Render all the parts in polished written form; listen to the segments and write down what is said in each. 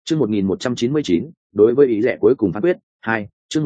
Chương 1199, đối với ý rẻ cuối cùng phán quyết, 2, chương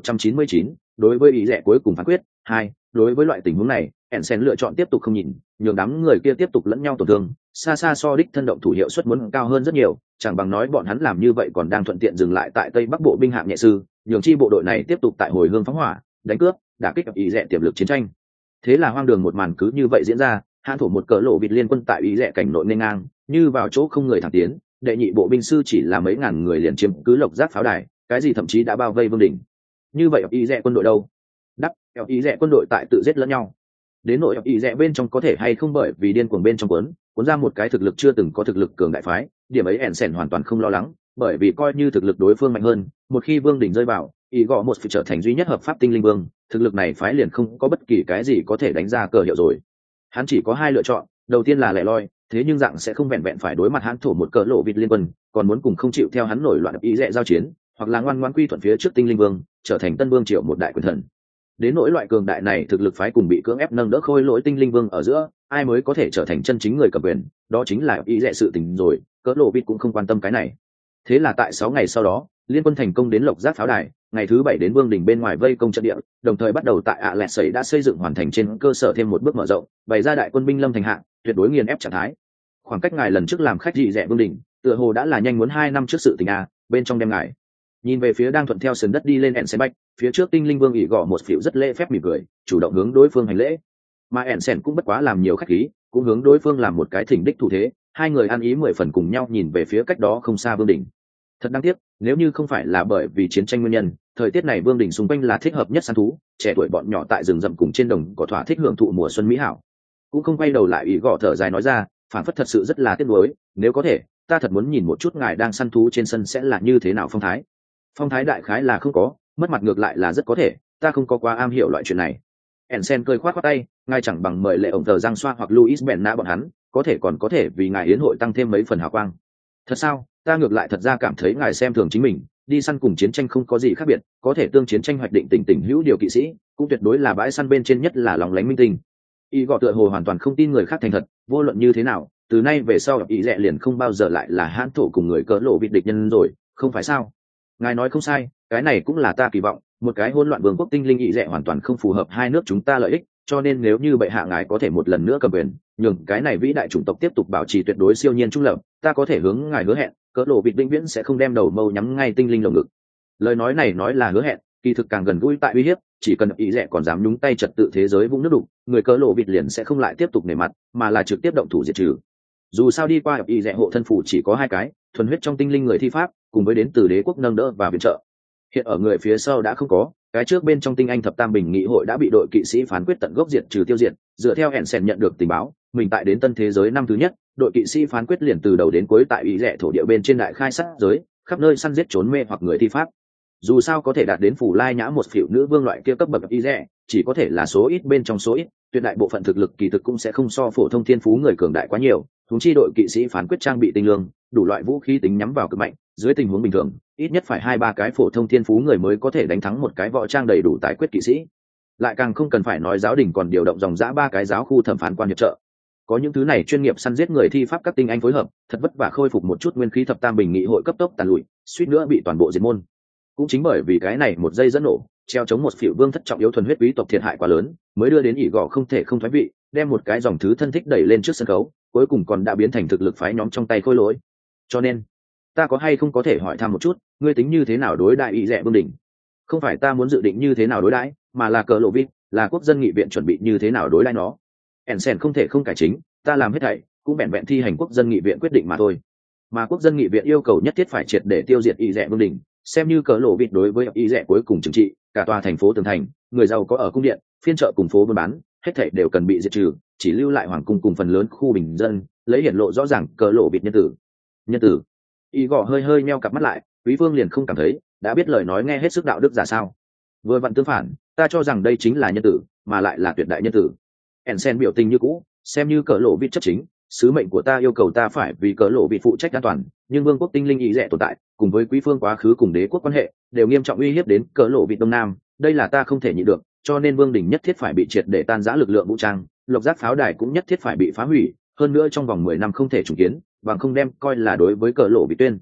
1199, đối với ý rẻ cuối cùng phán quyết, 2, đối với loại tình huống này, Ensen lựa chọn tiếp tục không nhìn, nhường đám người kia tiếp tục lẫn nhau tổn thương, xa xa so đích thân động thủ hiệu suất muốn cao hơn rất nhiều, chẳng bằng nói bọn hắn làm như vậy còn đang thuận tiện dừng lại tại Tây Bắc bộ binh hạng nhẹ sư, nhường chi bộ đội này tiếp tục tại hồi hương phóng hỏa, đánh cướp, đả kích ý rẻ tiềm lực chiến tranh. Thế là hoang đường một màn cứ như vậy diễn ra, hãn thổ một cỡ lộ vịt liên quân tại ý rẻ cảnh nội nên ngang, như vào chỗ không người thẳng tiến, đệ nhị bộ binh sư chỉ là mấy ngàn người liền chiếm cứ lộc giác pháo đài, cái gì thậm chí đã bao vây vương đỉnh. Như vậy ý rẻ quân đội đâu? Đắc, ý rẻ quân đội tại tự giết lẫn nhau. Đến nội ý rẻ bên trong có thể hay không bởi vì điên cuồng bên trong cuốn ra một cái thực lực chưa từng có thực lực cường đại phái, điểm ấy Ensen hoàn toàn không lo lắng, bởi vì coi như thực lực đối phương mạnh hơn, một khi vương đỉnh rơi vào, ý gõ một phải trở thành duy nhất hợp pháp tinh linh vương, thực lực này phái liền không có bất kỳ cái gì có thể đánh ra cờ hiệu rồi. Hắn chỉ có hai lựa chọn, đầu tiên là lẻ loi, thế nhưng dạng sẽ không vẹn vẹn phải đối mặt hãn thổ một cỡ lộ vịt liên quân, còn muốn cùng không chịu theo hắn nổi loạn ý rẻ giao chiến, hoặc là ngoan ngoãn quy thuận phía trước tinh linh vương, trở thành tân vương triệu một đại quyền thần. Đến nỗi loại cường đại này thực lực phái cùng bị cưỡng ép nâng đỡ khôi lỗi tinh linh vương ở giữa, ai mới có thể trở thành chân chính người cầm quyền, đó chính là ý rẻ sự tình rồi, cỡ lộ vịt cũng không quan tâm cái này. Thế là tại 6 ngày sau đó, liên quân thành công đến lộc giác pháo đài, ngày thứ 7 đến vương đỉnh bên ngoài vây công trận địa, đồng thời bắt đầu tại ạ lẹt sẩy đã xây dựng hoàn thành trên cơ sở thêm một bước mở rộng, bày ra đại quân binh lâm thành hạng, tuyệt đối nghiền ép trạng thái. Khoảng cách ngài lần trước làm khách dị rẻ vương đỉnh, tựa hồ đã là nhanh muốn 2 năm trước sự tình a, bên trong đem ngài nhìn về phía đang thuận theo sườn đất đi lên Ensen Bách, phía trước tinh linh vương ỉ gõ một phiểu rất lễ phép mỉm cười, chủ động hướng đối phương hành lễ. Mà Ensen cũng bất quá làm nhiều khách khí, cũng hướng đối phương làm một cái thỉnh đích thủ thế, hai người ăn ý 10 phần cùng nhau nhìn về phía cách đó không xa vương đỉnh. Thật đáng tiếc, nếu như không phải là bởi vì chiến tranh nguyên nhân, thời tiết này vương đỉnh xung quanh là thích hợp nhất săn thú, trẻ tuổi bọn nhỏ tại rừng rậm cùng trên đồng cỏ thỏa thích hưởng thụ mùa xuân mỹ hảo. Cũng không quay đầu lại ỉ gõ thở dài nói ra, phản phất thật sự rất là tiếc nuối, nếu có thể, ta thật muốn nhìn một chút ngài đang săn thú trên sân sẽ là như thế nào phong thái. Phong thái đại khái là không có, mất mặt ngược lại là rất có thể, ta không có quá am hiểu loại chuyện này. Ensen cười khoát khoát tay, ngài chẳng bằng mời lệ ổng tờ Giang Xoa hoặc Luis Benna bọn hắn, có thể còn có thể vì ngài yến hội tăng thêm mấy phần hào quang. Thật sao? Ta ngược lại thật ra cảm thấy ngài xem thường chính mình, đi săn cùng chiến tranh không có gì khác biệt, có thể tương chiến tranh hoạch định tình hữu điều kỵ sĩ, cũng tuyệt đối là bãi săn bên trên nhất là lòng lánh minh tinh. Y gọ tựa hồ hoàn toàn không tin người khác thành thật, vô luận như thế nào, từ nay về sau gặp ý rẻ liền không bao giờ lại là hãn thổ cùng người cỡ lộ vịt địch nhân rồi, không phải sao? Ngài nói không sai, cái này cũng là ta kỳ vọng, một cái hỗn loạn vương quốc tinh linh ý rẻ hoàn toàn không phù hợp hai nước chúng ta lợi ích, cho nên nếu như bệ hạ ngài có thể một lần nữa cầm quyền, nhường cái này vĩ đại chủng tộc tiếp tục bảo trì tuyệt đối siêu nhiên trung lập, ta có thể hướng ngài hứa hẹn, cỡ lộ vịt vĩnh viễn sẽ không đem đầu mâu nhắm ngay tinh linh lồng ngực. Lời nói này nói là hứa hẹn, kỳ thực càng gần gũi tại uy hiếp, chỉ cần ý rẻ còn dám nhúng tay trật tự thế giới vũng nước đục, người cỡ lộ vịt liền sẽ không lại tiếp tục nể mặt, mà là trực tiếp động thủ diệt trừ. Dù sao đi qua ý rẻ hộ thân phủ chỉ có hai cái, thuần huyết trong tinh linh người thi pháp, cùng với đến từ đế quốc nâng đỡ và viện trợ. Hiện ở người phía sau đã không có, cái trước bên trong tinh anh thập tam bình nghị hội đã bị đội kỵ sĩ phán quyết tận gốc diệt trừ tiêu diệt. Dựa theo Ensen nhận được tình báo, mình tại đến tân thế giới năm thứ nhất, đội kỵ sĩ phán quyết liền từ đầu đến cuối tại ý rẻ thổ địa bên trên đại khai sát giới, khắp nơi săn giết trốn mê hoặc người thi pháp. Dù sao có thể đạt đến phủ lai nhã một phiểu nữ vương loại kia cấp bậc ý rẻ, chỉ có thể là số ít bên trong số ít, tuyệt đại bộ phận thực lực kỳ thực cũng sẽ không so phổ thông thiên phú người cường đại quá nhiều. Huống chi đội kỵ sĩ phán quyết trang bị tinh lương, đủ loại vũ khí tính nhắm vào cực mạnh, dưới tình huống bình thường, ít nhất phải 2-3 cái phổ thông thiên phú người mới có thể đánh thắng một cái võ trang đầy đủ tài quyết kỵ sĩ. Lại càng không cần phải nói giáo đình còn điều động dòng dã 3 cái giáo khu thẩm phán quan hiệp trợ. Có những thứ này chuyên nghiệp săn giết người thi pháp các tinh anh phối hợp, thật vất vả khôi phục một chút nguyên khí thập tam bình nghị hội cấp tốc tàn lụi, suýt nữa bị toàn bộ diệt môn. Cũng chính bởi vì cái này một giây dẫn nổ, treo chống một phiểu vương thất trọng yếu thuần huyết quý tộc thiệt hại quá lớn, mới đưa đến ỷ gò không thể không thoái vị, đem một cái dòng thứ thân thích đẩy lên trước sân khấu, cuối cùng còn đã biến thành thực lực phái nhóm trong tay khôi lỗi. Cho nên, ta có hay không có thể hỏi thăm một chút, ngươi tính như thế nào đối đại ý rẻ vương đỉnh? Không phải ta muốn dự định như thế nào đối đãi, mà là cờ lộ vít, là quốc dân nghị viện chuẩn bị như thế nào đối đãi nó. Ensen không thể không cải chính, ta làm hết thảy, cũng vẹn vẹn thi hành quốc dân nghị viện quyết định mà thôi. Mà quốc dân nghị viện yêu cầu nhất thiết phải triệt để tiêu diệt ý rẻ vương đỉnh, xem như cờ lộ vít đối với ý rẻ cuối cùng trừng trị, cả tòa thành phố tường thành, người giàu có ở cung điện, phiên chợ cùng phố buôn bán, hết thảy đều cần bị diệt trừ, chỉ lưu lại hoàng cung cùng phần lớn khu bình dân, lấy hiển lộ rõ ràng cờ lộ vít nhân tử. Nhân tử. Y gò hơi meo cặp mắt lại, Quý Phương liền không cảm thấy, đã biết lời nói nghe hết sức đạo đức giả sao. Vừa vặn tương phản, ta cho rằng đây chính là nhân tử, mà lại là tuyệt đại nhân tử. Ensen biểu tình như cũ, xem như cỡ lộ vít chấp chính, sứ mệnh của ta yêu cầu ta phải vì cỡ lộ vít phụ trách an toàn, nhưng vương quốc tinh linh ý rẻ tồn tại, cùng với Quý Phương quá khứ cùng đế quốc quan hệ, đều nghiêm trọng uy hiếp đến cỡ lộ vít đông nam, đây là ta không thể nhịn được, cho nên vương đỉnh nhất thiết phải bị triệt để tan rã lực lượng vũ trang, lộc giác pháo đài cũng nhất thiết phải bị phá hủy, hơn nữa trong vòng 10 năm không thể trùng kiến, bằng không đem coi là đối với cỡ lộ vít tuyên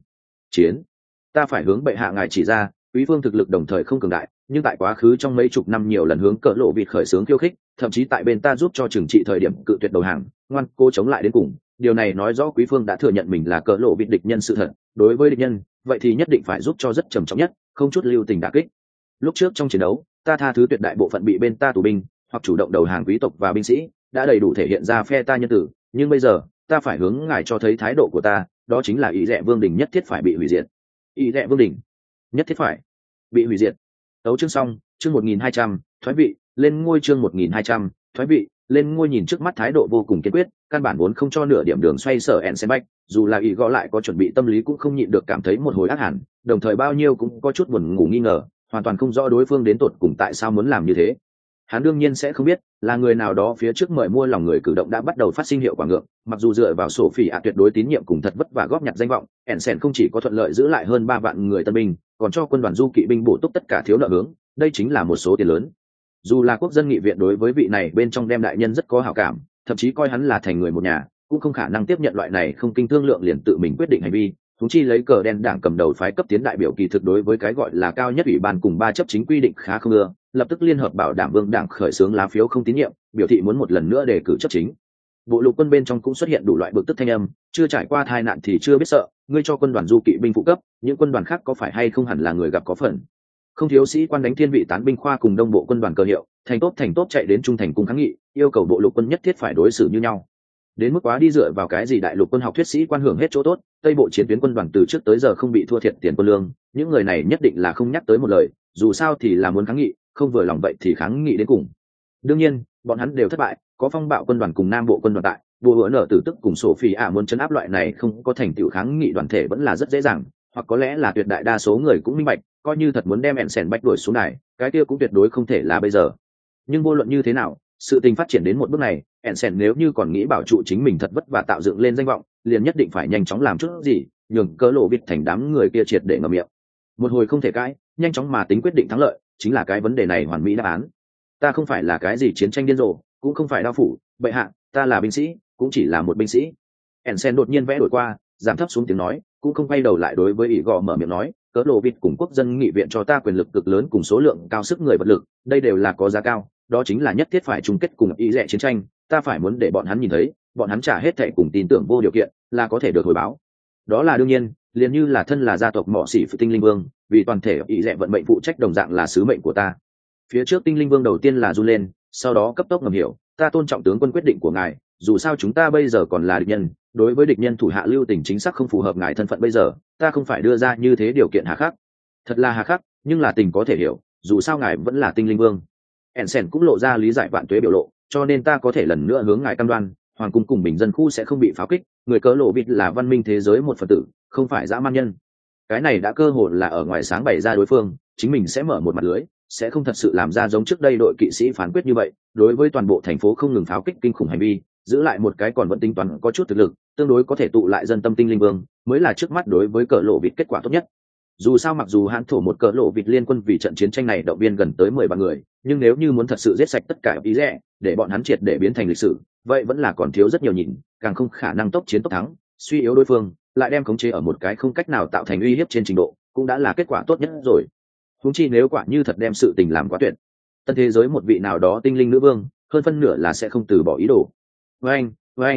chiến. Ta phải hướng bệ hạ ngài chỉ ra, quý phương thực lực đồng thời không cường đại, nhưng tại quá khứ trong mấy chục năm nhiều lần hướng cỡ lộ vịt khởi xướng khiêu khích, thậm chí tại bên ta giúp cho trừng trị thời điểm cự tuyệt đầu hàng, ngoan cố chống lại đến cùng. Điều này nói rõ quý phương đã thừa nhận mình là cỡ lộ vịt địch nhân sự thật. Đối với địch nhân, vậy thì nhất định phải giúp cho rất trầm trọng nhất, không chút lưu tình đả kích. Lúc trước trong chiến đấu, ta tha thứ tuyệt đại bộ phận bị bên ta tù binh hoặc chủ động đầu hàng quý tộc và binh sĩ, đã đầy đủ thể hiện ra phe ta nhân tử. Nhưng bây giờ, ta phải hướng ngài cho thấy thái độ của ta, đó chính là ý rẻ vương đình nhất thiết phải bị hủy diệt. Ý rẻ vương đình nhất thiết phải bị hủy diệt. Tấu chương xong, chương 1200, thoái vị, lên ngôi chương 1200, thoái vị, lên ngôi. Nhìn trước mắt thái độ vô cùng kiên quyết, căn bản vốn không cho nửa điểm đường xoay sở Ensenbeck, dù là ý gõ lại có chuẩn bị tâm lý cũng không nhịn được cảm thấy một hồi ác hẳn, đồng thời bao nhiêu cũng có chút buồn ngủ nghi ngờ, hoàn toàn không rõ đối phương đến tột cùng tại sao muốn làm như thế. Hắn đương nhiên sẽ không biết là người nào đó phía trước mời mua lòng người cử động đã bắt đầu phát sinh hiệu quả ngược. Mặc dù dựa vào sổ phỉ tuyệt đối tín nhiệm cùng thật vất vả góp nhặt danh vọng, Ensen không chỉ có thuận lợi giữ lại hơn 3 vạn người tân binh, còn cho quân đoàn du kỵ binh bổ túc tất cả thiếu nợ hướng. Đây chính là một số tiền lớn. Dù là quốc dân nghị viện đối với vị này bên trong đem đại nhân rất có hảo cảm, thậm chí coi hắn là thành người một nhà, cũng không khả năng tiếp nhận loại này không kinh thương lượng liền tự mình quyết định hành vi. Chúng chi lấy cờ đen đảng cầm đầu phái cấp tiến đại biểu kỳ thực đối với cái gọi là cao nhất ủy ban cùng 3 chấp chính quy định khá không ưa, lập tức liên hợp bảo đảm vương đảng khởi xướng lá phiếu không tín nhiệm, biểu thị muốn một lần nữa đề cử chấp chính. Bộ lục quân bên trong cũng xuất hiện đủ loại bực tức thanh âm, chưa trải qua tai nạn thì chưa biết sợ, ngươi cho quân đoàn du kỵ binh phụ cấp, những quân đoàn khác có phải hay không hẳn là người gặp có phần. Không thiếu sĩ quan đánh thiên vị tán binh khoa cùng đông bộ quân đoàn cờ hiệu, thành tốt chạy đến trung thành cung kháng nghị, yêu cầu bộ lục quân nhất thiết phải đối xử như nhau. Đến mức quá đi dựa vào cái gì đại lục quân học thuyết sĩ quan hưởng hết chỗ tốt, tây bộ chiến tuyến quân đoàn từ trước tới giờ không bị thua thiệt tiền quân lương, những người này nhất định là không nhắc tới một lời, dù sao thì là muốn kháng nghị, không vừa lòng vậy thì kháng nghị đến cùng. Đương nhiên, bọn hắn đều thất bại, có phong bạo quân đoàn cùng nam bộ quân đoàn tại, bộ hứa nở tử tức cùng sổ phi muốn chấn áp loại này không có thành tựu kháng nghị đoàn thể vẫn là rất dễ dàng, hoặc có lẽ là tuyệt đại đa số người cũng minh bạch, coi như thật muốn đem Ensenbeck đuổi xuống đài, cái kia cũng tuyệt đối không thể là bây giờ. Nhưng vô luận như thế nào, sự tình phát triển đến một bước này, Ensen nếu như còn nghĩ bảo trụ chính mình thật vất vả tạo dựng lên danh vọng, liền nhất định phải nhanh chóng làm chút gì, nhường cỡ lộ vịt thành đám người kia triệt để ngậm miệng. Một hồi không thể cãi, nhanh chóng mà tính quyết định thắng lợi, chính là cái vấn đề này hoàn mỹ đáp án. Ta không phải là cái gì chiến tranh điên rồ, cũng không phải đao phủ, bệ hạ, ta là binh sĩ, cũng chỉ là một binh sĩ. Ensen đột nhiên vẽ đổi qua, giảm thấp xuống tiếng nói, cũng không quay đầu lại đối với ỷ gò mở miệng nói, cỡ lộ vịt cùng quốc dân nghị viện cho ta quyền lực cực lớn cùng số lượng cao sức người vật lực, đây đều là có giá cao, đó chính là nhất thiết phải chung kết cùng ý rẻ chiến tranh, ta phải muốn để bọn hắn nhìn thấy, bọn hắn trả hết thệ cùng tin tưởng vô điều kiện là có thể được hồi báo. Đó là đương nhiên, liền như là thân là gia tộc mọ xỉ phụ tinh linh vương, vì toàn thể ý rẻ vận mệnh phụ trách đồng dạng là sứ mệnh của ta. Phía trước tinh linh vương đầu tiên là run lên, sau đó cấp tốc ngầm hiểu, ta tôn trọng tướng quân quyết định của ngài, dù sao chúng ta bây giờ còn là địch nhân, đối với địch nhân thủ hạ lưu tình chính xác không phù hợp ngài thân phận bây giờ, ta không phải đưa ra như thế điều kiện hà khắc. Thật là hà khắc, nhưng là tình có thể hiểu, dù sao ngài vẫn là tinh linh vương. Ensen cũng lộ ra lý giải vạn tuế biểu lộ, cho nên ta có thể lần nữa hướng ngài cam đoan, hoàng cung cùng bình dân khu sẽ không bị pháo kích, người cỡ lộ vịt là văn minh thế giới một phần tử, không phải dã man nhân. Cái này đã cơ hội là ở ngoài sáng bày ra đối phương, chính mình sẽ mở một mặt lưới, sẽ không thật sự làm ra giống trước đây đội kỵ sĩ phán quyết như vậy, đối với toàn bộ thành phố không ngừng pháo kích kinh khủng hành vi, giữ lại một cái còn vẫn tính toán có chút thực lực, tương đối có thể tụ lại dân tâm tinh linh vương, mới là trước mắt đối với cỡ lộ vịt kết quả tốt nhất. Dù sao mặc dù hãn thổ một cỡ lộ vịt liên quân vì trận chiến tranh này động viên gần tới 10 vạn người, nhưng nếu như muốn thật sự giết sạch tất cả ý rẻ, để bọn hắn triệt để biến thành lịch sử, vậy vẫn là còn thiếu rất nhiều nhìn, càng không khả năng tốc chiến tốc thắng, suy yếu đối phương, lại đem khống chế ở một cái không cách nào tạo thành uy hiếp trên trình độ, cũng đã là kết quả tốt nhất rồi. Huống chi nếu quả như thật đem sự tình làm quá tuyệt, tân thế giới một vị nào đó tinh linh nữ vương, hơn phân nửa là sẽ không từ bỏ ý đồ. Vâng,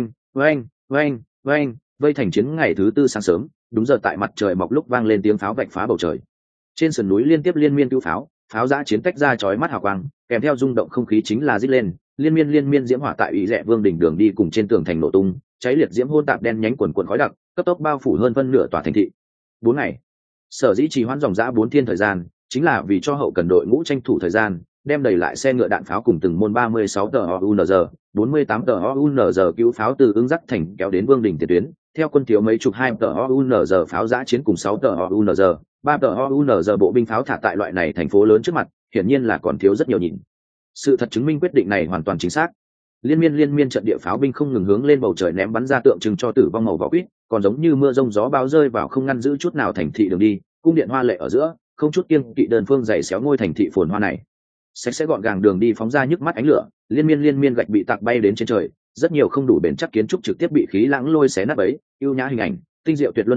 vây thành chiến ngày thứ tư sáng sớm, đúng giờ tại mặt trời mọc lúc vang lên tiếng pháo vạch phá bầu trời. Trên sườn núi liên tiếp liên miên cứu pháo, pháo giã chiến tách ra chói mắt hào quang, kèm theo rung động không khí chính là rít lên, liên miên diễm hỏa tại ủy rẽ vương đỉnh đường đi cùng trên tường thành nổ tung, cháy liệt diễm hôn tạp đen nhánh quần quần khói đặc, cấp tốc bao phủ hơn phân nửa tòa thành thị. 4 ngày. Sở dĩ trì hoãn dòng dã 4 thiên thời gian, chính là vì cho hậu cần đội ngũ tranh thủ thời gian, đem đầy lại xe ngựa đạn pháo cùng từng môn 36 tờ OUNZ, 48 tờ OUNZ cứu pháo từ ứng dắt thành kéo đến vương đỉnh tiền tuyến, theo quân thiếu mấy chục 2 tờ OUNZ pháo giã chiến cùng 6 tờ OUNZ, 3 tờ OUNZ bộ binh pháo thả tại loại này thành phố lớn trước mặt, hiển nhiên là còn thiếu rất nhiều nhìn. Sự thật chứng minh quyết định này hoàn toàn chính xác. Liên miên trận địa pháo binh không ngừng hướng lên bầu trời ném bắn ra tượng trưng cho tử vong màu vỏ quýt, còn giống như mưa rông gió bão rơi vào không ngăn giữ chút nào thành thị đường đi, cung điện hoa lệ ở giữa, không chút kiêng kỵ đơn phương dày xéo ngôi thành thị phồn hoa này. Sạch sẽ gọn gàng đường đi phóng ra nhức mắt ánh lửa, liên miên gạch bị tạc bay đến trên trời, rất nhiều không đủ bền chắc kiến trúc trực tiếp bị khí lãng lôi xé nát bấy, ưu nhã hình ảnh, tinh diệu tuyệt luân đình viện,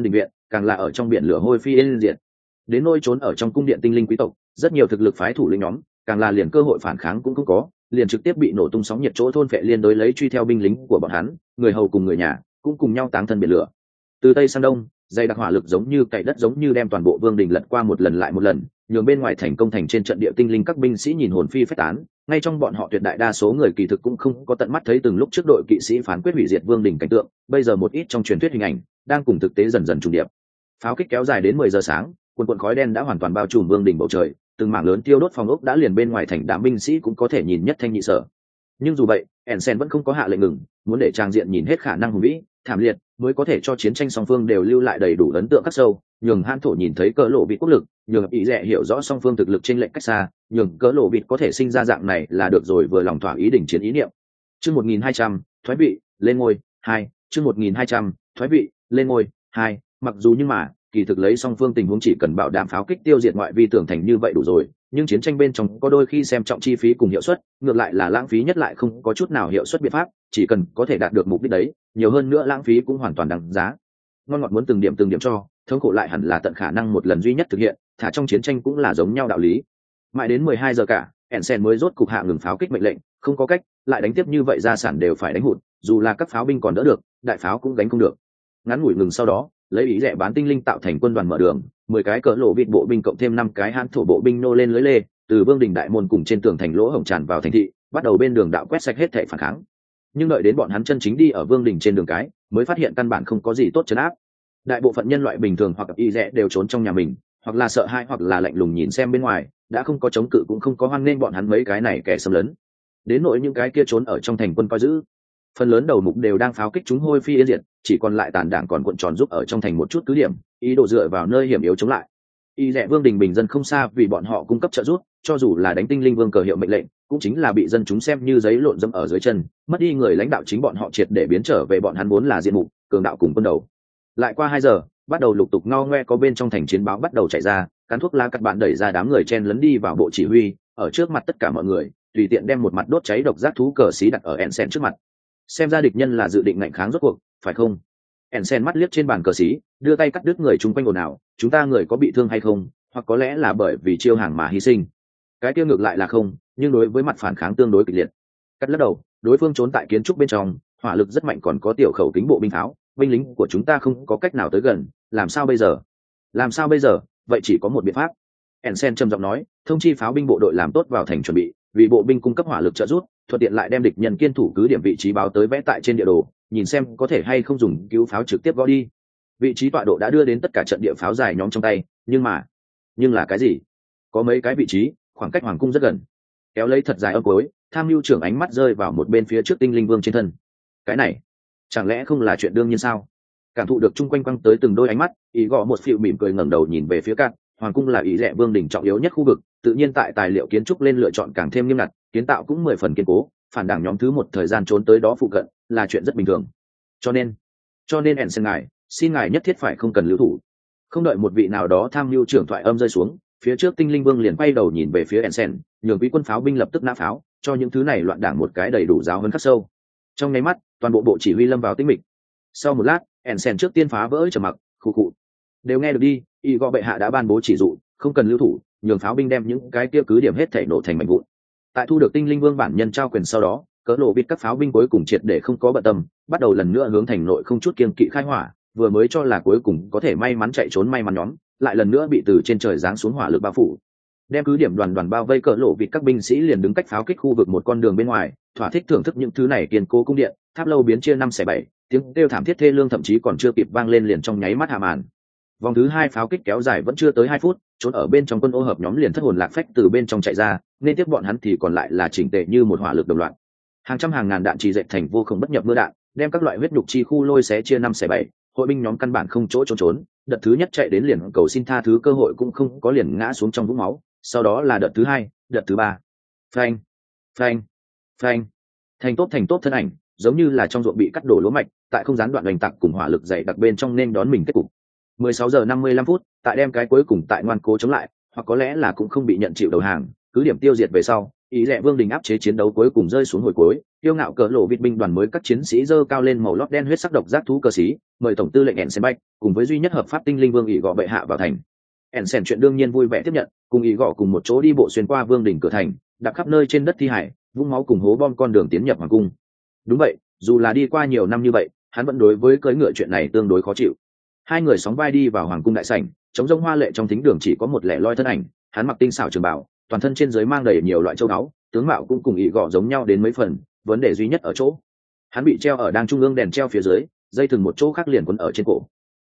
càng là ở trong biển lửa hôi phi yên diệt. Đến nôi trốn ở trong cung điện tinh linh quý tộc, rất nhiều thực lực phái thủ lĩnh nhóm càng là liền cơ hội phản kháng cũng không có, liền trực tiếp bị nổ tung sóng nhiệt chỗ thôn phệ liên đối lấy truy theo binh lính của bọn hắn, người hầu cùng người nhà cũng cùng nhau táng thân biển lửa. Từ tây sang đông, dày đặc hỏa lực giống như cày đất, giống như đem toàn bộ vương đình lật qua một lần lại một lần, nhường bên ngoài thành công thành trên trận địa tinh linh các binh sĩ nhìn hồn phi phách tán. Ngay trong bọn họ tuyệt đại đa số người kỳ thực cũng không có tận mắt thấy từng lúc trước đội kỵ sĩ phán quyết hủy diệt vương đình cảnh tượng, bây giờ một ít trong truyền thuyết hình ảnh đang cùng thực tế dần dần trùng điệp. Pháo kích kéo dài đến 10 giờ sáng, cuồn khói đen đã hoàn toàn bao trùm vương đình bầu trời, từng mảng lớn tiêu đốt phòng ốc đã liền bên ngoài thành đám binh sĩ cũng có thể nhìn nhất thanh nhị sở. Nhưng dù vậy, Ensen vẫn không có hạ lệnh ngừng, muốn để trang diện nhìn hết khả năng hùng vĩ thảm liệt mới có thể cho chiến tranh song phương đều lưu lại đầy đủ ấn tượng khắc sâu, nhường hãn thổ nhìn thấy cỡ lộ vịt quốc lực, nhường ý rẻ hiểu rõ song phương thực lực trên lệnh cách xa, nhường cỡ lộ vịt có thể sinh ra dạng này là được rồi, vừa lòng thỏa ý đỉnh chiến ý niệm. Chương 1200, thoái vị lên ngôi 2, chương 1200, thoái vị lên ngôi 2. Mặc dù nhưng mà kỳ thực lấy song phương tình huống chỉ cần bảo đảm pháo kích tiêu diệt ngoại vi tường thành như vậy đủ rồi, nhưng chiến tranh bên trong có đôi khi xem trọng chi phí cùng hiệu suất, ngược lại là lãng phí nhất lại không có chút nào hiệu suất biện pháp, chỉ cần có thể đạt được mục đích đấy, nhiều hơn nữa lãng phí cũng hoàn toàn đáng giá. Ngon ngọt muốn từng điểm cho, thống khổ lại hẳn là tận khả năng một lần duy nhất thực hiện, thả trong chiến tranh cũng là giống nhau đạo lý. Mãi đến 12 giờ cả, Ensen mới rốt cục hạ ngừng pháo kích mệnh lệnh, không có cách, lại đánh tiếp như vậy gia sản đều phải đánh hụt, dù là các pháo binh còn đỡ được, đại pháo cũng gánh không được. Ngắn ngủi ngừng sau đó, lấy ý rẻ bán tinh linh tạo thành quân đoàn mở đường, 10 cái cỡ lộ vịt bộ binh cộng thêm 5 cái hãn thổ bộ binh nô lên lưới lê, từ vương đình đại môn cùng trên tường thành lỗ hổng tràn vào thành thị, bắt đầu bên đường đạo quét sạch hết thảy phản kháng. Nhưng đợi đến bọn hắn chân chính đi ở vương đình trên đường cái, mới phát hiện căn bản không có gì tốt trấn áp. Đại bộ phận nhân loại bình thường hoặc y rẻ đều trốn trong nhà mình, hoặc là sợ hãi hoặc là lạnh lùng nhìn xem bên ngoài, đã không có chống cự cũng không có hoan nghênh bọn hắn mấy cái này kẻ xâm lấn. Đến nỗi những cái kia trốn ở trong thành quân coi giữ, phần lớn đầu mục đều đang pháo kích chúng hôi phi yên diệt, chỉ còn lại tàn đảng còn cuộn tròn giúp ở trong thành một chút cứ điểm, ý đồ dựa vào nơi hiểm yếu chống lại. Y rẻ vương đình bình dân không xa vì bọn họ cung cấp trợ giúp, cho dù là đánh tinh linh vương cờ hiệu mệnh lệnh, cũng chính là bị dân chúng xem như giấy lộn dẫm ở dưới chân, mất đi người lãnh đạo chính bọn họ triệt để biến trở về bọn hắn vốn là diện mục cường đạo cùng quân đầu. Lại qua 2 giờ, bắt đầu lục tục ngao ngoe có bên trong thành chiến báo bắt đầu chạy ra, cán thuốc lá cắt bạn đẩy ra đám người chen lấn đi vào bộ chỉ huy, ở trước mặt tất cả mọi người, tùy tiện đem một mặt đốt cháy độc giác thú cờ xí đặt ở Ensen trước mặt. Xem ra địch nhân là dự định ngạnh kháng rốt cuộc, phải không? Ensen mắt liếc trên bàn cờ xí, đưa tay cắt đứt người chung quanh ồn ào, chúng ta người có bị thương hay không, hoặc có lẽ là bởi vì chiêu hàng mà hy sinh. Cái kia ngược lại là không, nhưng đối với mặt phản kháng tương đối kịch liệt. Cắt lắc đầu, đối phương trốn tại kiến trúc bên trong, hỏa lực rất mạnh, còn có tiểu khẩu kính bộ binh pháo, binh lính của chúng ta không có cách nào tới gần, làm sao bây giờ? Làm sao bây giờ? Vậy chỉ có một biện pháp. Ensen trầm giọng nói, thông chi pháo binh bộ đội làm tốt vào thành chuẩn bị, vì bộ binh cung cấp hỏa lực trợ giúp, thuận tiện lại đem địch nhân kiên thủ cứ điểm vị trí báo tới vẽ tại trên địa đồ, nhìn xem có thể hay không dùng cứu pháo trực tiếp gõ đi. Vị trí tọa độ đã đưa đến tất cả trận địa pháo dài nhóm trong tay, nhưng là cái gì? Có mấy cái vị trí, khoảng cách hoàng cung rất gần. Kéo lấy thật dài âm cuối, tham mưu trưởng ánh mắt rơi vào một bên phía trước tinh linh vương trên thân. Cái này, chẳng lẽ không là chuyện đương nhiên sao? Cảm thụ được chung quanh quăng tới từng đôi ánh mắt, ý gõ một phiêu mỉm cười ngẩng đầu nhìn về phía cạn. Hoàng cung là ý rẻ vương đỉnh trọng yếu nhất khu vực, tự nhiên tại tài liệu kiến trúc lên lựa chọn càng thêm nghiêm ngặt, kiến tạo cũng 10 phần kiên cố, phản đảng nhóm thứ một thời gian trốn tới đó phụ cận là chuyện rất bình thường. Cho nên Ensen ngài, xin ngài nhất thiết phải không cần lưu thủ. Không đợi một vị nào đó tham mưu trưởng thoại âm rơi xuống, phía trước tinh linh vương liền quay đầu nhìn về phía Ensen, nhường quý quân pháo binh lập tức nã pháo, cho những thứ này loạn đảng một cái đầy đủ giáo hơn khắc sâu. Trong nháy mắt, toàn bộ bộ chỉ huy lâm vào tĩnh mịch. Sau một lát, Ensen trước tiên phá vỡ trầm mặc, khụ khụ. Đều nghe được đi, y gọ bệ hạ đã ban bố chỉ dụ, không cần lưu thủ, nhường pháo binh đem những cái kia cứ điểm hết thảy nổ thành mảnh vụn. Tại thu được tinh linh vương bản nhân trao quyền sau đó, cỡ lộ vịt các pháo binh cuối cùng triệt để không có bận tâm, bắt đầu lần nữa hướng thành nội không chút kiêng kỵ khai hỏa, vừa mới cho là cuối cùng có thể may mắn chạy trốn may mắn nhóm, lại lần nữa bị từ trên trời giáng xuống hỏa lực bao phủ. Đem cứ điểm đoàn đoàn bao vây cỡ lộ vịt các binh sĩ liền đứng cách pháo kích khu vực một con đường bên ngoài, thỏa thích thưởng thức những thứ này kiên cố cung điện, tháp lâu biến chia 5/7, tiếng kêu thảm thiết thê lương thậm chí còn chưa kịp vang lên liền trong nháy mắt hạ màn. Vòng thứ 2 pháo kích kéo dài vẫn chưa tới 2 phút, trốn ở bên trong quân ô hợp nhóm liền thất hồn lạc phách từ bên trong chạy ra, nên tiếp bọn hắn thì còn lại là chỉnh tề như một hỏa lực đồng loạt. Hàng trăm hàng ngàn đạn trì dệt thành vô cùng bất nhập mưa đạn, đem các loại huyết nhục chi khu lôi xé chia 5/7, hội binh nhóm căn bản không chỗ trốn, đợt thứ nhất chạy đến liền cầu xin tha thứ cơ hội cũng không có, liền ngã xuống trong vũng máu, sau đó là đợt thứ 2, đợt thứ 3. Phanh, phanh, phanh. Thành tốt thân ảnh, giống như là trong ruộng bị cắt đổ lúa mạch, tại không gián đoạn đánh tặc cùng hỏa lực dày đặc bên trong nên đón mình kết cục. 16 giờ 55 phút, tại đem cái cuối cùng tại ngoan cố chống lại, hoặc có lẽ là cũng không bị nhận chịu đầu hàng, cứ điểm tiêu diệt về sau, ý rẽ vương đình áp chế chiến đấu cuối cùng rơi xuống hồi cuối, yêu ngạo cỡ lộ vịt binh đoàn mới các chiến sĩ dơ cao lên màu lót đen huyết sắc độc giác thú cờ xí, mời tổng tư lệnh Ensenbach cùng với duy nhất hợp pháp tinh linh vương ỷ gọ bệ hạ vào thành. Ensen chuyện đương nhiên vui vẻ tiếp nhận, cùng ỷ gọ cùng một chỗ đi bộ xuyên qua vương đình cửa thành, đạp khắp nơi trên đất thi hải, vung máu cùng hố bom con đường tiến nhập hoàng cung. Đúng vậy, dù là đi qua nhiều năm như vậy, hắn vẫn đối với cưỡi ngựa chuyện này tương đối khó chịu. Hai người sóng vai đi vào hoàng cung đại sảnh, trống rỗng hoa lệ trong thính đường chỉ có một lẻ loi thân ảnh, hắn mặc tinh xảo trường bào, toàn thân trên dưới mang đầy nhiều loại châu báu, tướng mạo cũng cùng ỷ gọ giống nhau đến mấy phần, vấn đề duy nhất ở chỗ hắn bị treo ở đang trung ương đèn treo phía dưới, dây thừng một chỗ khác liền quấn ở trên cổ.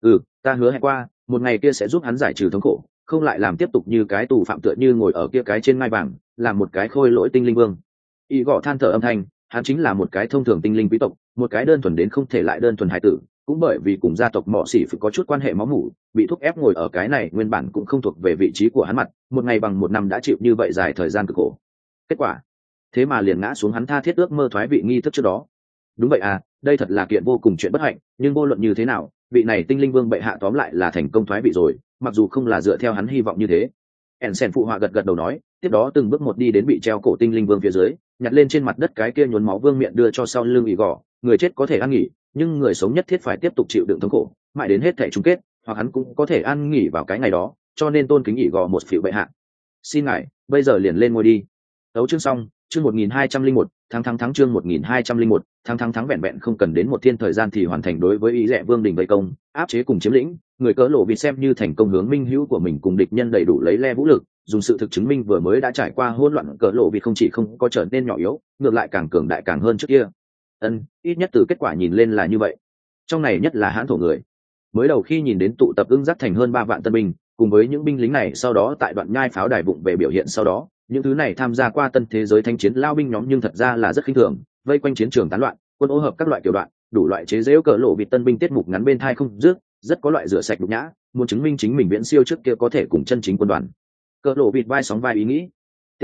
Ta hứa hẹn qua, một ngày kia sẽ giúp hắn giải trừ thống khổ, không lại làm tiếp tục như cái tù phạm tựa như ngồi ở kia cái trên ngai vàng, làm một cái khôi lỗi tinh linh vương. Ỷ gọ than thở âm thanh, hắn chính là một cái thông thường tinh linh quý tộc, một cái đơn thuần đến không thể lại đơn thuần hải tử, cũng bởi vì cùng gia tộc mọ xỉ phải có chút quan hệ máu mủ, bị thúc ép ngồi ở cái này nguyên bản cũng không thuộc về vị trí của hắn mặt, một ngày bằng một năm đã chịu như vậy dài thời gian cực khổ. Kết quả thế mà liền ngã xuống hắn tha thiết ước mơ thoái vị nghi thức trước đó. Đúng vậy à, đây thật là kiện vô cùng chuyện bất hạnh, nhưng vô luận như thế nào, vị này tinh linh vương bệ hạ tóm lại là thành công thoái vị rồi, mặc dù không là dựa theo hắn hy vọng như thế. Ensen phụ họa gật gật đầu nói, tiếp đó từng bước một đi đến bị treo cổ tinh linh vương phía dưới, nhặt lên trên mặt đất cái kia nhuốm máu vương miện đưa cho sau lưng ỷ gò. Người chết có thể an nghỉ, nhưng người sống nhất thiết phải tiếp tục chịu đựng thống khổ, mãi đến hết thể chung kết, hoặc hắn cũng có thể an nghỉ vào cái ngày đó, cho nên tôn kính ỷ gò một phiểu bệ hạ. Xin ngài bây giờ liền lên ngôi đi. Đấu chương xong, chương 1201, thắng chương 1201, thắng vẹn vẹn không cần đến một thiên thời gian thì hoàn thành đối với ý rẻ vương đình vây công, áp chế cùng chiếm lĩnh, người cỡ lộ vịt xem như thành công hướng minh hữu của mình cùng địch nhân đầy đủ lấy le vũ lực, dùng sự thực chứng minh vừa mới đã trải qua hỗn loạn cỡ lộ vịt không chỉ không có trở nên nhỏ yếu, ngược lại càng cường đại càng hơn trước kia. Ít nhất từ kết quả nhìn lên là như vậy. Trong này nhất là hãn thổ người. Mới đầu khi nhìn đến tụ tập ưng dắt thành hơn 3 vạn tân binh, cùng với những binh lính này sau đó tại đoạn nhai pháo đài vụng về biểu hiện sau đó, những thứ này tham gia qua tân thế giới thanh chiến lao binh nhóm nhưng thật ra là rất khinh thường, vây quanh chiến trường tán loạn, quân ô hợp các loại kiểu đoạn, đủ loại chế giễu cỡ lộ vịt tân binh tiết mục ngắn bên thai không dứt, rất có loại rửa sạch nhục nhã, muốn chứng minh chính mình viễn siêu trước kia có thể cùng chân chính quân đoàn. Cỡ lộ vịt vai sóng vai ý nghĩ. Tiếp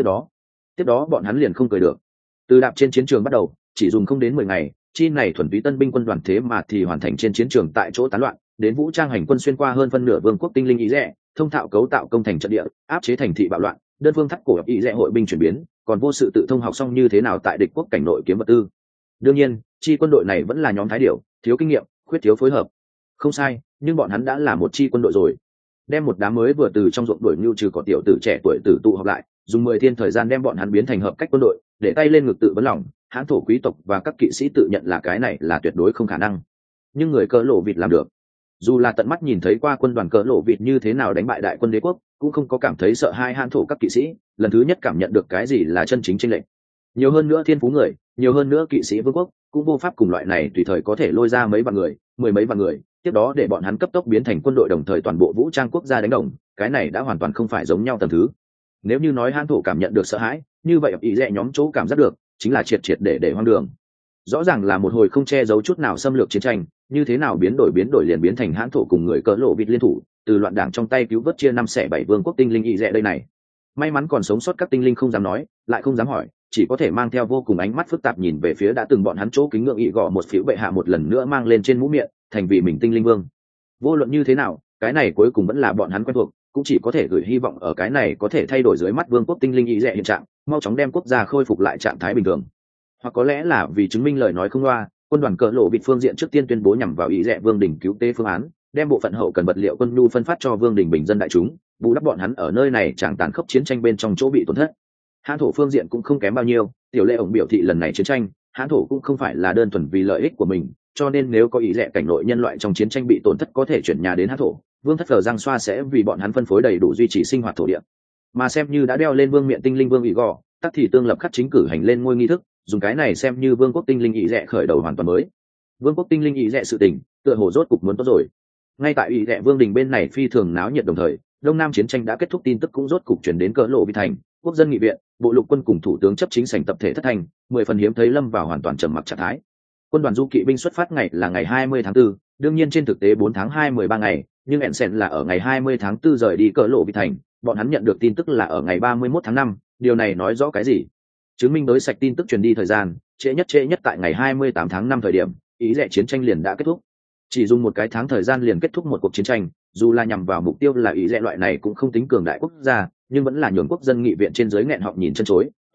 đó bọn hắn liền không cười được. Từ đạp trên chiến trường bắt đầu, chỉ dùng không đến 10 ngày, chi này thuần túy tân binh quân đoàn thế mà thì hoàn thành trên chiến trường tại chỗ tán loạn, đến vũ trang hành quân xuyên qua hơn phân nửa vương quốc tinh linh ý rẻ, thông thạo cấu tạo công thành trận địa, áp chế thành thị bạo loạn, đơn phương thắt cổ ý rẻ hội binh chuyển biến, còn vô sự tự thông học xong như thế nào tại địch quốc cảnh nội kiếm vật tư. Đương nhiên, chi quân đội này vẫn là nhóm thái điểu, thiếu kinh nghiệm, khuyết thiếu phối hợp. Không sai, nhưng bọn hắn đã là một chi quân đội rồi. Đem một đám mới vừa từ trong ruộng đuổi nhu trừ cỏ tiểu tử trẻ tuổi tử tụ họp lại, dùng 10 thiên thời gian đem bọn hắn biến thành hợp cách quân đội, để tay lên ngực tự vấn lòng, hãn thổ quý tộc và các kỵ sĩ tự nhận là cái này là tuyệt đối không khả năng. Nhưng người cỡ lộ vịt làm được. Dù là tận mắt nhìn thấy qua quân đoàn cỡ lộ vịt như thế nào đánh bại đại quân đế quốc, cũng không có cảm thấy sợ hai hãn thổ các kỵ sĩ, lần thứ nhất cảm nhận được cái gì là chân chính chênh lệch. Nhiều hơn nữa thiên phú người, nhiều hơn nữa kỵ sĩ vương quốc, cũng vô pháp cùng loại này tùy thời có thể lôi ra mấy vạn người, mười mấy vạn người, tiếp đó để bọn hắn cấp tốc biến thành quân đội đồng thời toàn bộ vũ trang quốc gia đánh đồng, cái này đã hoàn toàn không phải giống nhau tầm thứ. Nếu như nói hãn thổ cảm nhận được sợ hãi, như vậy ý rẻ nhóm chỗ cảm giác được chính là triệt để hoang đường. Rõ ràng là một hồi không che giấu chút nào xâm lược chiến tranh, như thế nào biến đổi liền biến thành hãn thổ cùng người cỡ lộ vịt liên thủ, từ loạn đảng trong tay cứu vớt chia 5/7 vương quốc tinh linh ý rẻ đây này. May mắn còn sống sót các tinh linh không dám nói, lại không dám hỏi, chỉ có thể mang theo vô cùng ánh mắt phức tạp nhìn về phía đã từng bọn hắn chỗ kính ngưỡng ỷ gọ một phiếu bệ hạ một lần nữa mang lên trên mũ miệng, thành vị mình tinh linh vương. Vô luận như thế nào, cái này cuối cùng vẫn là bọn hắn quen thuộc, cũng chỉ có thể gửi hy vọng ở cái này có thể thay đổi dưới mắt vương quốc tinh linh ý rẻ hiện trạng, mau chóng đem quốc gia khôi phục lại trạng thái bình thường. Hoặc có lẽ là vì chứng minh lời nói không loa, quân đoàn cỡ lộ vịt phương diện trước tiên tuyên bố nhằm vào ý rẻ vương đỉnh cứu tế phương án, đem bộ phận hậu cần vật liệu quân nhu phân phát cho vương đỉnh bình dân đại chúng, bù đắp bọn hắn ở nơi này chẳng tàn khốc chiến tranh bên trong chỗ bị tổn thất. Hãn thổ phương diện cũng không kém bao nhiêu, tiểu lệ ổng biểu thị lần này chiến tranh, hãn thổ cũng không phải là đơn thuần vì lợi ích của mình, cho nên nếu có ý rẻ cảnh nội nhân loại trong chiến tranh bị tổn thất có thể chuyển nhà đến hãn thổ, vương thất cờ giang xoa sẽ vì bọn hắn phân phối đầy đủ duy trì sinh hoạt thổ địa. Mà xem như đã đeo lên vương miện tinh linh vương ỷ gò, tắc thì tương lập khắc chính cử hành lên ngôi nghi thức, dùng cái này xem như vương quốc tinh linh ý rẻ khởi đầu hoàn toàn mới. Vương quốc tinh linh ý rẻ sự tình, tựa hồ rốt cục muốn tốt rồi. Ngay tại ý rẻ vương đình bên này phi thường náo nhiệt đồng thời, đông nam chiến tranh đã kết thúc tin tức cũng rốt cục chuyển đến cỡ lộ vi thành, quốc dân nghị viện, bộ lục quân cùng thủ tướng chấp chính sảnh tập thể thất thành, 10 phần hiếm thấy lâm vào hoàn toàn trầm mặc trạng thái. Quân đoàn du kỵ binh xuất phát ngày là ngày 20 tháng 4, đương nhiên trên thực tế 4 tháng 2 13 ngày, nhưng Ensen là ở ngày 20 tháng 4 rời đi cỡ lộ vi thành, bọn hắn nhận được tin tức là ở ngày 31 tháng 5, điều này nói rõ cái gì? Chứng minh đối sạch tin tức truyền đi thời gian, trễ nhất tại ngày 28 tháng 5 thời điểm, ý rẻ chiến tranh liền đã kết thúc. Chỉ dùng một cái tháng thời gian liền kết thúc một cuộc chiến tranh, dù là nhằm vào mục tiêu là ý rẻ loại này cũng không tính cường đại quốc gia, nhưng vẫn là nhường quốc dân nghị viện trên dưới nghẹn họng nhìn chân chối,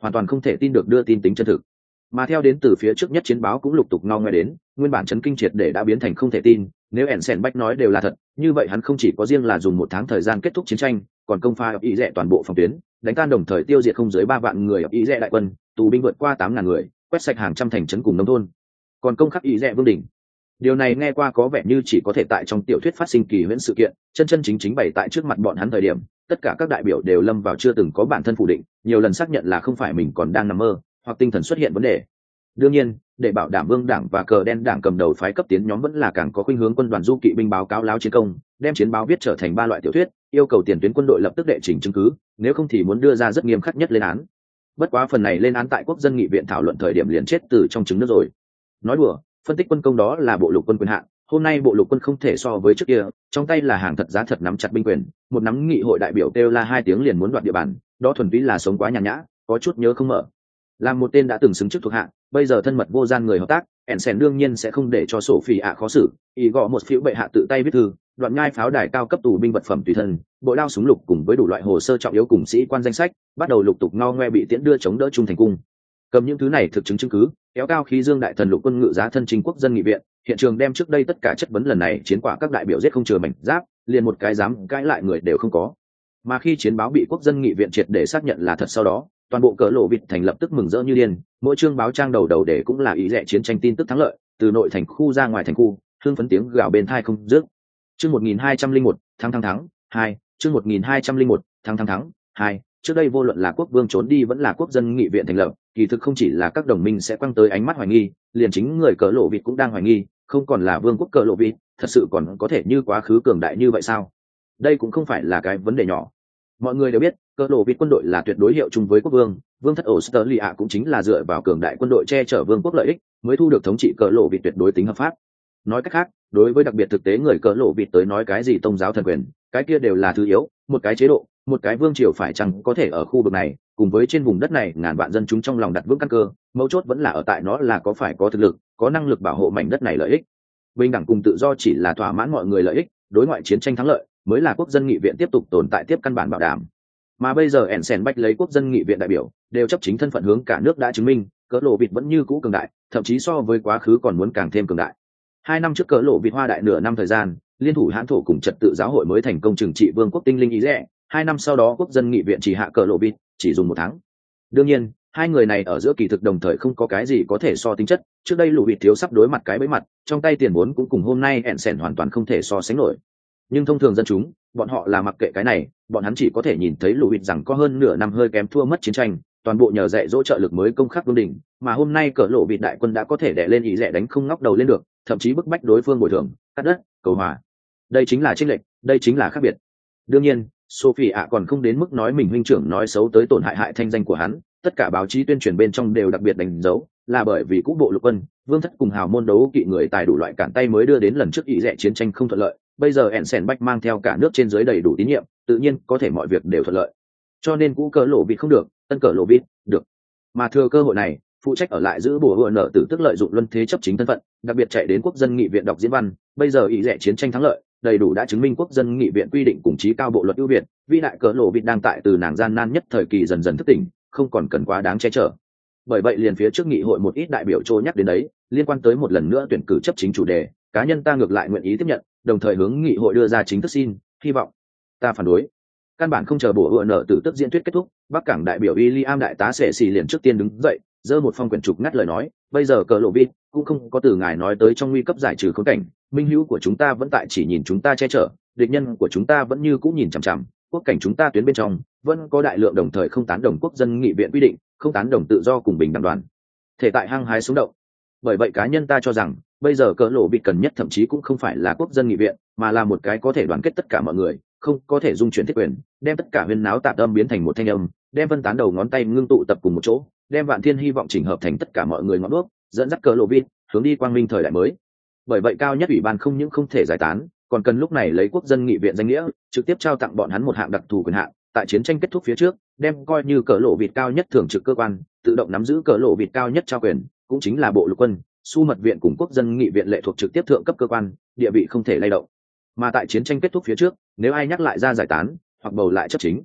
hoàn toàn không thể tin được đưa tin tính chân thực. Mà theo đến từ phía trước nhất chiến báo cũng lục tục ngao nghe đến, nguyên bản chấn kinh triệt để đã biến thành không thể tin. Nếu Ensenbach nói đều là thật, như vậy hắn không chỉ có riêng là dùng 1 tháng thời gian kết thúc chiến tranh, còn công phá ý rẽ toàn bộ phòng tuyến, đánh tan đồng thời tiêu diệt không dưới 3 vạn người ý rẽ đại quân, tù binh vượt qua 8.000 người, quét sạch hàng trăm thành trấn cùng nông thôn, còn công khắc ý rẽ vương đỉnh. Điều này nghe qua có vẻ như chỉ có thể tại trong tiểu thuyết phát sinh kỳ huyễn sự kiện, chân chân chính chính bày tại trước mặt bọn hắn thời điểm, tất cả các đại biểu đều lâm vào chưa từng có bản thân phủ định, nhiều lần xác nhận là không phải mình còn đang nằm mơ, hoặc tinh thần xuất hiện vấn đề. Đương nhiên, để bảo đảm Vương đảng và Cờ đen đảng cầm đầu phái cấp tiến nhóm vẫn là càng có khuynh hướng quân đoàn du kỵ binh báo cáo láo chiến công, đem chiến báo viết trở thành 3 loại tiểu thuyết, yêu cầu tiền tuyến quân đội lập tức đệ trình chứng cứ, nếu không thì muốn đưa ra rất nghiêm khắc nhất lên án. Bất quá phần này lên án tại quốc dân nghị viện thảo luận thời điểm liền chết từ trong trứng nước rồi. Nói đùa, phân tích quân công đó là bộ lục quân quyền hạn, hôm nay bộ lục quân không thể so với trước kia, trong tay là hàng thật giá thật nắm chặt binh quyền, một nắm nghị hội đại biểu kêu la 2 tiếng liền muốn đoạt địa bàn, đó thuần túy là sống quá nhàn nhã, có chút nhớ không mở. Làm một tên đã từng xứng chức thuộc hạ, bây giờ thân mật vô gian người hợp tác, Ensen đương nhiên sẽ không để cho Sophie ạ khó xử, ý gõ một phiếu bệ hạ tự tay viết thư, đoạn nhai pháo đài cao cấp tù binh vật phẩm tùy thân, bộ đao súng lục cùng với đủ loại hồ sơ trọng yếu cùng sĩ quan danh sách, bắt đầu lục tục ngo ngoe bị tiễn đưa chống đỡ trung thành cung. Cầm những thứ này thực chứng chứng cứ, kéo cao khí dương đại thần lục quân ngự giá thân chính quốc dân nghị viện, hiện trường đem trước đây tất cả chất vấn lần này chiến quả các đại biểu giết không chừa mảnh giáp, liền một cái dám cãi lại người đều không có. Mà khi chiến báo bị quốc dân nghị viện triệt để xác nhận là thật sau đó, toàn bộ cỡ lộ vịt thành lập tức mừng rỡ như điên, mỗi chương báo trang đầu để cũng là ý rẻ chiến tranh tin tức thắng lợi, từ nội thành khu ra ngoài thành khu, hương phấn tiếng gào bên thai không dứt. Chương 1201, thắng 2, chương 1201, thắng 2, trước đây vô luận là quốc vương trốn đi vẫn là quốc dân nghị viện thành lập, kỳ thực không chỉ là các đồng minh sẽ quăng tới ánh mắt hoài nghi, liền chính người cỡ lộ vịt cũng đang hoài nghi, không còn là vương quốc cỡ lộ vịt, thật sự còn có thể như quá khứ cường đại như vậy sao? Đây cũng không phải là cái vấn đề nhỏ. Mọi người đều biết, cỡ lộ vịt quân đội là tuyệt đối hiệu chung với quốc vương, vương thất Australia cũng chính là dựa vào cường đại quân đội che chở vương quốc lợi ích, mới thu được thống trị cỡ lộ vịt tuyệt đối tính hợp pháp. Nói cách khác, đối với đặc biệt thực tế người cỡ lộ vịt tới nói cái gì tôn giáo thần quyền, cái kia đều là thứ yếu, một cái chế độ, một cái vương triều phải chăng có thể ở khu vực này, cùng với trên vùng đất này ngàn vạn dân chúng trong lòng đặt vững căn cơ, mấu chốt vẫn là ở tại nó là có phải có thực lực, có năng lực bảo hộ mảnh đất này lợi ích. Bình đẳng cùng tự do chỉ là thỏa mãn mọi người lợi ích, đối ngoại chiến tranh thắng lợi mới là quốc dân nghị viện tiếp tục tồn tại tiếp căn bản bảo đảm. Mà bây giờ Ensenbach lấy quốc dân nghị viện đại biểu đều chấp chính thân phận hướng cả nước đã chứng minh cỡ lộ vịt vẫn như cũ cường đại, thậm chí so với quá khứ còn muốn càng thêm cường đại. 2 năm trước cỡ lộ vịt hoa đại nửa năm thời gian, liên thủ hãn thổ cùng trật tự giáo hội mới thành công trừng trị vương quốc tinh linh ý rẻ. 2 năm sau đó quốc dân nghị viện chỉ hạ cỡ lộ vịt chỉ dùng 1 tháng. Đương nhiên, hai người này ở giữa kỳ thực đồng thời không có cái gì có thể so tính chất, trước đây lũ vịt thiếu sắp đối mặt cái bẫy mặt, trong tay tiền vốn cũng cùng hôm nay Ensen hoàn toàn không thể so sánh nổi. Nhưng thông thường dân chúng, bọn họ là mặc kệ cái này, bọn hắn chỉ có thể nhìn thấy lũ vịt rằng có hơn nửa năm hơi kém thua mất chiến tranh, toàn bộ nhờ dạy dỗ trợ lực mới công khắc vương đỉnh, mà hôm nay cỡ lộ vịt đại quân đã có thể đè lên ý rẻ đánh không ngóc đầu lên được, thậm chí bức bách đối phương bồi thường, cắt đất, cầu hòa. Đây chính là chênh lệch, đây chính là khác biệt. Đương nhiên, Sophie ạ còn không đến mức nói mình huynh trưởng nói xấu tới tổn hại thanh danh của hắn, tất cả báo chí tuyên truyền bên trong đều đặc biệt đánh dấu, là bởi vì cũ bộ lục quân, vương thất cùng hào môn đấu kỵ người tài đủ loại cản tay mới đưa đến lần trước ý rẻ chiến tranh không thuận lợi. Bây giờ Ensenbach mang theo cả nước trên dưới đầy đủ tín nhiệm, tự nhiên có thể mọi việc đều thuận lợi. Cho nên cũ cỡ lộ vịt không được, tân cỡ lộ vịt được. Mà thừa cơ hội này, phụ trách ở lại giữ bổ hựa nợ tử tức lợi dụng luân thế chấp chính thân phận, đặc biệt chạy đến quốc dân nghị viện đọc diễn văn. Bây giờ ý rẻ chiến tranh thắng lợi, đầy đủ đã chứng minh quốc dân nghị viện quy định cùng chí cao bộ luật ưu việt, vĩ đại cỡ lộ vịt đang tại từ nàng gian nan nhất thời kỳ dần dần thức tỉnh, không còn cần quá đáng che chở. Bởi vậy liền phía trước nghị hội một ít đại biểu trôi nhắc đến đấy, liên quan tới một lần nữa tuyển cử chấp chính chủ đề, cá nhân ta ngược lại nguyện ý tiếp nhận, đồng thời hướng nghị hội đưa ra chính thức xin, hy vọng ta phản đối. Căn bản không chờ bổ hựa nợ tử tức diễn thuyết kết thúc, Bắc Cảng đại biểu William đại tá sẽ xì liền trước tiên đứng dậy, giơ một phong quyển trục ngắt lời nói, bây giờ cỡ lộ vịt cũng không có từ ngài nói tới trong nguy cấp giải trừ khốn cảnh, minh hữu của chúng ta vẫn tại chỉ nhìn chúng ta che chở, địch nhân của chúng ta vẫn như cũ nhìn chằm chằm, quốc cảnh chúng ta tuyến bên trong vẫn có đại lượng đồng thời không tán đồng quốc dân nghị viện quy định, không tán đồng tự do cùng bình đẳng đoàn thể tại hăng hái sống động. Bởi vậy cá nhân ta cho rằng bây giờ cỡ lộ vịt cần nhất thậm chí cũng không phải là quốc dân nghị viện, mà là một cái có thể đoàn kết tất cả mọi người, không có thể dung chuyển thiết quyền, đem tất cả huyên náo tạp âm biến thành một thanh âm, đem phân tán đầu ngón tay ngưng tụ tập cùng một chỗ, đem vạn thiên hy vọng chỉnh hợp thành tất cả mọi người ngọn đuốc, dẫn dắt cỡ lộ vịt hướng đi quang minh thời đại mới. Bởi vậy cao nhất ủy ban không những không thể giải tán, còn cần lúc này lấy quốc dân nghị viện danh nghĩa trực tiếp trao tặng bọn hắn một hạng đặc thù quyền hạn, tại chiến tranh kết thúc phía trước đem coi như cỡ lộ vịt cao nhất thường trực cơ quan, tự động nắm giữ cỡ lộ vịt cao nhất trao quyền, cũng chính là bộ lục quân, su mật viện cùng quốc dân nghị viện lệ thuộc trực tiếp thượng cấp cơ quan, địa vị không thể lay động. Mà tại chiến tranh kết thúc phía trước, nếu ai nhắc lại ra giải tán hoặc bầu lại chấp chính,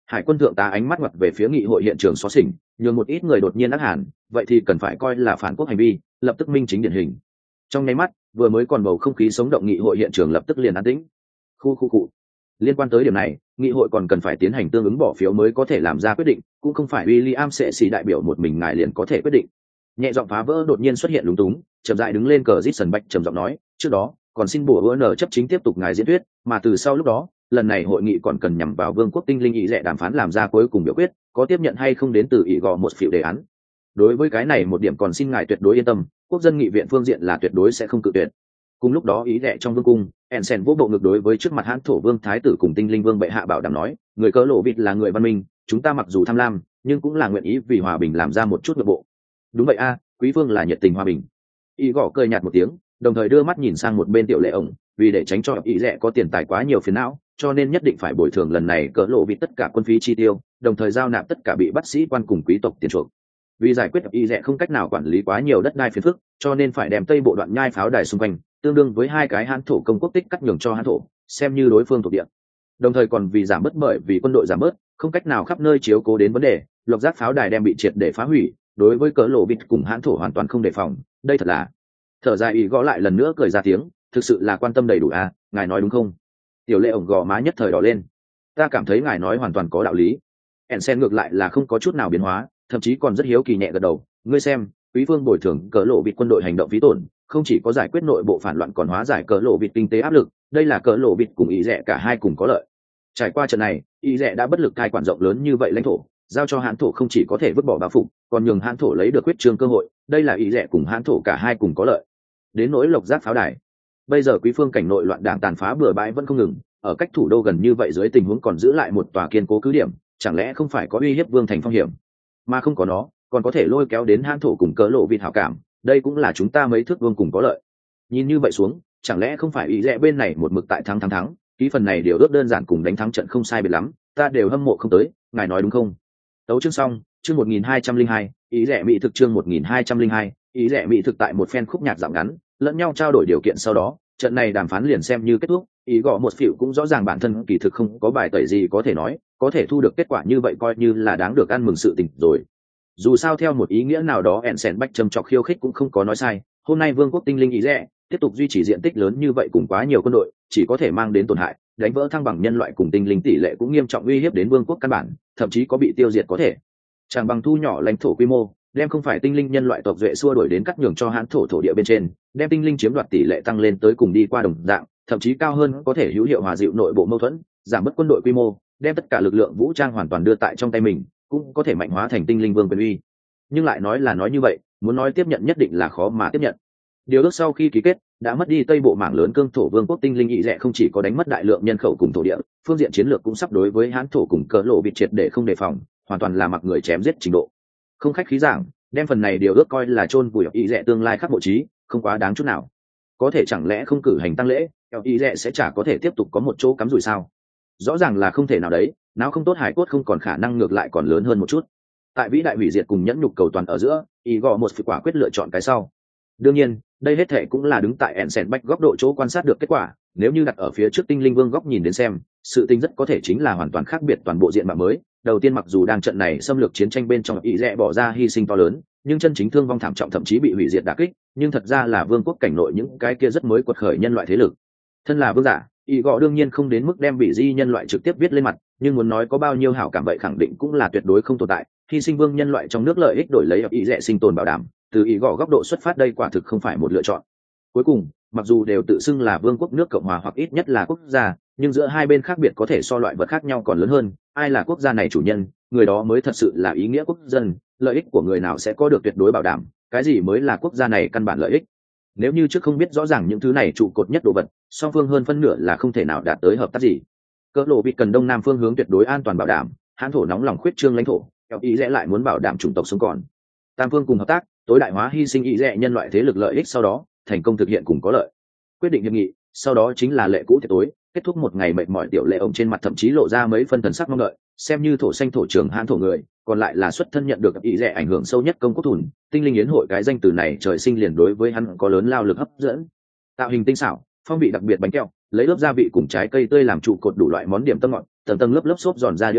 Hải quân thượng tá ánh mắt ngoặt về phía nghị hội hiện trường xóa xỉnh, nhường một ít người đột nhiên ác hẳn, vậy thì cần phải coi là phản quốc hành vi, lập tức minh chính điển hình. Trong nháy mắt, vừa mới còn bầu không khí sống động nghị hội hiện trường lập tức liền an tĩnh. Khu. Liên quan tới điểm này, nghị hội còn cần phải tiến hành tương ứng bỏ phiếu mới có thể làm ra quyết định, cũng không phải William sẽ xì đại biểu một mình ngài liền có thể quyết định. Nhẹ giọng phá vỡ đột nhiên xuất hiện lúng túng, chậm rãi đứng lên cờ Jason Bach trầm giọng nói, trước đó, còn xin bổ UN chấp chính tiếp tục ngài diễn thuyết, mà từ sau lúc đó, lần này hội nghị còn cần nhằm vào vương quốc tinh linh ý rẻ đàm phán làm ra cuối cùng biểu quyết, có tiếp nhận hay không đến từ ý gò một phiếu đề án. Đối với cái này một điểm còn xin ngài tuyệt đối yên tâm, quốc dân nghị viện phương diện là tuyệt đối sẽ không cự tuyệt. Cùng lúc đó ý rẻ trong vương cung, Ensen vô bộ ngực đối với trước mặt hãn thổ vương thái tử cùng tinh linh vương bệ hạ bảo đảm nói, người cỡ lộ vịt là người văn minh, chúng ta mặc dù tham lam, nhưng cũng là nguyện ý vì hòa bình làm ra một chút nội bộ. Đúng vậy a, quý vương là nhiệt tình hòa bình. Ý gõ cười nhạt một tiếng, đồng thời đưa mắt nhìn sang một bên tiểu lệ ổng, vì để tránh cho ý rẻ có tiền tài quá nhiều phiền não, cho nên nhất định phải bồi thường lần này cỡ lộ vịt tất cả quân phí chi tiêu, đồng thời giao nạp tất cả bị bắt sĩ quan cùng quý tộc tiền chuộc. Vì giải quyết ý rẻ không cách nào quản lý quá nhiều đất đai phiền phức, cho nên phải đem tây bộ đoạn nhai pháo đài xung quanh, tương đương với hai cái hãn thổ công quốc tích cắt nhường cho hãn thổ, xem như đối phương thuộc địa. Đồng thời còn vì giảm bớt bởi vì quân đội giảm bớt, không cách nào khắp nơi chiếu cố đến vấn đề, lộc giác pháo đài đem bị triệt để phá hủy, đối với cỡ lộ vịt cùng hãn thổ hoàn toàn không đề phòng, đây thật là. Thở dài ý gõ lại lần nữa cười ra tiếng, thực sự là quan tâm đầy đủ à, ngài nói đúng không? Tiểu lệ ổng gò má nhất thời đỏ lên. Ta cảm thấy ngài nói hoàn toàn có đạo lý. Ensen ngược lại là không có chút nào biến hóa, thậm chí còn rất hiếu kỳ nhẹ gật đầu, ngươi xem, quý vương bồi thường cỡ lộ vịt quân đội hành động phí tổn, không chỉ có giải quyết nội bộ phản loạn còn hóa giải cỡ lộ vịt kinh tế áp lực, đây là cỡ lộ vịt cùng ý rẻ cả hai cùng có lợi. Trải qua trận này, ý rẻ đã bất lực cai quản rộng lớn như vậy lãnh thổ, giao cho hãn thổ không chỉ có thể vứt bỏ bao phục, còn nhường hãn thổ lấy được quyết trương cơ hội, đây là ý rẻ cùng hãn thổ cả hai cùng có lợi. Đến nỗi lộc giác pháo đài, bây giờ quý phương cảnh nội loạn đảng tàn phá bừa bãi vẫn không ngừng, ở cách thủ đô gần như vậy dưới tình huống còn giữ lại một tòa kiên cố cứ điểm, chẳng lẽ không phải có uy hiếp vương thành phong hiểm, mà không có nó còn có thể lôi kéo đến hãn thổ cùng cỡ lộ vịt hảo cảm, đây cũng là chúng ta mấy thước vương cùng có lợi. Nhìn như vậy xuống, chẳng lẽ không phải ý rẽ bên này một mực tại thắng, ký phần này điều ước đơn giản cùng đánh thắng trận không sai biệt lắm, ta đều hâm mộ không tới, ngài nói đúng không? Tấu chương xong, chương 1202, ý rẽ mỹ thực chương 1202, ý rẽ mỹ thực tại một phen khúc nhạc dạo ngắn, lẫn nhau trao đổi điều kiện sau đó, trận này đàm phán liền xem như kết thúc, ý gõ một phiểu cũng rõ ràng bản thân kỳ thực không có bài tẩy gì có thể nói, có thể thu được kết quả như vậy coi như là đáng được ăn mừng sự tình rồi. Dù sao theo một ý nghĩa nào đó Ensen Bach trầm trọc khiêu khích cũng không có nói sai, hôm nay vương quốc tinh linh ý rẽ tiếp tục duy trì diện tích lớn như vậy cùng quá nhiều quân đội, chỉ có thể mang đến tổn hại, đánh vỡ thăng bằng nhân loại cùng tinh linh tỷ lệ cũng nghiêm trọng uy hiếp đến vương quốc căn bản, thậm chí có bị tiêu diệt có thể. Chẳng bằng thu nhỏ lãnh thổ quy mô, đem không phải tinh linh nhân loại tộc duệ xua đuổi đến cắt nhường cho hãn thổ địa bên trên, đem tinh linh chiếm đoạt tỷ lệ tăng lên tới cùng đi qua đồng dạng, thậm chí cao hơn có thể hữu hiệu hòa dịu nội bộ mâu thuẫn, giảm bớt quân đội quy mô, đem tất cả lực lượng vũ trang hoàn toàn đưa tại trong tay mình, cũng có thể mạnh hóa thành tinh linh vương quyền uy. Nhưng lại nói là nói như vậy, muốn nói tiếp nhận nhất định là khó mà tiếp nhận. Điều ước sau khi ký kết, đã mất đi tây bộ mảng lớn cương thổ vương quốc tinh linh ý rẻ không chỉ có đánh mất đại lượng nhân khẩu cùng thổ địa, phương diện chiến lược cũng sắp đối với hãn thổ cùng cỡ lộ vịt triệt để không đề phòng, hoàn toàn là mặc người chém giết trình độ. Không khách khí giảng, đem phần này điều ước coi là chôn vùi ý rẻ tương lai khắc mộ trí, không quá đáng chút nào. Có thể chẳng lẽ không cử hành tăng lễ, ý rẻ sẽ chả có thể tiếp tục có một chỗ cắm rủi sao? Rõ ràng là không thể nào đấy, não không tốt hải cốt không còn khả năng ngược lại còn lớn hơn một chút. Tại vĩ đại hủy diệt cùng nhẫn nhục cầu toàn ở giữa, ý gò một quả quyết lựa chọn cái sau. Đương nhiên, đây hết thể cũng là đứng tại Ensen Bach góc độ chỗ quan sát được kết quả, nếu như đặt ở phía trước tinh linh vương góc nhìn đến xem, sự tình rất có thể chính là hoàn toàn khác biệt toàn bộ diện mạo mới. Đầu tiên mặc dù đang trận này xâm lược chiến tranh bên trong ý rẽ bỏ ra hy sinh to lớn, nhưng chân chính thương vong thảm trọng thậm chí bị hủy diệt đả kích, nhưng thật ra là vương quốc cảnh nội những cái kia rất mới quật khởi nhân loại thế lực. Thân là vương giả, ý gọ đương nhiên không đến mức đem bị di nhân loại trực tiếp viết lên mặt, nhưng muốn nói có bao nhiêu hảo cảm vậy khẳng định cũng là tuyệt đối không tồn tại. Hy sinh vương nhân loại trong nước lợi ích đổi lấy ý rẽ sinh tồn bảo đảm, từ ý gọ góc độ xuất phát đây quả thực không phải một lựa chọn. Cuối cùng, mặc dù đều tự xưng là vương quốc nước cộng hòa hoặc ít nhất là quốc gia, nhưng giữa hai bên khác biệt có thể so loại vật khác nhau còn lớn hơn. Ai là quốc gia này chủ nhân, người đó mới thật sự là ý nghĩa quốc dân, lợi ích của người nào sẽ có được tuyệt đối bảo đảm, cái gì mới là quốc gia này căn bản lợi ích. Nếu như trước không biết rõ ràng những thứ này trụ cột nhất đồ vật, song phương hơn phân nửa là không thể nào đạt tới hợp tác gì. Cỡ lộ vịt cần đông nam phương hướng tuyệt đối an toàn bảo đảm, hãn thổ nóng lòng khuyết trương lãnh thổ, ý rẽ lại muốn bảo đảm chủng tộc sống còn. Tam phương cùng hợp tác, tối đại hóa hy sinh ý rẽ nhân loại thế lực lợi ích sau đó thành công thực hiện cùng có lợi. Quyết định hiệp nghị, sau đó chính là lệ cũ tiệc tối, kết thúc một ngày mệt mỏi tiểu lệ ông trên mặt thậm chí lộ ra mấy phân thần sắc mong đợi, xem như thổ xanh thổ trưởng hãn thổ người, còn lại là xuất thân nhận được ý rẽ ảnh hưởng sâu nhất công quốc thùn, tinh linh yến hội cái danh từ này trời sinh liền đối với hắn có lớn lao lực hấp dẫn. Tạo hình tinh xảo, phong vị đặc biệt bánh kẹo, lấy lớp gia vị cùng trái cây tươi làm trụ cột đủ loại món điểm tâm ngọt, tầng tầng lớp lớp xốp giòn ra đĩa bánh,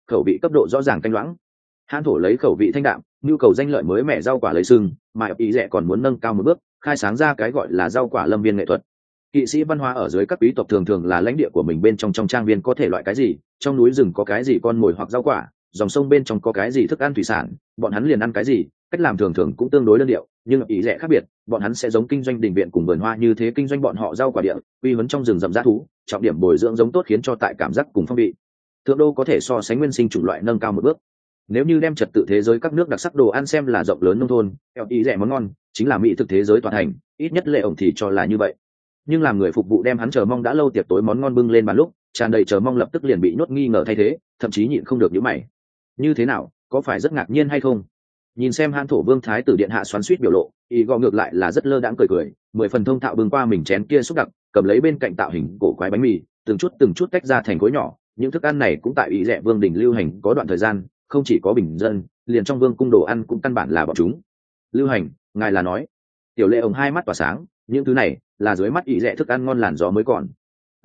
khẩu vị cấp độ rõ ràng canh loãng. Hán thổ lấy khẩu vị thanh đạm, nhu cầu danh lợi mới mẻ rau quả lấy sừng, mà ý rẻ còn muốn nâng cao một bước, khai sáng ra cái gọi là rau quả lâm viên nghệ thuật. Kỵ sĩ văn hóa ở dưới các quý tộc thường thường là lãnh địa của mình, bên trong trang viên có thể loại cái gì, trong núi rừng có cái gì con mồi hoặc rau quả, dòng sông bên trong có cái gì thức ăn thủy sản, bọn hắn liền ăn cái gì. Cách làm thường thường cũng tương đối đơn điệu, nhưng ý rẻ khác biệt, bọn hắn sẽ giống kinh doanh đình viện cùng vườn hoa như thế kinh doanh bọn họ rau quả địa, quy huấn trong rừng rậm dã thú, trọng điểm bồi dưỡng giống tốt khiến cho tại cảm giác cùng phong vị. Thượng đô có thể so sánh nguyên sinh chủng loại nâng cao một bước. Nếu như đem trật tự thế giới các nước đặc sắc đồ ăn xem là rộng lớn nông thôn, eo ý rẻ món ngon chính là mỹ thực thế giới toàn thành, ít nhất lệ ổng thì cho là như vậy. Nhưng làm người phục vụ đem hắn chờ mong đã lâu tiệc tối món ngon bưng lên bàn lúc, tràn đầy chờ mong lập tức liền bị nhốt nghi ngờ thay thế, thậm chí nhịn không được nhíu mày. Như thế nào, có phải rất ngạc nhiên hay không? Nhìn xem Hán thổ vương thái tử điện hạ xoắn xuýt biểu lộ, ý gò ngược lại là rất lơ đãng cười, mười phần thông thạo bưng qua mình chén kia xúc đặc, cầm lấy bên cạnh tạo hình cổ quái bánh mì, từng chút tách ra thành khối nhỏ. Những thức ăn này cũng tại ý rẻ vương đình lưu hành có đoạn thời gian, không chỉ có bình dân, liền trong vương cung đồ ăn cũng căn bản là bọn chúng lưu hành. Ngài là nói? Tiểu lệ ổng hai mắt tỏa sáng, những thứ này là dưới mắt ý rẻ thức ăn ngon làn gió mới còn.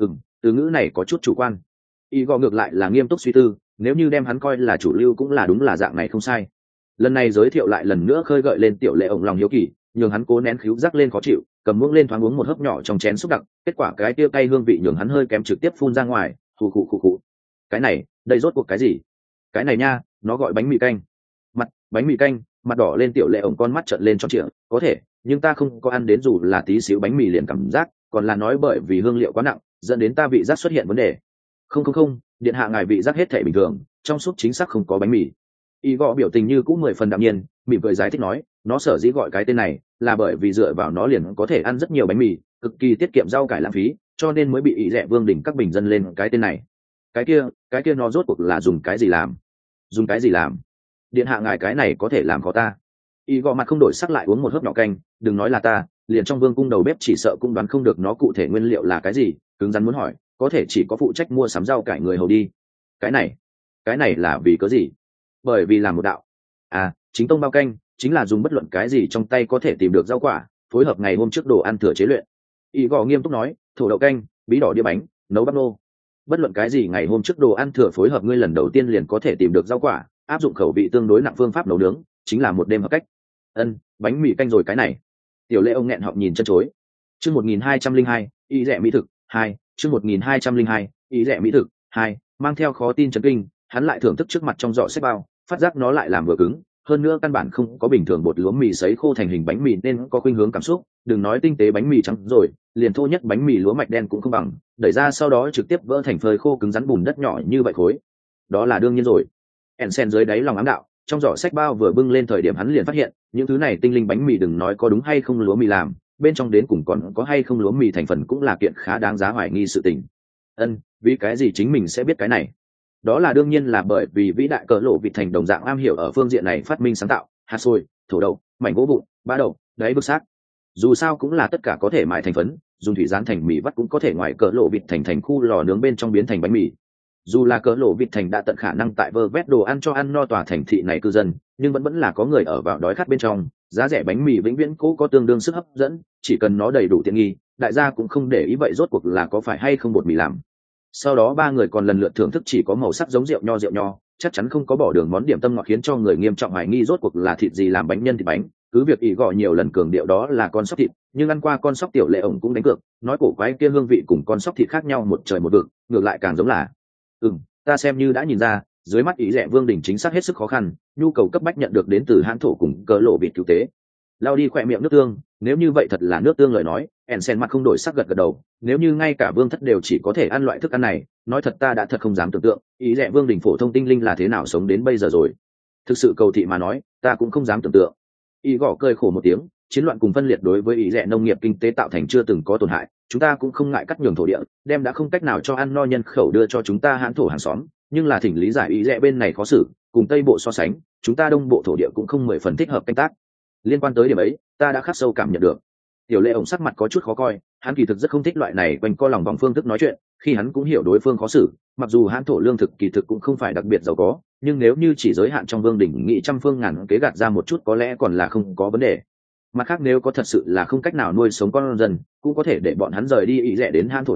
Từ ngữ này có chút chủ quan. Ý gò ngược lại là nghiêm túc suy tư, nếu như đem hắn coi là chủ lưu cũng là đúng là dạng này không sai. Lần này giới thiệu lại lần nữa khơi gợi lên tiểu lệ ổng lòng hiếu kỳ, nhường hắn cố nén khíu giác lên khó chịu, cầm muỗng lên thoáng uống một hớp nhỏ trong chén xúc đặc, kết quả cái tia cay hương vị nhường hắn hơi kém trực tiếp phun ra ngoài, khụ khụ. Cái này, đây rốt cuộc cái gì? Cái này nha, nó gọi bánh mì canh. Bánh mì canh, mặt đỏ lên, tiểu lệ ổng con mắt trợn lên tròn trịa, có thể, nhưng ta không có ăn đến dù là tí xíu bánh mì liền cảm giác, còn là nói bởi vì hương liệu quá nặng, dẫn đến ta vị giác xuất hiện vấn đề. Không, điện hạ ngài vị giác hết thể bình thường, trong suốt chính xác không có bánh mì. Y gọ biểu tình như cũng 10 phần đạm nhiên, mỉm cười giải thích nói, nó sở dĩ gọi cái tên này là bởi vì dựa vào nó liền có thể ăn rất nhiều bánh mì, cực kỳ tiết kiệm rau cải lãng phí, cho nên mới bị ý rẻ vương đỉnh các bình dân lên cái tên này. Cái kia nó rốt cuộc là dùng cái gì làm? Dùng cái gì làm? Điện hạ ngài cái này có thể làm khó ta. Y gọ mặt không đổi sắc lại uống một hớp nhỏ canh, đừng nói là ta, liền trong vương cung đầu bếp chỉ sợ cũng đoán không được nó cụ thể nguyên liệu là cái gì, cứng rắn muốn hỏi, có thể chỉ có phụ trách mua sắm rau cải người hầu đi. Cái này là vì cớ gì? Bởi vì làm một đạo chính tông bao canh chính là dùng bất luận cái gì trong tay có thể tìm được rau quả, phối hợp ngày hôm trước đồ ăn thừa chế luyện. Y gò nghiêm túc nói, thổ đậu canh, bí đỏ đĩa bánh, nấu bắp nô, bất luận cái gì ngày hôm trước đồ ăn thừa phối hợp ngươi lần đầu tiên liền có thể tìm được rau quả, áp dụng khẩu vị tương đối nặng phương pháp nấu nướng, chính là một đêm hợp cách. Bánh mì canh rồi cái này. Tiểu lệ ông nghẹn họng nhìn chân chối. Chương 1202, ý rẻ mỹ thực 2, chương 1202, ý rẻ mỹ thực 2, mang theo khó tin chấn kinh, hắn lại thưởng thức trước mặt trong giỏ xếp bao, phát giác nó lại làm vừa cứng, hơn nữa căn bản không có bình thường bột lúa mì sấy khô thành hình bánh mì nên có khuynh hướng cảm xúc, đừng nói tinh tế bánh mì trắng rồi, liền thô nhất bánh mì lúa mạch đen cũng không bằng, đẩy ra sau đó trực tiếp vỡ thành phơi khô cứng rắn bùn đất nhỏ như vậy khối. Đó là đương nhiên rồi. Ensen dưới đáy lòng ám đạo, trong giỏ xách bao vừa bưng lên thời điểm hắn liền phát hiện, những thứ này tinh linh bánh mì đừng nói có đúng hay không lúa mì làm, bên trong đến cùng còn có hay không lúa mì thành phần cũng là kiện khá đáng giá hoài nghi sự tình. Vì cái gì chính mình sẽ biết cái này? Đó là đương nhiên là bởi vì vĩ đại cỡ lộ vịt thành đồng dạng am hiểu ở phương diện này phát minh sáng tạo, hạt xôi, thổ đậu, mảnh gỗ vụn, bã đậu, đáy bức xác. Dù sao cũng là tất cả có thể mài thành phấn, dùng thủy rán thành mì vắt cũng có thể ngoài cỡ lộ vịt thành khu lò nướng bên trong biến thành bánh mì. Dù là cỡ lộ vịt thành đã tận khả năng tại vơ vét đồ ăn cho ăn no tòa thành thị này cư dân, nhưng vẫn là có người ở vào đói khát bên trong, giá rẻ bánh mì vĩnh viễn cố có tương đương sức hấp dẫn, chỉ cần nó đầy đủ tiện nghi, đại gia cũng không để ý vậy rốt cuộc là có phải hay không bột mì làm. Sau đó ba người còn lần lượt thưởng thức chỉ có màu sắc giống rượu nho, chắc chắn không có bỏ đường món điểm tâm ngọt khiến cho người nghiêm trọng hoài nghi rốt cuộc là thịt gì làm bánh nhân thịt bánh. Cứ việc ý gọi nhiều lần cường điệu đó là con sóc thịt, nhưng ăn qua con sóc tiểu lệ ổng cũng đánh cược, nói cổ quái kia hương vị cùng con sóc thịt khác nhau một trời một vực, ngược lại càng giống là. Ta xem như đã nhìn ra, dưới mắt ý rẻ vương đỉnh chính xác hết sức khó khăn, nhu cầu cấp bách nhận được đến từ hãn thổ cùng cỡ lộ vịt cứu tế. Lao đi khỏe miệng nước tương, nếu như vậy thật là nước tương lời nói, Ensen mặt không đổi sắc gật đầu, nếu như ngay cả vương thất đều chỉ có thể ăn loại thức ăn này, nói thật ta đã thật không dám tưởng tượng, ý rẻ vương đỉnh phổ thông tinh linh là thế nào sống đến bây giờ rồi. Thực sự cầu thị mà nói, ta cũng không dám tưởng tượng. Ý gõ cười khổ một tiếng, chiến loạn cùng phân liệt đối với ý rẻ nông nghiệp kinh tế tạo thành chưa từng có tổn hại, chúng ta cũng không ngại cắt nhường thổ địa, đem đã không cách nào cho ăn no nhân khẩu đưa cho chúng ta hãn thổ hàng xóm, nhưng là thỉnh lý giải ý rẻ bên này khó xử, cùng tây bộ so sánh, chúng ta đông bộ thổ địa cũng không 10 phần thích hợp canh tác. Liên quan tới điểm ấy, ta đã khắc sâu cảm nhận được. Tiểu lệ ổng sắc mặt có chút khó coi, hắn kỳ thực rất không thích loại này quanh co lòng vòng phương thức nói chuyện, khi hắn cũng hiểu đối phương khó xử, mặc dù hãn thổ lương thực kỳ thực cũng không phải đặc biệt giàu có, nhưng nếu như chỉ giới hạn trong vương đỉnh nghị trăm phương ngàn kế gạt ra một chút có lẽ còn là không có vấn đề. Mặt khác nếu có thật sự là không cách nào nuôi sống con dân, cũng có thể để bọn hắn rời đi ý rẻ đến hãn thổ đến,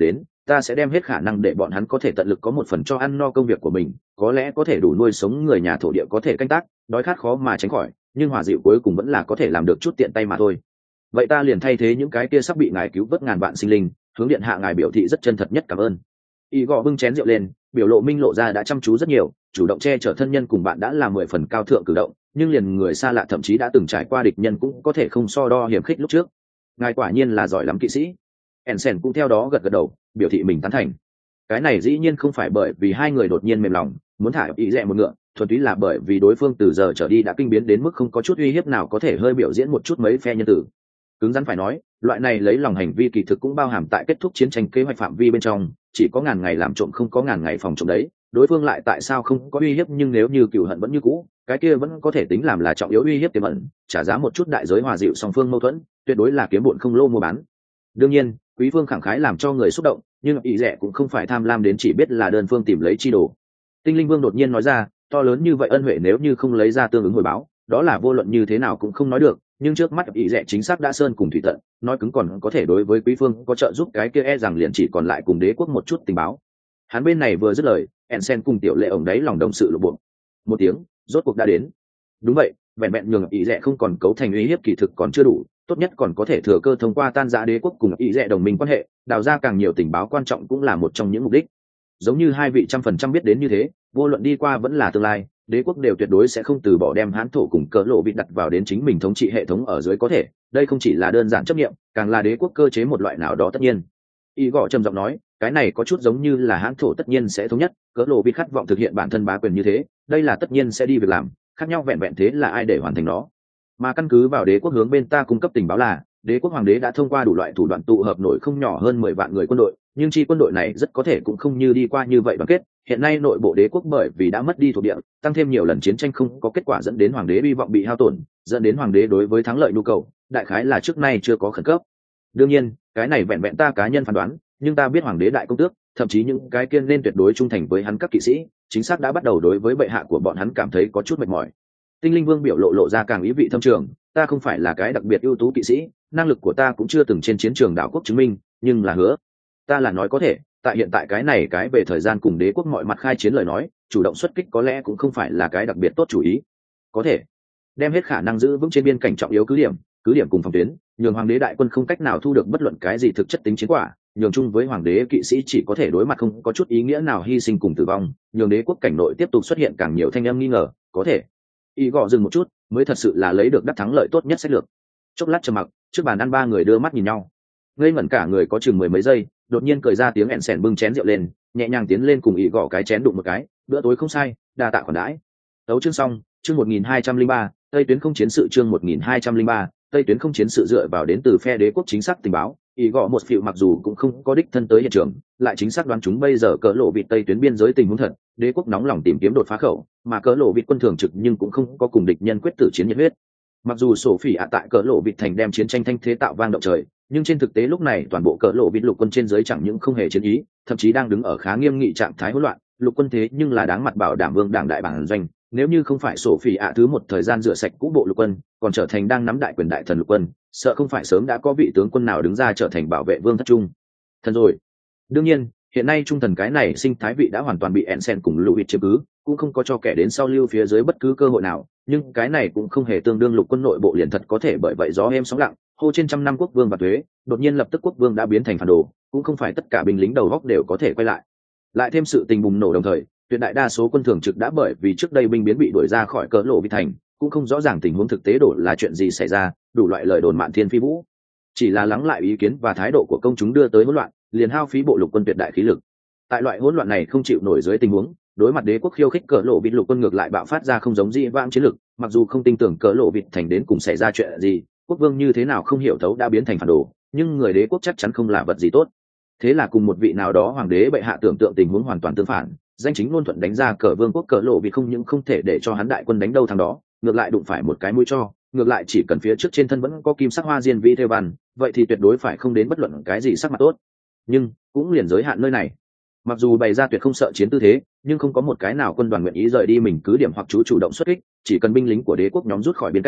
ta sẽ đem hết khả năng để bọn hắn có thể tận lực có một phần cho ăn no công việc của mình, có lẽ có thể đủ nuôi sống người nhà thổ địa có thể canh tác, đói khát khó mà tránh khỏi, nhưng hòa dịu cuối cùng vẫn là có thể làm được chút tiện tay mà thôi. Vậy ta liền thay thế những cái kia sắp bị ngài cứu vớt ngàn vạn sinh linh, hướng điện hạ ngài biểu thị rất chân thật nhất cảm ơn. Y gọ bưng chén rượu lên, biểu lộ minh lộ ra đã chăm chú rất nhiều, chủ động che chở thân nhân cùng bạn đã là 10 phần cao thượng cử động, nhưng liền người xa lạ thậm chí đã từng trải qua địch nhân cũng có thể không so đo hiểm khích lúc trước. Ngài quả nhiên là giỏi lắm kỵ sĩ. Ensen cũng theo đó gật gật đầu, biểu thị mình tán thành. Cái này dĩ nhiên không phải bởi vì hai người đột nhiên mềm lòng, muốn thả ý rẻ một ngựa, thuần túy là bởi vì đối phương từ giờ trở đi đã kinh biến đến mức không có chút uy hiếp nào có thể hơi biểu diễn một chút mấy phe nhân tử. Cứng rắn phải nói, loại này lấy lòng hành vi kỳ thực cũng bao hàm tại kết thúc chiến tranh kế hoạch phạm vi bên trong, chỉ có ngàn ngày làm trộm không có ngàn ngày phòng trộm đấy, đối phương lại tại sao không có uy hiếp, nhưng nếu như cừu hận vẫn như cũ, cái kia vẫn có thể tính làm là trọng yếu uy hiếp tiềm ẩn, trả giá một chút đại giới hòa dịu song phương mâu thuẫn, tuyệt đối là kiếm bộn không lô mua bán. Đương nhiên, quý phương khẳng khái làm cho người xúc động, nhưng ý rẻ cũng không phải tham lam đến chỉ biết là đơn phương tìm lấy chi đồ. Tinh linh vương đột nhiên nói ra, to lớn như vậy ân huệ nếu như không lấy ra tương ứng hồi báo, đó là vô luận như thế nào cũng không nói được, nhưng trước mắt ý rẻ chính xác đã sơn cùng thủy tận, nói cứng còn có thể đối với quý phương có trợ giúp, cái kia e rằng liền chỉ còn lại cùng đế quốc một chút tình báo. Hắn bên này vừa dứt lời, Ensen cùng tiểu lệ ổng đấy lòng đồng sự lộ bộ. Một tiếng, rốt cuộc đã đến. Đúng vậy, vẹn vẹn nhường ý rẻ không còn cấu thành uy hiếp kỳ thực còn chưa đủ, tốt nhất còn có thể thừa cơ thông qua tan rã đế quốc cùng ý rẻ đồng minh quan hệ, đào ra càng nhiều tình báo quan trọng cũng là một trong những mục đích. Giống như hai vị 100% biết đến như thế, vô luận đi qua vẫn là tương lai, đế quốc đều tuyệt đối sẽ không từ bỏ đem hán thổ cùng cỡ lộ bị đặt vào đến chính mình thống trị hệ thống ở dưới có thể, đây không chỉ là đơn giản chấp nghiệm, càng là đế quốc cơ chế một loại nào đó tất nhiên. Y gõ trầm giọng nói, cái này có chút giống như là hán thổ tất nhiên sẽ thống nhất, cỡ lộ bị khát vọng thực hiện bản thân bá quyền như thế, đây là tất nhiên sẽ đi việc làm, khác nhau vẹn vẹn thế là ai để hoàn thành nó. Mà căn cứ vào đế quốc hướng bên ta cung cấp tình báo là, đế quốc hoàng đế đã thông qua đủ loại thủ đoạn tụ hợp nổi không nhỏ hơn 10 vạn người quân đội, nhưng chi quân đội này rất có thể cũng không như đi qua như vậy đoàn kết. Hiện nay nội bộ đế quốc bởi vì đã mất đi thuộc địa, tăng thêm nhiều lần chiến tranh không có kết quả dẫn đến hoàng đế hy vọng bị hao tổn, dẫn đến hoàng đế đối với thắng lợi nhu cầu, đại khái là trước nay chưa có khẩn cấp. Đương nhiên, cái này vẹn vẹn ta cá nhân phán đoán, nhưng ta biết hoàng đế đại công tước, thậm chí những cái kiên nên tuyệt đối trung thành với hắn các kỵ sĩ, chính xác đã bắt đầu đối với bệ hạ của bọn hắn cảm thấy có chút mệt mỏi. Tinh linh vương biểu lộ ra càng ý vị thâm trường, ta không phải là cái đặc biệt ưu tú kỵ sĩ, năng lực của ta cũng chưa từng trên chiến trường đảo quốc chứng minh, nhưng là hứa, ta là nói có thể, tại hiện tại cái này cái về thời gian cùng đế quốc mọi mặt khai chiến lời nói, chủ động xuất kích có lẽ cũng không phải là cái đặc biệt tốt chủ ý. Có thể đem hết khả năng giữ vững trên biên cảnh trọng yếu cứ điểm cùng phòng tuyến, nhường hoàng đế đại quân không cách nào thu được bất luận cái gì thực chất tính chiến quả, nhường chung với hoàng đế kỵ sĩ chỉ có thể đối mặt không có chút ý nghĩa nào hy sinh cùng tử vong, nhường đế quốc cảnh nội tiếp tục xuất hiện càng nhiều thanh âm nghi ngờ, có thể. Y gõ dừng một chút, mới thật sự là lấy được đắc thắng lợi tốt nhất sách lược. Chốc lát trầm mặc, trước bàn ăn ba người đưa mắt nhìn nhau, ngây ngẩn cả người có chừng 10 mấy giây, đột nhiên cười ra tiếng ẹn sẻn bưng chén rượu lên, nhẹ nhàng tiến lên cùng Y gõ cái chén đụng một cái, bữa tối không sai, đa tạ khoản đãi. Tấu chương xong, chương 1203, Tây tuyến không chiến sự, chương 1203, Tây tuyến không chiến sự. Dựa vào đến từ phe đế quốc chính xác tình báo, Y gõ một phiệu mặc dù cũng không có đích thân tới hiện trường, lại chính xác đoán chúng bây giờ cỡ lộ vịt Tây tuyến biên giới tình huống thật, đế quốc nóng lòng tìm kiếm đột phá khẩu, mà cỡ lộ vịt quân thường trực nhưng cũng không có cùng địch nhân quyết tử chiến nhiệt huyết. Mặc dù sổ phỉ ạ tại cỡ lộ vịt thành đem chiến tranh thanh thế tạo vang động trời, nhưng trên thực tế lúc này toàn bộ cỡ lộ vịt lục quân trên dưới chẳng những không hề chiến ý, thậm chí đang đứng ở khá nghiêm nghị trạng thái hỗn loạn. Lục quân thế nhưng là đáng mặt bảo đảm vương đảng đại bản doanh, nếu như không phải sổ phỉ ạ thứ một thời gian rửa sạch cũ bộ lục quân, còn trở thành đang nắm đại quyền đại thần lục quân, sợ không phải sớm đã có vị tướng quân nào đứng ra trở thành bảo vệ vương thất trung thần rồi. Đương nhiên, hiện nay trung thần cái này sinh thái vị đã hoàn toàn bị Ensen cùng Louis chiếm cứ, cũng không có cho kẻ đến sau lưu phía dưới bất cứ cơ hội nào, nhưng cái này cũng không hề tương đương lục quân nội bộ liền thật có thể bởi vậy gió êm sóng lặng, hô trên trăm năm quốc vương và thuế, đột nhiên lập tức quốc vương đã biến thành phản đồ, cũng không phải tất cả binh lính đầu góc đều có thể quay lại. Lại thêm sự tình bùng nổ đồng thời, tuyệt đại đa số quân thường trực đã bởi vì trước đây binh biến bị đuổi ra khỏi cỡ lộ vi thành, cũng không rõ ràng tình huống thực tế đổ là chuyện gì xảy ra, đủ loại lời đồn mạn thiên phi vũ. Chỉ là lắng lại ý kiến và thái độ của công chúng đưa tới hỗn loạn, liền hao phí bộ lục quân tuyệt đại khí lực. Tại loại hỗn loạn này không chịu nổi dưới tình huống, đối mặt đế quốc khiêu khích cỡ lộ vịt lục quân ngược lại bạo phát ra không giống dĩ vãng chiến lực, mặc dù không tin tưởng cỡ lộ vịt thành đến cùng xảy ra chuyện gì, quốc vương như thế nào không hiểu thấu đã biến thành phản đồ, nhưng người đế quốc chắc chắn không là vật gì tốt. Thế là cùng một vị nào đó hoàng đế bệ hạ tưởng tượng tình huống hoàn toàn tương phản, danh chính ngôn thuận đánh ra cờ vương quốc cỡ lộ vịt không những không thể để cho hắn đại quân đánh đâu thằng đó, ngược lại đụng phải một cái mũi cho, ngược lại chỉ cần phía trước trên thân vẫn có kim sắc hoa diên vi theo văn, vậy thì tuyệt đối phải không đến bất luận cái gì sắc mặt tốt. Nhưng cũng liền giới hạn nơi này. Mặc dù bày ra tuyệt không sợ chiến tư thế, nhưng không có một cái nào quân đoàn nguyện ý rời đi mình cứ điểm hoặc chủ động xuất kích, chỉ cần binh lính của đế quốc nhóm rút khỏi biên cảnh,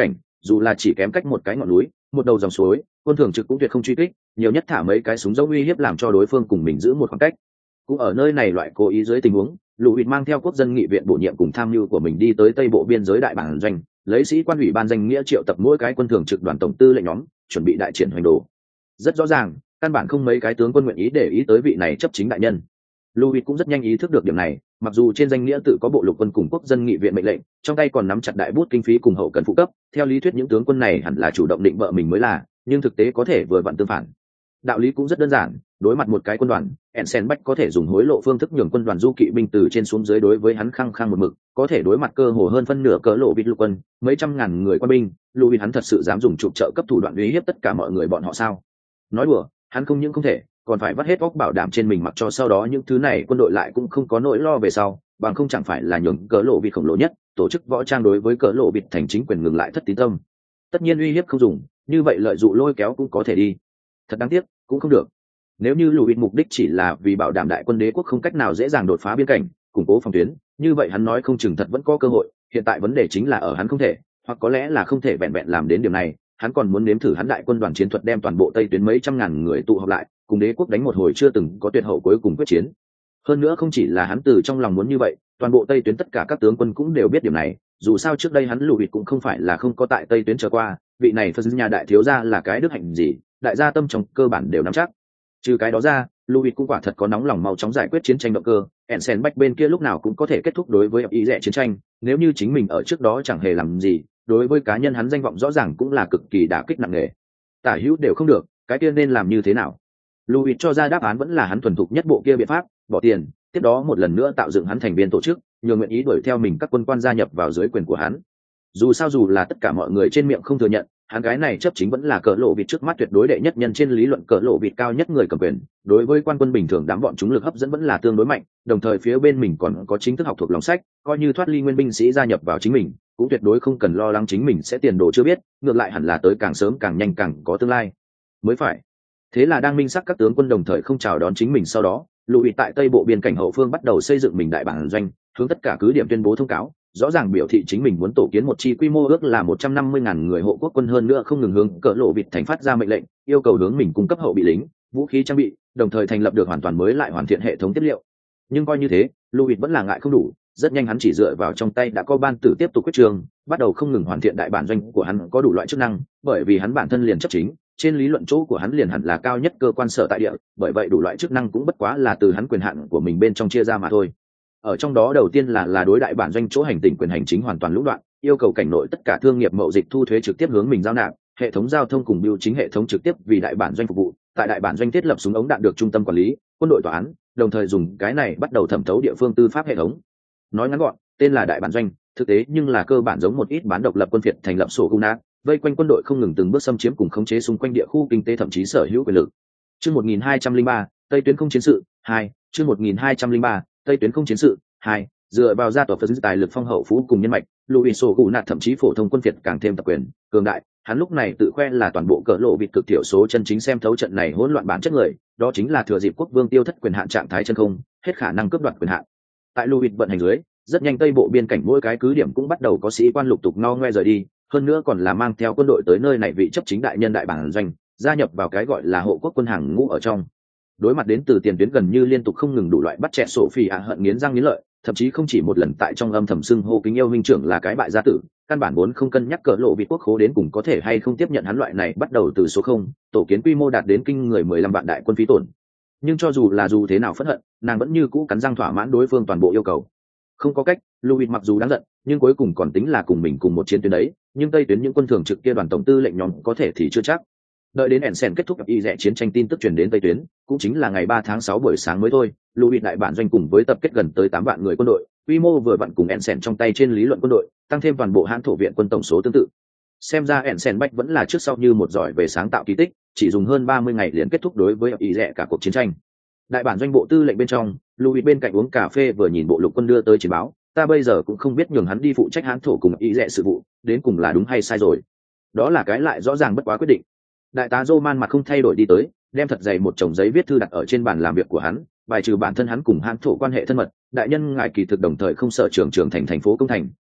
dù là chỉ kém cách một cái ngọn núi, một đầu dòng suối, quân thường trực cũng tuyệt không truy kích, nhiều nhất thả mấy cái súng dấu uy hiếp làm cho đối phương cùng mình giữ một khoảng cách. Cũng ở nơi này loại cố ý dưới tình huống, Lũ Hụt mang theo quốc dân nghị viện bổ nhiệm cùng tham mưu của mình đi tới tây bộ biên giới đại bản doanh, lấy sĩ quan ủy ban danh nghĩa triệu tập mỗi cái quân thường trực đoàn tổng tư lệnh nhóm, chuẩn bị đại triển hoành đồ. Rất rõ ràng, căn bản không mấy cái tướng quân nguyện ý để ý tới vị này chấp chính đại nhân. Lũ Hụt cũng rất nhanh ý thức được điểm này, mặc dù trên danh nghĩa tự có bộ lục quân cùng quốc dân nghị viện mệnh lệnh, trong tay còn nắm chặt đại bút kinh phí cùng hậu cần phụ cấp, theo lý thuyết những tướng quân này hẳn là chủ động định bợ mình mới là, nhưng thực tế có thể vừa vặn tương phản. Đạo lý cũng rất đơn giản, đối mặt một cái quân đoàn, Ensenbach có thể dùng hối lộ phương thức nhường quân đoàn du kỵ binh từ trên xuống dưới đối với hắn khăng khăng một mực, có thể đối mặt cơ hồ hơn phân nửa cỡ lộ vịt lục quân, mấy trăm ngàn người quân binh, Louis hắn thật sự dám dùng trục trợ cấp thủ đoạn uy hiếp tất cả mọi người bọn họ sao? Nói đùa, hắn không những không thể, còn phải vắt hết óc bảo đảm trên mình mặc cho sau đó những thứ này quân đội lại cũng không có nỗi lo về sau, bằng không chẳng phải là nhường cỡ lộ vịt khổng lồ nhất, tổ chức võ trang đối với cỡ lộ vịt thành chính quyền ngừng lại thất tín tâm. Tất nhiên uy hiếp không dùng, như vậy lợi dụng lôi kéo cũng có thể đi. Thật đáng tiếc, cũng không được. Nếu như Louis mục đích chỉ là vì bảo đảm đại quân đế quốc không cách nào dễ dàng đột phá biên cảnh, củng cố phòng tuyến, như vậy hắn nói không chừng thật vẫn có cơ hội. Hiện tại vấn đề chính là ở hắn không thể, hoặc có lẽ là không thể vẹn vẹn làm đến điểm này. Hắn còn muốn nếm thử hắn đại quân đoàn chiến thuật đem toàn bộ tây tuyến mấy trăm ngàn người tụ họp lại, cùng đế quốc đánh một hồi chưa từng có tuyệt hậu cuối cùng quyết chiến. Hơn nữa không chỉ là hắn từ trong lòng muốn như vậy, toàn bộ tây tuyến tất cả các tướng quân cũng đều biết điểm này. Dù sao trước đây hắn Louis cũng không phải là không có tại tây tuyến trở qua, vị này phân nhà đại thiếu gia là cái đức hạnh gì, đại gia tâm trong cơ bản đều nắm chắc. Trừ cái đó ra, Louis cũng quả thật có nóng lòng mau chóng giải quyết chiến tranh động cơ. Ensenbach bên kia lúc nào cũng có thể kết thúc đối với ý rẻ chiến tranh, nếu như chính mình ở trước đó chẳng hề làm gì, đối với cá nhân hắn danh vọng rõ ràng cũng là cực kỳ đả kích nặng nề. Tả hữu đều không được, cái kia nên làm như thế nào? Louis cho ra đáp án vẫn là hắn thuần thục nhất bộ kia biện pháp, bỏ tiền, tiếp đó một lần nữa tạo dựng hắn thành viên tổ chức, nhường nguyện ý đuổi theo mình các quân quan gia nhập vào dưới quyền của hắn. Dù sao dù là tất cả mọi người trên miệng không thừa nhận, hắn gái này chấp chính vẫn là cỡ lộ vịt trước mắt tuyệt đối đệ nhất nhân trên lý luận cỡ lộ vịt cao nhất người cầm quyền. Đối với quan quân bình thường đám bọn chúng lực hấp dẫn vẫn là tương đối mạnh, đồng thời phía bên mình còn có chính thức học thuộc lòng sách, coi như thoát ly nguyên binh sĩ gia nhập vào chính mình, cũng tuyệt đối không cần lo lắng chính mình sẽ tiền đồ chưa biết, ngược lại hẳn là tới càng sớm càng nhanh càng có tương lai mới phải. Thế là đang minh xác các tướng quân đồng thời không chào đón chính mình sau đó, Louis tại tây bộ biên cảnh hậu phương bắt đầu xây dựng mình đại bản doanh, hướng tất cả cứ điểm tuyên bố thông cáo, rõ ràng biểu thị chính mình muốn tổ kiến một chi quy mô ước là 150.000 người hộ quốc quân, hơn nữa không ngừng hướng cỡ lộ vịt thành phát ra mệnh lệnh, yêu cầu hướng mình cung cấp hậu bị lính, vũ khí trang bị, đồng thời thành lập được hoàn toàn mới lại hoàn thiện hệ thống tiết liệu. Nhưng coi như thế, Louis vẫn là ngại không đủ, rất nhanh hắn chỉ dựa vào trong tay đã có ban tử tiếp tục quyết trường, bắt đầu không ngừng hoàn thiện đại bản doanh của hắn có đủ loại chức năng, bởi vì hắn bản thân liền chấp chính, trên lý luận chỗ của hắn liền hẳn là cao nhất cơ quan sở tại địa, bởi vậy đủ loại chức năng cũng bất quá là từ hắn quyền hạn của mình bên trong chia ra mà thôi. Ở trong đó đầu tiên là đối đại bản doanh chỗ hành tỉnh quyền hành chính hoàn toàn lũng đoạn, yêu cầu cảnh nội tất cả thương nghiệp mậu dịch thu thuế trực tiếp hướng mình giao nạp, hệ thống giao thông cùng bưu chính hệ thống trực tiếp vì đại bản doanh phục vụ, tại đại bản doanh thiết lập súng ống đạn được trung tâm quản lý, quân đội tòa án, đồng thời dùng cái này bắt đầu thẩm thấu địa phương tư pháp hệ thống. Nói ngắn gọn, tên là đại bản doanh, thực tế nhưng là cơ bản giống một ít bán độc lập quân phiệt thành lập sổ cung nát, vây quanh quân đội không ngừng từng bước xâm chiếm cùng khống chế xung quanh địa khu kinh tế thậm chí sở hữu quyền lực. Chương 1203, Tây tuyến không chiến sự 2, chương 1203, Tây tuyến không chiến sự 2, dựa vào gia tộc phật tài lực phong hậu phú cùng nhân mạch, Louis sổ cụ nạt thậm chí phổ thông quân phiệt càng thêm tập quyền cường đại. Hắn lúc này tự khoe là toàn bộ cỡ lộ vịt cực thiểu số chân chính xem thấu trận này hỗn loạn bản chất người, đó chính là thừa dịp quốc vương tiêu thất quyền hạn trạng thái chân không, hết khả năng cướp đoạt quyền hạn. Tại Louis vận hành dưới, rất nhanh tây bộ biên cảnh mỗi cái cứ điểm cũng bắt đầu có sĩ quan lục tục no ngoe rời đi, hơn nữa còn là mang theo quân đội tới nơi này vị chấp chính đại nhân đại bản doanh, gia nhập vào cái gọi là hộ quốc quân hàng ngũ ở trong. Đối mặt đến từ tiền tuyến gần như liên tục không ngừng đủ loại bắt chẹt Sophie hận nghiến răng nghiến lợi, thậm chí không chỉ một lần tại trong âm thầm xưng hô kính yêu huynh trưởng là cái bại gia tử, căn bản vốn không cân nhắc cỡ lộ vị quốc khố đến cùng có thể hay không tiếp nhận hắn loại này bắt đầu từ số 0, tổ kiến quy mô đạt đến kinh người 15 vạn đại quân phí tổn. Nhưng cho dù là dù thế nào phẫn hận, nàng vẫn như cũ cắn răng thỏa mãn đối phương toàn bộ yêu cầu. Không có cách, Louis mặc dù đáng giận, nhưng cuối cùng còn tính là cùng mình cùng một chiến tuyến đấy, nhưng tây tuyến những quân thường trực kia đoàn tổng tư lệnh nhóm có thể thì chưa chắc. Đợi đến Ensen kết thúc y rẻ chiến tranh tin tức truyền đến tây tuyến, cũng chính là ngày 3 tháng 6 buổi sáng mới thôi, Louis đại bản doanh cùng với tập kết gần tới 8 vạn người quân đội, quy mô vừa vặn cùng Ensen trong tay trên lý luận quân đội, tăng thêm toàn bộ Hán thổ viện quân tổng số tương tự. Xem ra Ensen Bách vẫn là trước sau như một giỏi về sáng tạo kỳ tích, chỉ dùng hơn 30 ngày liền kết thúc đối với y rẻ cả cuộc chiến tranh. Đại bản doanh bộ tư lệnh bên trong, Louis bên cạnh uống cà phê vừa nhìn bộ lục quân đưa tới chiến báo, ta bây giờ cũng không biết nhường hắn đi phụ trách Hán thổ cùng y rẻ sự vụ, đến cùng là đúng hay sai rồi. Đó là cái lại rõ ràng bất quá quyết định. Đại tá Roman mặt không thay đổi đi tới, đem thật dày một chồng giấy viết thư đặt ở trên bàn làm việc của hắn, bài trừ bản thân hắn cùng Hán thổ quan hệ thân mật, đại nhân ngài kỳ thực đồng thời không sở trưởng thành thành phố công thành,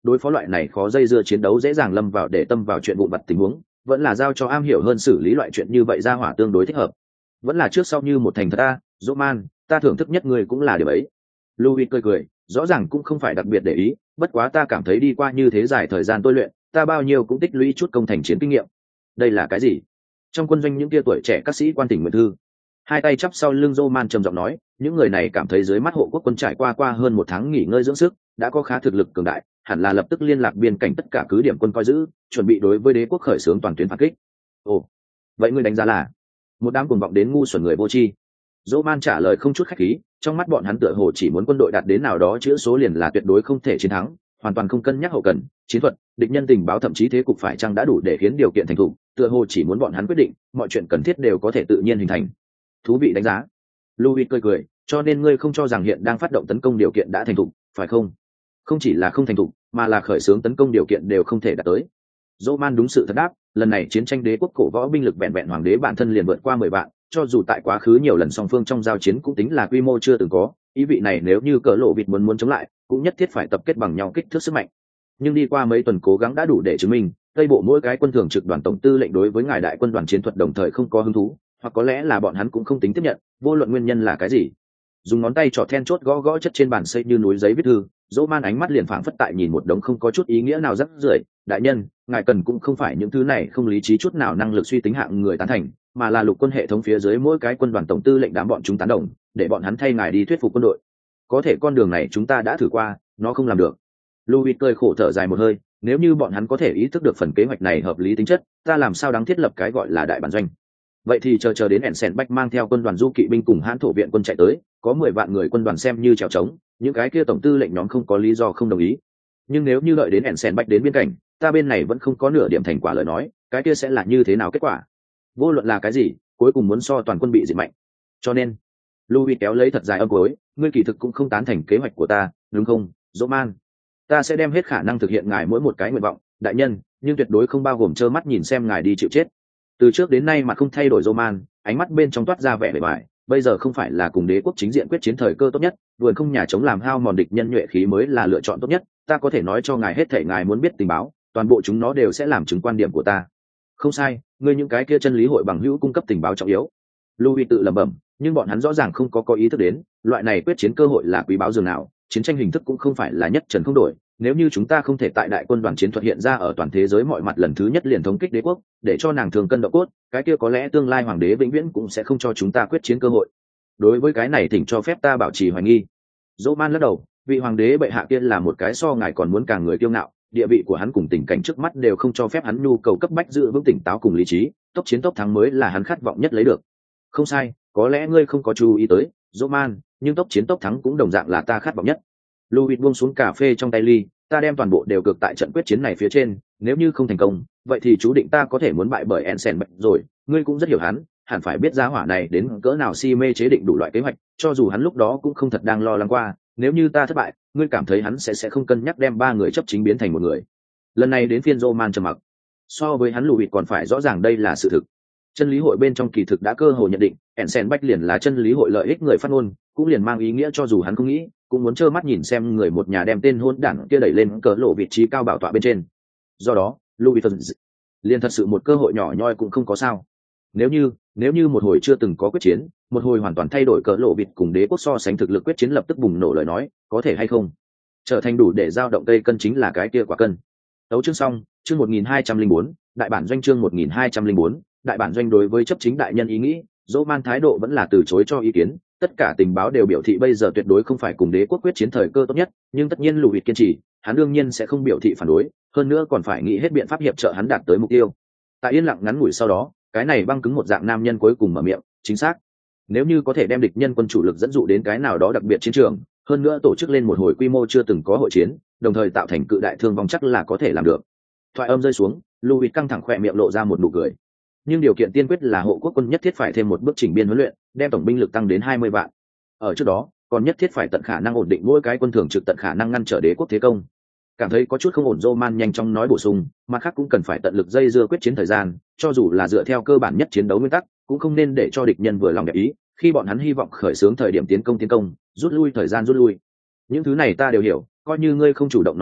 đối phó loại này khó dây dưa chiến đấu dễ dàng lâm vào để tâm vào chuyện vụn vặt tình huống, vẫn là giao cho am hiểu hơn xử lý loại chuyện như vậy ra hỏa tương đối thích hợp. Vẫn là trước sau như một thành thật ta, dỗ man, ta thưởng thức nhất người cũng là điều ấy. Louis cười cười, rõ ràng cũng không phải đặc biệt để ý, bất quá ta cảm thấy đi qua như thế dài thời gian tôi luyện, ta bao nhiêu cũng tích lũy chút công thành chiến kinh nghiệm. Đây là cái gì? Trong quân doanh những kia tuổi trẻ các sĩ quan tỉnh nguyện thư, hai tay chắp sau lưng Roman trầm giọng nói, những người này cảm thấy dưới mắt hộ quốc quân trải qua hơn một tháng nghỉ ngơi dưỡng sức, đã có khá thực lực cường đại, hẳn là lập tức liên lạc biên cảnh tất cả cứ điểm quân coi giữ, chuẩn bị đối với đế quốc khởi xướng toàn tuyến phản kích. Ồ, vậy ngươi đánh giá là? Một đám cuồng vọng đến ngu xuẩn người vô tri. Roman trả lời không chút khách khí, trong mắt bọn hắn tựa hồ chỉ muốn quân đội đạt đến nào đó chữ số liền là tuyệt đối không thể chiến thắng, hoàn toàn không cân nhắc hậu cần, chiến thuật, địch nhân tình báo thậm chí thế cục phải chăng đã đủ để khiến điều kiện thành thủ, tựa hồ chỉ muốn bọn hắn quyết định, mọi chuyện cần thiết đều có thể tự nhiên hình thành. Thú vị đánh giá. Louis cười cười, cho nên ngươi không cho rằng hiện đang phát động tấn công điều kiện đã thành thục, phải không? Không chỉ là không thành thục, mà là khởi xướng tấn công điều kiện đều không thể đạt tới. Roman đúng sự thật đáp, lần này chiến tranh đế quốc cổ võ binh lực vẹn vẹn hoàng đế bản thân liền vượt qua 10 vạn, cho dù tại quá khứ nhiều lần song phương trong giao chiến cũng tính là quy mô chưa từng có, ý vị này nếu như cỡ lộ vịt muốn chống lại, cũng nhất thiết phải tập kết bằng nhau kích thước sức mạnh. Nhưng đi qua mấy tuần cố gắng đã đủ để chứng minh, Tây bộ mỗi cái quân thường trực đoàn tổng tư lệnh đối với ngài đại quân đoàn chiến thuật đồng thời không có hứng thú, hoặc có lẽ là bọn hắn cũng không tính tiếp nhận, vô luận nguyên nhân là cái gì. Dùng ngón tay trỏ then chốt gõ gõ chất trên bàn xây như núi giấy viết thư, Roman ánh mắt liền phảng phất tại nhìn một đống không có chút ý nghĩa nào rắc rưởi. Đại nhân, ngài cần cũng không phải những thứ này không lý trí chút nào năng lực suy tính hạng người tán thành, mà là lục quân hệ thống phía dưới mỗi cái quân đoàn tổng tư lệnh đám bọn chúng tán đồng, để bọn hắn thay ngài đi thuyết phục quân đội. Có thể con đường này chúng ta đã thử qua, nó không làm được. Louis cười khổ thở dài một hơi, nếu như bọn hắn có thể ý thức được phần kế hoạch này hợp lý tính chất, ta làm sao đáng thiết lập cái gọi là đại bản doanh. Vậy thì chờ đến Ensenbach mang theo quân đoàn du kỵ binh cùng hãn thổ viện quân chạy tới, có 10 vạn người quân đoàn xem như trèo trống, những cái kia tổng tư lệnh nhóm không có lý do không đồng ý. Nhưng nếu như đợi đến Ensenbach đến biên cảnh, ta bên này vẫn không có nửa điểm thành quả lời nói, cái kia sẽ là như thế nào kết quả? Vô luận là cái gì, cuối cùng muốn so toàn quân bị diệt mạnh. Cho nên, Louis kéo lấy thật dài âm cuối, ngươi kỳ thực cũng không tán thành kế hoạch của ta, đúng không, Roman? Ta sẽ đem hết khả năng thực hiện ngài mỗi một cái nguyện vọng, đại nhân, nhưng tuyệt đối không bao gồm trơ mắt nhìn xem ngài đi chịu chết. Từ trước đến nay mà không thay đổi Roman, ánh mắt bên trong toát ra vẻ bề bài, bây giờ không phải là cùng đế quốc chính diện quyết chiến thời cơ tốt nhất, vườn không nhà chống làm hao mòn địch nhân nhuệ khí mới là lựa chọn tốt nhất, ta có thể nói cho ngài hết thảy ngài muốn biết tình báo, toàn bộ chúng nó đều sẽ làm chứng quan điểm của ta. Không sai, ngươi những cái kia chân lý hội bằng hữu cung cấp tình báo trọng yếu. Louis tự lẩm bẩm, nhưng bọn hắn rõ ràng không có ý thức đến, loại này quyết chiến cơ hội là quý báu dường nào, chiến tranh hình thức cũng không phải là nhất trần không đổi. Nếu như chúng ta không thể tại đại quân đoàn chiến thuật hiện ra ở toàn thế giới mọi mặt lần thứ nhất liền thống kích đế quốc, để cho nàng thường cân độ cốt, cái kia có lẽ tương lai hoàng đế vĩnh viễn cũng sẽ không cho chúng ta quyết chiến cơ hội. Đối với cái này thỉnh cho phép ta bảo trì hoài nghi. Roman lắc đầu, vị hoàng đế bệ hạ kia là một cái so ngài còn muốn càng người kiêu ngạo, địa vị của hắn cùng tình cảnh trước mắt đều không cho phép hắn nhu cầu cấp bách giữ vững tỉnh táo cùng lý trí, tốc chiến tốc thắng mới là hắn khát vọng nhất lấy được. Không sai, có lẽ ngươi không có chú ý tới, Roman, nhưng tốc chiến tốc thắng cũng đồng dạng là ta khát vọng nhất. Louis buông xuống cà phê trong tay ly, ta đem toàn bộ đều cược tại trận quyết chiến này phía trên, nếu như không thành công, vậy thì chú định ta có thể muốn bại bởi Ensenbach rồi, ngươi cũng rất hiểu hắn, hẳn phải biết giá hỏa này đến cỡ nào si mê chế định đủ loại kế hoạch, cho dù hắn lúc đó cũng không thật đang lo lắng qua, nếu như ta thất bại, ngươi cảm thấy hắn sẽ không cân nhắc đem 3 người chấp chính biến thành một người. Lần này đến phiên Roman trầm mặc. So với hắn Louis còn phải rõ ràng đây là sự thực. Chân lý hội bên trong kỳ thực đã cơ hội nhận định, Ensenbach liền là chân lý hội lợi ích người phát ngôn, cũng liền mang ý nghĩa cho dù hắn không nghĩ, cũng muốn trơ mắt nhìn xem người một nhà đem tên hôn đảng kia đẩy lên cỡ lộ vị trí cao bảo tọa bên trên. Do đó, Louis liền thật sự một cơ hội nhỏ nhoi cũng không có sao. Nếu như một hồi chưa từng có quyết chiến, một hồi hoàn toàn thay đổi cỡ lộ vịt cùng đế quốc so sánh thực lực quyết chiến lập tức bùng nổ lời nói, có thể hay không? Trở thành đủ để giao động cây cân chính là cái kia quả cân. Tấu chương xong, chương 1204, đại bản doanh chương 1204, đại bản doanh đối với chấp chính đại nhân ý nghĩ, Roman thái độ vẫn là từ chối cho ý kiến, tất cả tình báo đều biểu thị bây giờ tuyệt đối không phải cùng đế quốc quyết chiến thời cơ tốt nhất, nhưng tất nhiên Louis kiên trì, hắn đương nhiên sẽ không biểu thị phản đối, hơn nữa còn phải nghĩ hết biện pháp hiệp trợ hắn đạt tới mục tiêu. Tại yên lặng ngắn ngủi sau đó, cái này băng cứng một dạng nam nhân cuối cùng mở miệng, chính xác. Nếu như có thể đem địch nhân quân chủ lực dẫn dụ đến cái nào đó đặc biệt chiến trường, hơn nữa tổ chức lên một hồi quy mô chưa từng có hội chiến, đồng thời tạo thành cự đại thương vong chắc là có thể làm được. Thoại âm rơi xuống, Louis căng thẳng khỏe miệng lộ ra một nụ cười. Nhưng điều kiện tiên quyết là hộ quốc quân nhất thiết phải thêm một bước chỉnh biên huấn luyện, đem tổng binh lực tăng đến 20 vạn. Ở trước đó, còn nhất thiết phải tận khả năng ổn định mỗi cái quân thường trực tận khả năng ngăn trở đế quốc thế công. Cảm thấy có chút không ổn, Roman nhanh chóng nói bổ sung, mặt khác cũng cần phải tận lực dây dưa quyết chiến thời gian, cho dù là dựa theo cơ bản nhất chiến đấu nguyên tắc, cũng không nên để cho địch nhân vừa lòng đẹp ý, khi bọn hắn hy vọng khởi xướng thời điểm tiến công, rút lui thời gian rút lui. Những thứ này ta đều hiểu, coi như ngươi không chủ động nói ra,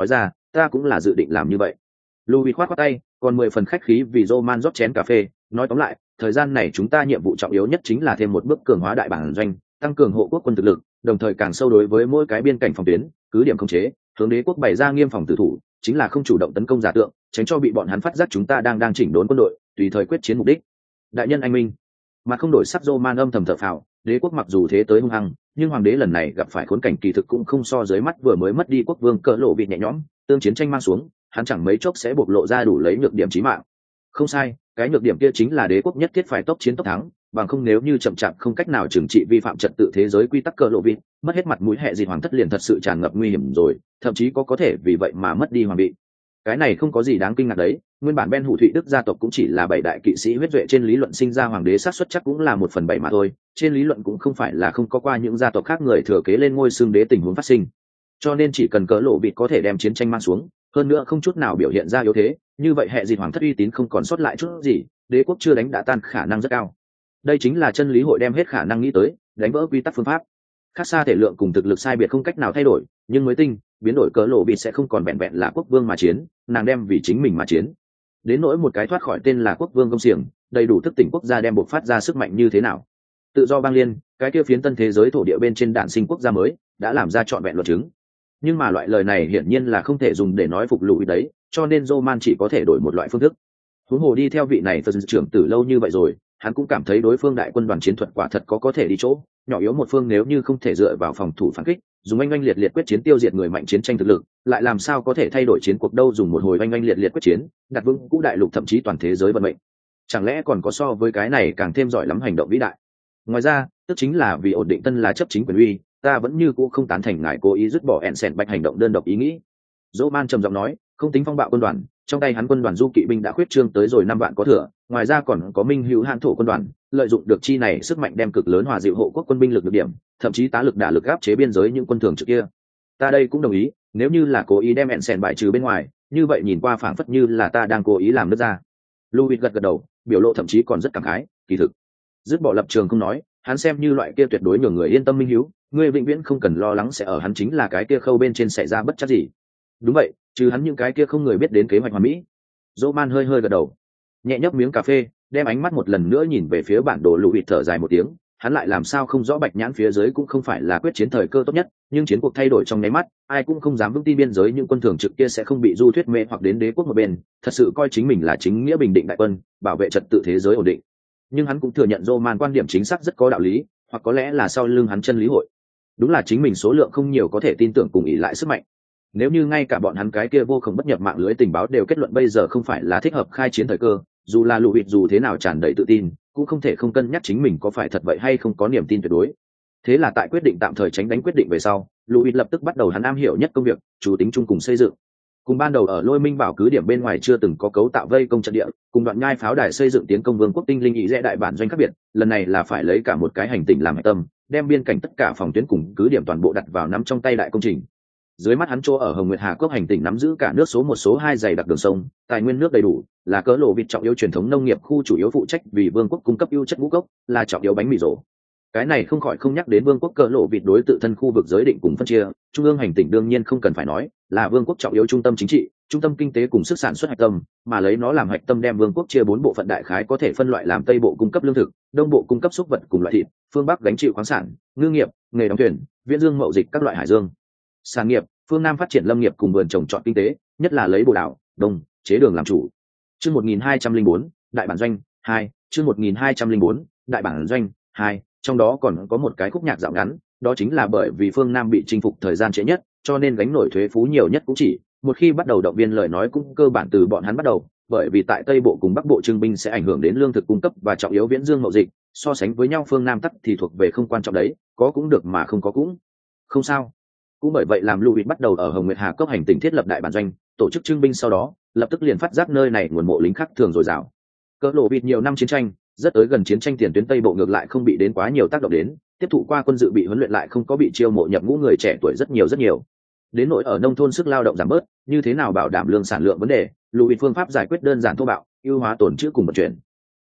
ta cũng là dự định làm như vậy. Louis khoát khoát tay, còn 10 phần khách khí vì Roman rót chén cà phê, nói tóm lại, thời gian này chúng ta nhiệm vụ trọng yếu nhất chính là thêm một bước cường hóa đại bản doanh, tăng cường hộ quốc quân thực lực, đồng thời càng sâu đối với mỗi cái biên cảnh phòng tuyến, cứ điểm khống chế, hướng đế quốc bày ra nghiêm phòng tử thủ, chính là không chủ động tấn công giả tượng, tránh cho bị bọn hắn phát giác chúng ta đang chỉnh đốn quân đội, tùy thời quyết chiến mục đích. Đại nhân anh minh. Mà không đổi sắc Roman âm thầm thở phào, đế quốc mặc dù thế tới hung hăng, nhưng hoàng đế lần này gặp phải khốn cảnh kỳ thực cũng không so dưới mắt vừa mới mất đi quốc vương cỡ lộ bị nhẹ nhõm, tương chiến tranh mang xuống, hắn chẳng mấy chốc sẽ bộc lộ ra đủ lấy nhược điểm chí mạng. Không sai, cái nhược điểm kia chính là đế quốc nhất thiết phải tốc chiến tốc thắng, bằng không nếu như chậm chạp không cách nào trừng trị vi phạm trật tự thế giới quy tắc cỡ lộ vị, mất hết mặt mũi hệ gì hoàng thất liền thật sự tràn ngập nguy hiểm rồi, thậm chí có thể vì vậy mà mất đi hoàng vị. Cái này không có gì đáng kinh ngạc đấy, nguyên bản Ben Hủ Thụy Đức gia tộc cũng chỉ là 7 đại kỵ sĩ huyết duệ, trên lý luận sinh ra hoàng đế xác suất chắc cũng là 1/7 mà thôi, trên lý luận cũng không phải là không có qua những gia tộc khác người thừa kế lên ngôi xương đế tình huống phát sinh. Cho nên chỉ cần cỡ lộ vị có thể đem chiến tranh mang xuống, hơn nữa không chút nào biểu hiện ra yếu thế, như vậy hệ gì hoàng thất uy tín không còn sót lại chút gì, đế quốc chưa đánh đã tan khả năng rất cao. Đây chính là chân lý hội đem hết khả năng nghĩ tới, đánh vỡ quy tắc phương pháp. Khác xa thể lượng cùng thực lực sai biệt không cách nào thay đổi, nhưng mới tinh biến đổi cỡ lộ bị sẽ không còn vẹn vẹn là quốc vương mà chiến, nàng đem vì chính mình mà chiến. Đến nỗi một cái thoát khỏi tên là quốc vương công xiềng, đầy đủ thức tỉnh quốc gia đem buộc phát ra sức mạnh như thế nào. Tự do bang liên, cái kia phiến tân thế giới thổ địa bên trên đạn sinh quốc gia mới, đã làm ra trọn vẹn luật chứng. Nhưng mà loại lời này hiển nhiên là không thể dùng để nói phục lùi đấy, cho nên Roman chỉ có thể đổi một loại phương thức. Huống hồ đi theo vị này phật trưởng từ lâu như vậy rồi, hắn cũng cảm thấy đối phương đại quân đoàn chiến thuật quả thật có thể đi chỗ, nhỏ yếu một phương nếu như không thể dựa vào phòng thủ phản kích, dùng oanh liệt liệt quyết chiến tiêu diệt người mạnh chiến tranh thực lực, lại làm sao có thể thay đổi chiến cuộc đâu, dùng một hồi oanh liệt liệt quyết chiến, đặt vững cũ đại lục thậm chí toàn thế giới vận mệnh. Chẳng lẽ còn có so với cái này càng thêm giỏi lắm hành động vĩ đại? Ngoài ra, tức chính là vì ổn định tân lá chấp chính quyền uy, ta vẫn như cũ không tán thành ngài cố ý dứt bỏ Ensign Bạch hành động đơn độc ý nghĩ. Roman trầm giọng nói, không tính phong bạo quân đoàn, trong tay hắn quân đoàn du kỵ binh đã khuyết trương tới rồi 5 vạn có thừa, ngoài ra còn có minh hữu hãn thổ quân đoàn, lợi dụng được chi này sức mạnh đem cực lớn hòa dịu hộ quốc quân binh lực được điểm, thậm chí tá lực đả lực áp chế biên giới những quân thường trực kia. Ta đây cũng đồng ý, nếu như là cố ý đem Ensign bài trừ bên ngoài, như vậy nhìn qua phảng phất như là ta đang cố ý làm nước ra. Louis gật đầu, biểu lộ thậm chí còn rất cảm khái, kỳ thực dứt bỏ lập trường không nói, hắn xem như loại kia tuyệt đối nhường người yên tâm minh hiếu, người vĩnh viễn không cần lo lắng sẽ ở hắn chính là cái kia khâu bên trên xảy ra bất chắc gì. Đúng vậy, trừ hắn những cái kia không người biết đến kế hoạch hoàn mỹ. Roman hơi gật đầu, nhẹ nhấp miếng cà phê, đem ánh mắt một lần nữa nhìn về phía bản đồ Louis, thở dài một tiếng. Hắn lại làm sao không rõ bạch nhãn phía dưới cũng không phải là quyết chiến thời cơ tốt nhất, nhưng chiến cuộc thay đổi trong nháy mắt, ai cũng không dám vững tin biên giới những quân thường trực kia sẽ không bị du thuyết mê hoặc đến đế quốc một bên, thật sự coi chính mình là chính nghĩa bình định đại quân, bảo vệ trật tự thế giới ổn định. Nhưng hắn cũng thừa nhận Roman quan điểm chính xác rất có đạo lý, hoặc có lẽ là sau lưng hắn chân lý hội. Đúng là chính mình số lượng không nhiều có thể tin tưởng cùng ỷ lại sức mạnh. Nếu như ngay cả bọn hắn cái kia vô cùng bất nhập mạng lưới tình báo đều kết luận bây giờ không phải là thích hợp khai chiến thời cơ, dù là Louis dù thế nào tràn đầy tự tin, cũng không thể không cân nhắc chính mình có phải thật vậy hay không có niềm tin tuyệt đối. Thế là tại quyết định tạm thời tránh đánh quyết định về sau, Louis lập tức bắt đầu hắn am hiểu nhất công việc, chủ tính chung cùng xây dựng. Cùng ban đầu ở Lôi Minh Bảo cứ điểm bên ngoài chưa từng có cấu tạo vây công trận địa, cùng đoạn nhai pháo đài xây dựng tiến công vương quốc tinh linh ý rẽ đại bản doanh khác biệt, lần này là phải lấy cả một cái hành tinh làm hệ tâm, đem biên cảnh tất cả phòng tuyến cùng cứ điểm toàn bộ đặt vào nắm trong tay đại công trình. Dưới mắt hắn chỗ ở Hồng Nguyệt Hà Cốc hành tinh nắm giữ cả nước số 1 số 2 dày đặc đường sông, tài nguyên nước đầy đủ, là cỡ lộ vịt trọng yếu truyền thống nông nghiệp khu chủ yếu phụ trách vì vương quốc cung cấp ưu chất ngũ cốc, là trọng yếu bánh mì rổ. Cái này không khỏi không nhắc đến vương quốc cỡ lộ vịt đối tự thân khu vực giới định cùng phân chia, trung ương hành tinh đương nhiên không cần phải nói, là vương quốc trọng yếu trung tâm chính trị, trung tâm kinh tế cùng sức sản xuất hạch tâm, mà lấy nó làm hạch tâm đem vương quốc chia 4 bộ phận đại khái có thể phân loại làm Tây bộ cung cấp lương thực, Đông bộ cung cấp súc vật cùng loại thịt, phương Bắc gánh chịu khoáng sản, ngư nghiệp, nghề đóng thuyền, viễn dương mậu dịch các loại hải dương sản nghiệp, phương Nam phát triển lâm nghiệp cùng vườn trồng trọt kinh tế, nhất là lấy bồ đào, đông, chế đường làm chủ. Chương 1204, đại bản doanh 2, chương 1204, đại bản doanh 2, trong đó còn có một cái khúc nhạc dạo ngắn, đó chính là bởi vì phương Nam bị chinh phục thời gian trễ nhất, cho nên gánh nổi thuế phú nhiều nhất cũng chỉ, một khi bắt đầu động viên lời nói cũng cơ bản từ bọn hắn bắt đầu, bởi vì tại Tây Bộ cùng Bắc Bộ trưng binh sẽ ảnh hưởng đến lương thực cung cấp và trọng yếu viễn dương mậu dịch, so sánh với nhau phương Nam tắc thì thuộc về không quan trọng đấy, có cũng được mà không có cũng không sao. Cũng bởi vậy làm Louis bắt đầu ở Hồng Nguyệt Hà Cốc hành tinh thiết lập đại bản doanh, tổ chức trưng binh sau đó, lập tức liền phát giác nơi này nguồn mộ lính khác thường dồi dào. Cỡ lộ vịt nhiều năm chiến tranh, rất tới gần chiến tranh tiền tuyến Tây Bộ ngược lại không bị đến quá nhiều tác động đến, tiếp thụ qua quân dự bị huấn luyện lại không có bị chiêu mộ nhập ngũ người trẻ tuổi rất nhiều. Đến nỗi ở nông thôn sức lao động giảm bớt, như thế nào bảo đảm lương sản lượng vấn đề, Louis phương pháp giải quyết đơn giản thô bạo, ưu hóa tổn trữ cùng vận chuyển.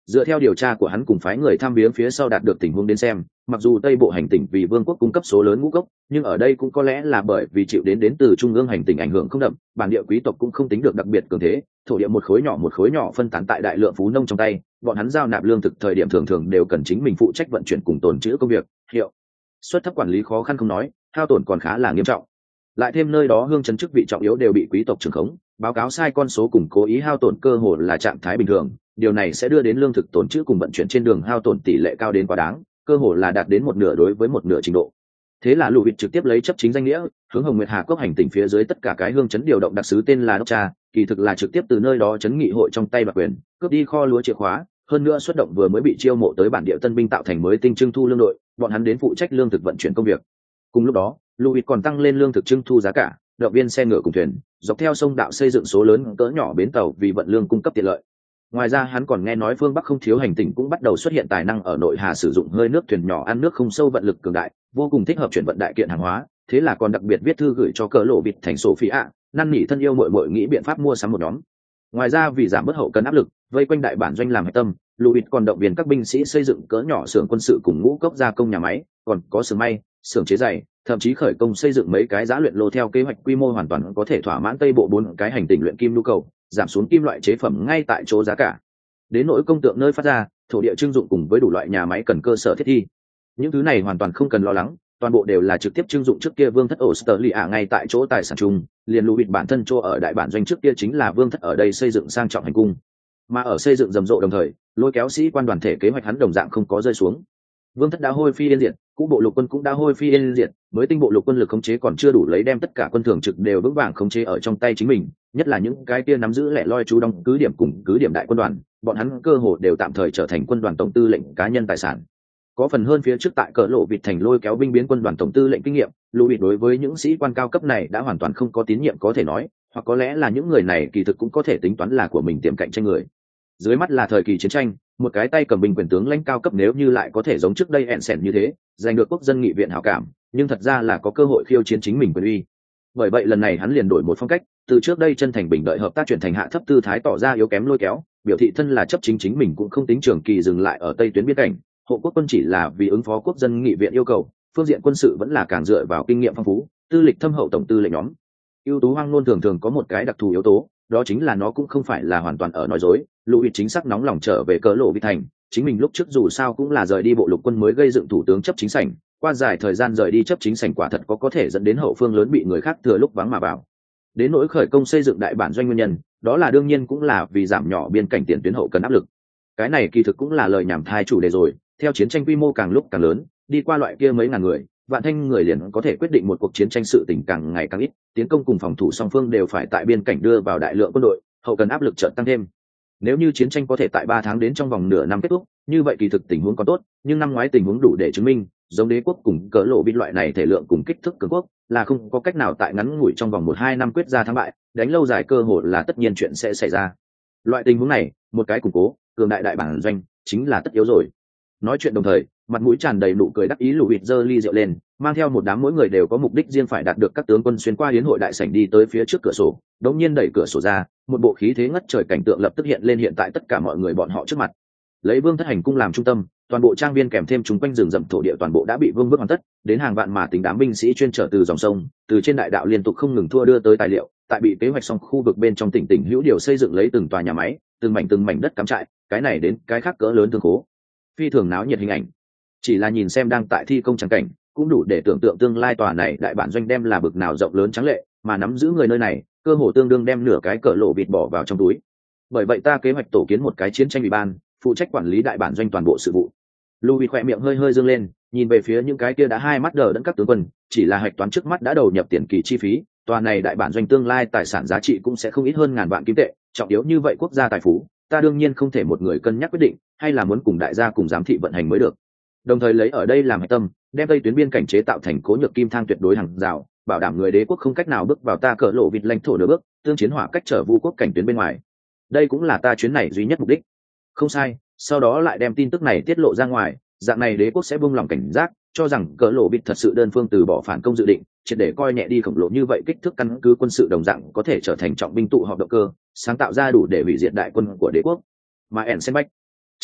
Dựa theo điều tra của hắn cùng phái người thăm viếng phía sau đạt được tình huống đến xem, mặc dù Tây Bộ hành tỉnh vì vương quốc cung cấp số lớn ngũ cốc, nhưng ở đây cũng có lẽ là bởi vì chịu đến từ trung ương hành tỉnh ảnh hưởng không đậm, bản địa quý tộc cũng không tính được đặc biệt cường thế, thổ địa một khối nhỏ phân tán tại đại lượng phú nông trong tay, bọn hắn giao nạp lương thực thời điểm thường thường đều cần chính mình phụ trách vận chuyển cùng tồn trữ công việc, hiệu suất thấp, quản lý khó khăn không nói, hao tổn còn khá là nghiêm trọng. Lại thêm nơi đó hương chấn chức vị trọng yếu đều bị quý tộc trưởng khống, báo cáo sai con số cùng cố ý hao tổn cơ hồ là trạng thái bình thường, điều này sẽ đưa đến lương thực tồn trữ cùng vận chuyển trên đường hao tổn tỷ lệ cao đến quá đáng, cơ hồ là đạt đến một nửa đối với một nửa trình độ. Thế là Lùi trực tiếp lấy chấp chính danh nghĩa hướng Hồng Nguyệt Hà Cốc hành tỉnh phía dưới tất cả cái hương chấn điều động đặc sứ tên là đốc cha, kỳ thực là trực tiếp từ nơi đó chấn nghị hội trong tay đoạt quyền, cướp đi kho lúa chìa khóa, hơn nữa xuất động vừa mới bị chiêu mộ tới bản địa tân binh tạo thành mới tinh trưng thu lương đội, bọn hắn đến phụ trách lương thực vận chuyển công việc. Cùng lúc đó, Lùi còn tăng lên lương thực trưng thu giá cả, động viên xe ngựa cùng thuyền dọc theo sông đạo xây dựng số lớn cỡ nhỏ bến tàu vì vận lương cung cấp tiện lợi. Ngoài ra hắn còn nghe nói phương Bắc không thiếu hành tỉnh cũng bắt đầu xuất hiện tài năng ở nội hà sử dụng hơi nước thuyền nhỏ ăn nước không sâu vận lực cường đại, vô cùng thích hợp chuyển vận đại kiện hàng hóa, thế là còn đặc biệt viết thư gửi cho cỡ lộ vịt thành Sophia, năn nỉ thân yêu muội nghĩ biện pháp mua sắm một nhóm. Ngoài ra vì giảm bớt hậu cần áp lực, vây quanh đại bản doanh làm hạch tâm, Louis còn động viên các binh sĩ xây dựng cỡ nhỏ xưởng quân sự cùng ngũ cốc gia công nhà máy, còn có xưởng may, xưởng chế giày, thậm chí khởi công xây dựng mấy cái giá luyện lô theo kế hoạch quy mô hoàn toàn có thể thỏa mãn Tây Bộ 4 cái hành tinh luyện kim nhu cầu, giảm xuống kim loại chế phẩm ngay tại chỗ giá cả. Đến nỗi công tượng nơi phát ra, thổ địa trưng dụng cùng với đủ loại nhà máy cần cơ sở thiết thi. Những thứ này hoàn toàn không cần lo lắng, toàn bộ đều là trực tiếp trưng dụng trước kia vương thất Australia ngay tại chỗ tài sản chung, liền Louis bản thân chỗ ở đại bản doanh trước kia chính là vương thất ở đây xây dựng sang trọng hành cung. Mà ở xây dựng rầm rộ đồng thời, lôi kéo sĩ quan đoàn thể kế hoạch hắn đồng dạng không có rơi xuống. Vương thất đã hôi phi yên diệt, cũ bộ lục quân cũng đã hôi phi yên diệt, mới tinh bộ lục quân lực khống chế còn chưa đủ lấy đem tất cả quân thường trực đều vững vàng khống chế ở trong tay chính mình, nhất là những cái kia nắm giữ lẻ loi trú đóng cứ điểm cùng cứ điểm đại quân đoàn, bọn hắn cơ hồ đều tạm thời trở thành quân đoàn tổng tư lệnh cá nhân tài sản. Có phần hơn phía trước tại cỡ lộ vịt thành lôi kéo binh biến quân đoàn tổng tư lệnh kinh nghiệm, Louis đối với những sĩ quan cao cấp này đã hoàn toàn không có tín nhiệm có thể nói, hoặc có lẽ là những người này kỳ thực cũng có thể tính toán là của mình tiềm cạnh tranh người. Dưới mắt là thời kỳ chiến tranh, một cái tay cầm binh quyền tướng lãnh cao cấp nếu như lại có thể giống trước đây ẹn sẻn như thế, giành được quốc dân nghị viện hảo cảm, nhưng thật ra là có cơ hội khiêu chiến chính mình quyền uy. Bởi vậy lần này hắn liền đổi một phong cách, từ trước đây chân thành bình đợi hợp tác chuyển thành hạ thấp tư thái tỏ ra yếu kém lôi kéo, biểu thị thân là chấp chính mình cũng không tính trường kỳ dừng lại ở tây tuyến biên cảnh, hộ quốc quân chỉ là vì ứng phó quốc dân nghị viện yêu cầu, phương diện quân sự vẫn là càng dựa vào kinh nghiệm phong phú, tư lịch thâm hậu tổng tư lệnh nhóm. Ưu tú hoang nôn thường thường có một cái đặc thù yếu tố, đó chính là nó cũng không phải là hoàn toàn ở nói dối. Louis chính xác nóng lòng trở về cỡ lộ vịt thành, chính mình lúc trước dù sao cũng là rời đi bộ lục quân mới gây dựng thủ tướng chấp chính sảnh, qua dài thời gian rời đi chấp chính sảnh quả thật có thể dẫn đến hậu phương lớn bị người khác thừa lúc vắng mà vào. Đến nỗi khởi công xây dựng đại bản doanh nguyên nhân, đó là đương nhiên cũng là vì giảm nhỏ biên cảnh tiền tuyến hậu cần áp lực. Cái này kỳ thực cũng là lời nhảm thai chủ đề rồi, theo chiến tranh quy mô càng lúc càng lớn, đi qua loại kia mấy ngàn người, vạn thanh người liền có thể quyết định một cuộc chiến tranh sự tình càng ngày càng ít, tiến công cùng phòng thủ song phương đều phải tại biên cảnh đưa vào đại lượng quân đội, hậu cần áp lực chợt tăng thêm. Nếu như chiến tranh có thể tại 3 tháng đến trong vòng nửa năm kết thúc, như vậy kỳ thực tình huống còn tốt, nhưng năm ngoái tình huống đủ để chứng minh, giống Đế quốc cùng cỡ lộ binh loại này thể lượng cùng kích thước cường quốc, là không có cách nào tại ngắn ngủi trong vòng 1-2 năm quyết ra thắng bại, đánh lâu dài cơ hội là tất nhiên chuyện sẽ xảy ra. Loại tình huống này, một cái củng cố, cường đại đại bản doanh, chính là tất yếu rồi. Nói chuyện đồng thời, mặt mũi tràn đầy nụ cười đắc ý Lùi giơ ly rượu lên, mang theo một đám mỗi người đều có mục đích riêng phải đạt được các tướng quân xuyên qua hiến hội đại sảnh đi tới phía trước cửa sổ, đống nhiên đẩy cửa sổ ra, một bộ khí thế ngất trời cảnh tượng lập tức hiện lên hiện tại tất cả mọi người bọn họ trước mặt. Lấy vương thất hành cung làm trung tâm, toàn bộ trang viên kèm thêm chúng quanh rừng rậm thổ địa toàn bộ đã bị vương bước hoàn tất, đến hàng vạn mà tính đám binh sĩ chuyên trở từ dòng sông, từ trên đại đạo liên tục không ngừng thua đưa tới tài liệu, tại bị kế hoạch xong khu vực bên trong tỉnh hữu điều xây dựng lấy từng tòa nhà máy, từng mảnh đất cắm trại, cái này đến cái khác cỡ lớn thương khố. Phi thường náo nhiệt hình ảnh. Chỉ là nhìn xem đang tại thi công tràng cảnh, cũng đủ để tưởng tượng tương lai tòa này đại bản doanh đem là bực nào rộng lớn trắng lệ, mà nắm giữ người nơi này, cơ hồ tương đương đem nửa cái cỡ lộ vịt bỏ vào trong túi. Bởi vậy ta kế hoạch tổ kiến một cái chiến tranh ủy ban, phụ trách quản lý đại bản doanh toàn bộ sự vụ. Louis khỏe miệng hơi dương lên, nhìn về phía những cái kia đã hai mắt đờ đẫn các tướng quân, chỉ là hạch toán trước mắt đã đầu nhập tiền kỳ chi phí, tòa này đại bản doanh tương lai tài sản giá trị cũng sẽ không ít hơn ngàn vạn kim tệ, trọng yếu như vậy quốc gia tài phú, ta đương nhiên không thể một người cân nhắc quyết định, hay là muốn cùng đại gia cùng giám thị vận hành mới được. Đồng thời lấy ở đây làm hạch tâm, đem tây tuyến biên cảnh chế tạo thành cố nhược kim thang tuyệt đối hàng rào, bảo đảm người đế quốc không cách nào bước vào ta cỡ lộ vịt lãnh thổ nửa bước, tương chiến hỏa cách trở vu quốc cảnh tuyến bên ngoài. Đây cũng là ta chuyến này duy nhất mục đích. Không sai, sau đó lại đem tin tức này tiết lộ ra ngoài, dạng này đế quốc sẽ buông lòng cảnh giác, cho rằng cỡ lộ vịt thật sự đơn phương từ bỏ phản công dự định, triệt để coi nhẹ đi khổng lồ như vậy kích thước căn cứ quân sự đồng dạng có thể trở thành trọng binh tụ họp động cơ, sáng tạo ra đủ để hủy diệt đại quân của đế quốc. Mà Ensenbach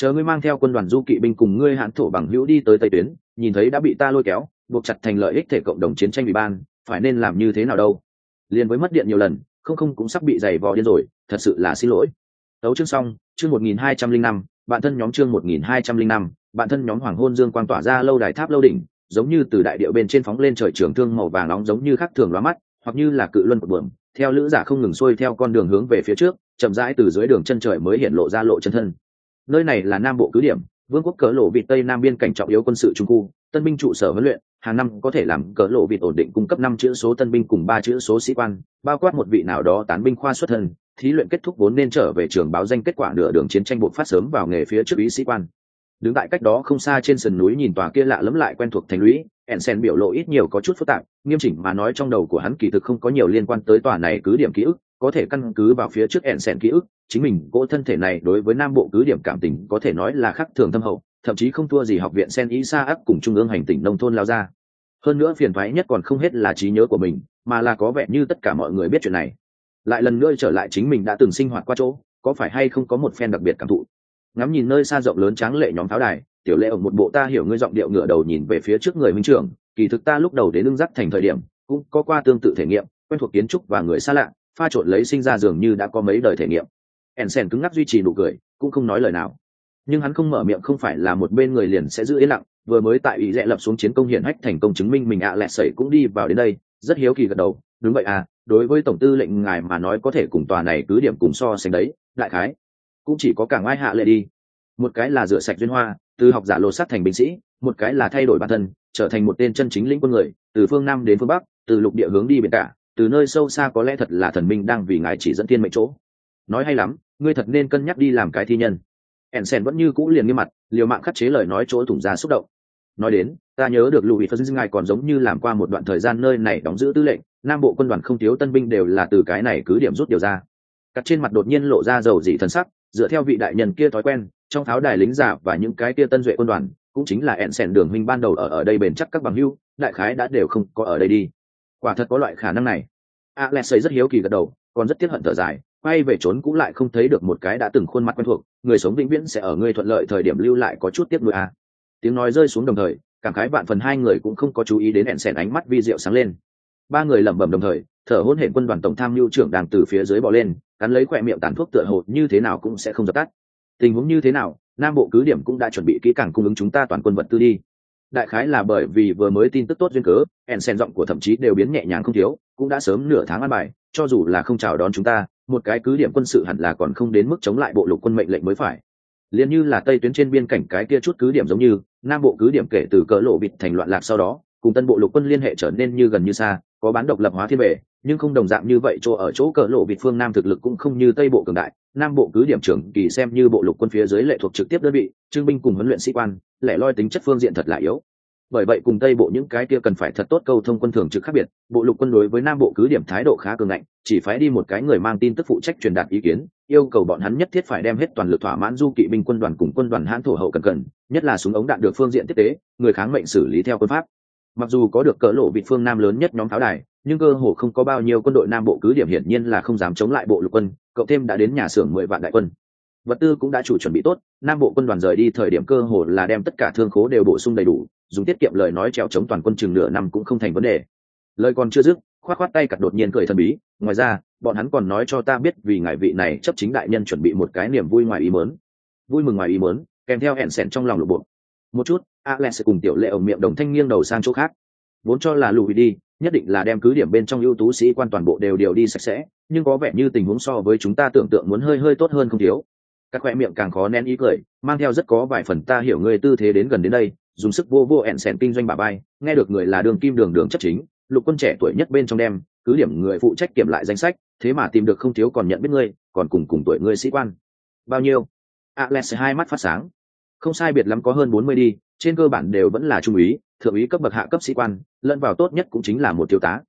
chờ ngươi mang theo quân đoàn du kỵ binh cùng ngươi hãn thổ bằng hữu đi tới tây tuyến, nhìn thấy đã bị ta lôi kéo buộc chặt thành lợi ích thể cộng đồng chiến tranh ủy ban, phải nên làm như thế nào đâu? Liên với mất điện nhiều lần, không cũng sắp bị giày vò điên rồi, thật sự là xin lỗi. Đấu chương xong, chương 1205, bạn thân nhóm chương 1205, bạn thân nhóm hoàng hôn dương quang tỏa ra lâu đài tháp lâu đỉnh, giống như từ đại địa bên trên phóng lên trời trường thương màu vàng nóng giống như khắc thường lóa mắt, hoặc như là cự luân của bướm, theo lữ giả không ngừng xuôi theo con đường hướng về phía trước, chậm rãi từ dưới đường chân trời mới hiện lộ ra lộ chân thân. Nơi này là Nam Bộ cứ điểm, vương quốc cỡ lộ vịt tây nam biên cảnh trọng yếu quân sự trung khu, tân binh trụ sở huấn luyện, hàng năm có thể làm cỡ lộ vịt ổn định cung cấp 5 chữ số tân binh cùng 3 chữ số sĩ quan, bao quát một vị nào đó tán binh khoa xuất thân, thí luyện kết thúc vốn nên trở về trường báo danh kết quả nửa đường chiến tranh buộc phát sớm vào nghề phía trước ý sĩ quan. Đứng tại cách đó không xa trên sườn núi nhìn tòa kia lạ lẫm lại quen thuộc thành lũy, Ensen biểu lộ ít nhiều có chút phức tạp, nghiêm chỉnh mà nói trong đầu của hắn kỳ thực không có nhiều liên quan tới tòa này cứ điểm ký ức, có thể căn cứ vào phía trước Ensen ký ức, chính mình cỗ thân thể này đối với Nam Bộ cứ điểm cảm tình có thể nói là khắc thường thâm hậu, thậm chí không thua gì học viện Sen Isaac cùng trung ương hành tỉnh nông thôn lao ra. Hơn nữa phiền toái nhất còn không hết là trí nhớ của mình, mà là có vẻ như tất cả mọi người biết chuyện này. Lại lần nữa trở lại chính mình đã từng sinh hoạt qua chỗ, có phải hay không có một phen đặc biệt cảm thụ. Ngắm nhìn nơi xa rộng lớn tráng lệ nhóm pháo đài, Tiểu Lệ ở một bộ ta hiểu ngươi giọng điệu ngửa đầu nhìn về phía trước người huynh trưởng, kỳ thực ta lúc đầu đến lưng dắt thành thời điểm, cũng có qua tương tự thể nghiệm, quen thuộc kiến trúc và người xa lạ, pha trộn lấy sinh ra dường như đã có mấy đời thể nghiệm. Ensen cứng ngắc duy trì nụ cười, cũng không nói lời nào. Nhưng hắn không mở miệng không phải là một bên người liền sẽ giữ yên lặng, vừa mới tại ý rẽ lập xuống chiến công hiển hách thành công chứng minh mình lẹ sẩy cũng đi vào đến đây, rất hiếu kỳ gật đầu, đúng vậy à, đối với tổng tư lệnh ngài mà nói có thể cùng tòa này cứ điểm cùng so sánh đấy, đại khái cũng chỉ có cả ai hạ lệ đi. Một cái là rửa sạch duyên hoa, từ học giả lột xác thành binh sĩ, một cái là thay đổi bản thân, trở thành một tên chân chính lĩnh quân người, từ phương nam đến phương bắc, từ lục địa hướng đi biển cả, từ nơi sâu xa có lẽ thật là thần minh đang vì ngài chỉ dẫn thiên mệnh chỗ. Nói hay lắm, ngươi thật nên cân nhắc đi làm cái thi nhân. Ensen vẫn như cũ liền nghiêm mặt, liều mạng khắc chế lời nói chỗ thủng ra xúc động. Nói đến, ta nhớ được Louis Phân ngài còn giống như làm qua một đoạn thời gian nơi này đóng giữ tư lệnh, Nam Bộ quân đoàn không thiếu tân binh đều là từ cái này cứ điểm rút điều ra. Cắt trên mặt đột nhiên lộ ra dầu dị thần sắc, dựa theo vị đại nhân kia thói quen, trong pháo đài lính giả và những cái kia tân duệ quân đoàn, cũng chính là Ensen đường huynh ban đầu ở đây bền chắc các bằng hữu, đại khái đã đều không có ở đây đi. Quả thật có loại khả năng này. Alexei rất hiếu kỳ gật đầu, còn rất tiếc hận thở dài, quay về trốn cũng lại không thấy được một cái đã từng khuôn mặt quen thuộc, người sống vĩnh viễn sẽ ở ngươi thuận lợi thời điểm lưu lại có chút tiếc nuối à. Tiếng nói rơi xuống đồng thời, cảm khái vạn phần hai người cũng không có chú ý đến Ensen ánh mắt vi diệu sáng lên. Ba người lẩm bẩm đồng thời, thở hổn hển quân đoàn tổng tham mưu trưởng đang từ phía dưới bò lên, cắn lấy khỏe miệng tàn thuốc tựa hồ như thế nào cũng sẽ không dập tắt. Tình huống như thế nào, Nam Bộ cứ điểm cũng đã chuẩn bị kỹ càng cung ứng chúng ta toàn quân vật tư đi. Đại khái là bởi vì vừa mới tin tức tốt duyên cớ, Ensen giọng của thậm chí đều biến nhẹ nhàng không thiếu, cũng đã sớm nửa tháng an bài, cho dù là không chào đón chúng ta, một cái cứ điểm quân sự hẳn là còn không đến mức chống lại bộ lục quân mệnh lệnh mới phải. Liên như là tây tuyến trên biên cảnh cái kia chút cứ điểm giống như Nam Bộ cứ điểm kể từ cỡ lộ bịt thành loạn lạc sau đó, cùng tân bộ lục quân liên hệ trở nên như gần như xa, có bán độc lập hóa thiên về, nhưng không đồng dạng như vậy chỗ ở chỗ cỡ lộ bịt phương Nam thực lực cũng không như Tây Bộ cường đại, Nam Bộ cứ điểm trưởng kỳ xem như bộ lục quân phía dưới lệ thuộc trực tiếp đơn vị, trưng binh cùng huấn luyện sĩ quan, lẻ loi tính chất phương diện thật là yếu. Bởi vậy cùng Tây Bộ những cái kia cần phải thật tốt câu thông quân thường trực khác biệt, bộ lục quân đối với Nam Bộ cứ điểm thái độ khá cường ngạnh, chỉ phái đi một cái người mang tin tức phụ trách truyền đạt ý kiến, yêu cầu bọn hắn nhất thiết phải đem hết toàn lực thỏa mãn du kỵ binh quân đoàn cùng quân đoàn hãn thổ hậu cần, nhất là súng ống đạn được phương diện tiếp tế, người kháng mệnh xử lý theo quân pháp. Mặc dù có được cỡ lộ vị phương Nam lớn nhất nhóm pháo đài, nhưng cơ hồ không có bao nhiêu quân đội Nam Bộ cứ điểm hiển nhiên là không dám chống lại bộ lục quân, cộng thêm đã đến nhà xưởng 10 vạn đại quân. Vật tư cũng đã chủ chuẩn bị tốt, Nam Bộ quân đoàn rời đi thời điểm cơ hồ là đem tất cả thương khố đều bổ sung đầy đủ, dùng tiết kiệm lời nói trèo chống toàn quân chừng nửa năm cũng không thành vấn đề. Lời còn chưa dứt, khoát tay cặt đột nhiên cười thần bí, ngoài ra, bọn hắn còn nói cho ta biết vì ngài vị này chấp chính đại nhân chuẩn bị một cái niềm vui ngoài ý muốn. Vui mừng ngoài ý muốn, kèm theo hẹn sẹn trong lòng lục bộ. Một chút, Alex cùng Tiểu Lệ ổng miệng đồng thanh nghiêng đầu sang chỗ khác. Vốn cho là lùi đi, nhất định là đem cứ điểm bên trong ưu tú sĩ quan toàn bộ đều điều đi sạch sẽ, nhưng có vẻ như tình huống so với chúng ta tưởng tượng muốn hơi tốt hơn không thiếu. Các khoe miệng càng khó nén ý cười, mang theo rất có vài phần ta hiểu người tư thế đến gần đến đây, dùng sức vô ẹn sẹn kinh doanh bà bay, nghe được người là Đường Kim đường chấp chính, lục quân trẻ tuổi nhất bên trong đem, cứ điểm người phụ trách kiểm lại danh sách, thế mà tìm được không thiếu còn nhận biết ngươi, còn cùng tuổi ngươi sĩ quan. Bao nhiêu? Alex hai mắt phát sáng. Không sai biệt lắm có hơn 40 đi, trên cơ bản đều vẫn là trung úy, thượng úy cấp bậc hạ cấp sĩ quan, lẫn vào tốt nhất cũng chính là một thiếu tá.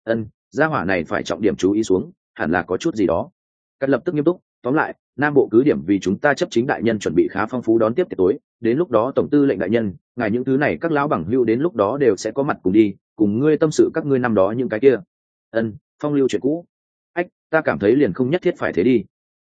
Gia hỏa này phải trọng điểm chú ý xuống, hẳn là có chút gì đó. Cắt lập tức nghiêm túc, tóm lại, Nam Bộ cứ điểm vì chúng ta chấp chính đại nhân chuẩn bị khá phong phú đón tiếp tiệc tối, đến lúc đó tổng tư lệnh đại nhân, ngài những thứ này các lão bằng hữu đến lúc đó đều sẽ có mặt cùng đi, cùng ngươi tâm sự các ngươi năm đó những cái kia. Phong lưu chuyện cũ. Ta cảm thấy liền không nhất thiết phải thế đi.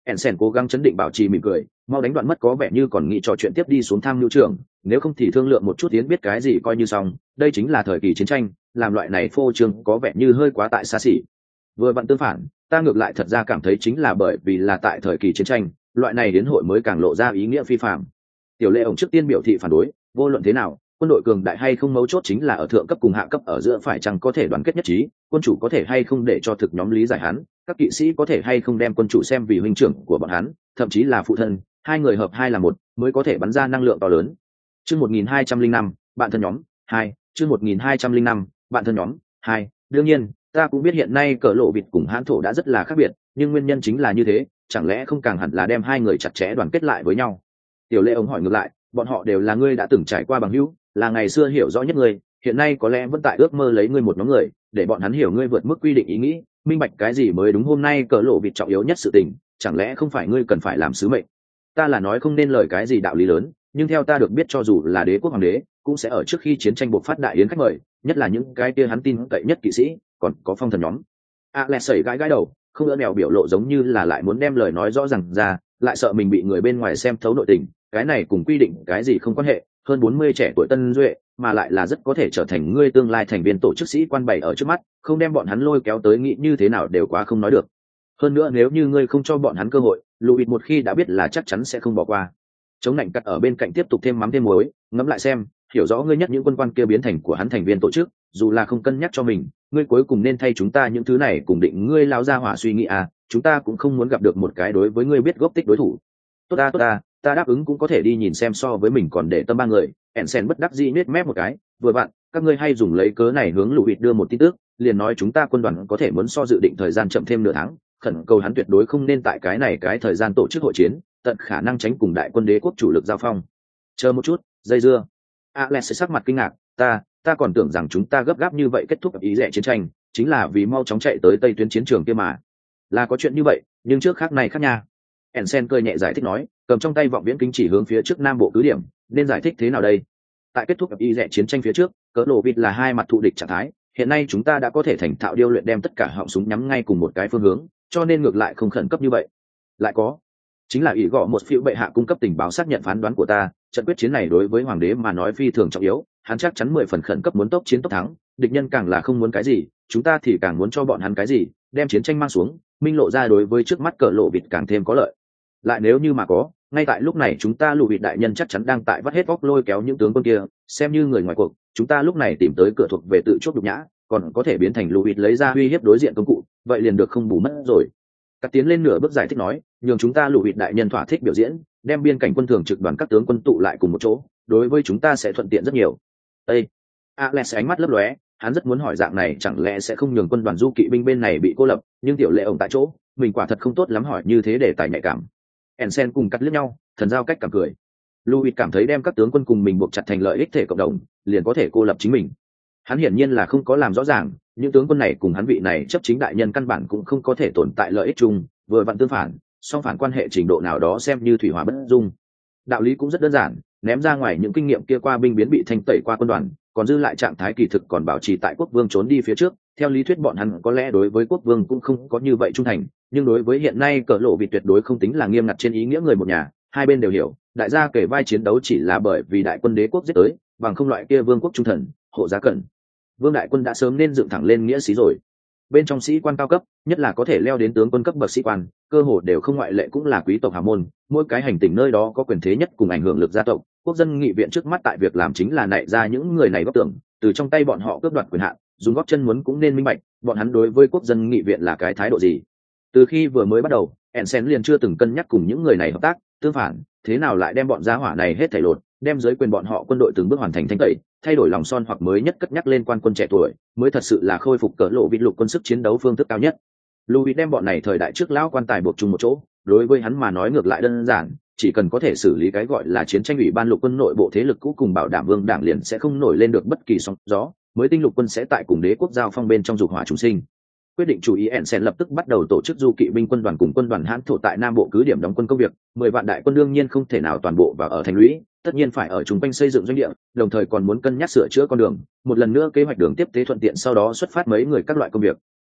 Ensen cố gắng chấn định bảo trì mỉm cười, mau đánh đoạn mất có vẻ như còn nghĩ trò chuyện tiếp đi xuống tham nhu trưởng, nếu không thì thương lượng một chút tiến biết cái gì coi như xong, đây chính là thời kỳ chiến tranh, làm loại này phô trương có vẻ như hơi quá tại xa xỉ. Vừa vặn tương phản, ta ngược lại thật ra cảm thấy chính là bởi vì là tại thời kỳ chiến tranh, loại này đến hội mới càng lộ ra ý nghĩa phi phàm. Tiểu Lệ ổng trước tiên biểu thị phản đối, vô luận thế nào, quân đội cường đại hay không mấu chốt chính là ở thượng cấp cùng hạ cấp ở giữa phải chăng có thể đoàn kết nhất trí, quân chủ có thể hay không để cho thực nhóm lý giải hắn, các kỵ sĩ có thể hay không đem quân chủ xem vì huynh trưởng của bọn hắn, thậm chí là phụ thân, hai người hợp hai là một, mới có thể bắn ra năng lượng to lớn. Chương 1205, bạn thân nhóm 2, chương 1205, bạn thân nhóm 2, đương nhiên, ta cũng biết hiện nay cờ lộ vịt cùng hãn thổ đã rất là khác biệt, nhưng nguyên nhân chính là như thế, chẳng lẽ không càng hẳn là đem hai người chặt chẽ đoàn kết lại với nhau. Tiểu Lệ ông hỏi ngược lại, bọn họ đều là ngươi đã từng trải qua bằng hữu, là ngày xưa hiểu rõ nhất ngươi, hiện nay có lẽ vẫn tại ước mơ lấy ngươi một nhóm người, để bọn hắn hiểu ngươi vượt mức quy định ý nghĩ, minh bạch cái gì mới đúng. Hôm nay cờ lộ vịt trọng yếu nhất sự tình, chẳng lẽ không phải ngươi cần phải làm sứ mệnh? Ta là nói không nên lời cái gì đạo lý lớn, nhưng theo ta được biết cho dù là đế quốc hoàng đế, cũng sẽ ở trước khi chiến tranh bộc phát đại yến khách mời, nhất là những cái kia hắn tin cậy nhất kỵ sĩ, còn có phong thần nhóm. Lẹ sẩy gãi gãi đầu, không ngỡ mèo biểu lộ giống như là lại muốn đem lời nói rõ ràng ra, lại sợ mình bị người bên ngoài xem thấu nội tình, cái này cùng quy định cái gì không quan hệ, hơn 40 trẻ tuổi tân duệ, mà lại là rất có thể trở thành ngươi tương lai thành viên tổ chức sĩ quan bày ở trước mắt, không đem bọn hắn lôi kéo tới nghĩ như thế nào đều quá không nói được. Hơn nữa nếu như ngươi không cho bọn hắn cơ hội, Louis một khi đã biết là chắc chắn sẽ không bỏ qua. Chống lạnh cắt ở bên cạnh tiếp tục thêm mắm thêm muối, ngẫm lại xem, hiểu rõ ngươi nhất những quân quan kia biến thành của hắn thành viên tổ chức, dù là không cân nhắc cho mình, ngươi cuối cùng nên thay chúng ta những thứ này cùng định ngươi lao ra hỏa suy nghĩ à, chúng ta cũng không muốn gặp được một cái đối với ngươi biết gốc tích đối thủ. Tốt ta, ta đáp ứng cũng có thể đi nhìn xem so với mình còn để tâm ba người. Ensen bất đắc dĩ nết mép một cái, vừa vặn, các ngươi hay dùng lấy cớ này hướng Louis đưa một tin tức, liền nói chúng ta quân đoàn có thể muốn so dự định thời gian chậm thêm nửa tháng, khẩn cầu hắn tuyệt đối không nên tại cái này cái thời gian tổ chức hội chiến, tận khả năng tránh cùng đại quân đế quốc chủ lực giao phong. Chờ một chút, dây dưa. Alex sắc mặt kinh ngạc, ta còn tưởng rằng chúng ta gấp gáp như vậy kết thúc ý rẻ chiến tranh, chính là vì mau chóng chạy tới tây tuyến chiến trường kia mà. Là có chuyện như vậy, nhưng trước khác này khác nha. Ensen cười nhẹ giải thích nói, cầm trong tay vọng viễn kính chỉ hướng phía trước nam bộ cứ điểm, nên giải thích thế nào đây? Tại kết thúc ý rẻ chiến tranh phía trước, cỡ lộ vịt là hai mặt thù địch trạng thái, hiện nay chúng ta đã có thể thành thạo điêu luyện đem tất cả họng súng nhắm ngay cùng một cái phương hướng, cho nên ngược lại không khẩn cấp như vậy. Lại có, chính là ý gõ một phiếu bệ hạ cung cấp tình báo xác nhận phán đoán của ta, trận quyết chiến này đối với hoàng đế mà nói phi thường trọng yếu, hắn chắc chắn 10 phần khẩn cấp muốn tốc chiến tốc thắng, địch nhân càng là không muốn cái gì, chúng ta thì càng muốn cho bọn hắn cái gì, đem chiến tranh mang xuống, minh lộ ra đối với trước mắt cờ lộ vịt càng thêm có lợi. Lại nếu như mà có, ngay tại lúc này chúng ta lù vịt đại nhân chắc chắn đang tại vắt hết vóc lôi kéo những tướng quân kia, xem như người ngoài cuộc, chúng ta lúc này tìm tới cửa thuộc về tự chốt nhục nhã, còn có thể biến thành lù vịt lấy ra uy hiếp đối diện công cụ, vậy liền được không bù mất rồi. Cắt tiến lên nửa bước giải thích nói, nhường chúng ta lù vịt đại nhân thỏa thích biểu diễn, đem biên cảnh quân thường trực đoàn các tướng quân tụ lại cùng một chỗ, đối với chúng ta sẽ thuận tiện rất nhiều. Ê, Alex ánh mắt lấp lóe, hắn rất muốn hỏi dạng này chẳng lẽ sẽ không nhường quân đoàn du kỵ binh bên này bị cô lập, nhưng Tiểu Lệ ổng tại chỗ, mình quả thật không tốt lắm hỏi như thế để tài nhạy cảm. Ensen cùng cắt liếc nhau, thần giao cách cảm cười. Louis cảm thấy đem các tướng quân cùng mình buộc chặt thành lợi ích thể cộng đồng, liền có thể cô lập chính mình. Hắn hiển nhiên là không có làm rõ ràng, những tướng quân này cùng hắn vị này chấp chính đại nhân căn bản cũng không có thể tồn tại lợi ích chung, vừa vặn tương phản, song phản quan hệ trình độ nào đó xem như thủy hỏa bất dung. Đạo lý cũng rất đơn giản, ném ra ngoài những kinh nghiệm kia qua binh biến bị thanh tẩy qua quân đoàn, còn dư lại trạng thái kỳ thực còn bảo trì tại quốc vương trốn đi phía trước. Theo lý thuyết bọn hắn có lẽ đối với quốc vương cũng không có như vậy trung thành, nhưng đối với hiện nay cỡ lộ vịt tuyệt đối không tính là nghiêm ngặt trên ý nghĩa người một nhà, hai bên đều hiểu, đại gia kể vai chiến đấu chỉ là bởi vì đại quân đế quốc giết tới, bằng không loại kia vương quốc trung thần, hộ giá cẩn. Vương đại quân đã sớm nên dựng thẳng lên nghĩa sĩ rồi. Bên trong sĩ quan cao cấp, nhất là có thể leo đến tướng quân cấp bậc sĩ quan, cơ hồ đều không ngoại lệ cũng là quý tộc hào môn, mỗi cái hành tinh nơi đó có quyền thế nhất cùng ảnh hưởng lực gia tộc, quốc dân nghị viện trước mắt tại việc làm chính là nảy ra những người này góp tưởng, từ trong tay bọn họ cướp đoạt quyền hạn, dùng góp chân muốn cũng nên minh bạch, bọn hắn đối với quốc dân nghị viện là cái thái độ gì. Từ khi vừa mới bắt đầu, Ensen liền chưa từng cân nhắc cùng những người này hợp tác, tương phản, thế nào lại đem bọn gia hỏa này hết thảy lột, đem giới quyền bọn họ quân đội từng bước hoàn thành thanh tẩy, thay đổi lòng son hoặc mới nhất cất nhắc lên quan quân trẻ tuổi, mới thật sự là khôi phục cỡ lộ vịt lục quân sức chiến đấu phương thức cao nhất. Louis đem bọn này thời đại trước lão quan tài buộc chung một chỗ, đối với hắn mà nói ngược lại đơn giản, chỉ cần có thể xử lý cái gọi là chiến tranh ủy ban lục quân nội bộ thế lực cũ cùng bảo đảm vương đảng liền sẽ không nổi lên được bất kỳ sóng gió, mới tinh lục quân sẽ tại cùng đế quốc giao phong bên trong dục hỏa chúng sinh. Quyết định chủ ý Ensen lập tức bắt đầu tổ chức du kỵ binh quân đoàn cùng quân đoàn hãn thổ tại nam bộ cứ điểm đóng quân công việc, 10 vạn đại quân đương nhiên không thể nào toàn bộ vào ở thành lũy, tất nhiên phải ở trung quanh xây dựng doanh địa, đồng thời còn muốn cân nhắc sửa chữa con đường, một lần nữa kế hoạch đường tiếp tế thuận tiện sau đó xuất phát mấy người các loại công việc.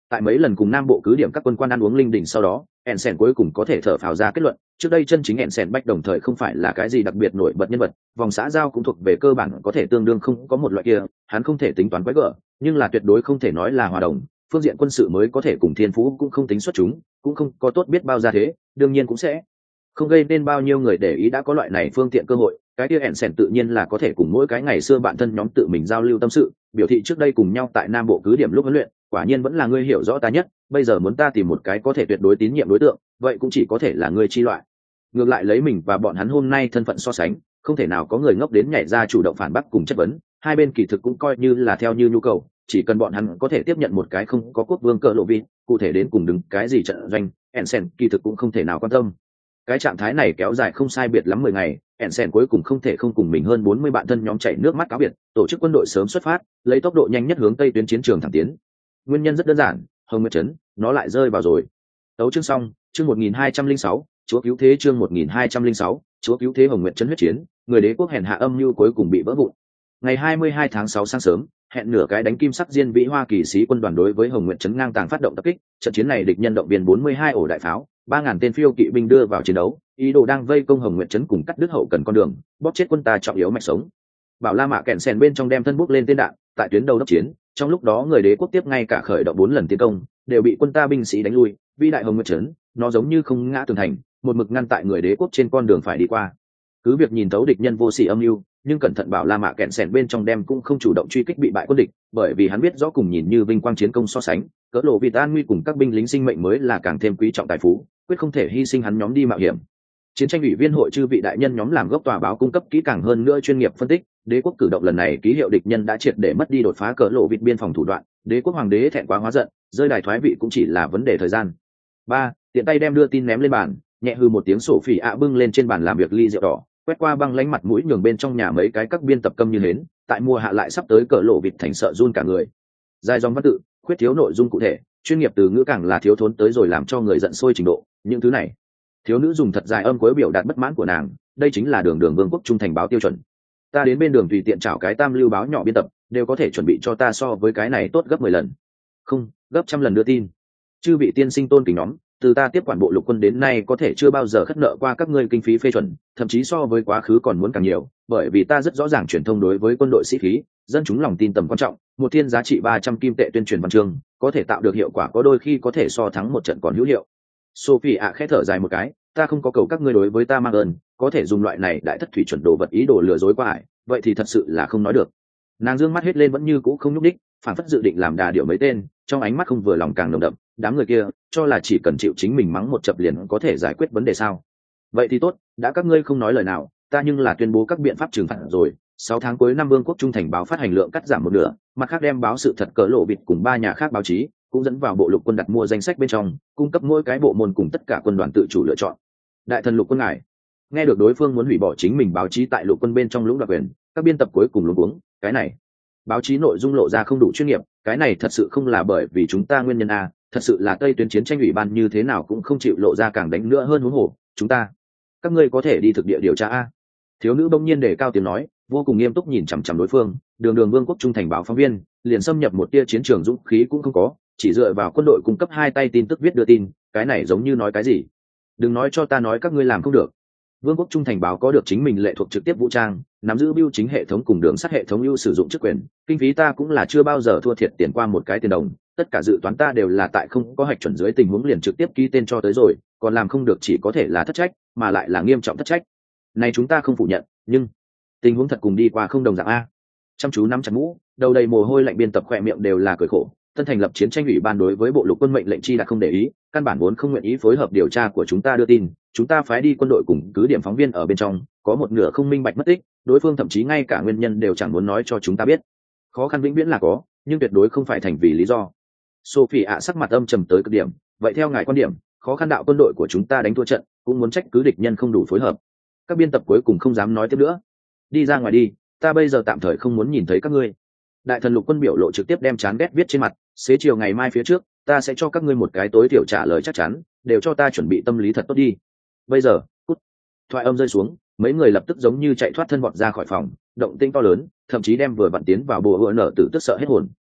Tại mấy lần cùng nam bộ cứ điểm các quân quan ăn uống linh đình sau đó, Ensen cuối cùng có thể thở phào ra kết luận, trước đây chân chính Ensen Bách đồng thời không phải là cái gì đặc biệt nổi bật nhân vật, vòng xã giao cũng thuộc về cơ bản có thể tương đương không có một loại kia, hắn không thể tính toán quái gở, nhưng là tuyệt đối không thể nói là hòa đồng, phương diện quân sự mới có thể cùng thiên phú cũng không tính xuất chúng, cũng không có tốt biết bao ra thế, đương nhiên cũng sẽ không gây nên bao nhiêu người để ý đã có loại này phương tiện cơ hội, cái kia Ensen tự nhiên là có thể cùng mỗi cái ngày xưa bạn thân nhóm tự mình giao lưu tâm sự, biểu thị trước đây cùng nhau tại Nam Bộ cứ điểm lúc huấn luyện, quả nhiên vẫn là ngươi hiểu rõ ta nhất, bây giờ muốn ta tìm một cái có thể tuyệt đối tín nhiệm đối tượng, vậy cũng chỉ có thể là ngươi chi loại. Ngược lại lấy mình và bọn hắn hôm nay thân phận so sánh, không thể nào có người ngốc đến nhảy ra chủ động phản bác cùng chất vấn, hai bên kỳ thực cũng coi như là theo như nhu cầu, chỉ cần bọn hắn có thể tiếp nhận một cái không có quốc vương cờ lộ vi, cụ thể đến cùng đứng cái gì trận doanh, Ensen kỳ thực cũng không thể nào quan tâm. Cái trạng thái này kéo dài không sai biệt lắm 10 ngày, Ensen cuối cùng không thể không cùng mình hơn 40 bạn thân nhóm chảy nước mắt cáo biệt, tổ chức quân đội sớm xuất phát, lấy tốc độ nhanh nhất hướng tây tuyến chiến trường thẳng tiến. Nguyên nhân rất đơn giản, Hồng Nguyệt trấn, nó lại rơi vào rồi. Tấu chương xong, chương 1206, chúa cứu thế chương 1206, chúa cứu thế Hồng Nguyệt trấn huyết chiến, người đế quốc hèn hạ âm mưu cuối cùng bị vỡ vụn. Ngày 22 tháng 6 sáng sớm, hẹn nửa cái đánh kim sắc diên vĩ Hoa Kỳ sĩ quân đoàn đối với Hồng Nguyệt trấn ngang tàng phát động tập kích, trận chiến này địch nhân động viên 42 ổ đại pháo, 3000 tên phiêu kỵ binh đưa vào chiến đấu, ý đồ đang vây công Hồng Nguyệt trấn cùng cắt đứt hậu cần con đường, bóp chết quân ta trọng yếu mạch sống. Bảo La Mạ kẹn sen bên trong đem thân bốc lên tên đạn, tại tuyến đầu đốc chiến, trong lúc đó người đế quốc tiếp ngay cả khởi động 4 lần tiến công, đều bị quân ta binh sĩ đánh lui, vĩ đại Hồng Nguyệt trấn, nó giống như không ngã tường thành, một mực ngăn tại người đế quốc trên con đường phải đi qua. Cứ việc nhìn thấu địch nhân vô sỉ âm mưu, nhưng cẩn thận Bảo La Mạ kẹn sen bên trong đem cũng không chủ động truy kích bị bại quân địch, bởi vì hắn biết rõ cùng nhìn như vinh quang chiến công so sánh, cỡ lộ vì an nguy cùng các binh lính sinh mệnh mới là càng thêm quý trọng tài phú, quyết không thể hy sinh hắn nhóm đi mạo hiểm. Chiến tranh ủy viên hội chư vị đại nhân nhóm làm gốc tòa báo cung cấp kỹ càng hơn nữa chuyên nghiệp phân tích, đế quốc cử động lần này ký hiệu địch nhân đã triệt để mất đi đột phá cỡ lộ vịt biên phòng thủ đoạn, đế quốc hoàng đế thẹn quá hóa giận, rơi đài thoái vị cũng chỉ là vấn đề thời gian. 3. Tiện tay đem đưa tin ném lên bàn, nhẹ hư một tiếng sổ phỉ ạ bưng lên trên bàn làm việc ly rượu đỏ, quét qua băng lánh mặt mũi nhường bên trong nhà mấy cái các biên tập câm như hến, tại mùa hạ lại sắp tới cỡ lộ vịt thành sợ run cả người. Dài dòng văn tự, khuyết thiếu nội dung cụ thể, chuyên nghiệp từ ngữ càng là thiếu thốn tới rồi làm cho người giận sôi trình độ, những thứ này thiếu nữ dùng thật dài âm cuối biểu đạt bất mãn của nàng, đây chính là đường đường vương quốc trung thành báo tiêu chuẩn. Ta đến bên đường tùy tiện chảo cái tam lưu báo nhỏ biên tập đều có thể chuẩn bị cho ta so với cái này tốt gấp 10 lần, không gấp trăm lần đưa tin. Chư vị tiên sinh tôn kính nhóm, từ ta tiếp quản bộ lục quân đến nay có thể chưa bao giờ khất nợ qua các ngươi kinh phí phê chuẩn, thậm chí so với quá khứ còn muốn càng nhiều, bởi vì ta rất rõ ràng truyền thông đối với quân đội sĩ khí, dân chúng lòng tin tầm quan trọng, một thiên giá trị 300 kim tệ tuyên truyền văn chương có thể tạo được hiệu quả có đôi khi có thể so thắng một trận còn hữu hiệu. Sophie ạ khẽ thở dài một cái, ta không có cầu các ngươi đối với ta mang ơn, có thể dùng loại này đại thất thủy chuẩn đồ vật ý đồ lừa dối qua ải, vậy thì thật sự là không nói được. Nàng dương mắt hết lên vẫn như cũ không nhúc đích, phản phất dự định làm đà điệu mấy tên, trong ánh mắt không vừa lòng càng nồng đậm, đám người kia cho là chỉ cần chịu chính mình mắng một chập liền có thể giải quyết vấn đề sao? Vậy thì tốt, đã các ngươi không nói lời nào, ta nhưng là tuyên bố các biện pháp trừng phạt rồi. 6 tháng cuối năm vương quốc trung thành báo phát hành lượng cắt giảm một nửa, mặt khác đem báo sự thật cỡ lộ vịt cùng 3 nhà khác báo chí cũng dẫn vào bộ lục quân đặt mua danh sách bên trong, cung cấp mỗi cái bộ môn cùng tất cả quân đoàn tự chủ lựa chọn. Đại thần lục quân ngài, nghe được đối phương muốn hủy bỏ chính mình báo chí tại lục quân bên trong lũng đoạt quyền, các biên tập cuối cùng luống cuống, cái này báo chí nội dung lộ ra không đủ chuyên nghiệp, cái này thật sự không là bởi vì chúng ta nguyên nhân a, thật sự là tây tuyến chiến tranh ủy ban như thế nào cũng không chịu lộ ra, càng đánh nữa hơn huống hồ chúng ta, các ngươi có thể đi thực địa điều tra a. Thiếu nữ bỗng nhiên đề cao tiếng nói, vô cùng nghiêm túc nhìn chằm chằm đối phương, đường đường vương quốc trung thành báo phóng viên liền xâm nhập một tia chiến trường dũng khí cũng không có, chỉ dựa vào quân đội cung cấp 2 tay tin tức viết đưa tin, cái này giống như nói cái gì? Đừng nói cho ta nói các ngươi làm không được. Vương quốc trung thành báo có được chính mình lệ thuộc trực tiếp vũ trang, nắm giữ bưu chính hệ thống cùng đường sắt hệ thống ưu sử dụng chức quyền, kinh phí ta cũng là chưa bao giờ thua thiệt tiền qua một cái tiền đồng, tất cả dự toán ta đều là tại không có hạch chuẩn dưới tình huống liền trực tiếp ký tên cho tới rồi, còn làm không được chỉ có thể là thất trách, mà lại là nghiêm trọng thất trách. Này chúng ta không phủ nhận, nhưng tình huống thật cùng đi qua không đồng dạng a. Chăm chú nắm chặt mũ, đầu đầy mồ hôi lạnh, biên tập khỏe miệng đều là cười khổ. Tân thành lập chiến tranh ủy ban đối với bộ lục quân mệnh lệnh chi đã không để ý, căn bản vốn không nguyện ý phối hợp điều tra của chúng ta đưa tin, chúng ta phái đi quân đội cùng cứ điểm phóng viên ở bên trong, có một nửa không minh bạch mất tích, đối phương thậm chí ngay cả nguyên nhân đều chẳng muốn nói cho chúng ta biết. Khó khăn vĩnh viễn là có, nhưng tuyệt đối không phải thành vì lý do. Sophie ạ sắc mặt âm trầm tới cực điểm, vậy theo ngài quan điểm, khó khăn đạo quân đội của chúng ta đánh thua trận, cũng muốn trách cứ địch nhân không đủ phối hợp. Các biên tập cuối cùng không dám nói tiếp nữa. Đi ra ngoài đi, ta bây giờ tạm thời không muốn nhìn thấy các ngươi. Đại thần lục quân biểu lộ trực tiếp đem chán ghét viết trên mặt, xế chiều ngày mai phía trước, ta sẽ cho các ngươi một cái tối thiểu trả lời chắc chắn, đều cho ta chuẩn bị tâm lý thật tốt đi. Bây giờ, cút. Thoại âm rơi xuống, mấy người lập tức giống như chạy thoát thân vọt ra khỏi phòng, động tĩnh to lớn, thậm chí đem vừa vặn tiến vào bồ hựa nở tử tức sợ hết hồn.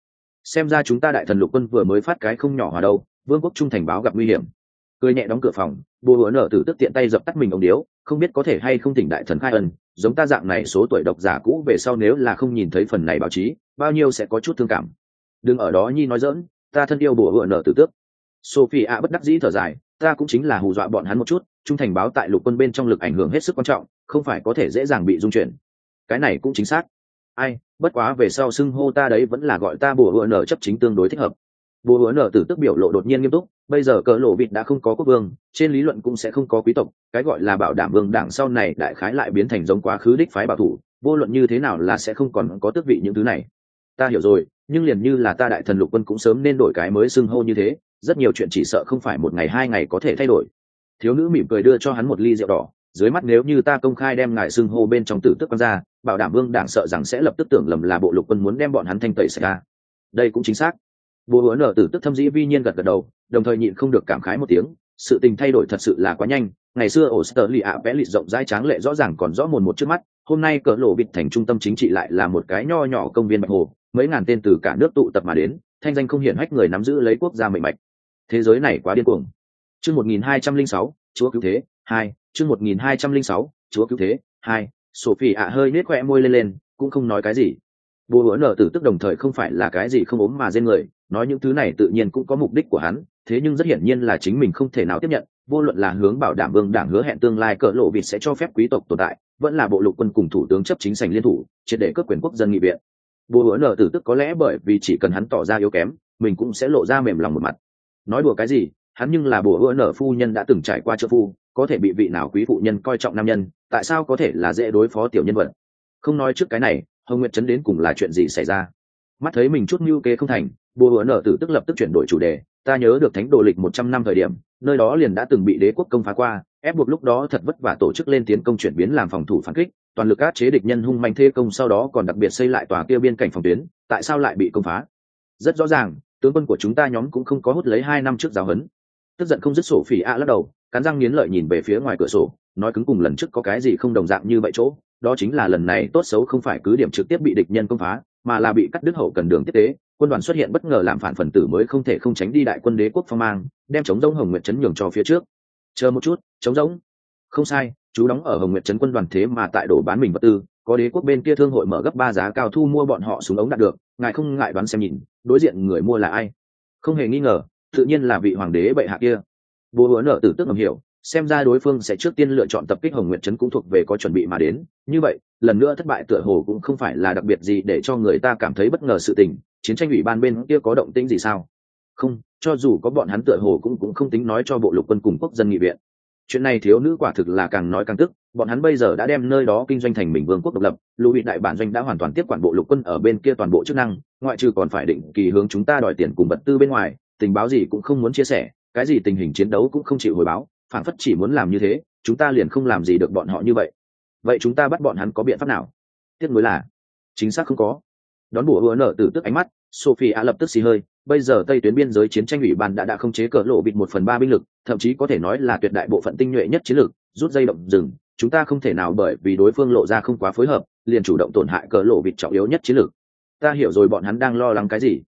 xem ra chúng ta đại thần lục quân vừa mới phát cái không nhỏ hòa đâu, vương quốc trung thành báo gặp nguy hiểm. Cười nhẹ đóng cửa phòng, bồ hứa nở tử tức tiện tay dập tắt mình ống điếu, không biết có thể hay không thỉnh đại thần khai ân, giống ta dạng này số tuổi độc giả cũ về sau nếu là không nhìn thấy phần này báo chí bao nhiêu sẽ có chút thương cảm. Đừng ở đó nhi nói dỡn, ta thân yêu bồ hứa nở tử tước. Sophie bất đắc dĩ thở dài, ta cũng chính là hù dọa bọn hắn một chút, trung thành báo tại lục quân bên trong lực ảnh hưởng hết sức quan trọng, không phải có thể dễ dàng bị dung chuyển. Cái này cũng chính xác. Ai, bất quá về sau xưng hô ta đấy vẫn là gọi ta bùa hứa nở chấp chính tương đối thích hợp. Bùa hứa nở tử tức biểu lộ đột nhiên nghiêm túc, bây giờ cỡ lộ vịt đã không có quốc vương, trên lý luận cũng sẽ không có quý tộc, cái gọi là bảo đảm vương đảng sau này đại khái lại biến thành giống quá khứ đích phái bảo thủ, vô luận như thế nào là sẽ không còn có tước vị những thứ này. Ta hiểu rồi, nhưng liền như là ta đại thần lục quân cũng sớm nên đổi cái mới xưng hô như thế, rất nhiều chuyện chỉ sợ không phải một ngày hai ngày có thể thay đổi. Thiếu nữ mỉm cười đưa cho hắn một ly rượu đỏ, dưới mắt nếu như ta công khai đem ngài xưng hô bên trong tử tức quan ra, bảo đảm vương đảng sợ rằng sẽ lập tức tưởng lầm là bộ lục quân muốn đem bọn hắn thanh tẩy sạch ra. Đây cũng chính xác. Bố hứa nở tử tức thâm dĩ vi nhiên gật gật đầu, đồng thời nhịn không được cảm khái một tiếng, sự tình thay đổi thật sự là quá nhanh. Ngày xưa Australia vẽ lịch rộng rãi tráng lệ rõ ràng còn rõ mồn một trước mắt, hôm nay cỡ lộ vịt thành trung tâm chính trị lại là một cái nho nhỏ công viên bạch hồ, mấy ngàn tên từ cả nước tụ tập mà đến, thanh danh không hiển hách người nắm giữ lấy quốc gia mệnh mạch. Thế giới này quá điên cuồng. Chương 1206, Chúa cứu thế 2, chương 1206, Chúa cứu thế 2. Sophie hơi nết khóe môi lên, cũng không nói cái gì. Bố hứa nở tử tức đồng thời không phải là cái gì không ốm mà rên người, nói những thứ này tự nhiên cũng có mục đích của hắn, thế nhưng rất hiển nhiên là chính mình không thể nào tiếp nhận, vô luận là hướng bảo đảm vương đảng hứa hẹn tương lai cỡ lộ vịt sẽ cho phép quý tộc tồn tại, vẫn là bộ lục quân cùng thủ tướng chấp chính sành liên thủ, triệt để cướp quyền quốc dân nghị viện. Bố hứa nở tử tức có lẽ bởi vì chỉ cần hắn tỏ ra yếu kém, mình cũng sẽ lộ ra mềm lòng một mặt. Nói đùa cái gì, hắn nhưng là bố hứa nở phu nhân đã từng trải qua trợ phu, có thể bị vị nào quý phụ nhân coi trọng nam nhân, tại sao có thể là dễ đối phó tiểu nhân vật. Không nói trước cái này, Hồng Nguyệt Trấn đến cùng là chuyện gì xảy ra. Mắt thấy mình chút mưu kế không thành, bố hứa nở tử tức lập tức chuyển đổi chủ đề. Ta nhớ được thánh đồ lịch 100 năm thời điểm, nơi đó liền đã từng bị đế quốc công phá qua, ép buộc lúc đó thật vất vả tổ chức lên tiến công chuyển biến làm phòng thủ phản kích, toàn lực áp chế địch nhân hung manh thế công, sau đó còn đặc biệt xây lại tòa kia biên cảnh phòng tuyến, tại sao lại bị công phá? Rất rõ ràng, tướng quân của chúng ta nhóm cũng không có hút lấy 2 năm trước giáo huấn. Tức giận không dứt, sổ phỉ lắc đầu, cắn răng nghiến lợi nhìn về phía ngoài cửa sổ, nói cứng cùng lần trước có cái gì không đồng dạng như vậy chỗ, đó chính là lần này tốt xấu không phải cứ điểm trực tiếp bị địch nhân công phá, mà là bị cắt đứt hậu cần đường tiếp tế, quân đoàn xuất hiện bất ngờ làm phản phần tử mới không thể không tránh đi đại quân đế quốc phong mang, đem chống rỗng Hồng Nguyệt Trấn nhường cho phía trước. Chờ một chút, chống rỗng? Không sai, chú đóng ở Hồng Nguyệt Trấn quân đoàn thế mà tại đổ bán mình vật tư, có đế quốc bên kia thương hội mở gấp 3 giá cao thu mua bọn họ súng ống đạt được, ngài không ngại đoán xem nhìn, đối diện người mua là ai? Không hề nghi ngờ, tự nhiên là vị hoàng đế bệ hạ kia. Bố hứa nở tử tức ngầm hiểu, xem ra đối phương sẽ trước tiên lựa chọn tập kích Hồng Nguyệt Trấn cũng thuộc về có chuẩn bị mà đến, như vậy lần nữa thất bại tựa hồ cũng không phải là đặc biệt gì để cho người ta cảm thấy bất ngờ sự tình. Chiến tranh ủy ban bên kia có động tĩnh gì sao? Không, cho dù có bọn hắn tựa hồ cũng không tính nói cho bộ lục quân cùng quốc dân nghị viện. Chuyện này thiếu nữ quả thực là càng nói càng tức, bọn hắn bây giờ đã đem nơi đó kinh doanh thành mình vương quốc độc lập, lũ bị đại bản doanh đã hoàn toàn tiếp quản bộ lục quân ở bên kia toàn bộ chức năng, ngoại trừ còn phải định kỳ hướng chúng ta đòi tiền cùng vật tư bên ngoài, tình báo gì cũng không muốn chia sẻ, cái gì tình hình chiến đấu cũng không chịu hồi báo, phản phất chỉ muốn làm như thế, chúng ta liền không làm gì được bọn họ như vậy. Vậy chúng ta bắt bọn hắn có biện pháp nào? Tiếc nuối là chính xác không có. Đón bùa hứa nở tử tức ánh mắt, Sophie lập tức xì hơi, bây giờ tây tuyến biên giới chiến tranh ủy ban đã không chế cỡ lộ bịt 1/3 binh lực, thậm chí có thể nói là tuyệt đại bộ phận tinh nhuệ nhất chiến lược, rút dây động rừng, chúng ta không thể nào bởi vì đối phương lộ ra không quá phối hợp, liền chủ động tổn hại cỡ lộ bịt trọng yếu nhất chiến lược. Ta hiểu rồi, bọn hắn đang lo lắng cái gì?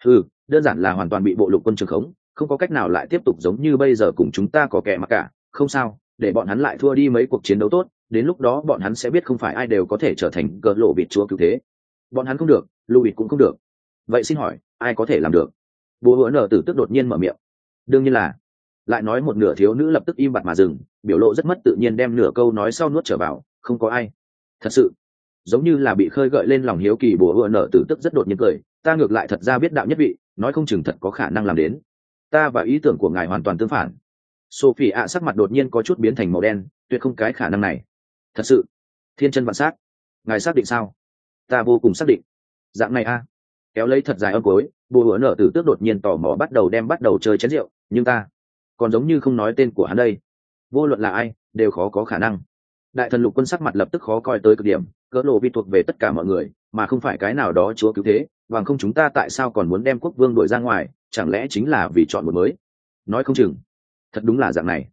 Đơn giản là hoàn toàn bị bộ lục quân trường khống, không có cách nào lại tiếp tục giống như bây giờ cùng chúng ta có kẻ mà cả, không sao, để bọn hắn lại thua đi mấy cuộc chiến đấu tốt, đến lúc đó bọn hắn sẽ biết không phải ai đều có thể trở thành cỡ lộ bịt chúa cứu thế. Bọn hắn không được, Louis cũng không được. Vậy xin hỏi, ai có thể làm được? Bố hứa nở tử tức đột nhiên mở miệng. Đương nhiên là. Lại nói một nửa, thiếu nữ lập tức im bặt mà dừng, biểu lộ rất mất tự nhiên đem nửa câu nói sau nuốt trở vào, không có ai. Thật sự, giống như là bị khơi gợi lên lòng hiếu kỳ, bố hứa nở tử tức rất đột nhiên cười, ta ngược lại thật ra biết đạo nhất vị, nói không chừng thật có khả năng làm đến. Ta và ý tưởng của ngài hoàn toàn tương phản. Sophie sắc mặt đột nhiên có chút biến thành màu đen, tuyệt không cái khả năng này. Thật sự, thiên chân vạn sát. Ngài xác định sao? Ta vô cùng xác định. Dạng này a. Kéo lấy thật dài âm cuối, bố hứa nở tử tước đột nhiên tò mò bắt đầu chơi chén rượu, nhưng ta còn giống như không nói tên của hắn đây. Vô luận là ai đều khó có khả năng. Đại thần lục quân sắc mặt lập tức khó coi tới cực điểm, cỡ lộ vi thuộc về tất cả mọi người mà không phải cái nào đó chúa cứu thế, bằng không chúng ta tại sao còn muốn đem quốc vương đuổi ra ngoài, chẳng lẽ chính là vì chọn một mới? Nói không chừng thật đúng là dạng này.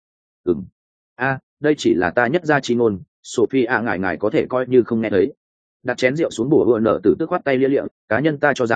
Đây chỉ là ta nhất ra chi ngôn, Sophie ngài có thể coi như không nghe thấy. Đặt chén rượu xuống, bùa hựa nở tử tức khoát tay lia lịa, cá nhân ta cho rằng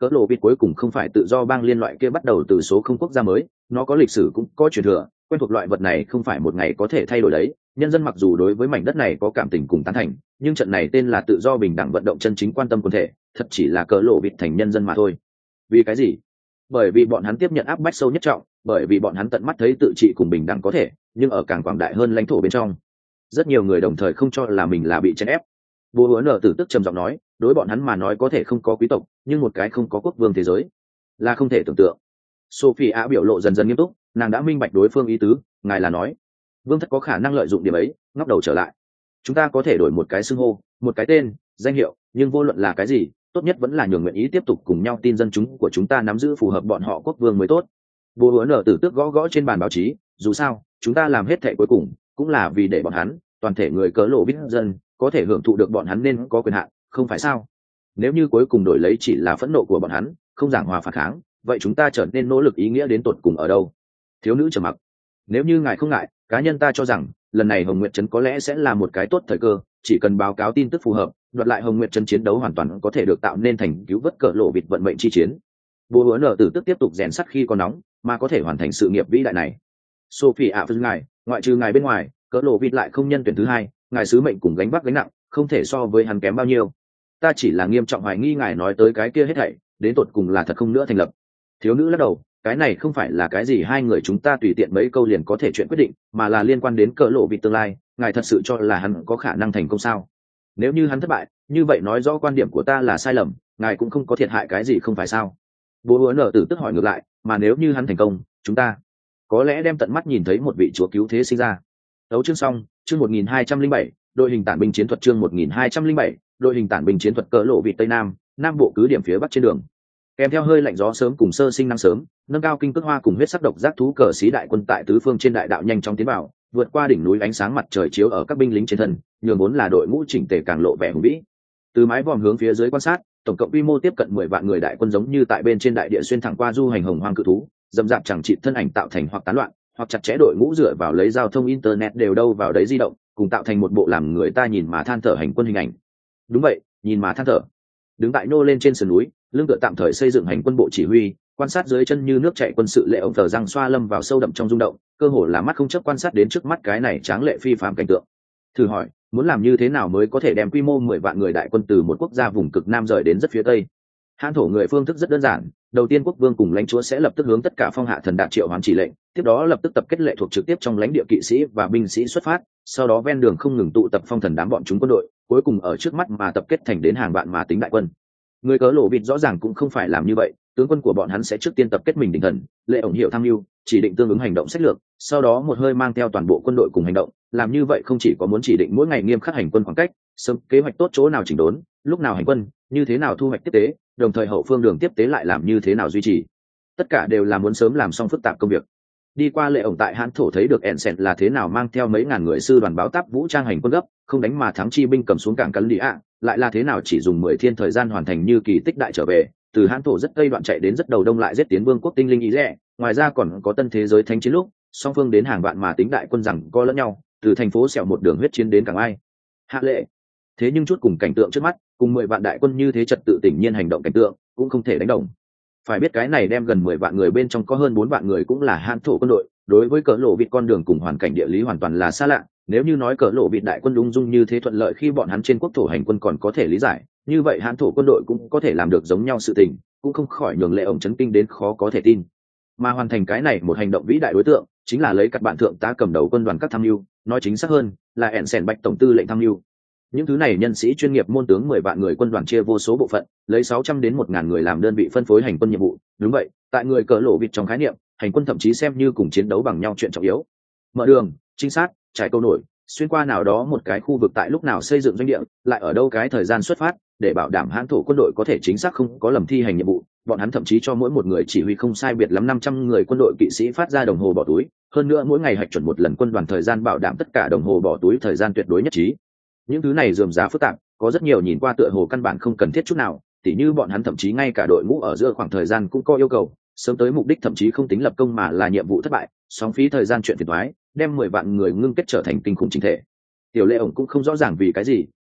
cỡ lộ vịt cuối cùng không phải tự do bang liên loại kia bắt đầu từ số không quốc gia mới, nó có lịch sử cũng có truyền thừa, quen thuộc loại vật này không phải một ngày có thể thay đổi đấy. Nhân dân mặc dù đối với mảnh đất này có cảm tình cùng tán thành, nhưng trận này tên là tự do bình đẳng vận động chân chính quan tâm quần thể, thật chỉ là cỡ lộ vịt thành nhân dân mà thôi. Vì cái gì? Bởi vì bọn hắn tiếp nhận áp bách sâu nhất trọng, bởi vì bọn hắn tận mắt thấy tự trị cùng bình đẳng có thể, nhưng ở càng quảng đại hơn lãnh thổ bên trong. Rất nhiều người đồng thời không cho là mình là bị chèn ép. Bố Hứa Nở Tử tức trầm giọng nói, đối bọn hắn mà nói có thể không có quý tộc, nhưng một cái không có quốc vương thế giới là không thể tưởng tượng. Sophie biểu lộ dần dần nghiêm túc, nàng đã minh bạch đối phương ý tứ, ngài là nói vương thất có khả năng lợi dụng điểm ấy, ngóc đầu trở lại. Chúng ta có thể đổi một cái xưng hô, một cái tên, danh hiệu, nhưng vô luận là cái gì, tốt nhất vẫn là nhường nguyện ý tiếp tục cùng nhau tin dân chúng của chúng ta nắm giữ phù hợp bọn họ quốc vương mới tốt. Bố Hứa Nở Tử tước gõ gõ trên bàn báo chí, dù sao, chúng ta làm hết thệ cuối cùng cũng là vì để bọn hắn, toàn thể người cỡ lộ biết dân có thể hưởng thụ được bọn hắn nên có quyền hạn, không phải sao? Nếu như cuối cùng đổi lấy chỉ là phẫn nộ của bọn hắn, không giảng hòa phản kháng, vậy chúng ta trở nên nỗ lực ý nghĩa đến tột cùng ở đâu? Thiếu nữ trầm mặc. Nếu như ngài không ngại, cá nhân ta cho rằng lần này Hồng Nguyệt Trấn có lẽ sẽ là một cái tốt thời cơ, chỉ cần báo cáo tin tức phù hợp, đoạt lại Hồng Nguyệt Trấn chiến đấu hoàn toàn có thể được tạo nên thành cứu vớt cỡ lộ vịt vận mệnh chi chiến. Bố Hứa Nở Tử tức tiếp tục rèn sắt khi còn nóng, mà có thể hoàn thành sự nghiệp vĩ đại này. Sophie phân ngài, ngoại trừ ngài bên ngoài, cỡ lộ vịt lại không nhân tuyển thứ hai, ngài sứ mệnh cùng gánh vác gánh nặng, không thể so với hắn kém bao nhiêu. Ta chỉ là nghiêm trọng hoài nghi ngài nói tới cái kia hết thảy, đến tột cùng là thật không nữa thành lập. Thiếu nữ lắc đầu, cái này không phải là cái gì hai người chúng ta tùy tiện mấy câu liền có thể chuyện quyết định, mà là liên quan đến cỡ lộ vịt tương lai. Ngài thật sự cho là hắn có khả năng thành công sao? Nếu như hắn thất bại, như vậy nói rõ quan điểm của ta là sai lầm, ngài cũng không có thiệt hại cái gì không phải sao? Bố Hứa Nở Tử tức hỏi ngược lại, mà nếu như hắn thành công, chúng ta có lẽ đem tận mắt nhìn thấy một vị chúa cứu thế sinh ra. Đấu chương xong, chương 1207, đội hình tản binh chiến thuật chương 1207, đội hình tản binh chiến thuật cỡ lộ vịt Tây Nam, Nam bộ cứ điểm phía bắc trên đường. Kèm theo hơi lạnh gió sớm cùng sơ sinh năng sớm, nâng cao kinh cước hoa cùng huyết sắc độc giác thú cờ xí đại quân tại tứ phương trên đại đạo nhanh chóng tiến vào, vượt qua đỉnh núi ánh sáng mặt trời chiếu ở các binh lính trên thân, nhường vốn là đội ngũ chỉnh tề càng lộ vẻ hùng vĩ. Từ mái vòm hướng phía dưới quan sát, tổng cộng quy mô tiếp cận 10 vạn người đại quân giống như tại bên trên đại địa xuyên thẳng qua du hành hồng hoang cự thú, dầm dạp chẳng chịt thân ảnh tạo thành hoặc tán loạn, hoặc chặt chẽ đội ngũ dựa vào lấy giao thông internet đều đâu vào đấy di động, cùng tạo thành một bộ làm người ta nhìn mà than thở hành quân hình ảnh. Đúng vậy, nhìn mà than thở. Đứng tại nô lên trên sườn núi, lưng tựa tạm thời xây dựng hành quân bộ chỉ huy, quan sát dưới chân như nước chảy quân sự lệ ông thờ răng xoa lâm vào sâu đậm trong rung động, cơ hồ là mắt không chớp quan sát đến trước mắt cái này tráng lệ phi phàm cảnh tượng. Thử hỏi, muốn làm như thế nào mới có thể đem quy mô 10 vạn người đại quân từ một quốc gia vùng cực nam rời đến rất phía tây? Hán thổ người phương thức rất đơn giản, đầu tiên quốc vương cùng lãnh chúa sẽ lập tức hướng tất cả phong hạ thần đạt triệu hoán chỉ lệnh, tiếp đó lập tức tập kết lệ thuộc trực tiếp trong lãnh địa kỵ sĩ và binh sĩ xuất phát, sau đó ven đường không ngừng tụ tập phong thần đám bọn chúng quân đội, cuối cùng ở trước mắt mà tập kết thành đến hàng vạn mà tính đại quân. Người cớ lộ vịt rõ ràng cũng không phải làm như vậy, tướng quân của bọn hắn sẽ trước tiên tập kết mình định thần, lệ ổng hiệu tham mưu, chỉ định tương ứng hành động sách lược, sau đó một hơi mang theo toàn bộ quân đội cùng hành động. Làm như vậy không chỉ có muốn chỉ định mỗi ngày nghiêm khắc hành quân khoảng cách, sớm kế hoạch tốt chỗ nào chỉnh đốn, lúc nào hành quân, như thế nào thu hoạch tiếp tế, đồng thời hậu phương đường tiếp tế lại làm như thế nào duy trì, tất cả đều là muốn sớm làm xong phức tạp công việc. Đi qua lệ ổng tại hán thổ thấy được Ensen là thế nào mang theo mấy ngàn người sư đoàn báo táp vũ trang hành quân gấp, không đánh mà thắng chi binh cầm xuống cảng Cắn Lý ạ, lại là thế nào chỉ dùng 10 thiên thời gian hoàn thành như kỳ tích đại trở về, từ hán thổ rất tây đoạn chạy đến rất đầu đông lại giết tiến vương quốc tinh linh ý rẻ, ngoài ra còn có tân thế giới thánh chiến lúc, song phương đến hàng vạn mà tính đại quân rằng co lẫn nhau, từ thành phố xẻo một đường huyết chiến đến cảng Ai. Hạ lệ. Thế nhưng chút cùng cảnh tượng trước mắt, cùng 10 vạn đại quân như thế trật tự tỉnh nhiên hành động cảnh tượng, cũng không thể đánh đồng. Phải biết cái này đem gần 10 vạn người bên trong có hơn 4 vạn người cũng là hán thổ quân đội, đối với cỡ lộ vịt con đường cùng hoàn cảnh địa lý hoàn toàn là xa lạ. Nếu như nói cỡ lộ vịt đại quân ung dung như thế thuận lợi khi bọn hắn trên quốc thổ hành quân còn có thể lý giải, như vậy hán thổ quân đội cũng có thể làm được giống nhau sự tình, cũng không khỏi nhường lệ ổng chấn kinh đến khó có thể tin. Mà hoàn thành cái này một hành động vĩ đại đối tượng chính là lấy các bạn thượng tá cầm đầu quân đoàn các tham mưu, nói chính xác hơn là Ensen Bạch tổng tư lệnh tham mưu. Những thứ này nhân sĩ chuyên nghiệp môn tướng 10 vạn người quân đoàn chia vô số bộ phận, lấy 600 đến 1000 người làm đơn vị phân phối hành quân nhiệm vụ. Đúng vậy, tại người cỡ lộ vịt trong khái niệm, hành quân thậm chí xem như cùng chiến đấu bằng nhau chuyện trọng yếu. Mở đường, trinh sát, trải câu nổi, xuyên qua nào đó một cái khu vực tại lúc nào xây dựng doanh địa, lại ở đâu cái thời gian xuất phát, để bảo đảm hán thổ quân đội có thể chính xác không có lầm thi hành nhiệm vụ. Bọn hắn thậm chí cho mỗi một người chỉ huy không sai biệt lắm 500 người quân đội kỵ sĩ phát ra đồng hồ bỏ túi, hơn nữa mỗi ngày hạch chuẩn một lần quân đoàn thời gian bảo đảm tất cả đồng hồ bỏ túi thời gian tuyệt đối nhất trí. Những thứ này rườm rà phức tạp, có rất nhiều nhìn qua tựa hồ căn bản không cần thiết chút nào, tỉ như bọn hắn thậm chí ngay cả đội ngũ ở giữa khoảng thời gian cũng có yêu cầu, sớm tới mục đích thậm chí không tính lập công mà là nhiệm vụ thất bại, sóng phí thời gian chuyện phiền toái, đem 10 vạn người ngưng kết trở thành kinh khủng chính thể. Tiểu Lệ ổng cũng không rõ ràng vì cái gì,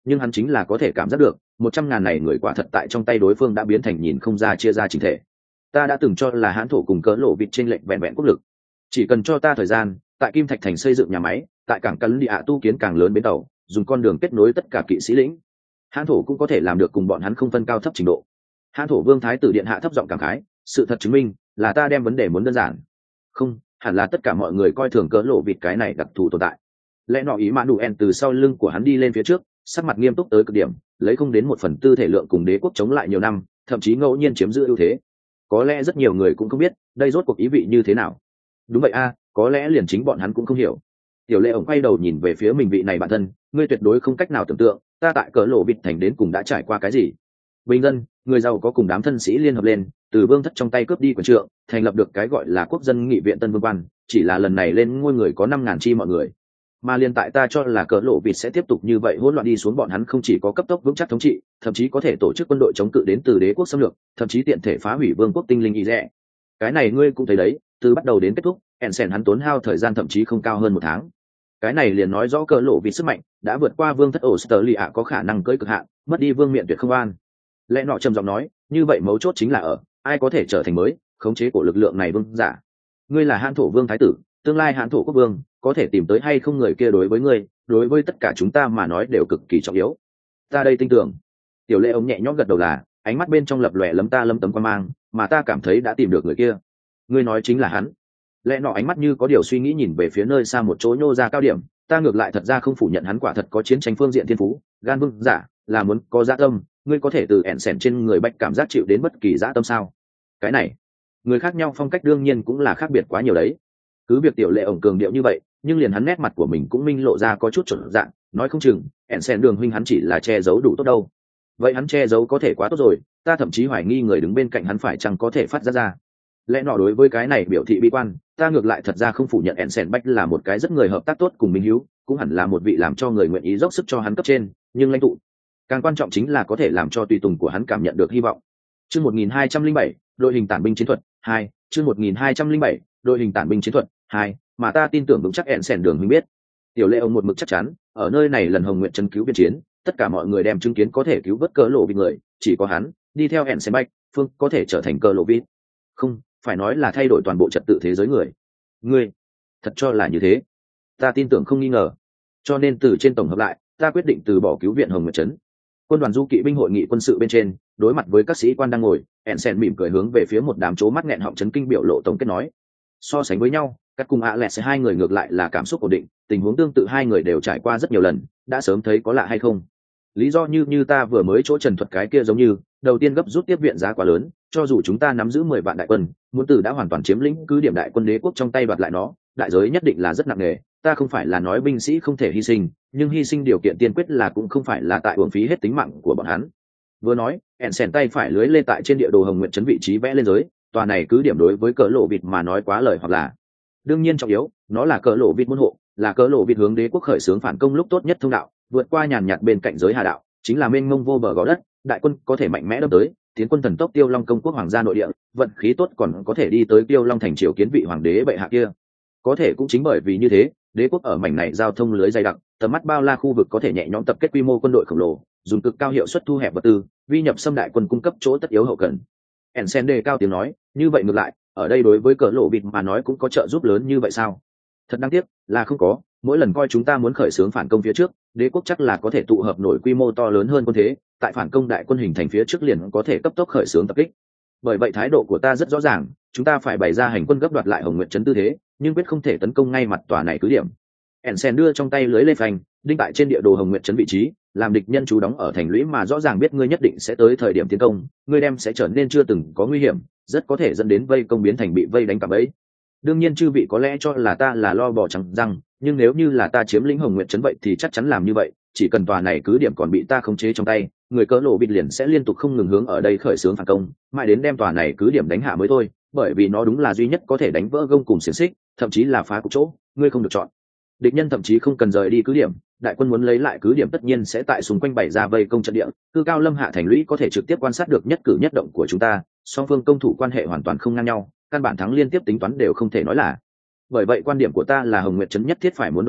nhưng hắn chính là có thể cảm giác được 100.000 này người quả thật tại trong tay đối phương đã biến thành nhìn không ra chia ra chính thể. Ta đã từng cho là hãn thổ cùng cỡ lộ vịt trên lệnh vẹn vẹn quốc lực, chỉ cần cho ta thời gian, tại Kim Thạch Thành xây dựng nhà máy, tại cảng Cấn Địa tu kiến càng lớn bến tàu, dùng con đường kết nối tất cả kỵ sĩ lĩnh, hãn thổ cũng có thể làm được cùng bọn hắn không phân cao thấp trình độ. Hãn thổ vương thái tử điện hạ thấp giọng cảm khái, sự thật chứng minh là ta đem vấn đề muốn đơn giản. Không, hẳn là tất cả mọi người coi thường cỡ lộ vịt cái này đặc thù tồn tại. Lẽ nọ ý Manuel từ sau lưng của hắn đi lên phía trước, sắc mặt nghiêm túc tới cực điểm, lấy không đến 1/4 thể lượng cùng đế quốc chống lại nhiều năm, thậm chí ngẫu nhiên chiếm giữ ưu thế. Có lẽ rất nhiều người cũng không biết đây rốt cuộc ý vị như thế nào. Đúng vậy a, có lẽ liền chính bọn hắn cũng không hiểu. Tiểu lệ ổng quay đầu nhìn về phía mình vị này bản thân, ngươi tuyệt đối không cách nào tưởng tượng ta tại cỡ lộ vịt thành đến cùng đã trải qua cái gì. Bình dân, người giàu có cùng đám thân sĩ liên hợp lên, từ vương thất trong tay cướp đi quyền trượng, thành lập được cái gọi là quốc dân nghị viện tân vương quan, chỉ là lần này lên ngôi người có 5.000 chi mọi người. Mà liên tại ta cho là cỡ lộ vịt sẽ tiếp tục như vậy hỗn loạn đi xuống, bọn hắn không chỉ có cấp tốc vững chắc thống trị, thậm chí có thể tổ chức quân đội chống cự đến từ đế quốc xâm lược, thậm chí tiện thể phá hủy vương quốc tinh linh y rẻ. Cái này ngươi cũng thấy đấy, từ bắt đầu đến kết thúc, Ensen hắn tốn hao thời gian thậm chí không cao hơn 1 tháng. Cái này liền nói rõ cỡ lộ vịt sức mạnh đã vượt qua vương thất Australia có khả năng cưỡi cực hạn, mất đi vương miện tuyệt không an. Lẽ nọ trầm giọng nói, như vậy mấu chốt chính là ở ai có thể trở thành mới khống chế của lực lượng này vương giả. Ngươi là hãn thổ vương thái tử, tương lai hãn thổ quốc vương, có thể tìm tới hay không người kia đối với ngươi, đối với tất cả chúng ta mà nói đều cực kỳ trọng yếu. Ta đây tin tưởng. Tiểu lệ ông nhẹ nhõm gật đầu, là ánh mắt bên trong lập lòe lấm tấm quan mang, mà ta cảm thấy đã tìm được người kia. Ngươi nói chính là hắn. Lẽ nọ ánh mắt như có điều suy nghĩ nhìn về phía nơi xa một chỗ nhô ra cao điểm, ta ngược lại thật ra không phủ nhận hắn quả thật có chiến tranh phương diện thiên phú, gan vương giả, là muốn có dã tâm. Ngươi có thể từ ẻn xẻn trên người bạch cảm giác chịu đến bất kỳ dã tâm sao? Cái này, người khác nhau phong cách đương nhiên cũng là khác biệt quá nhiều đấy. Cứ việc tiểu lệ ổng cường điệu như vậy, nhưng liền hắn nét mặt của mình cũng minh lộ ra có chút chuẩn dạng, nói không chừng ẻn xẻn đường huynh hắn chỉ là che giấu đủ tốt đâu. Vậy hắn che giấu có thể quá tốt rồi, ta thậm chí hoài nghi người đứng bên cạnh hắn phải chăng có thể phát ra. Lẽ nọ đối với cái này biểu thị bi quan, ta ngược lại thật ra không phủ nhận Ensen Bách là một cái rất người hợp tác tốt cùng minh hiếu, cũng hẳn là một vị làm cho người nguyện ý dốc sức cho hắn cấp trên, nhưng lãnh tụ càng quan trọng chính là có thể làm cho tùy tùng của hắn cảm nhận được hy vọng. Chương 1207, đội hình tản binh chiến thuật 2, chương 1207, đội hình tản binh chiến thuật 2, mà ta tin tưởng vững chắc Ensen đường huynh biết. Tiểu lệ ông một mực chắc chắn, ở nơi này lần Hồng Nguyện trấn cứu biên chiến, tất cả mọi người đem chứng kiến có thể cứu vớt cỡ lộ vịt người, chỉ có hắn đi theo Ensen Bách, phương có thể trở thành cỡ lộ vịt. Không, phải nói là thay đổi toàn bộ trật tự thế giới người. Ngươi thật cho là như thế? Ta tin tưởng không nghi ngờ. Cho nên từ trên tổng hợp lại, ta quyết định từ bỏ cứu viện Hồng Nguyệt trấn. Quân đoàn du kỵ binh hội nghị quân sự bên trên, đối mặt với các sĩ quan đang ngồi, Ensen mỉm cười hướng về phía một đám chố mắt nghẹn họng chấn kinh biểu lộ tổng kết nói. So sánh với nhau, các cùng Alex hai người ngược lại là cảm xúc ổn định, tình huống tương tự hai người đều trải qua rất nhiều lần, đã sớm thấy có lạ hay không. Lý do như ta vừa mới chỗ trần thuật cái kia giống như, đầu tiên gấp rút tiếp viện giá quá lớn, cho dù chúng ta nắm giữ 10 vạn đại quân, muốn từ đã hoàn toàn chiếm lĩnh cứ điểm đại quân đế quốc trong tay đoạt lại nó, đại giới nhất định là rất nặng nề. Ta không phải là nói binh sĩ không thể hy sinh, nhưng hy sinh điều kiện tiên quyết là cũng không phải là tại uổng phí hết tính mạng của bọn hắn. Vừa nói, Ensen tay phải lưới lên tại trên địa đồ Hồng Nguyệt trấn vị trí vẽ lên giới, tòa này cứ điểm đối với cỡ lộ vịt mà nói quá lời hoặc là đương nhiên trọng yếu, nó là cỡ lộ vịt môn hộ, là cỡ lộ vịt hướng đế quốc khởi xướng phản công lúc tốt nhất thông đạo, vượt qua nhàn nhạt bên cạnh giới hà đạo, chính là mênh mông vô bờ gò đất, đại quân có thể mạnh mẽ đâm tới, tiến quân thần tốc Tiêu Long công quốc hoàng gia nội địa, vận khí tốt còn có thể đi tới Tiêu Long thành triều kiến vị hoàng đế bệ hạ kia. Có thể cũng chính bởi vì như thế, đế quốc ở mảnh này giao thông lưới dày đặc, tầm mắt bao la khu vực có thể nhẹ nhõm tập kết quy mô quân đội khổng lồ, dùng cực cao hiệu suất thu hẹp vật tư, vi nhập xâm đại quân cung cấp chỗ tất yếu hậu cần. Ensen đề cao tiếng nói, như vậy ngược lại, ở đây đối với cỡ lộ vịt mà nói cũng có trợ giúp lớn như vậy sao? Thật đáng tiếc, là không có. Mỗi lần coi chúng ta muốn khởi xướng phản công phía trước, đế quốc chắc là có thể tụ hợp nổi quy mô to lớn hơn quân thế, tại phản công đại quân hình thành phía trước liền có thể cấp tốc khởi xướng tập kích. Bởi vậy thái độ của ta rất rõ ràng, chúng ta phải bày ra hành quân gấp đoạt lại Hồng Nguyệt trấn tư thế, nhưng quyết không thể tấn công ngay mặt tòa này cứ điểm. Ensen đưa trong tay lưới lê phanh, đinh tại trên địa đồ Hồng Nguyệt trấn vị trí, làm địch nhân trú đóng ở thành lũy mà rõ ràng biết ngươi nhất định sẽ tới thời điểm tiến công, ngươi đem sẽ trở nên chưa từng có nguy hiểm, rất có thể dẫn đến vây công biến thành bị vây đánh cả bẫy. Đương nhiên chư vị có lẽ cho là ta là lo bò trắng răng, nhưng nếu như là ta chiếm lĩnh Hồng Nguyệt trấn vậy thì chắc chắn làm như vậy, chỉ cần tòa này cứ điểm còn bị ta khống chế trong tay, người cỡ lộ vịt liền sẽ liên tục không ngừng hướng ở đây khởi xướng phản công, mãi đến đem tòa này cứ điểm đánh hạ mới thôi, bởi vì nó đúng là duy nhất có thể đánh vỡ gông cùng xiềng xích, thậm chí là phá cục chỗ, ngươi không được chọn. Địch nhân thậm chí không cần rời đi cứ điểm, đại quân muốn lấy lại cứ điểm tất nhiên sẽ tại xung quanh bày ra vây công trận địa, cư cao lâm hạ thành lũy có thể trực tiếp quan sát được nhất cử nhất động của chúng ta, song phương công thủ quan hệ hoàn toàn không ngang nhau, căn bản thắng liên tiếp tính toán đều không thể nói là. Bởi vậy quan điểm của ta là Hồng Nguyệt trấn nhất thiết phải muốn đoạt lại,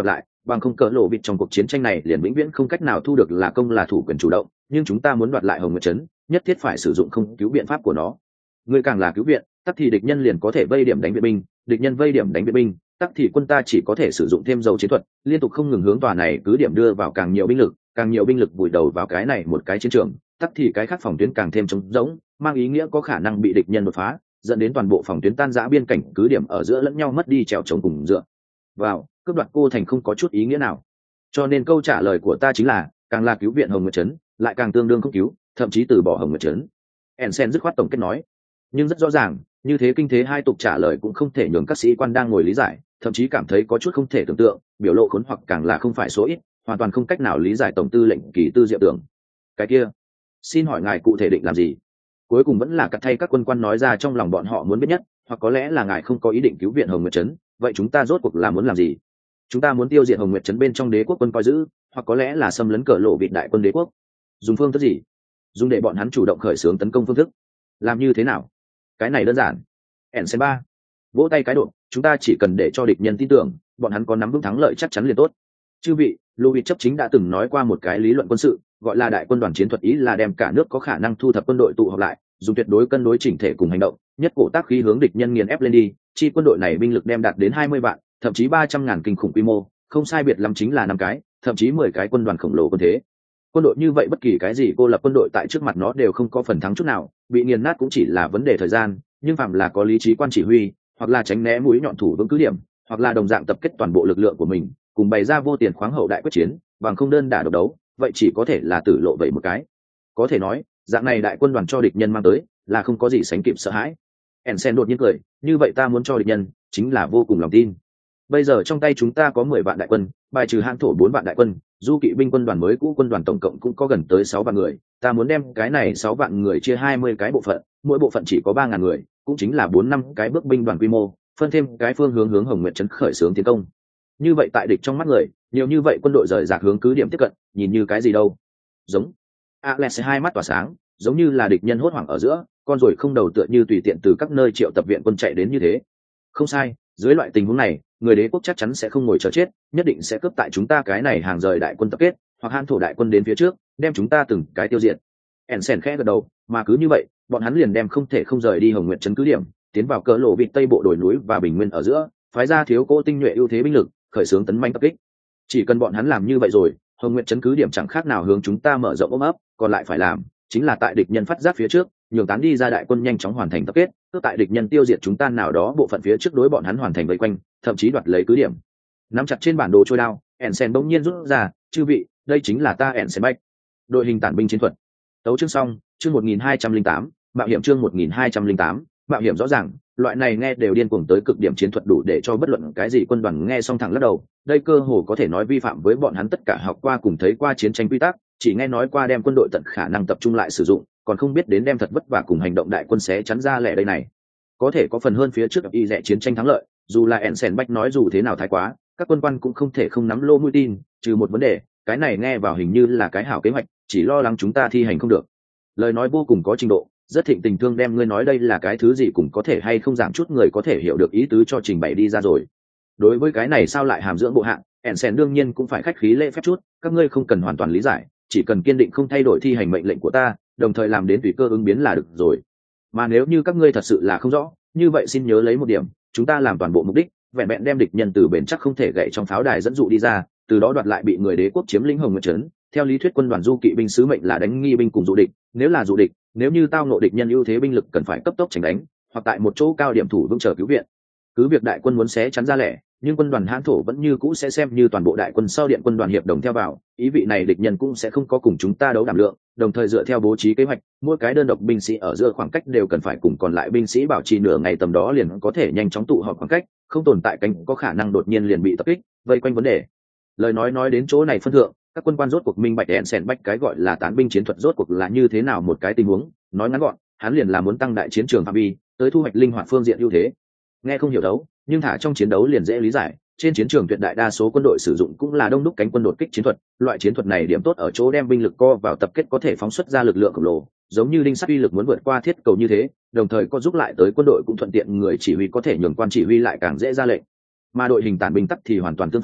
bằng không cỡ lộ vịt trong cuộc chiến tranh này liền vĩnh viễn không cách nào thu được là công là thủ quyền chủ động, nhưng chúng ta muốn đoạt lại Hồng Nguyệt trấn, nhất thiết phải sử dụng không cứu biện pháp của nó. Người càng là cứu viện, tắc thì địch nhân liền có thể vây điểm đánh viện binh, địch nhân vây điểm đánh viện binh, tắc thì quân ta chỉ có thể sử dụng thêm dầu chiến thuật, liên tục không ngừng hướng tòa này cứ điểm đưa vào càng nhiều binh lực vùi đầu vào cái này một cái chiến trường, tắc thì cái khác phòng tuyến càng thêm trống rỗng, mang ý nghĩa có khả năng bị địch nhân đột phá, dẫn đến toàn bộ phòng tuyến tan rã, biên cảnh cứ điểm ở giữa lẫn nhau mất đi trèo chống cùng dựa vào, cướp đoạt cô thành không có chút ý nghĩa nào. Cho nên câu trả lời của ta chính là, càng là cứu viện Hồng Nguyệt trấn, lại càng tương đương không cứu, thậm chí từ bỏ Hồng Nguyệt trấn. Ensen dứt khoát tổng kết nói. Nhưng rất rõ ràng, như thế kinh thế hai tục trả lời cũng không thể nhường các sĩ quan đang ngồi lý giải, thậm chí cảm thấy có chút không thể tưởng tượng, biểu lộ khốn hoặc càng là không phải số ít, hoàn toàn không cách nào lý giải tổng tư lệnh Kỳ Tư Diệu tưởng. Cái kia, xin hỏi ngài cụ thể định làm gì? Cuối cùng vẫn là cắt thay các quân quan nói ra trong lòng bọn họ muốn biết nhất, hoặc có lẽ là ngài không có ý định cứu viện Hồng Nguyệt trấn, vậy chúng ta rốt cuộc là muốn làm gì? Chúng ta muốn tiêu diệt Hồng Nguyệt trấn bên trong đế quốc quân coi giữ, hoặc có lẽ là xâm lấn cờ lộ vịt đại quân đế quốc. Dùng phương thức gì? Dùng để bọn hắn chủ động khởi xướng tấn công phương thức. Làm như thế nào? Cái này đơn giản. Ensen 3. Vỗ tay cái độ, chúng ta chỉ cần để cho địch nhân tin tưởng, bọn hắn có nắm vững thắng lợi chắc chắn liền tốt. Chư vị, Louis chấp chính đã từng nói qua một cái lý luận quân sự, gọi là đại quân đoàn chiến thuật, ý là đem cả nước có khả năng thu thập quân đội tụ họp lại, dùng tuyệt đối cân đối chỉnh thể cùng hành động, nhất cổ tác khí hướng địch nhân nghiền ép lên đi, chi quân đội này binh lực đem đạt đến 20 vạn, thậm chí 300.000 kinh khủng quy mô, không sai biệt lắm chính là 5 cái, thậm chí 10 cái quân đoàn khổng lồ quân thế. Quân đội như vậy bất kỳ cái gì cô lập quân đội tại trước mặt nó đều không có phần thắng chút nào, bị nghiền nát cũng chỉ là vấn đề thời gian, nhưng phạm là có lý trí quan chỉ huy, hoặc là tránh né mũi nhọn thủ vững cứ điểm, hoặc là đồng dạng tập kết toàn bộ lực lượng của mình, cùng bày ra vô tiền khoáng hậu đại quyết chiến, bằng không đơn đả độc đấu, vậy chỉ có thể là tử lộ vậy một cái. Có thể nói, dạng này đại quân đoàn cho địch nhân mang tới, là không có gì sánh kịp sợ hãi. Ensen đột nhiên cười, như vậy ta muốn cho địch nhân, chính là vô cùng lòng tin. Bây giờ trong tay chúng ta có 10 vạn đại quân, bài trừ hãn thổ 4 vạn đại quân, du kỵ binh quân đoàn mới cũ quân đoàn tổng cộng cũng có gần tới 6 vạn người, ta muốn đem cái này 6 vạn người chia 20 cái bộ phận, mỗi bộ phận chỉ có 3.000 người, cũng chính là 4-5 cái bước binh đoàn quy mô, phân thêm cái phương hướng Hồng Nguyệt trấn khởi xướng tiến công. Như vậy tại địch trong mắt người, nhiều như vậy quân đội rời rạc hướng cứ điểm tiếp cận, nhìn như cái gì đâu. Giống. Alex hai mắt tỏa sáng, giống như là địch nhân hốt hoảng ở giữa, con rồi không đầu tựa như tùy tiện từ các nơi triệu tập viện quân chạy đến như thế. Không sai, dưới loại tình huống này, người đế quốc chắc chắn sẽ không ngồi chờ chết, nhất định sẽ cướp tại chúng ta cái này hàng rời đại quân tập kết, hoặc han thổ đại quân đến phía trước, đem chúng ta từng cái tiêu diệt. Ensen khẽ gật đầu, mà cứ như vậy, bọn hắn liền đem không thể không rời đi Hồng Nguyệt trấn cứ điểm, tiến vào cỡ lộ vịt tây bộ đồi núi và bình nguyên ở giữa, phái ra thiếu cỗ tinh nhuệ ưu thế binh lực, khởi xướng tấn manh tập kích. Chỉ cần bọn hắn làm như vậy rồi, Hồng Nguyệt trấn cứ điểm chẳng khác nào hướng chúng ta mở rộng ôm ấp, còn lại phải làm chính là tại địch nhân phát giác phía trước, nhường tán đi ra đại quân nhanh chóng hoàn thành tập kết, tức tại địch nhân tiêu diệt chúng ta nào đó bộ phận phía trước đối bọn hắn hoàn thành vây quanh, thậm chí đoạt lấy cứ điểm. Nắm chặt trên bản đồ trôi đao, Ensen bỗng nhiên rút ra, chư vị, đây chính là ta Ensen Bách. Đội hình tản binh chiến thuật. Tấu chương xong, chương 1208, mạo hiểm chương 1208, mạo hiểm rõ ràng, loại này nghe đều điên cuồng tới cực điểm chiến thuật đủ để cho bất luận cái gì quân đoàn nghe xong thẳng lắc đầu, đây cơ hồ có thể nói vi phạm với bọn hắn tất cả học qua cùng thấy qua chiến tranh quy tắc, chỉ nghe nói qua đem quân đội tận khả năng tập trung lại sử dụng, còn không biết đến đem thật vất vả cùng hành động đại quân xé chắn ra lẻ đây này. Có thể có phần hơn phía trước y rẻ chiến tranh thắng lợi, dù là Ensen Bách nói dù thế nào thái quá, các quân quan cũng không thể không nắm lô mũi tin, trừ một vấn đề, cái này nghe vào hình như là cái hảo kế hoạch, chỉ lo lắng chúng ta thi hành không được. Lời nói vô cùng có trình độ, rất thịnh tình thương đem ngươi nói đây là cái thứ gì cũng có thể hay không giảm chút người có thể hiểu được ý tứ cho trình bày đi ra rồi. Đối với cái này sao lại hàm dưỡng bộ hạng, Ensen đương nhiên cũng phải khách khí lễ phép chút, các ngươi không cần hoàn toàn lý giải, chỉ cần kiên định không thay đổi thi hành mệnh lệnh của ta, đồng thời làm đến tùy cơ ứng biến là được rồi. Mà nếu như các ngươi thật sự là không rõ, như vậy xin nhớ lấy một điểm, chúng ta làm toàn bộ mục đích, vẹn vẹn đem địch nhân từ bền chắc không thể gãy trong pháo đài dẫn dụ đi ra, từ đó đoạt lại bị người đế quốc chiếm lĩnh Hồng Nguyệt trấn. Theo lý thuyết quân đoàn du kỵ binh sứ mệnh là đánh nghi binh cùng dụ địch, nếu là dụ địch, nếu như tao ngộ địch nhân ưu thế binh lực cần phải cấp tốc tránh đánh, hoặc tại một chỗ cao điểm thủ vững chờ cứu viện. Cứ việc đại quân muốn xé chắn ra lẻ, nhưng quân đoàn Hán thổ vẫn như cũ sẽ xem như toàn bộ đại quân sau điện quân đoàn hiệp đồng theo vào, ý vị này địch nhân cũng sẽ không có cùng chúng ta đấu đảm lượng, đồng thời dựa theo bố trí kế hoạch, mỗi cái đơn độc binh sĩ ở giữa khoảng cách đều cần phải cùng còn lại binh sĩ bảo trì nửa ngày tầm đó liền có thể nhanh chóng tụ họp khoảng cách, không tồn tại cánh có khả năng đột nhiên liền bị tập kích, vây quanh vấn đề. Lời nói đến chỗ này phân thượng, các quân quan rốt cuộc minh bạch Ensen Bách cái gọi là tán binh chiến thuật rốt cuộc là như thế nào một cái tình huống, nói ngắn gọn, hắn liền là muốn tăng đại chiến trường phạm vi, tới thu hoạch linh hoạt phương diện ưu thế. Nghe không hiểu đấu, nhưng thả trong chiến đấu liền dễ lý giải, trên chiến trường tuyệt đại đa số quân đội sử dụng cũng là đông đúc cánh quân đột kích chiến thuật, loại chiến thuật này điểm tốt ở chỗ đem binh lực co vào tập kết có thể phóng xuất ra lực lượng khổng lồ, giống như đinh sắt uy lực muốn vượt qua thiết cầu như thế, đồng thời có giúp lại tới quân đội cũng thuận tiện người chỉ huy có thể nhường quan chỉ huy lại càng dễ ra lệnh. Mà đội hình tản binh tắc thì hoàn toàn tương phản,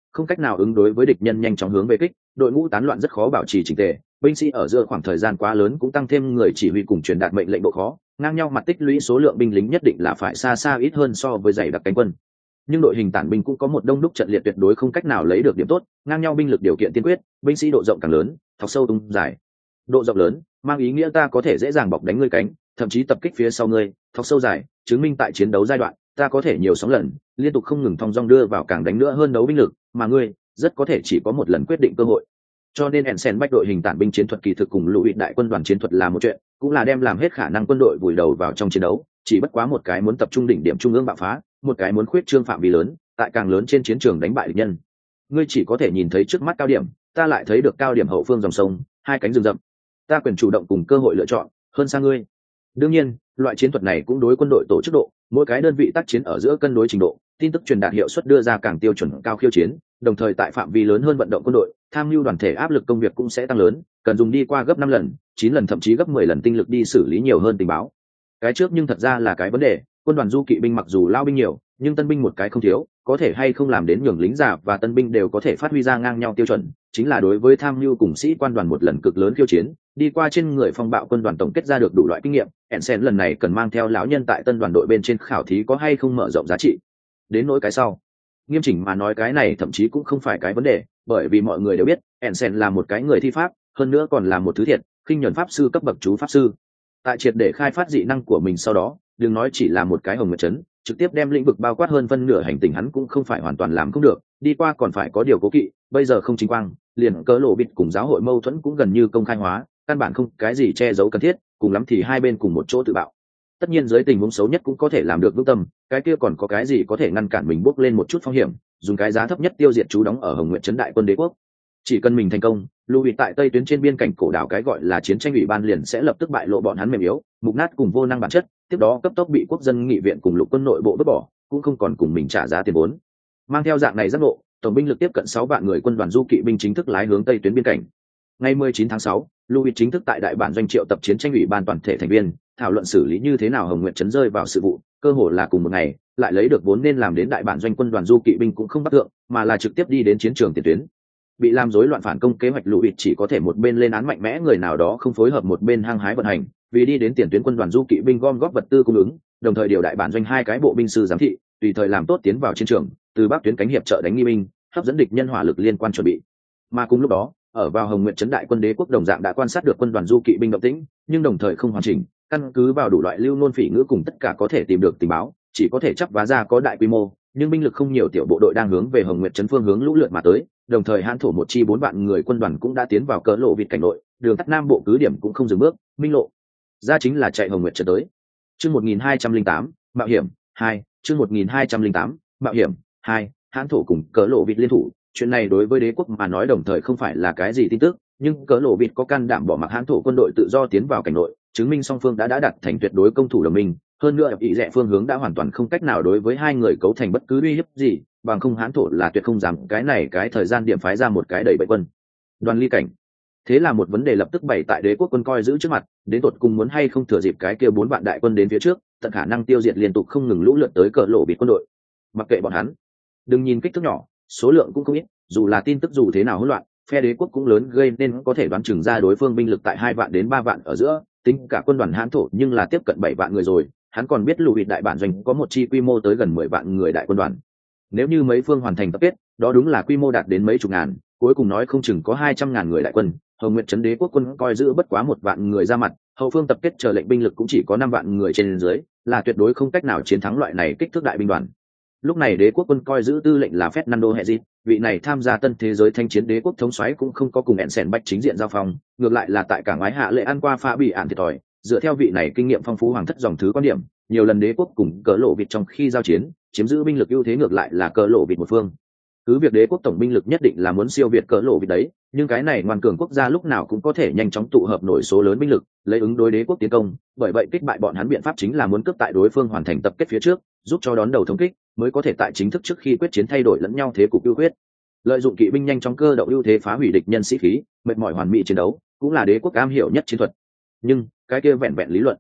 không cách nào ứng đối với địch nhân nhanh chóng hướng về kích, đội ngũ tán loạn rất khó bảo trì chỉnh tề, binh sĩ ở giữa khoảng thời gian quá lớn cũng tăng thêm người chỉ huy cùng truyền đạt mệnh lệnh độ khó, ngang nhau mặt tích lũy số lượng binh lính nhất định là phải xa xa ít hơn so với dày đặc cánh quân. Nhưng đội hình tản binh cũng có một đông đúc trận liệt tuyệt đối không cách nào lấy được điểm tốt, ngang nhau binh lực điều kiện tiên quyết, binh sĩ độ rộng càng lớn, thọc sâu tung dài. Độ rộng lớn mang ý nghĩa ta có thể dễ dàng bọc đánh ngươi cánh, thậm chí tập kích phía sau ngươi, thọc sâu dài chứng minh tại chiến đấu giai đoạn ta có thể nhiều sóng lần liên tục không ngừng thong dong đưa vào càng đánh nữa hơn đấu binh lực, mà ngươi rất có thể chỉ có một lần quyết định cơ hội. Cho nên Ensen bách đội hình tản binh chiến thuật kỳ thực cùng Lũ đại quân đoàn chiến thuật là một chuyện, cũng là đem làm hết khả năng quân đội vùi đầu vào trong chiến đấu, chỉ bất quá một cái muốn tập trung đỉnh điểm trung ương bạo phá, một cái muốn khuyết trương phạm vi lớn, tại càng lớn trên chiến trường đánh bại địch nhân. Ngươi chỉ có thể nhìn thấy trước mắt cao điểm, ta lại thấy được cao điểm hậu phương dòng sông, hai cánh rừng rậm. Ta quyền chủ động cùng cơ hội lựa chọn, hơn xa ngươi. Đương nhiên, loại chiến thuật này cũng đối quân đội tổ chức độ, mỗi cái đơn vị tác chiến ở giữa cân đối trình độ, tin tức truyền đạt hiệu suất đưa ra càng tiêu chuẩn cao khiêu chiến, đồng thời tại phạm vi lớn hơn vận động quân đội, tham mưu đoàn thể áp lực công việc cũng sẽ tăng lớn, cần dùng đi qua gấp 5 lần, 9 lần thậm chí gấp 10 lần tinh lực đi xử lý nhiều hơn tình báo. Cái trước nhưng thật ra là cái vấn đề, quân đoàn du kỵ binh mặc dù lao binh nhiều, nhưng tân binh một cái không thiếu, có thể hay không làm đến nhường lính già và tân binh đều có thể phát huy ra ngang nhau tiêu chuẩn, chính là đối với tham mưu cùng sĩ quan đoàn một lần cực lớn khiêu chiến, đi qua trên người phong bạo quân đoàn tổng kết ra được đủ loại kinh nghiệm. Ensen lần này cần mang theo lão nhân tại tân đoàn đội bên trên khảo thí có hay không mở rộng giá trị. Đến nỗi cái sau, nghiêm chỉnh mà nói cái này thậm chí cũng không phải cái vấn đề, bởi vì mọi người đều biết Ensen là một cái người thi pháp, hơn nữa còn là một thứ thiệt khinh nhuần pháp sư cấp bậc chú pháp sư. Tại triệt để khai phát dị năng của mình sau đó, đừng nói chỉ là một cái hồng nguyệt trấn, trực tiếp đem lĩnh vực bao quát hơn phân nửa hành tinh hắn cũng không phải hoàn toàn làm không được, đi qua còn phải có điều cố kỵ, bây giờ không chính quang, liền cớ lộ bịt cùng giáo hội mâu thuẫn cũng gần như công khai hóa, căn bản không cái gì che giấu cần thiết, cùng lắm thì hai bên cùng một chỗ tự bạo. Tất nhiên dưới tình huống xấu nhất cũng có thể làm được vững tâm, cái kia còn có cái gì có thể ngăn cản mình bước lên một chút phong hiểm, dùng cái giá thấp nhất tiêu diệt chú đóng ở Hồng Nguyệt trấn đại quân đế quốc. Chỉ cần mình thành công, Louis tại tây tuyến trên biên cảnh cổ đảo cái gọi là chiến tranh ủy ban liền sẽ lập tức bại lộ bọn hắn mềm yếu, mục nát cùng vô năng bản chất, tiếp đó cấp tốc bị quốc dân nghị viện cùng lục quân nội bộ vứt bỏ, cũng không còn cùng mình trả giá tiền vốn. Mang theo dạng này giác ngộ, tổng binh lực tiếp cận 6 vạn người quân đoàn du kỵ binh chính thức lái hướng tây tuyến biên cảnh. Ngày 19 tháng 6, Louis chính thức tại đại bản doanh triệu tập chiến tranh ủy ban toàn thể thành viên, thảo luận xử lý như thế nào Hồng Nguyệt trấn rơi vào sự vụ, cơ hội là cùng một ngày, lại lấy được vốn nên làm đến đại bản doanh quân đoàn du kỵ binh cũng không bắt tượng, mà là trực tiếp đi đến chiến trường tiền tuyến. Bị làm rối loạn phản công kế hoạch Louis chỉ có thể một bên lên án mạnh mẽ người nào đó không phối hợp, một bên hăng hái vận hành, vì đi đến tiền tuyến quân đoàn du kỵ binh gom góp vật tư cung ứng, đồng thời điều đại bản doanh 2 cái bộ binh sư giám thị, tùy thời làm tốt tiến vào chiến trường, từ bắc tuyến cánh hiệp trợ đánh nghi binh, hấp dẫn địch nhân hỏa lực liên quan chuẩn bị. Mà cùng lúc đó, ở vào Hồng Nguyệt trấn đại quân đế quốc đồng dạng đã quan sát được quân đoàn du kỵ binh động tĩnh, nhưng đồng thời không hoàn chỉnh, căn cứ vào đủ loại lưu nôn phỉ ngữ cùng tất cả có thể tìm được tình báo, chỉ có thể chấp vá ra có đại quy mô, nhưng binh lực không nhiều tiểu bộ đội đang hướng về Hồng Nguyệt trấn phương hướng lũ lượt mà tới, đồng thời Hán thổ một chi 4 vạn người quân đoàn cũng đã tiến vào cỡ lộ vịt cảnh nội, đường tắt nam bộ cứ điểm cũng không dừng bước, minh lộ ra chính là chạy Hồng Nguyệt trấn tới. Chương 1208, mạo hiểm 2, chương 1208, mạo hiểm 2, Hán thổ cùng cỡ lộ vịt liên thủ, chuyện này đối với đế quốc mà nói đồng thời không phải là cái gì tin tức, nhưng cỡ lộ vịt có can đảm bỏ mặc Hán thổ quân đội tự do tiến vào cảnh nội, chứng minh song phương đã đạt thành tuyệt đối công thủ đồng minh, hơn nữa ý rẽ phương hướng đã hoàn toàn không cách nào đối với hai người cấu thành bất cứ uy hiếp gì, bằng không Hán thổ là tuyệt không dám cái này cái thời gian điểm phái ra một cái đẩy bậy quân đoàn ly cảnh. Thế là một vấn đề lập tức bày tại đế quốc quân coi giữ trước mặt, đến tột cùng muốn hay không thừa dịp cái kia 4 vạn đại quân đến phía trước, tận khả năng tiêu diệt liên tục không ngừng lũ lượt tới cỡ lộ vịt quân đội. Mặc kệ bọn hắn, đừng nhìn kích thước nhỏ, số lượng cũng không ít, dù là tin tức dù thế nào hỗn loạn, phe đế quốc cũng lớn gây nên có thể đoán chừng ra đối phương binh lực tại 2 vạn đến 3 vạn ở giữa, tính cả quân đoàn Hán thổ nhưng là tiếp cận 7 vạn người rồi, hắn còn biết Louis đại bản doanh có một chi quy mô tới gần 10 vạn người đại quân đoàn. Nếu như mấy phương hoàn thành tập kết, đó đúng là quy mô đạt đến mấy chục ngàn, cuối cùng nói không chừng có 200.000 người đại quân, Hồng Nguyệt trấn đế quốc quân coi giữ bất quá 1 vạn người ra mặt, hậu phương tập kết chờ lệnh binh lực cũng chỉ có 5 vạn người trên dưới, là tuyệt đối không cách nào chiến thắng loại này kích thước đại binh đoàn. Lúc này đế quốc quân coi giữ tư lệnh là Fernando Henry, vị này tham gia tân thế giới thanh chiến đế quốc thống soái cũng không có cùng Ensen bách chính diện giao phong, ngược lại là tại cảng ái hạ lệ ăn qua pha bị ạn thiệt thòi. Dựa theo vị này kinh nghiệm phong phú hoàng thất dòng thứ quan điểm, nhiều lần đế quốc cùng cỡ lộ vịt trong khi giao chiến, chiếm giữ binh lực ưu thế ngược lại là cỡ lộ vịt một phương. Cứ việc đế quốc tổng binh lực nhất định là muốn siêu việt cỡ lộ vịt đấy, nhưng cái này ngoan cường quốc gia lúc nào cũng có thể nhanh chóng tụ hợp nổi số lớn binh lực, lấy ứng đối đế quốc tiến công, bởi vậy kích bại bọn hắn biện pháp chính là muốn cướp tại đối phương hoàn thành tập kết phía trước, giúp cho đón đầu thống kích, mới có thể tại chính thức trước khi quyết chiến thay đổi lẫn nhau thế cục ưu huyết. Lợi dụng kỵ binh nhanh chóng cơ động ưu thế phá hủy địch nhân sĩ khí, mệt mỏi hoàn mỹ chiến đấu, cũng là đế quốc am hiểu nhất chiến thuật. Nhưng cái kia vẹn vẹn lý luận,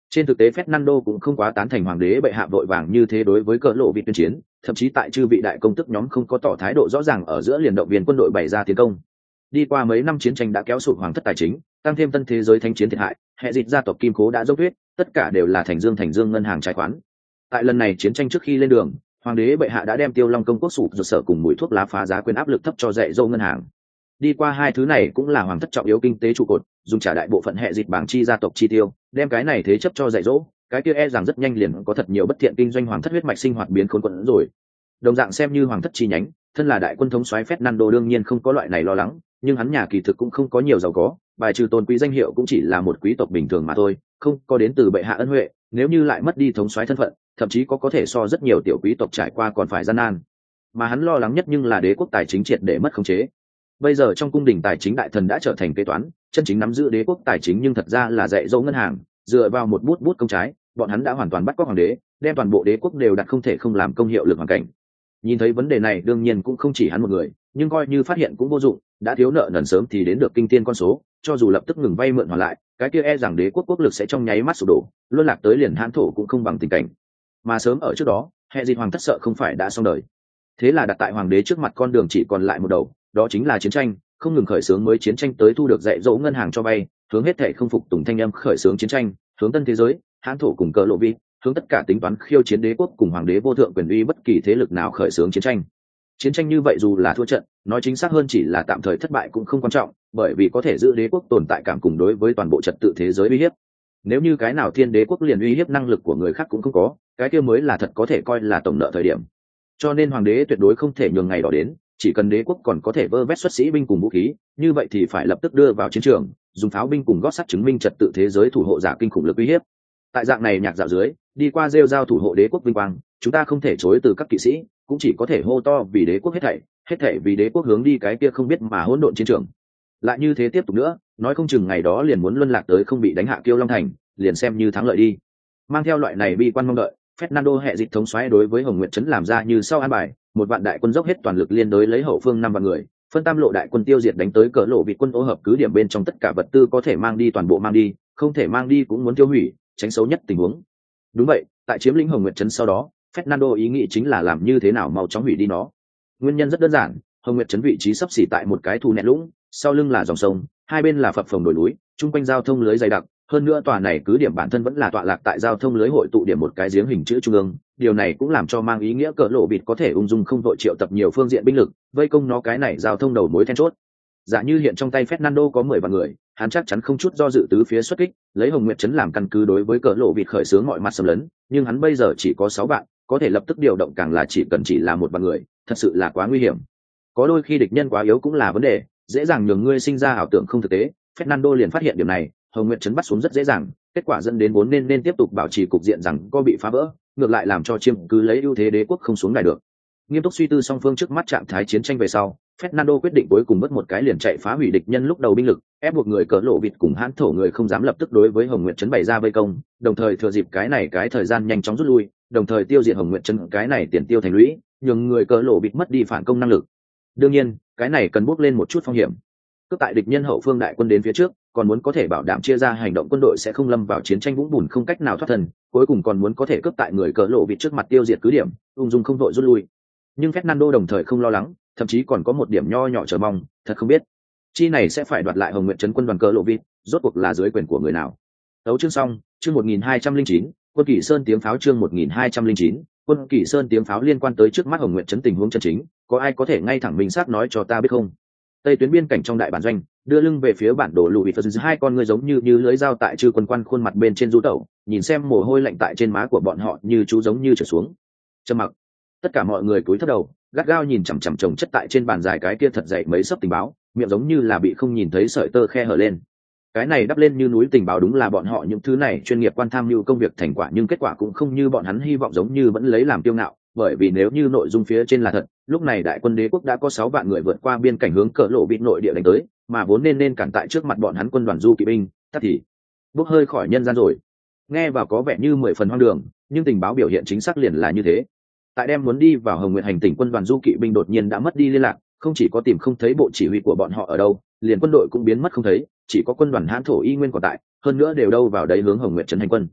Trên thực tế Fernando cũng không quá tán thành hoàng đế bệ hạ vội vàng như thế đối với cỡ lộ vị tuyên chiến, thậm chí tại chư vị đại công tức nhóm không có tỏ thái độ rõ ràng ở giữa liền động viên quân đội bày ra tiến công. Đi qua mấy năm chiến tranh đã kéo sụt hoàng thất tài chính, tăng thêm tân thế giới thánh chiến thiệt hại, hệ dịch gia tộc kim cố đã dốc huyết, tất cả đều là thành dương ngân hàng trái khoán. Tại lần này chiến tranh trước khi lên đường, hoàng đế bệ hạ đã đem Tiêu Long công quốc sụp rụt sở cùng mùi thuốc lá phá giá quyền áp lực thấp cho dạy dỗ ngân hàng. Đi qua hai thứ này cũng là hoàng thất trọng yếu kinh tế trụ cột, dùng trả đại bộ phận hệ dịch bảng chi gia tộc chi tiêu, đem cái này thế chấp cho dạy dỗ, cái kia e rằng rất nhanh liền có thật nhiều bất thiện kinh doanh hoàng thất huyết mạch sinh hoạt biến khốn quẫn rồi. Đồng dạng xem như hoàng thất chi nhánh, thân là đại quân thống soái Fernando đương nhiên không có loại này lo lắng, nhưng hắn nhà kỳ thực cũng không có nhiều giàu có, bài trừ tôn quý danh hiệu cũng chỉ là một quý tộc bình thường mà thôi, không có đến từ bệ hạ ân huệ, nếu như lại mất đi thống soái thân phận, thậm chí có thể so rất nhiều tiểu quý tộc trải qua còn phải gian nan. Mà hắn lo lắng nhất nhưng là đế quốc tài chính triệt để mất khống chế. Bây giờ trong cung đình tài chính đại thần đã trở thành kế toán, chân chính nắm giữ đế quốc tài chính nhưng thật ra là dạy dỗ ngân hàng, dựa vào một bút công trái, bọn hắn đã hoàn toàn bắt cóc hoàng đế, đem toàn bộ đế quốc đều đặt không thể không làm công hiệu lực hoàn cảnh. Nhìn thấy vấn đề này đương nhiên cũng không chỉ hắn một người, nhưng coi như phát hiện cũng vô dụng, đã thiếu nợ nần sớm thì đến được kinh tiên con số, cho dù lập tức ngừng vay mượn hoàn lại, cái kia e rằng đế quốc quốc lực sẽ trong nháy mắt sụp đổ, luân lạc tới liền hãn thổ cũng không bằng tình cảnh. Mà sớm ở trước đó, hệ dịch hoàng thất sợ không phải đã xong đời. Thế là đặt tại hoàng đế trước mặt con đường chỉ còn lại một đầu, đó chính là chiến tranh, không ngừng khởi xướng mới chiến tranh tới thu được dạy dỗ ngân hàng cho vay, hướng hết thảy không phục tùng thanh âm khởi xướng chiến tranh, hướng tân thế giới, hãn thổ cùng cờ lộ vi, hướng tất cả tính toán khiêu chiến đế quốc cùng hoàng đế vô thượng quyền uy bất kỳ thế lực nào khởi xướng chiến tranh. Chiến tranh như vậy dù là thua trận, nói chính xác hơn chỉ là tạm thời thất bại cũng không quan trọng, bởi vì có thể giữ đế quốc tồn tại cảm cùng đối với toàn bộ trật tự thế giới uy hiếp. Nếu như cái nào thiên đế quốc liền uy hiếp năng lực của người khác cũng không có, cái kia mới là thật có thể coi là tổng nợ thời điểm. Cho nên hoàng đế tuyệt đối không thể nhường ngày đó đến, chỉ cần đế quốc còn có thể vơ vét xuất sĩ binh cùng vũ khí, như vậy thì phải lập tức đưa vào chiến trường, dùng pháo binh cùng gót sắt chứng minh trật tự thế giới thủ hộ giả kinh khủng lực uy hiếp. Tại dạng này nhạc dạo dưới, đi qua rêu giao thủ hộ đế quốc vinh quang, chúng ta không thể chối từ các kỵ sĩ, cũng chỉ có thể hô to vì đế quốc hết thảy vì đế quốc hướng đi cái kia không biết mà hỗn độn chiến trường. Lại như thế tiếp tục nữa, nói không chừng ngày đó liền muốn luân lạc tới không bị đánh hạ Kiêu Long thành, liền xem như thắng lợi đi. Mang theo loại này bi quan mong đợi, Fernando hệ dịch thống soái đối với Hồng Nguyệt trấn làm ra như sau an bài, một vạn đại quân dốc hết toàn lực liên đối lấy hậu phương 5 vạn người, phân tam lộ đại quân tiêu diệt đánh tới cỡ lộ vị quân ô hợp cứ điểm bên trong tất cả vật tư có thể mang đi toàn bộ mang đi, không thể mang đi cũng muốn tiêu hủy, tránh xấu nhất tình huống. Đúng vậy, tại chiếm lĩnh Hồng Nguyệt trấn sau đó, Fernando ý nghĩ chính là làm như thế nào mau chóng hủy đi nó. Nguyên nhân rất đơn giản, Hồng Nguyệt trấn vị trí sắp xỉ tại một cái thù nẹt lũng, sau lưng là dòng sông, hai bên là phập phồng đồi núi, chung quanh giao thông lưới dày đặc, hơn nữa tòa này cứ điểm bản thân vẫn là tọa lạc tại giao thông lưới hội tụ điểm một cái giếng hình chữ trung ương, điều này cũng làm cho mang ý nghĩa cỡ lộ bịt có thể ung dung không vội triệu tập nhiều phương diện binh lực, vây công nó cái này giao thông đầu mối then chốt. Giả như hiện trong tay Fernando có 10 vạn người, hắn chắc chắn không chút do dự tứ phía xuất kích, lấy Hồng Nguyệt trấn làm căn cứ đối với cỡ lộ bịt khởi xướng mọi mặt xâm lấn, nhưng hắn bây giờ chỉ có 6 vạn, có thể lập tức điều động càng là chỉ là 1 vạn người, thật sự là quá nguy hiểm. Có đôi khi địch nhân quá yếu cũng là vấn đề, dễ dàng nhường ngươi sinh ra ảo tưởng không thực tế. Fernando liền phát hiện điểm này, Hồng Nguyệt trấn bắt xuống rất dễ dàng, kết quả dẫn đến vốn nên tiếp tục bảo trì cục diện rằng có bị phá vỡ, ngược lại làm cho chiêm cứ lấy ưu thế đế quốc không xuống đài được. Nghiêm túc suy tư song phương trước mắt trạng thái chiến tranh về sau, Fernando quyết định cuối cùng mất một cái liền chạy phá hủy địch nhân lúc đầu binh lực, ép buộc người cỡ lộ vịt cùng hãn thổ người không dám lập tức đối với Hồng Nguyệt trấn bày ra vây công, đồng thời thừa dịp cái thời gian nhanh chóng rút lui, đồng thời tiêu diệt Hồng Nguyệt trấn cái này tiền tiêu thành lũy, nhường người cỡ lộ vịt mất đi phản công năng lực. Đương nhiên, cái này cần bước lên một chút phong hiểm. Cướp tại địch nhân hậu phương đại quân đến phía trước, còn muốn có thể bảo đảm chia ra hành động quân đội sẽ không lâm vào chiến tranh vũng bùn không cách nào thoát thân, cuối cùng còn muốn có thể cướp tại người cỡ lộ vịt trước mặt tiêu diệt cứ điểm, ung dung không vội rút lui. Nhưng Fernando đồng thời không lo lắng, thậm chí còn có một điểm nho nhỏ chờ mong, thật không biết chi này sẽ phải đoạt lại Hồng Nguyệt trấn quân đoàn cỡ lộ vịt, rốt cuộc là dưới quyền của người nào. Tấu chương xong, chương 1209, quân Kỷ Sơn tiếng pháo chương 1209, quân Kỷ Sơn tiếng pháo liên quan tới trước mắt Hồng Nguyệt trấn tình huống chân chính, có ai có thể ngay thẳng minh xác nói cho ta biết không? Tây tuyến biên cảnh trong đại bản doanh, đưa lưng về phía bản đồ lùi phật hai con người giống như lưới dao tại chư quân quan khuôn mặt bên trên du tẩu, nhìn xem mồ hôi lạnh tại trên má của bọn họ như chú giống như trở xuống. Trầm mặc. Tất cả mọi người cúi thấp đầu, gắt gao nhìn chằm chằm chồng chất tại trên bàn dài cái kia thật dày mấy sấp tình báo, miệng giống như là bị không nhìn thấy sợi tơ khe hở lên. Cái này đắp lên như núi tình báo đúng là bọn họ những thứ này chuyên nghiệp quan tham mưu công việc thành quả, nhưng kết quả cũng không như bọn hắn hy vọng, giống như vẫn lấy làm kiêu ngạo, bởi vì nếu như nội dung phía trên là thật, lúc này đại quân đế quốc đã có 6 vạn người vượt qua biên cảnh hướng cỡ lộ vịt nội địa đánh tới, mà vốn nên cản tại trước mặt bọn hắn quân đoàn du kỵ binh, tắt thì bốc hơi khỏi nhân gian rồi. Nghe vào có vẻ như 10 phần hoang đường, nhưng tình báo biểu hiện chính xác liền là như thế. Tại đem muốn đi vào Hồng Nguyệt hành tỉnh quân đoàn du kỵ binh đột nhiên đã mất đi liên lạc, không chỉ có tìm không thấy bộ chỉ huy của bọn họ ở đâu, liền quân đội cũng biến mất không thấy, chỉ có quân đoàn hãn thổ y nguyên còn tại, hơn nữa đều đâu vào đấy hướng Hồng Nguyệt trấn hành quân.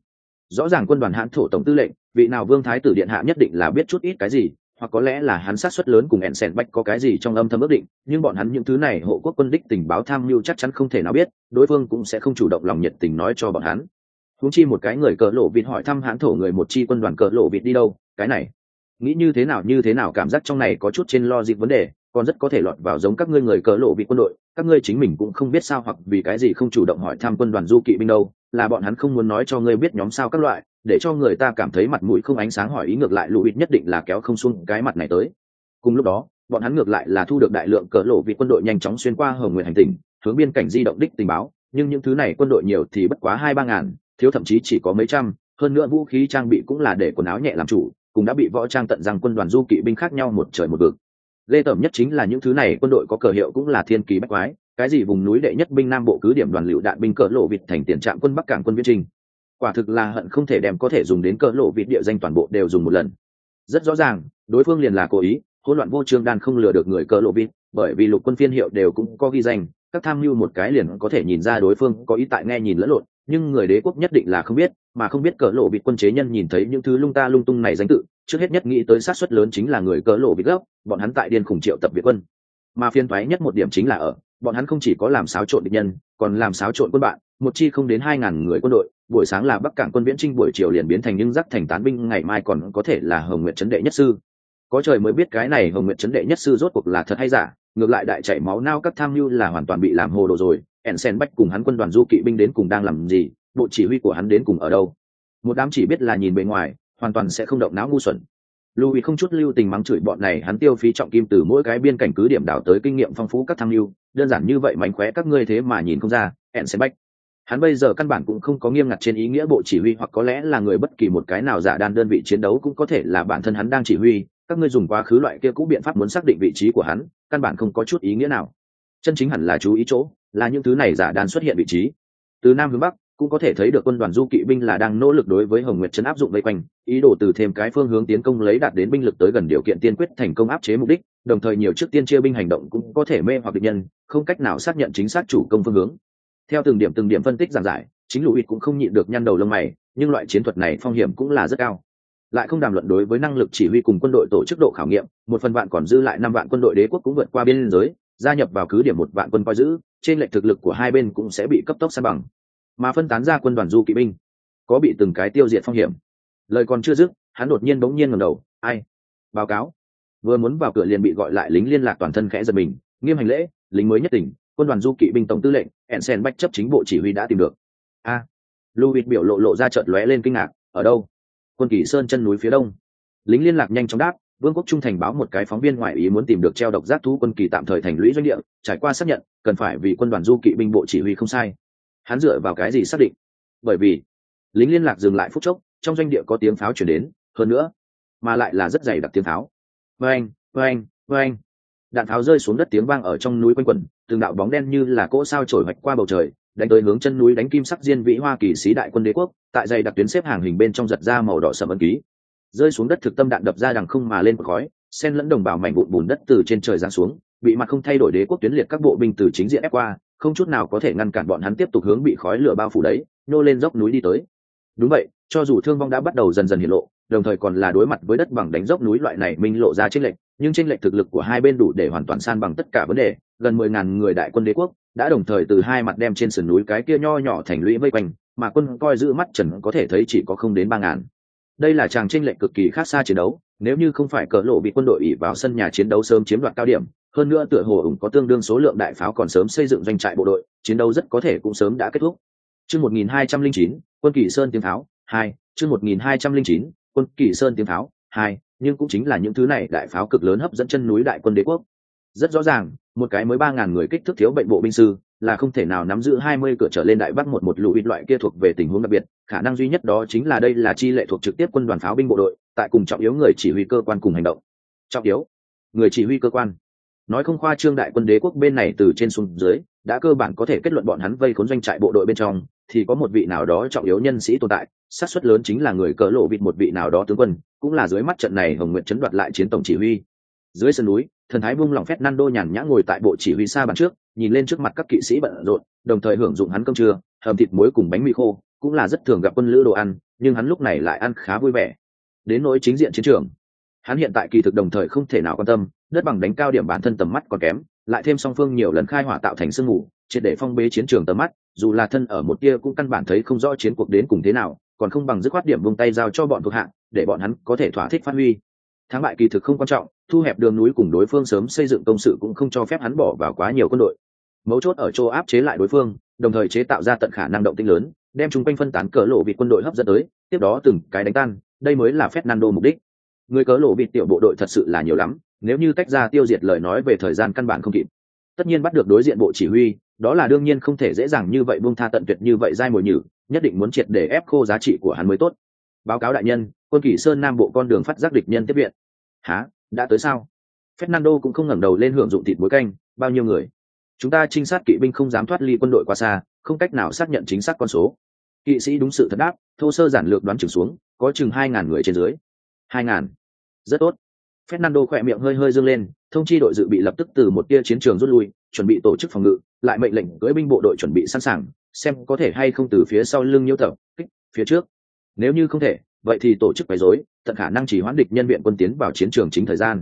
Rõ ràng quân đoàn Hán thổ tổng tư lệnh, vị nào vương thái tử điện hạ nhất định là biết chút ít cái gì, hoặc có lẽ là hắn sát suất lớn cùng Ensign Bách có cái gì trong âm thầm ước định, nhưng bọn hắn những thứ này hộ quốc quân đích tình báo tham mưu chắc chắn không thể nào biết, đối phương cũng sẽ không chủ động lòng nhiệt tình nói cho bọn hắn. Huống chi một cái người cờ lộ vịt hỏi thăm Hán thổ người một chi quân đoàn cờ lộ vịt đi đâu, cái này nghĩ như thế nào cảm giác trong này có chút trên logic vấn đề, còn rất có thể lọt vào giống các ngươi người cờ lộ vịt quân đội, các ngươi chính mình cũng không biết sao, hoặc vì cái gì không chủ động hỏi thăm quân đoàn du kỵ binh đâu, là bọn hắn không muốn nói cho ngươi biết nhóm sao các loại, để cho người ta cảm thấy mặt mũi không ánh sáng, hỏi ý ngược lại lũ vịt nhất định là kéo không xuống cái mặt này tới. Cùng lúc đó bọn hắn ngược lại là thu được đại lượng cờ lộ vịt quân đội nhanh chóng xuyên qua Hồng Nguyệt hành tinh, hướng biên cảnh di động đích tình báo, nhưng những thứ này quân đội nhiều thì bất quá 2-3 ngàn, thiếu thậm chí chỉ có mấy trăm, hơn nữa vũ khí trang bị cũng là để quần áo nhẹ làm chủ, cũng đã bị võ trang tận rằng quân đoàn du kỵ binh khác nhau một trời một vực. Ghê tởm nhất chính là những thứ này quân đội có cờ hiệu cũng là thiên kỳ bách quái, cái gì vùng núi đệ nhất binh nam bộ cứ điểm đoàn lựu đạn binh cờ lộ vịt thành tiền trạm quân bắc cảng quân viễn trinh, quả thực là hận không thể đem có thể dùng đến cờ lộ vịt địa danh toàn bộ đều dùng một lần. Rất rõ ràng đối phương liền là cố ý hỗn loạn vô trương đan không lừa được người cờ lộ vịt, bởi vì lục quân phiên hiệu đều cũng có ghi danh, các tham mưu một cái liền có thể nhìn ra đối phương có ý tại nghe nhìn lẫn lộn, nhưng người đế quốc nhất định là không biết, mà không biết cờ lộ vịt quân chế nhân nhìn thấy những thứ lung ta lung tung này danh tự, trước hết nhất nghĩ tới sát suất lớn chính là người cờ lộ vịt gốc, bọn hắn tại điên khủng triệu tập việt quân. Mà phiên toái nhất một điểm chính là ở bọn hắn không chỉ có làm xáo trộn địch nhân, còn làm xáo trộn quân bạn, một chi không đến 2 ngàn người quân đội, buổi sáng là bắc cảng quân viễn trinh, buổi chiều liền biến thành những rắc thành tán binh, ngày mai còn có thể là Hồng Nguyệt trấn đệ nhất sư. Có trời mới biết cái này Hồng Nguyệt trấn đệ nhất sư rốt cuộc là thật hay giả, ngược lại đại chảy máu nao các tham mưu là hoàn toàn bị làm hồ đồ rồi. Ensign Bách cùng hắn quân đoàn du kỵ binh đến cùng đang làm gì, bộ chỉ huy của hắn đến cùng ở đâu, một đám chỉ biết là nhìn bề ngoài, hoàn toàn sẽ không động não ngu xuẩn. Louis không chút lưu tình mắng chửi bọn này, hắn tiêu phí trọng kim từ mỗi cái biên cảnh cứ điểm đảo tới kinh nghiệm phong phú các tham mưu, đơn giản như vậy mánh khóe các ngươi thế mà nhìn không ra. Ensign Bách hắn bây giờ căn bản cũng không có nghiêm ngặt trên ý nghĩa bộ chỉ huy, hoặc có lẽ là người bất kỳ một cái nào giả đan đơn vị chiến đấu cũng có thể là bản thân hắn đang chỉ huy, các ngươi dùng quá khứ loại kia cũ biện pháp muốn xác định vị trí của hắn, căn bản không có chút ý nghĩa nào. Chân chính hẳn là chú ý chỗ là những thứ này giả đan xuất hiện vị trí từ nam hướng bắc, cũng có thể thấy được quân đoàn du kỵ binh là đang nỗ lực đối với Hồng Nguyệt trấn áp dụng vây quanh, ý đồ từ thêm cái phương hướng tiến công lấy đạt đến binh lực tới gần điều kiện tiên quyết thành công áp chế mục đích, đồng thời nhiều trước tiên chia binh hành động cũng có thể mê hoặc địch nhân, không cách nào xác nhận chính xác chủ công phương hướng. Theo từng điểm phân tích giảng giải, chính Louis cũng không nhịn được nhăn đầu lông mày, nhưng loại chiến thuật này phong hiểm cũng là rất cao. Lại không đàm luận đối với năng lực chỉ huy cùng quân đội tổ chức độ khảo nghiệm, 1/1000 còn dư lại 5 vạn quân đội đế quốc cũng vượt qua biên giới, gia nhập vào cứ điểm 1 vạn quân coi giữ, trên lệch thực lực của hai bên cũng sẽ bị cấp tốc san bằng. Mà phân tán ra quân đoàn du kỵ binh có bị từng cái tiêu diệt phong hiểm. Lời còn chưa dứt, hắn đột nhiên bỗng nhiên ngẩng đầu, "Ai?" Báo cáo. Vừa muốn vào cửa liền bị gọi lại lính liên lạc toàn thân khẽ giật mình, nghiêm hành lễ, "Lính mới nhất tỉnh, quân đoàn du kỵ binh tổng tư lệnh, Ensign Bách chấp chính bộ chỉ huy đã tìm được." "A." Louis biểu lộ ra chợt lóe lên kinh ngạc, "Ở đâu?" "Quân Kỳ Sơn chân núi phía đông." Lính liên lạc nhanh chóng đáp, Vương quốc Trung thành báo một cái phóng viên ngoại ý muốn tìm được treo độc giác thú quân kỳ tạm thời thành lũy doanh địa, trải qua xác nhận, cần phải vì quân đoàn du kỵ binh bộ chỉ huy không sai. Hắn dựa vào cái gì xác định? Bởi vì lính liên lạc dừng lại phút chốc, trong doanh địa có tiếng pháo chuyển đến, hơn nữa mà lại là rất dày đặc tiếng pháo. Vang, vang, vang. Đạn pháo rơi xuống đất tiếng vang ở trong núi quanh quẩn, từng đạo bóng đen như là cỗ sao trổi hoạch qua bầu trời, đánh tới hướng chân núi đánh kim sắc diên vĩ Hoa Kỳ sĩ đại quân đế quốc, tại dày đặc tuyến xếp hàng hình bên trong giật ra màu đỏ sẫm ấn ký. Rơi xuống đất thực tâm đạn đập ra đằng không mà lên khói, xen lẫn đồng bào mảnh vụn bùn đất từ trên trời giáng xuống, bị mặt không thay đổi đế quốc tuyến liệt các bộ binh từ chính diện ép qua, không chút nào có thể ngăn cản bọn hắn tiếp tục hướng bị khói lửa bao phủ đấy, nô lên dốc núi đi tới. Đúng vậy, cho dù thương vong đã bắt đầu dần dần hiện lộ, đồng thời còn là đối mặt với đất bằng đánh dốc núi loại này minh lộ ra chênh lệch, nhưng chênh lệch thực lực của hai bên đủ để hoàn toàn san bằng tất cả vấn đề, gần 10.000 người đại quân đế quốc đã đồng thời từ hai mặt đem trên sườn núi cái kia nho nhỏ thành lũy vây quanh, mà quân coi giữ mắt trần có thể thấy chỉ có không đến 3.000. Đây là tràng chênh lệch cực kỳ khác xa chiến đấu, nếu như không phải cờ lộ bị quân đội ỷ vào sân nhà chiến đấu sớm chiếm đoạt cao điểm, hơn nữa tựa hồ ủng có tương đương số lượng đại pháo còn sớm xây dựng doanh trại bộ đội, chiến đấu rất có thể cũng sớm đã kết thúc. Chương 1209, quân Kỳ Sơn tiếng pháo 2, chương 1209, quân Kỳ Sơn tiếng pháo 2, nhưng cũng chính là những thứ này đại pháo cực lớn hấp dẫn chân núi đại quân đế quốc. Rất rõ ràng, một cái mới 3.000 người kích thước thiếu bệnh bộ binh sư là không thể nào nắm giữ 20 cửa trở lên đại bắc một lũ ít loại kia thuộc về tình huống đặc biệt, khả năng duy nhất đó chính là đây là chi lệ thuộc trực tiếp quân đoàn pháo binh bộ đội, tại cùng trọng yếu người chỉ huy cơ quan cùng hành động. Trọng yếu, người chỉ huy cơ quan. Nói không khoa trương, đại quân đế quốc bên này từ trên xuống dưới đã cơ bản có thể kết luận bọn hắn vây khốn doanh trại bộ đội bên trong thì có một vị nào đó trọng yếu nhân sĩ tồn tại, xác suất lớn chính là người cờ lộ vịt một vị nào đó tướng quân, cũng là dưới mắt trận này Hồng Nguyệt trấn đoạt lại chiến tổng chỉ huy. Dưới sườn núi, thần thái buông lỏng Fernando nhàn nhã ngồi tại bộ chỉ huy xa bàn trước, nhìn lên trước mặt các kỵ sĩ bận rộn, đồng thời hưởng dụng hắn cơm trưa, hầm thịt muối cùng bánh mì khô, cũng là rất thường gặp quân lữ đồ ăn, nhưng hắn lúc này lại ăn khá vui vẻ. Đến nỗi chính diện chiến trường, hắn hiện tại kỳ thực đồng thời không thể nào quan tâm, đất bằng đánh cao điểm bản thân tầm mắt còn kém, lại thêm song phương nhiều lần khai hỏa tạo thành sương mù triệt để phong bế chiến trường tầm mắt, dù là thân ở một tia cũng căn bản thấy không rõ chiến cuộc đến cùng thế nào, còn không bằng dứt khoát điểm vung tay giao cho bọn thuộc hạ để bọn hắn có thể thỏa thích phát huy. Thắng bại kỳ thực không quan trọng, thu hẹp đường núi cùng đối phương sớm xây dựng công sự cũng không cho phép hắn bỏ vào quá nhiều quân đội. Mấu chốt ở chỗ áp chế lại đối phương, đồng thời chế tạo ra tận khả năng động tĩnh lớn, đem chúng quanh phân tán cỡ lộ vịt quân đội hấp dẫn tới, tiếp đó từng cái đánh tan, đây mới là Fernando mục đích. Người cỡ lộ vịt tiểu bộ đội thật sự là nhiều lắm, nếu như tách ra tiêu diệt lời nói về thời gian căn bản không kịp. Tất nhiên bắt được đối diện bộ chỉ huy, đó là đương nhiên không thể dễ dàng như vậy buông tha tận tuyệt như vậy dai mồi nhử, nhất định muốn triệt để ép khô giá trị của hắn mới tốt. Báo cáo đại nhân, quân Kỷ Sơn Nam bộ con đường phát giác địch nhân tiếp viện. Hả, đã tới sao? Fernando cũng không ngẩng đầu lên hưởng dụng thịt muối canh, bao nhiêu người? Chúng ta trinh sát kỵ binh không dám thoát ly quân đội quá xa, không cách nào xác nhận chính xác con số. Kỵ sĩ đúng sự thật đáp, thô sơ giản lược đoán chừng xuống, có chừng 2.000 người trên dưới. 2.000, rất tốt. Fernando khỏe miệng hơi hơi dương lên, thông chi đội dự bị lập tức từ một tia chiến trường rút lui, chuẩn bị tổ chức phòng ngự, lại mệnh lệnh cưỡi binh bộ đội chuẩn bị sẵn sàng, xem có thể hay không từ phía sau lưng nhiễu tập kích phía trước. Nếu như không thể, vậy thì tổ chức quấy rối, tận khả năng chỉ hoãn địch nhân viện quân tiến vào chiến trường chính thời gian.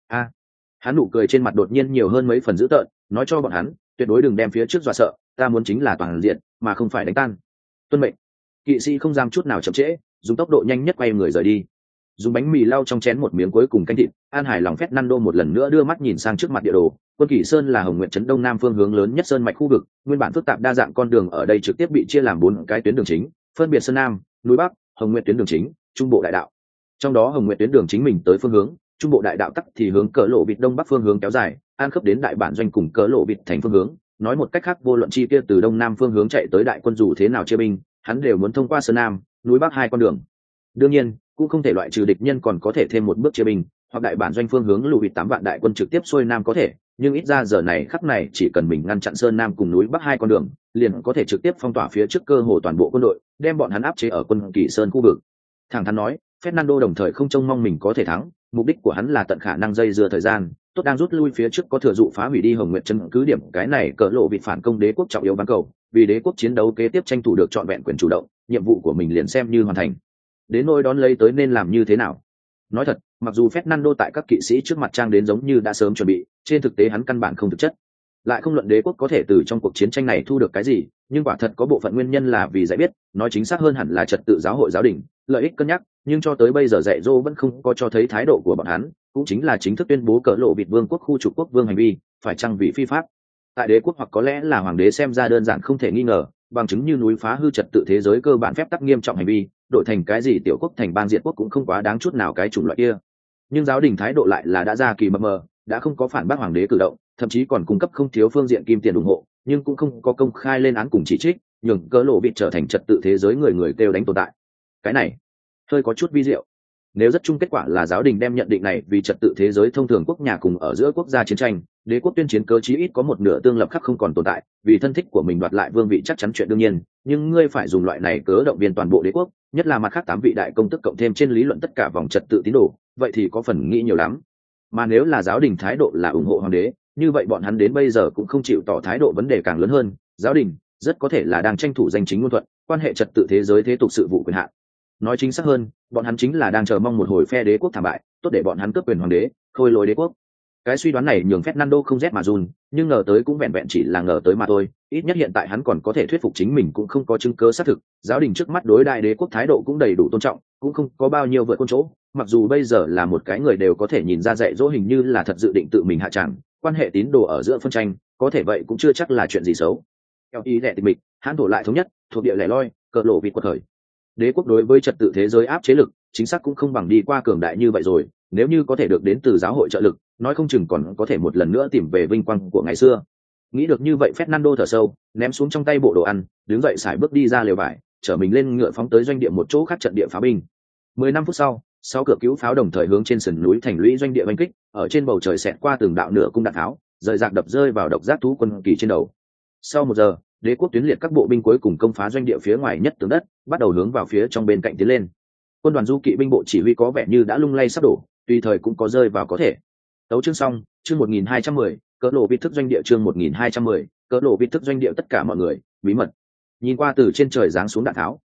Hắn nụ cười trên mặt đột nhiên nhiều hơn mấy phần dữ tợn, nói cho bọn hắn, tuyệt đối đừng đem phía trước dọa sợ, ta muốn chính là toàn diện, mà không phải đánh tan. Tuân mệnh. Kỵ sĩ không dám chút nào chậm trễ, dùng tốc độ nhanh nhất quay người rời đi. Dùng bánh mì lau trong chén một miếng cuối cùng canh thịt, an hài lòng Fernando một lần nữa đưa mắt nhìn sang trước mặt địa đồ. Quân Kỷ Sơn là Hồng Nguyệt trấn đông nam phương hướng lớn nhất sơn mạch khu vực, nguyên bản phức tạp đa dạng con đường ở đây trực tiếp bị chia làm 4 cái tuyến đường chính, phân biệt Sơn Nam, núi Bắc, Hồng Nguyệt tuyến đường chính, Trung Bộ đại đạo. Trong đó Hồng Nguyệt tuyến đường chính mình tới phương hướng, Trung Bộ đại đạo tắc thì hướng cỡ lộ vịt đông bắc phương hướng kéo dài, an khớp đến đại bản doanh cùng cỡ lộ vịt thành phương hướng. Nói một cách khác, vô luận chi kia từ đông nam phương hướng chạy tới đại quân dù thế nào chia binh, hắn đều muốn thông qua Sơn Nam, núi Bắc hai con đường. Đương nhiên, cũng không thể loại trừ địch nhân còn có thể thêm một bước chia binh, hoặc đại bản doanh phương hướng lùi 8 vạn đại quân trực tiếp xuôi nam có thể, nhưng ít ra giờ này khắc này chỉ cần mình ngăn chặn Sơn Nam cùng núi Bắc hai con đường, liền có thể trực tiếp phong tỏa phía trước cơ hồ toàn bộ quân đội, đem bọn hắn áp chế ở quân Kỷ Sơn khu vực. Thẳng thắn nói, Fernando đồng thời không trông mong mình có thể thắng, mục đích của hắn là tận khả năng dây dưa thời gian, tốt đang rút lui phía trước có thừa dụ phá hủy đi Hồng Nguyệt trấn cứ điểm cái này cỡ lộ vịt phản công đế quốc trọng yếu bán cầu, vì đế quốc chiến đấu kế tiếp tranh thủ được trọn vẹn quyền chủ động, nhiệm vụ của mình liền xem như hoàn thành. Đến nỗi đón lấy tới nên làm như thế nào? Nói thật, mặc dù Fernando tại các kỵ sĩ trước mặt trang đến giống như đã sớm chuẩn bị, trên thực tế hắn căn bản không thực chất. Lại không luận đế quốc có thể từ trong cuộc chiến tranh này thu được cái gì, nhưng quả thật có bộ phận nguyên nhân là vì dạy biết, nói chính xác hơn hẳn là trật tự giáo hội giáo đình, lợi ích cân nhắc, nhưng cho tới bây giờ dạy dỗ vẫn không có cho thấy thái độ của bọn hắn, cũng chính là chính thức tuyên bố cỡ lộ vịt vương quốc khu trục quốc vương hành vi, phải chăng vì phi pháp. Tại đế quốc hoặc có lẽ là hoàng đế xem ra đơn giản không thể nghi ngờ, bằng chứng như núi phá hư trật tự thế giới cơ bản phép tắc nghiêm trọng hành vi, đổi thành cái gì tiểu quốc thành bang diệt quốc cũng không quá đáng chút nào cái chủng loại kia. Nhưng giáo đình thái độ lại là đã ra kỳ mập mờ, đã không có phản bác hoàng đế cử động, thậm chí còn cung cấp không thiếu phương diện kim tiền ủng hộ, nhưng cũng không có công khai lên án cùng chỉ trích, nhường cỡ lộ vịt trở thành trật tự thế giới người người kêu đánh tồn tại. Cái này hơi có chút vi diệu. Nếu rất chung kết quả là giáo đình đem nhận định này vì trật tự thế giới thông thường quốc nhà cùng ở giữa quốc gia chiến tranh, đế quốc tuyên chiến cơ chí ít có một nửa tương lập khắc không còn tồn tại, vì thân thích của mình đoạt lại vương vị chắc chắn chuyện đương nhiên, nhưng ngươi phải dùng loại này cớ động viên toàn bộ đế quốc, nhất là mặt khác 8 vị đại công tức cộng thêm trên lý luận tất cả vòng trật tự tín đồ, vậy thì có phần nghĩ nhiều lắm. Mà nếu là giáo đình thái độ là ủng hộ hoàng đế, như vậy bọn hắn đến bây giờ cũng không chịu tỏ thái độ vấn đề càng lớn hơn, giáo đình rất có thể là đang tranh thủ danh chính ngôn thuận, quan hệ trật tự thế giới thế tục sự vụ quyền hạn. Nói chính xác hơn, bọn hắn chính là đang chờ mong một hồi phe đế quốc thảm bại, tốt để bọn hắn cướp quyền hoàng đế, khôi lỗi đế quốc. Cái suy đoán này nhường Fernando không rét mà run, nhưng ngờ tới cũng vẹn vẹn chỉ là ngờ tới mà thôi, ít nhất hiện tại hắn còn có thể thuyết phục chính mình cũng không có chứng cứ xác thực, giáo đình trước mắt đối đại đế quốc thái độ cũng đầy đủ tôn trọng, cũng không có bao nhiêu vượt con chỗ, mặc dù bây giờ là một cái người đều có thể nhìn ra dạy dỗ hình như là thật dự định tự mình hạ tràng, quan hệ tín đồ ở giữa phân tranh, có thể vậy cũng chưa chắc là chuyện gì xấu. Theo ý lệ tịch mịch, hắn đổ lại thống nhất, thuộc địa lẻ loi, cờ lộ vịt quật khởi. Đế quốc đối với trật tự thế giới áp chế lực, chính xác cũng không bằng đi qua cường đại như vậy rồi, nếu như có thể được đến từ giáo hội trợ lực, nói không chừng còn có thể một lần nữa tìm về vinh quang của ngày xưa. Nghĩ được như vậy, Fernando thở sâu, ném xuống trong tay bộ đồ ăn, đứng dậy sải bước đi ra lều vải, chở mình lên ngựa phóng tới doanh địa một chỗ khác trận địa pháo binh. 15 phút sau, 6 cửa cứu pháo đồng thời hướng trên sườn núi thành lũy doanh địa oanh kích, ở trên bầu trời xẹt qua từng đạo nửa cung đạn tháo, rời rạc đập rơi vào độc giác thú quân kỳ trên đầu. Sau 1 giờ, đế quốc tuyến liệt các bộ binh cuối cùng công phá doanh địa phía ngoài nhất tường đất, bắt đầu hướng vào phía trong bên cạnh tiến lên. Quân đoàn du kỵ binh bộ chỉ huy có vẻ như đã lung lay sắp đổ, tùy thời cũng có rơi vào có thể. Tấu chương xong, chương 1210, cỡ lộ vịt thức doanh địa chương 1210, cỡ lộ vịt thức doanh địa tất cả mọi người, bí mật. Nhìn qua từ trên trời giáng xuống đạn tháo,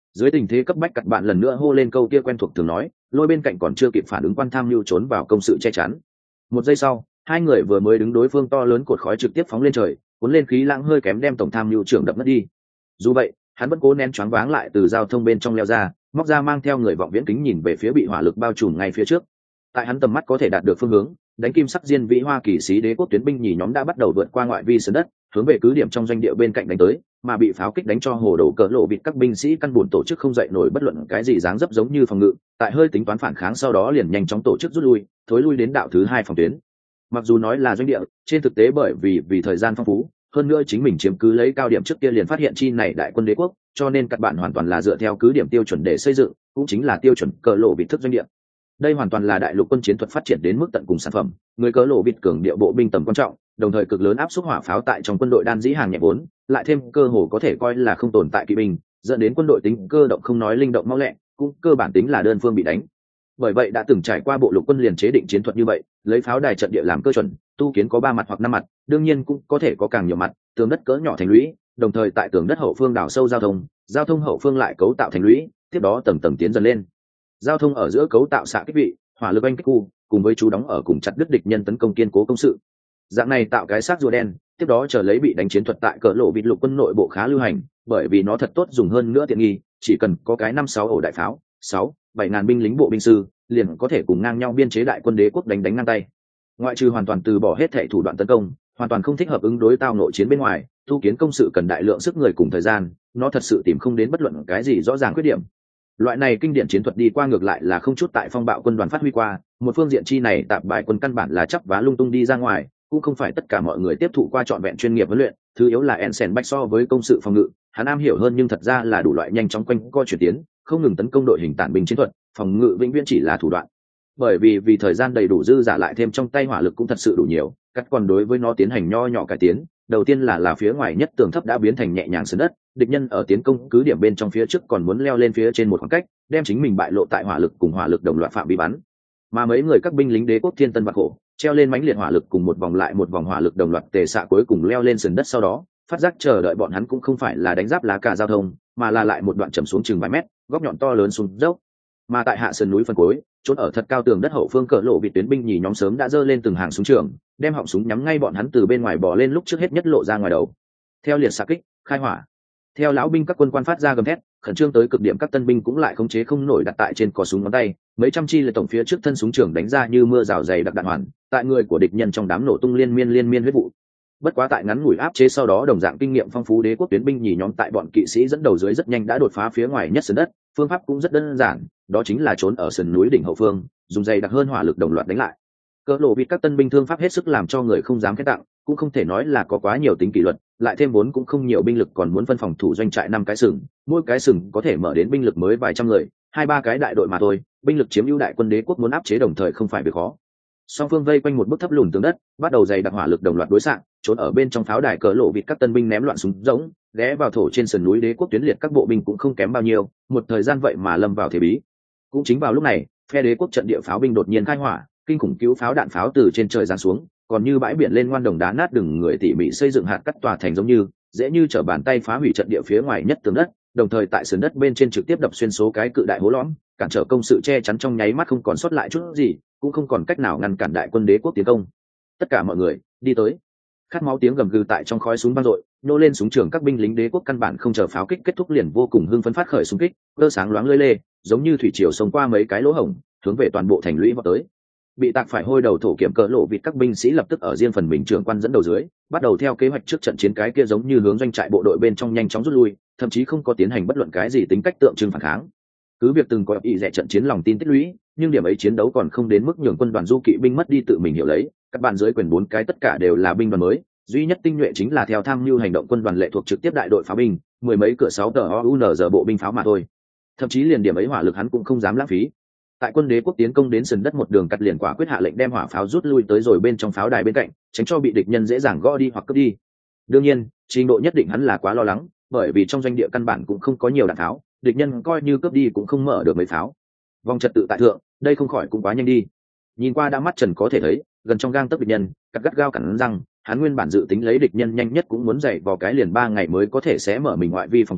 Dưới tình thế cấp bách, cặt bạn lần nữa hô lên câu kia quen thuộc thường nói, lôi bên cạnh còn chưa kịp phản ứng, quan tham mưu trốn vào công sự che chắn. Một giây sau, hai người vừa mới đứng đối phương to lớn cột khói trực tiếp phóng lên trời, cuốn lên khí lãng hơi kém đem tổng tham mưu trưởng đập mất đi. Dù vậy, hắn vẫn cố nén choáng váng lại từ giao thông bên trong leo ra, móc ra mang theo người vọng viễn kính nhìn về phía bị hỏa lực bao trùm ngay phía trước. Tại hắn tầm mắt có thể đạt được phương hướng, đánh kim sắc diên vĩ hoa kỳ sĩ đế quốc tuyến binh nhì nhóm đã bắt đầu vượt qua ngoại vi sườn đất, hướng về cứ điểm trong doanh địa bên cạnh đánh tới, mà bị pháo kích đánh cho hồ đồ cỡ lộ bịt các binh sĩ căn buồn tổ chức không dậy nổi bất luận cái gì dáng dấp giống như phòng ngự, tại hơi tính toán phản kháng sau đó liền nhanh chóng tổ chức rút lui, thối lui đến đạo thứ hai phòng tuyến. Mặc dù nói là doanh địa, trên thực tế bởi vì thời gian phong phú, hơn nữa chính mình chiếm cứ lấy cao điểm trước kia liền phát hiện chi này đại quân đế quốc, cho nên các bạn hoàn toàn là dựa theo cứ điểm tiêu chuẩn để xây dựng, cũng chính là tiêu chuẩn cỡ lộ bịt thức doanh địa. Đây hoàn toàn là đại lục quân chiến thuật phát triển đến mức tận cùng sản phẩm, người cỡ lộ bịt cường điệu bộ binh tầm quan trọng, đồng thời cực lớn áp suất hỏa pháo tại trong quân đội đan dĩ hàng nhẹ vốn, lại thêm cơ hồ có thể coi là không tồn tại kỵ binh, dẫn đến quân đội tính cơ động không nói linh động mau lẹ, cũng cơ bản tính là đơn phương bị đánh. Bởi vậy đã từng trải qua bộ lục quân liền chế định chiến thuật như vậy, lấy pháo đài trận địa làm cơ chuẩn, tu kiến có 3 mặt hoặc 5 mặt, đương nhiên cũng có thể có càng nhiều mặt, tường đất cỡ nhỏ thành lũy, đồng thời tại tường đất hậu phương đào sâu giao thông hậu phương lại cấu tạo thành lũy, tiếp đó tầng tầng tiến dần lên. Giao thông ở giữa cấu tạo xạ kích vị, hỏa lực anh kích khu, cùng với chú đóng ở cùng chặt đứt địch nhân tấn công kiên cố công sự. Dạng này tạo cái xác rùa đen, tiếp đó chờ lấy bị đánh chiến thuật tại cỡ lộ vịt lục quân nội bộ khá lưu hành, bởi vì nó thật tốt dùng hơn nữa tiện nghi, chỉ cần có cái 5-6 ổ đại pháo, 6-7 ngàn binh lính bộ binh sư, liền có thể cùng ngang nhau biên chế đại quân đế quốc đánh ngang tay. Ngoại trừ hoàn toàn từ bỏ hết thảy thủ đoạn tấn công, hoàn toàn không thích hợp ứng đối tao nội chiến bên ngoài, tu kiến công sự cần đại lượng sức người cùng thời gian, nó thật sự tìm không đến bất luận cái gì rõ ràng khuyết điểm. Loại này kinh điển chiến thuật đi qua ngược lại là không chút tại phong bạo quân đoàn phát huy qua, một phương diện chi này tạp bại quân căn bản là chắp vá lung tung đi ra ngoài, cũng không phải tất cả mọi người tiếp thụ qua trọn vẹn chuyên nghiệp huấn luyện, thứ yếu là Ensen Bách so với công sự phòng ngự, hắn am hiểu hơn nhưng thật ra là đủ loại nhanh chóng quanh co chuyển tiến, không ngừng tấn công đội hình tản binh chiến thuật, phòng ngự vĩnh viễn chỉ là thủ đoạn. Bởi vì thời gian đầy đủ dư giả lại thêm trong tay hỏa lực cũng thật sự đủ nhiều, cắt còn đối với nó tiến hành nho nhỏ cải tiến, đầu tiên là phía ngoài nhất tường thấp đã biến thành nhẹ nhàng sườn đất, địch nhân ở tiến công cứ điểm bên trong phía trước còn muốn leo lên phía trên một khoảng cách, đem chính mình bại lộ tại hỏa lực cùng hỏa lực đồng loạt phạm vi bắn. Mà mấy người các binh lính đế quốc thiên tân vạn khổ, treo lên mãnh liệt hỏa lực cùng một vòng lại một vòng hỏa lực đồng loạt tề xạ cuối cùng leo lên sườn đất, sau đó phát giác chờ đợi bọn hắn cũng không phải là đánh giáp lá cà giao thông, mà là lại một đoạn chậm xuống chừng vài mét, góc nhọn to lớn xuống dốc. Mà tại hạ sườn núi phần cuối, chốt ở thật cao tường đất hậu phương cỡ lộ vịt tuyến binh nhì nhóm sớm đã giơ lên từng hàng súng trường, đem họng súng nhắm ngay bọn hắn từ bên ngoài bò lên lúc trước hết nhất lộ ra ngoài đầu. Theo liệt xạ kích, khai hỏa. Theo lão binh các quân quan phát ra gầm thét, khẩn trương tới cực điểm, các tân binh cũng lại khống chế không nổi đặt tại trên cò súng ngón tay, mấy trăm chi là tổng phía trước thân súng trường đánh ra như mưa rào dày đặc đạn hoàn, tại người của địch nhân trong đám nổ tung liên miên huyết vụ. Bất quá tại ngắn ngủi áp chế sau đó, đồng dạng kinh nghiệm phong phú đế quốc tuyến binh nhì nhóm tại bọn kỵ sĩ dẫn đầu dưới rất nhanh đã đột phá phía ngoài nhất sườn đất, phương pháp cũng rất đơn giản, đó chính là trốn ở sườn núi đỉnh hậu phương, dùng dày đặc hơn hỏa lực đồng loạt đánh lại. Cỡ lộ vịt các tân binh thương pháp hết sức làm cho người không dám khen tặng, cũng không thể nói là có quá nhiều tính kỷ luật, lại thêm vốn cũng không nhiều binh lực, còn muốn phân phòng thủ doanh trại 5 cái sừng, mỗi cái sừng có thể mở đến binh lực mới vài trăm người, 2-3 cái đại đội mà thôi, binh lực chiếm ưu đại quân đế quốc muốn áp chế đồng thời không phải việc khó. Song phương vây quanh một bức thấp lùn tường đất, bắt đầu dày đặc hỏa lực đồng loạt đối xạ, trốn ở bên trong pháo đài cỡ lộ vịt các tân binh ném loạn súng rỗng, ghé vào thổ trên sườn núi đế quốc tuyến liệt các bộ binh cũng không kém bao nhiêu, một thời gian vậy mà lâm vào thế bí. Cũng chính vào lúc này, phe đế quốc trận địa pháo binh đột nhiên khai hỏa, kinh khủng cứu pháo đạn pháo từ trên trời giáng xuống, còn như bãi biển lên ngoan đồng đá nát đừng người tỉ mỉ xây dựng hạt cắt tòa thành giống như dễ như trở bàn tay phá hủy trận địa phía ngoài nhất tường đất, đồng thời tại sườn đất bên trên trực tiếp đập xuyên số cái cự đại hố lõm, cản trở công sự che chắn trong nháy mắt không còn sót lại chút gì, cũng không còn cách nào ngăn cản đại quân đế quốc tiến công. Tất cả mọi người đi tới. Khát máu tiếng gầm gừ tại trong khói súng vang dội, nô lên súng trường các binh lính đế quốc căn bản không chờ pháo kích kết thúc liền vô cùng hưng phấn phát khởi súng kích, cơ sáng loáng lơi lê, giống như thủy triều xông qua mấy cái lỗ hổng, hướng về toàn bộ thành lũy vọt tới. Bị tạc phải hôi đầu thổ kiểm cỡ lộ vịt các binh sĩ lập tức ở riêng phần mình trưởng quan dẫn đầu dưới, bắt đầu theo kế hoạch trước trận chiến cái kia giống như hướng doanh trại bộ đội bên trong nhanh chóng rút lui, thậm chí không có tiến hành bất luận cái gì tính cách tượng trưng phản kháng. Cứ việc từng có ý rẻ trận chiến lòng tin tích lũy, nhưng điểm ấy chiến đấu còn không đến mức nhường quân đoàn du kỵ binh mất đi tự mình hiểu lấy, các bạn dưới quyền 4 cái tất cả đều là binh đoàn mới, duy nhất tinh nhuệ chính là theo tham mưu hành động quân đoàn lệ thuộc trực tiếp đại đội pháo binh, mười mấy cửa 6 tờ OUNZ bộ binh pháo mà thôi. Thậm chí liền điểm ấy hỏa lực hắn cũng không dám lãng phí. Tại quân đế quốc tiến công đến sườn đất một đường cắt liền quả quyết hạ lệnh đem hỏa pháo rút lui tới rồi bên trong pháo đài bên cạnh, tránh cho bị địch nhân dễ dàng gõ đi hoặc cướp đi. Đương nhiên, trình độ nhất định hắn là quá lo lắng, bởi vì trong doanh địa căn bản cũng không có nhiều đạn pháo, địch nhân coi như cướp đi cũng không mở được mấy pháo. Vòng trật tự tại thượng, đây không khỏi cũng quá nhanh đi. Nhìn qua đã mắt trần có thể thấy, gần trong gang tấc địch nhân, cắt gắt gao cắn răng, hắn nguyên bản dự tính lấy địch nhân nhanh nhất cũng muốn dậy vào cái liền 3 ngày mới có thể xé mở mình ngoại vi phòng tuyến,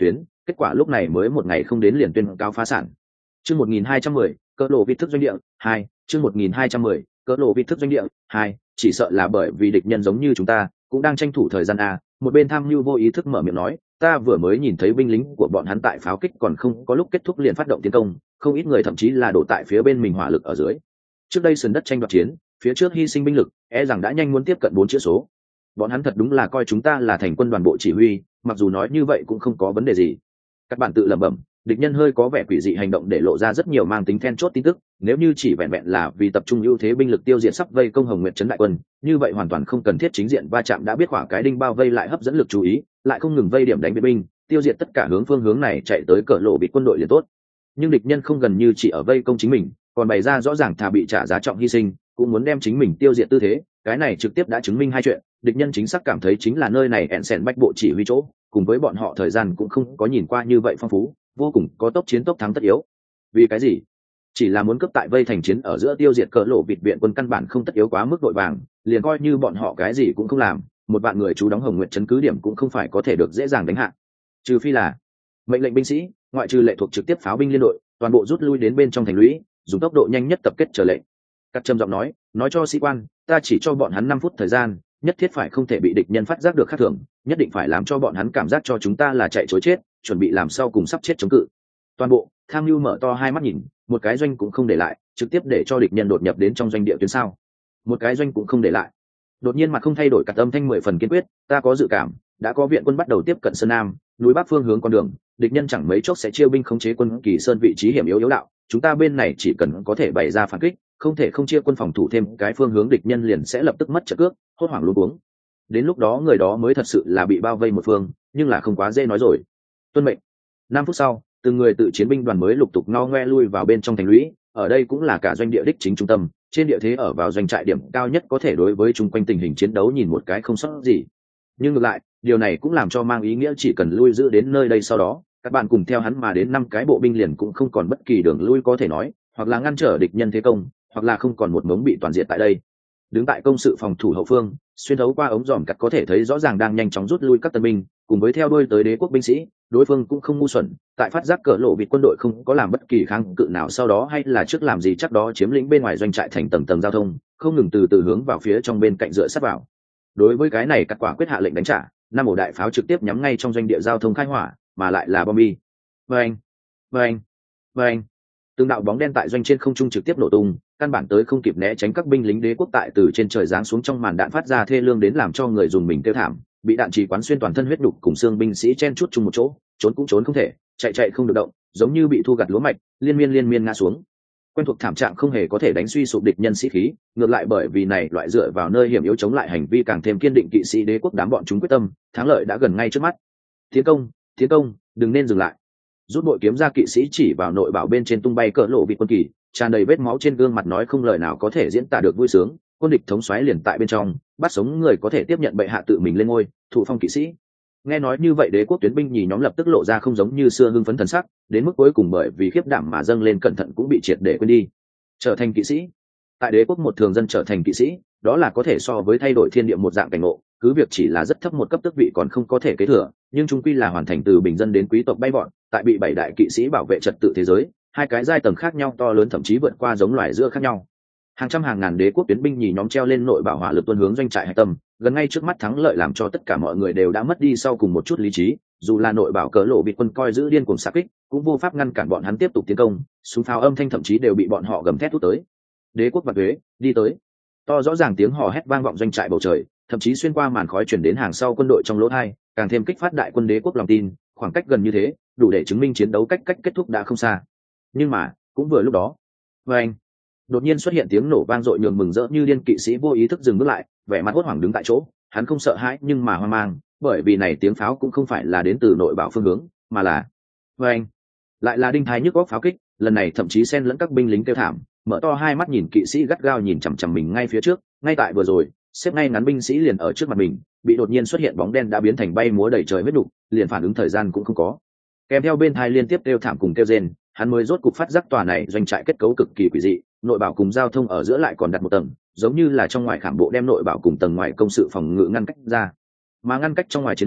kết quả lúc này mới một ngày không đến liền tuyên cáo phá sản. Chương 1210, cỡ lộ vị thức doanh địa 2, chương 1210, cỡ lộ vị thức doanh địa 2, chỉ sợ là bởi vì địch nhân giống như chúng ta, cũng đang tranh thủ thời gian a. Một bên tham mưu vô ý thức mở miệng nói, ta vừa mới nhìn thấy binh lính của bọn hắn tại pháo kích còn không có lúc kết thúc liền phát động tiến công, không ít người thậm chí là đổ tại phía bên mình hỏa lực ở dưới. Trước đây sườn đất tranh đoạt chiến, phía trước hy sinh binh lực, e rằng đã nhanh muốn tiếp cận 4 chữ số. Bọn hắn thật đúng là coi chúng ta là thành quân đoàn bộ chỉ huy, mặc dù nói như vậy cũng không có vấn đề gì. Các bạn tự lẩm bẩm, địch nhân hơi có vẻ quỷ dị hành động để lộ ra rất nhiều mang tính then chốt tin tức, nếu như chỉ vẹn vẹn là vì tập trung ưu thế binh lực tiêu diệt sắp vây công Hồng Nguyệt trấn đại quân, như vậy hoàn toàn không cần thiết chính diện va chạm, đã biết khoảng cái đinh bao vây lại hấp dẫn lực chú ý, lại không ngừng vây điểm đánh biệt binh, tiêu diệt tất cả phương hướng này chạy tới cỡ lộ bị quân đội liền tốt. Nhưng địch nhân không gần như chỉ ở vây công chính mình, còn bày ra rõ ràng thà bị trả giá trọng hy sinh, cũng muốn đem chính mình tiêu diệt tư thế, cái này trực tiếp đã chứng minh hai chuyện, địch nhân chính xác cảm thấy chính là nơi này ẹn sèn bách bộ chỉ huy chỗ, cùng với bọn họ thời gian cũng không có nhìn qua như vậy phong phú, vô cùng có tốc chiến tốc thắng tất yếu. Vì cái gì? Chỉ là muốn cướp tại vây thành chiến ở giữa tiêu diệt cỡ lộ vịt viện quân, căn bản không tất yếu quá mức vội vàng, liền coi như bọn họ cái gì cũng không làm, một vạn người trú đóng Hồng Nguyệt trấn cứ điểm cũng không phải có thể được dễ dàng đánh hạ. Trừ phi là mệnh lệnh binh sĩ, ngoại trừ lệ thuộc trực tiếp pháo binh liên đội, toàn bộ rút lui đến bên trong thành lũy, dùng tốc độ nhanh nhất tập kết trở lệnh. Cắt trầm giọng nói cho sĩ quan, ta chỉ cho bọn hắn 5 phút thời gian, nhất thiết phải không thể bị địch nhân phát giác được khác thường, nhất định phải làm cho bọn hắn cảm giác cho chúng ta là chạy trối chết, chuẩn bị làm sau cùng sắp chết chống cự. Toàn bộ tham mưu mở to hai mắt nhìn, một cái doanh cũng không để lại, trực tiếp để cho địch nhân đột nhập đến trong doanh địa tuyến sao? Một cái doanh cũng không để lại. Đột nhiên mặt không thay đổi, cắt âm thanh 10 phần kiên quyết, ta có dự cảm, đã có viện quân bắt đầu tiếp cận Sơn Nam, núi Bắc phương hướng con đường, địch nhân chẳng mấy chốc sẽ chia binh khống chế quân Kỳ Sơn vị trí hiểm yếu đạo, chúng ta bên này chỉ cần có thể bày ra phản kích, không thể không chia quân phòng thủ thêm cái phương hướng, địch nhân liền sẽ lập tức mất trận cước, hốt hoảng luống cuống. Đến lúc đó người đó mới thật sự là bị bao vây một phương, nhưng là không quá dễ nói rồi. Tuân mệnh. 5 phút sau, từng người tự chiến binh đoàn mới lục tục ngo ngoe lui vào bên trong thành lũy, ở đây cũng là cả doanh địa đích chính trung tâm, trên địa thế ở vào doanh trại điểm cao nhất, có thể đối với chung quanh tình hình chiến đấu nhìn một cái không sót gì. Nhưng ngược lại, điều này cũng làm cho mang ý nghĩa chỉ cần lui giữ đến nơi đây, sau đó các bạn cùng theo hắn mà đến 5 cái bộ binh liền cũng không còn bất kỳ đường lui có thể nói, hoặc là ngăn trở địch nhân thế công, hoặc là không còn một mống bị toàn diệt tại đây. Đứng tại công sự phòng thủ hậu phương, xuyên thấu qua ống dòm cắt có thể thấy rõ ràng đang nhanh chóng rút lui các tân binh, cùng với theo đuôi tới đế quốc binh sĩ, đối phương cũng không ngu xuẩn, tại phát giác cỡ lộ bị quân đội không có làm bất kỳ kháng cự nào, sau đó hay là trước làm gì chắc đó chiếm lĩnh bên ngoài doanh trại thành tầng tầng giao thông, không ngừng từ từ hướng vào phía trong bên cạnh dựa sát vào. Đối với cái này, cắt quả quyết hạ lệnh đánh trả, 5 ổ đại pháo trực tiếp nhắm ngay trong doanh địa giao thông khai hỏa, mà lại là bom bi. Vâng. Từng đạo bóng đen tại doanh trên không trung trực tiếp nổ tung, căn bản tới không kịp né tránh các binh lính đế quốc tại từ trên trời giáng xuống, trong màn đạn phát ra thê lương đến làm cho người dùng mình kêu thảm, bị đạn chỉ quán xuyên toàn thân, huyết đục cùng xương binh sĩ chen chúc chung một chỗ, trốn cũng trốn không thể, chạy không được động, giống như bị thu gặt lúa mạch, liên miên ngã xuống. Quen thuộc thảm trạng không hề có thể đánh suy sụp địch nhân sĩ khí, ngược lại bởi vì này loại dựa vào nơi hiểm yếu chống lại hành vi càng thêm kiên định, kỵ sĩ đế quốc đám bọn chúng quyết tâm, thắng lợi đã gần ngay trước mắt. Tiến công, đừng nên dừng lại. Rút bội kiếm ra, kỵ sĩ chỉ vào nội bảo bên trên tung bay cỡ lộ vị quân kỳ, tràn đầy vết máu trên gương mặt, nói không lời nào có thể diễn tả được vui sướng. Quân địch thống soái liền tại bên trong, bắt sống người có thể tiếp nhận bệ hạ tự mình lên ngôi, thụ phong kỵ sĩ. Nghe nói như vậy, đế quốc tuyến binh nhì nhóm lập tức lộ ra không giống như xưa hưng phấn thần sắc, đến mức cuối cùng bởi vì khiếp đảm mà dâng lên cẩn thận cũng bị triệt để quên đi. Trở thành kỵ sĩ, tại đế quốc một thường dân trở thành kỵ sĩ, đó là có thể so với thay đổi thiên địa một dạng cảnh ngộ, cứ việc chỉ là rất thấp một cấp tước vị còn không có thể kế thừa, nhưng chung quy là hoàn thành từ bình dân đến quý tộc bay bọn, tại bị 7 đại kỵ sĩ bảo vệ trật tự thế giới, 2 cái giai tầng khác nhau to lớn, thậm chí vượt qua giống loài giữa khác nhau. Hàng trăm hàng ngàn đế quốc tuyến binh nhì nhóm treo lên nội bảo hỏa lực tuôn hướng doanh trại hạch tâm, gần ngay trước mắt thắng lợi làm cho tất cả mọi người đều đã mất đi sau cùng một chút lý trí, dù là nội bảo cỡ lộ bị quân coi giữ điên cuồng xạ kích, cũng vô pháp ngăn cản bọn hắn tiếp tục tiến công, súng pháo âm thanh thậm chí đều bị bọn họ gầm thét thút tới. Đế quốc và thuế đi tới, to rõ ràng tiếng hò hét vang vọng doanh trại bầu trời, thậm chí xuyên qua màn khói chuyển đến hàng sau quân đội trong lỗ tai, càng thêm kích phát đại quân đế quốc lòng tin. Khoảng cách gần như thế, đủ để chứng minh chiến đấu cách kết thúc đã không xa. Nhưng mà cũng vừa lúc đó, đột nhiên xuất hiện tiếng nổ vang dội, nhường mừng rỡ như điên kỵ sĩ vô ý thức dừng bước lại, vẻ mặt hốt hoảng đứng tại chỗ. Hắn không sợ hãi nhưng mà hoang mang, bởi vì này tiếng pháo cũng không phải là đến từ nội bảo phương hướng, mà là lại là đinh thái nhức góc pháo kích. Lần này thậm chí xen lẫn các binh lính kêu thảm, mở to hai mắt nhìn kỵ sĩ gắt gao nhìn chằm chằm mình ngay phía trước. Ngay tại vừa rồi, xếp ngay ngắn binh sĩ liền ở trước mặt mình, bị đột nhiên xuất hiện bóng đen đã biến thành bay múa đầy trời huyết đục, liền phản ứng thời gian cũng không có. Kèm theo bên thai liên tiếp kêu thảm cùng kêu rên, hắn mới rốt cục phát giác tòa này doanh trại kết cấu cực kỳ quỷ dị, nội bảo cùng giao thông ở giữa lại còn đặt một tầng, giống như là trong ngoài khảm bộ đem nội bảo cùng tầng ngoài công sự phòng ngự ngăn cách ra, mà ngăn cách trong ngoài chiến hào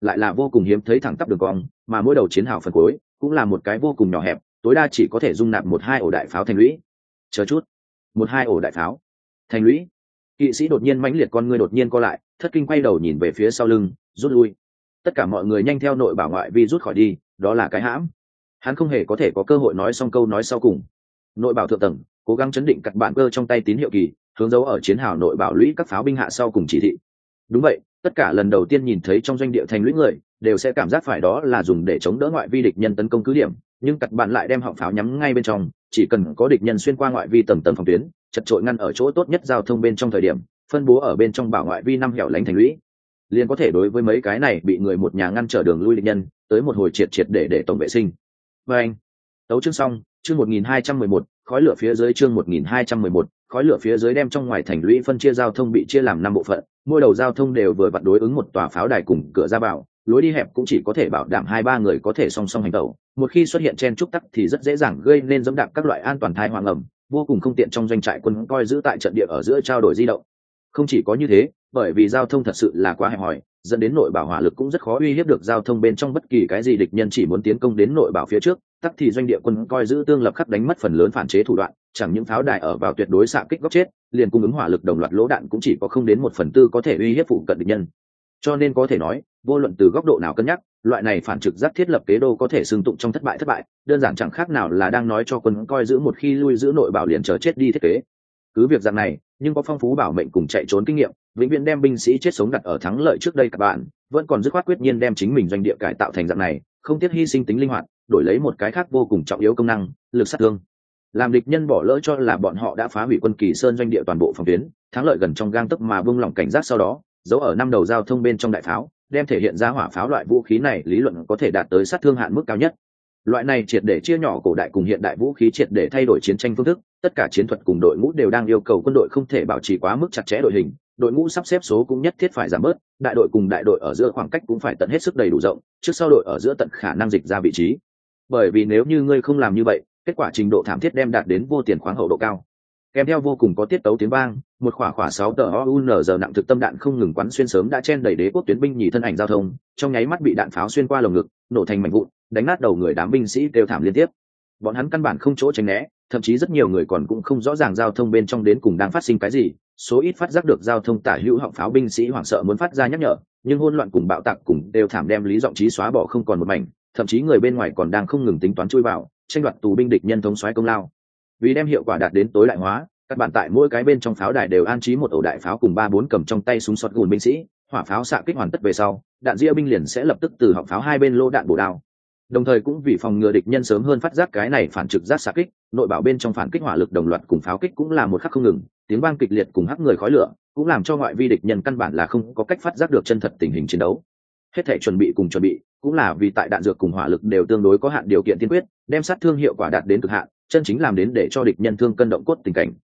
lại là vô cùng hiếm thấy thẳng tắp đường cong, mà mỗi đầu chiến hào phần cuối cũng là một cái vô cùng nhỏ hẹp, tối đa chỉ có thể dung nạp 1-2 ổ đại pháo thành lũy. Chờ chút, 1-2 ổ đại pháo thành lũy. Kỵ sĩ đột nhiên mãnh liệt con ngươi đột nhiên co lại, thất kinh quay đầu nhìn về phía sau lưng, rút lui. Tất cả mọi người nhanh theo nội bảo ngoại vi rút khỏi đi, đó là cái hãm. Hắn không hề có thể có cơ hội nói xong câu nói sau cùng. Nội bảo thượng tầng cố gắng chấn định cặt bạn cơ trong tay tín hiệu kỳ, hướng dấu ở chiến hào nội bảo lũy các pháo binh hạ sau cùng chỉ thị. Đúng vậy, tất cả lần đầu tiên nhìn thấy trong doanh địa thành lũy người đều sẽ cảm giác phải đó là dùng để chống đỡ ngoại vi địch nhân tấn công cứ điểm, nhưng cặt bạn lại đem họng pháo nhắm ngay bên trong, chỉ cần có địch nhân xuyên qua ngoại vi tầng tầng phòng tuyến, chật trội ngăn ở chỗ tốt nhất giao thông bên trong thời điểm, phân bố ở bên trong bảo ngoại vi 5 hẻo lánh thành lũy, liền có thể đối với mấy cái này bị người một nhà ngăn trở đường lui địch nhân tới một hồi triệt triệt để tổng vệ sinh. Và anh tấu chương xong, chương 1211, khói lửa phía dưới, chương 1211, khói lửa phía dưới đem trong ngoài thành lũy phân chia giao thông bị chia làm 5 bộ phận, mỗi đầu giao thông đều vừa vặn đối ứng một tòa pháo đài cùng cửa ra vào, lối đi hẹp cũng chỉ có thể bảo đảm 2-3 người có thể song song hành tẩu, một khi xuất hiện chen trúc tắc thì rất dễ dàng gây nên dẫm đạp các loại an toàn thai hoàng ẩm, vô cùng không tiện trong doanh trại quân coi giữ tại trận địa ở giữa trao đổi di động. Không chỉ có như thế, bởi vì giao thông thật sự là quá hẹp hòi, dẫn đến nội bảo hỏa lực cũng rất khó uy hiếp được giao thông bên trong bất kỳ cái gì, địch nhân chỉ muốn tiến công đến nội bảo phía trước, tắc thì doanh địa quân coi giữ tương lập khắc đánh mất phần lớn phản chế thủ đoạn, chẳng những pháo đài ở vào tuyệt đối xạ kích góc chết, liền cung ứng hỏa lực đồng loạt lỗ đạn cũng chỉ có không đến 1/4 có thể uy hiếp phụ cận địch nhân. Cho nên có thể nói, vô luận từ góc độ nào cân nhắc, loại này phản trực giác thiết lập kế đô có thể xưng tụng trong thất bại, đơn giản chẳng khác nào là đang nói cho quân coi giữ một khi lui giữ nội bảo liền chờ chết đi thiết kế. Cứ việc dạng này, nhưng có phong phú bảo mệnh cùng chạy trốn kinh nghiệm, vĩnh viễn đem binh sĩ chết sống đặt ở thắng lợi trước đây, các bạn vẫn còn dứt khoát quyết nhiên đem chính mình doanh địa cải tạo thành dạng này, không tiếc hy sinh tính linh hoạt, đổi lấy một cái khác vô cùng trọng yếu công năng, lực sát thương. Làm địch nhân bỏ lỡ cho là bọn họ đã phá hủy quân Kỳ Sơn doanh địa toàn bộ phòng tuyến, thắng lợi gần trong gang tấc mà buông lỏng cảnh giác, sau đó giấu ở 5 đầu giao thông bên trong đại pháo, đem thể hiện ra hỏa pháo loại vũ khí này lý luận có thể đạt tới sát thương hạn mức cao nhất. Loại này triệt để chia nhỏ cổ đại cùng hiện đại vũ khí, triệt để thay đổi chiến tranh phương thức, tất cả chiến thuật cùng đội ngũ đều đang yêu cầu quân đội không thể bảo trì quá mức chặt chẽ đội hình, đội ngũ sắp xếp số cũng nhất thiết phải giảm bớt, đại đội cùng đại đội ở giữa khoảng cách cũng phải tận hết sức đầy đủ rộng, trước sau đội ở giữa tận khả năng dịch ra vị trí. Bởi vì nếu như ngươi không làm như vậy, kết quả trình độ thảm thiết đem đạt đến vô tiền khoáng hậu độ cao. Kèm theo vô cùng có tiết tấu tiếng vang, một khỏa 6 tờ OUNZ nặng thực tâm đạn không ngừng quắn xuyên sớm đã chen đầy đế quốc tuyến binh nhì thân ảnh giao thông, trong nháy mắt bị đạn pháo xuyên qua lồng ngực, nổ thành mảnh vụn, đánh nát đầu người, đám binh sĩ kêu thảm liên tiếp. Bọn hắn căn bản không chỗ tránh né, thậm chí rất nhiều người còn cũng không rõ ràng giao thông bên trong đến cùng đang phát sinh cái gì, số ít phát giác được giao thông tả hữu họng pháo binh sĩ hoảng sợ muốn phát ra nhắc nhở, nhưng hỗn loạn cùng bạo tạc cùng đều thảm đem lý giọng trí xóa bỏ không còn một mảnh, thậm chí người bên ngoài còn đang không ngừng tính toán chui vào, tranh đoạt tù binh địch nhân thống soái công lao. Vì đem hiệu quả đạt đến tối đại hóa, các bạn tại mỗi cái bên trong pháo đài đều an trí một ổ đại pháo cùng 3-4 cầm trong tay súng sọt gùn binh sĩ, hỏa pháo xạ kích hoàn tất về sau, đạn ria binh liền sẽ lập tức từ họng pháo hai bên lô đạn bổ đao. Đồng thời cũng vì phòng ngừa địch nhân sớm hơn phát giác cái này phản trực giác xạ kích, nội bảo bên trong phản kích hỏa lực đồng loạt cùng pháo kích cũng là một khắc không ngừng, tiếng vang kịch liệt cùng hắc người khói lửa, cũng làm cho ngoại vi địch nhân căn bản là không có cách phát giác được chân thật tình hình chiến đấu. Hết thảy chuẩn bị, cũng là vì tại đạn dược cùng hỏa lực đều tương đối có hạn điều kiện tiên quyết, đem sát thương hiệu quả đạt đến cực hạn, chân chính làm đến để cho địch nhân thương cân động cốt tình cảnh.